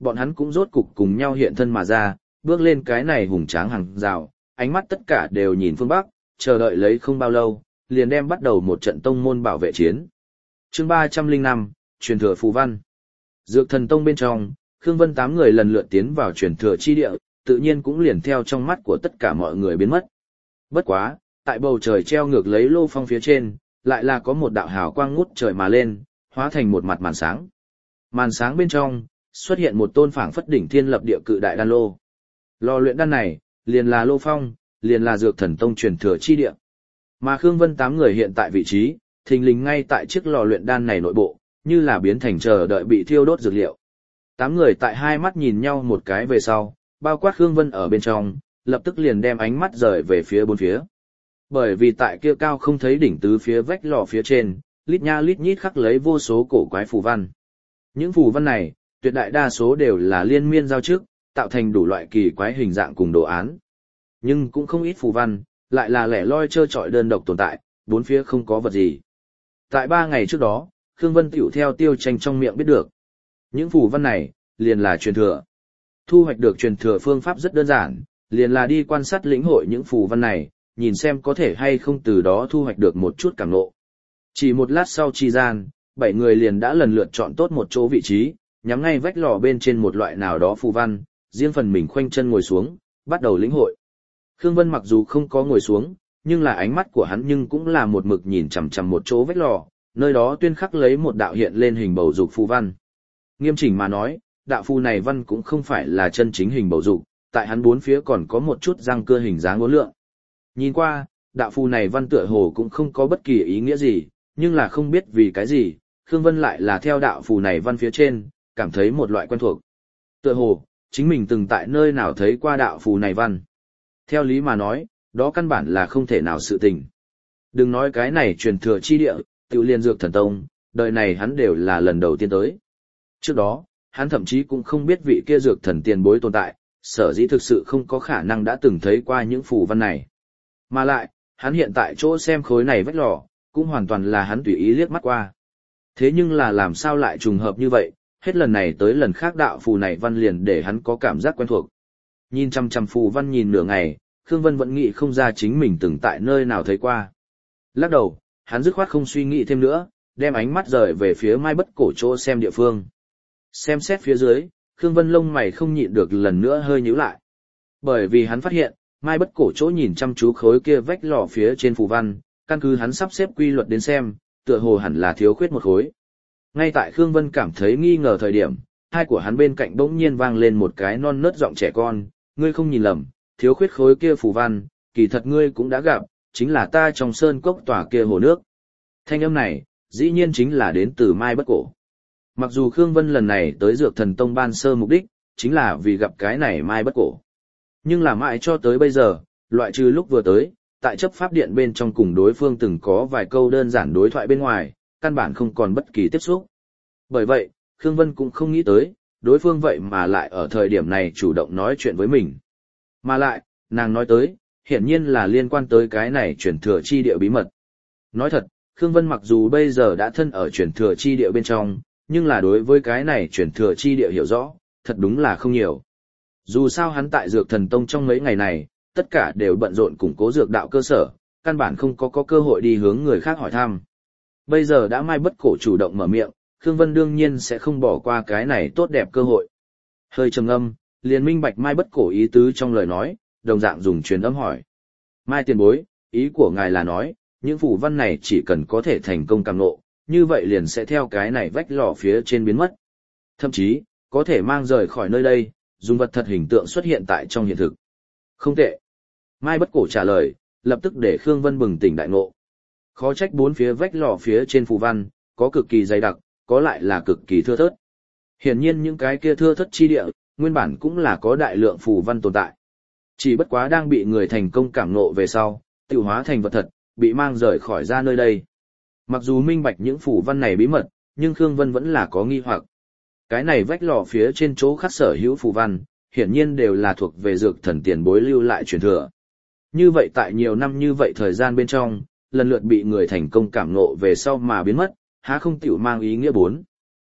S1: bọn hắn cũng rốt cục cùng nhau hiện thân mà ra, bước lên cái này hùng tráng hàng rào, ánh mắt tất cả đều nhìn phương Bắc, chờ đợi lấy không bao lâu, liền đem bắt đầu một trận tông môn bảo vệ chiến. Chương ba trăm lẻ năm, truyền thừa phù văn. Dược Thần Tông bên trong, Khương Vân tám người lần lượt tiến vào truyền thừa chi địa, tự nhiên cũng liền theo trong mắt của tất cả mọi người biến mất. Bất quá, tại bầu trời treo ngược lấy lô phong phía trên, lại là có một đạo hào quang ngút trời mà lên, hóa thành một mặt màn sáng. Màn sáng bên trong, xuất hiện một tôn phảng phất đỉnh thiên lập địa cự đại đan lô. Lò luyện đan này, liền là lô phong, liền là Dược Thần Tông truyền thừa chi địa. Mà Khương Vân tám người hiện tại vị trí, thình lình ngay tại chiếc lò luyện đan này nội bộ, như là biến thành chờ đợi bị thiêu đốt dược liệu. Tám người tại hai mắt nhìn nhau một cái về sau, bao quát Khương Vân ở bên trong, lập tức liền đem ánh mắt rời về phía bốn phía. Bởi vì tại kia cao không thấy đỉnh tứ phía vách lò phía trên, lít nha lít nhít khắc lấy vô số cổ quái phù văn. Những phù văn này, tuyệt đại đa số đều là liên miên giao trước, tạo thành đủ loại kỳ quái hình dạng cùng đồ án. Nhưng cũng không ít phù văn, lại là lẻ loi trơ trọi đơn độc tồn tại, bốn phía không có vật gì. Tại ba ngày trước đó, Khương Vân tiểu theo Tiêu Tranh trong miệng biết được. Những phù văn này, liền là truyền thừa. Thu hoạch được truyền thừa phương pháp rất đơn giản, liền là đi quan sát lĩnh hội những phù văn này, nhìn xem có thể hay không từ đó thu hoạch được một chút cảm ngộ. Chỉ một lát sau chi gian, bảy người liền đã lần lượt chọn tốt một chỗ vị trí, nhắm ngay vách lò bên trên một loại nào đó phù văn, riêng phần mình khoanh chân ngồi xuống, bắt đầu lĩnh hội. Khương Vân mặc dù không có ngồi xuống, nhưng là ánh mắt của hắn nhưng cũng là một mực nhìn chằm chằm một chỗ vách lò, nơi đó tuyên khắc lấy một đạo hiện lên hình bầu dục phù văn. Nghiêm chỉnh mà nói, đạo phù này văn cũng không phải là chân chính hình bầu dục, tại hắn bốn phía còn có một chút răng cưa hình dáng uốn lượn. Nhìn qua, đạo phù này văn tựa hồ cũng không có bất kỳ ý nghĩa gì, nhưng là không biết vì cái gì, Khương Vân lại là theo đạo phù này văn phía trên, cảm thấy một loại quen thuộc. Tựa hồ, chính mình từng tại nơi nào thấy qua đạo phù này văn. Theo lý mà nói, đó căn bản là không thể nào sự tình. Đừng nói cái này truyền thừa chi địa, tự liên Dược Thần Tông, đời này hắn đều là lần đầu tiên tới. Trước đó, hắn thậm chí cũng không biết vị kia dược thần tiền bối tồn tại, sở dĩ thực sự không có khả năng đã từng thấy qua những phù văn này. Mà lại, hắn hiện tại chỗ xem khối này vách lò, cũng hoàn toàn là hắn tùy ý liếc mắt qua. Thế nhưng là làm sao lại trùng hợp như vậy, hết lần này tới lần khác đạo phù này văn liền để hắn có cảm giác quen thuộc. Nhìn chăm chăm phù văn nhìn nửa ngày, Khương Vân vẫn nghĩ không ra chính mình từng tại nơi nào thấy qua. Lắc đầu, hắn dứt khoát không suy nghĩ thêm nữa, đem ánh mắt rời về phía Mai Bất Cổ chỗ xem địa phương. Xem xét phía dưới, Khương Vân lông mày không nhịn được lần nữa hơi nhíu lại. Bởi vì hắn phát hiện, Mai Bất Cổ chỗ nhìn chăm chú khối kia vách lò phía trên phù văn, căn cứ hắn sắp xếp quy luật đến xem, tựa hồ hẳn là thiếu khuyết một khối. Ngay tại Khương Vân cảm thấy nghi ngờ thời điểm, hai của hắn bên cạnh bỗng nhiên vang lên một cái non nớt giọng trẻ con, ngươi không nhìn lầm, thiếu khuyết khối kia phù văn, kỳ thật ngươi cũng đã gặp, chính là ta trong sơn cốc tòa kia hồ nước. Thanh âm này, dĩ nhiên chính là đến từ Mai Bất Cổ. Mặc dù Khương Vân lần này tới Dược Thần Tông ban sơ mục đích, chính là vì gặp cái này Mai Bất Cổ. Nhưng là mãi cho tới bây giờ, loại trừ lúc vừa tới, tại chấp pháp điện bên trong cùng đối phương từng có vài câu đơn giản đối thoại bên ngoài, căn bản không còn bất kỳ tiếp xúc. Bởi vậy, Khương Vân cũng không nghĩ tới, đối phương vậy mà lại ở thời điểm này chủ động nói chuyện với mình. Mà lại, nàng nói tới, hiển nhiên là liên quan tới cái này truyền thừa chi địa bí mật. Nói thật, Khương Vân mặc dù bây giờ đã thân ở truyền thừa chi địa bên trong, nhưng là đối với cái này truyền thừa chi địa hiểu rõ, thật đúng là không nhiều. Dù sao hắn tại Dược Thần Tông trong mấy ngày này, tất cả đều bận rộn củng cố dược đạo cơ sở, căn bản không có có cơ hội đi hướng người khác hỏi thăm. Bây giờ đã Mai Bất Cổ chủ động mở miệng, Khương Vân đương nhiên sẽ không bỏ qua cái này tốt đẹp cơ hội. Hơi trầm ngâm, liền minh bạch Mai Bất Cổ ý tứ trong lời nói, đồng dạng dùng truyền âm hỏi. Mai tiền bối, ý của ngài là nói, những phù văn này chỉ cần có thể thành công cảm ngộ, như vậy liền sẽ theo cái này vách lò phía trên biến mất. Thậm chí, có thể mang rời khỏi nơi đây, dùng vật thật hình tượng xuất hiện tại trong hiện thực. Không tệ. Mai Bất Cổ trả lời, lập tức để Khương Vân bừng tỉnh đại ngộ. Khó trách bốn phía vách lò phía trên phù văn, có cực kỳ dày đặc, có lại là cực kỳ thưa thớt. Hiển nhiên những cái kia thưa thớt chi địa, nguyên bản cũng là có đại lượng phù văn tồn tại. Chỉ bất quá đang bị người thành công cảm ngộ về sau, tự hóa thành vật thật, bị mang rời khỏi ra nơi đây. Mặc dù minh bạch những phù văn này bí mật, nhưng Khương Vân vẫn là có nghi hoặc. Cái này vách lò phía trên chỗ khắc sở hữu phù văn, hiển nhiên đều là thuộc về dược thần tiền bối lưu lại truyền thừa. Như vậy tại nhiều năm như vậy thời gian bên trong, lần lượt bị người thành công cảm ngộ về sau mà biến mất, há không tiểu mang ý nghĩa bốn.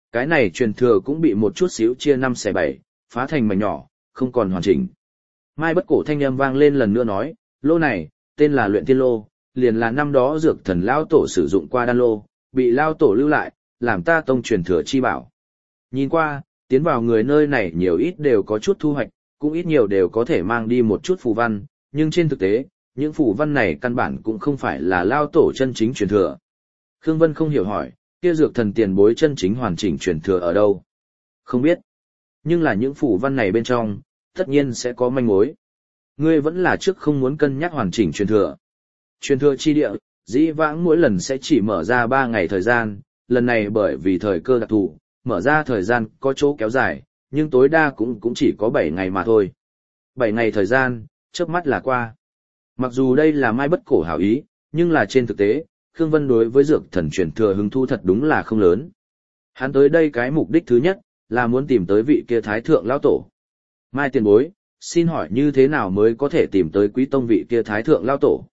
S1: Cái này truyền thừa cũng bị một chút xíu chia năm xẻ bảy, phá thành mảnh nhỏ, không còn hoàn chỉnh. Mai Bất Cổ thanh âm vang lên lần nữa nói, lô này, tên là luyện tiên lô, liền là năm đó dược thần lao tổ sử dụng qua đan lô, bị lao tổ lưu lại, làm ta tông truyền thừa chi bảo. Nhìn qua, tiến vào người nơi này nhiều ít đều có chút thu hoạch, cũng ít nhiều đều có thể mang đi một chút phù văn, nhưng trên thực tế, những phù văn này căn bản cũng không phải là lao tổ chân chính truyền thừa. Khương Vân không hiểu hỏi, kia dược thần tiền bối chân chính hoàn chỉnh truyền thừa ở đâu? Không biết. Nhưng là những phù văn này bên trong, tất nhiên sẽ có manh mối. Ngươi vẫn là trước không muốn cân nhắc hoàn chỉnh truyền thừa. Truyền thừa chi địa, dĩ vãng mỗi lần sẽ chỉ mở ra ba ngày thời gian, lần này bởi vì thời cơ đặc thù, mở ra thời gian có chỗ kéo dài, nhưng tối đa cũng cũng chỉ có bảy ngày mà thôi. bảy ngày thời gian, chớp mắt là qua. Mặc dù đây là Mai Bất Cổ hảo ý, nhưng là trên thực tế, Khương Vân đối với dược thần truyền thừa hứng thu thật đúng là không lớn. Hắn tới đây cái mục đích thứ nhất, là muốn tìm tới vị kia thái thượng lão tổ. Mai tiền bối, xin hỏi như thế nào mới có thể tìm tới quý tông vị kia thái thượng lão tổ?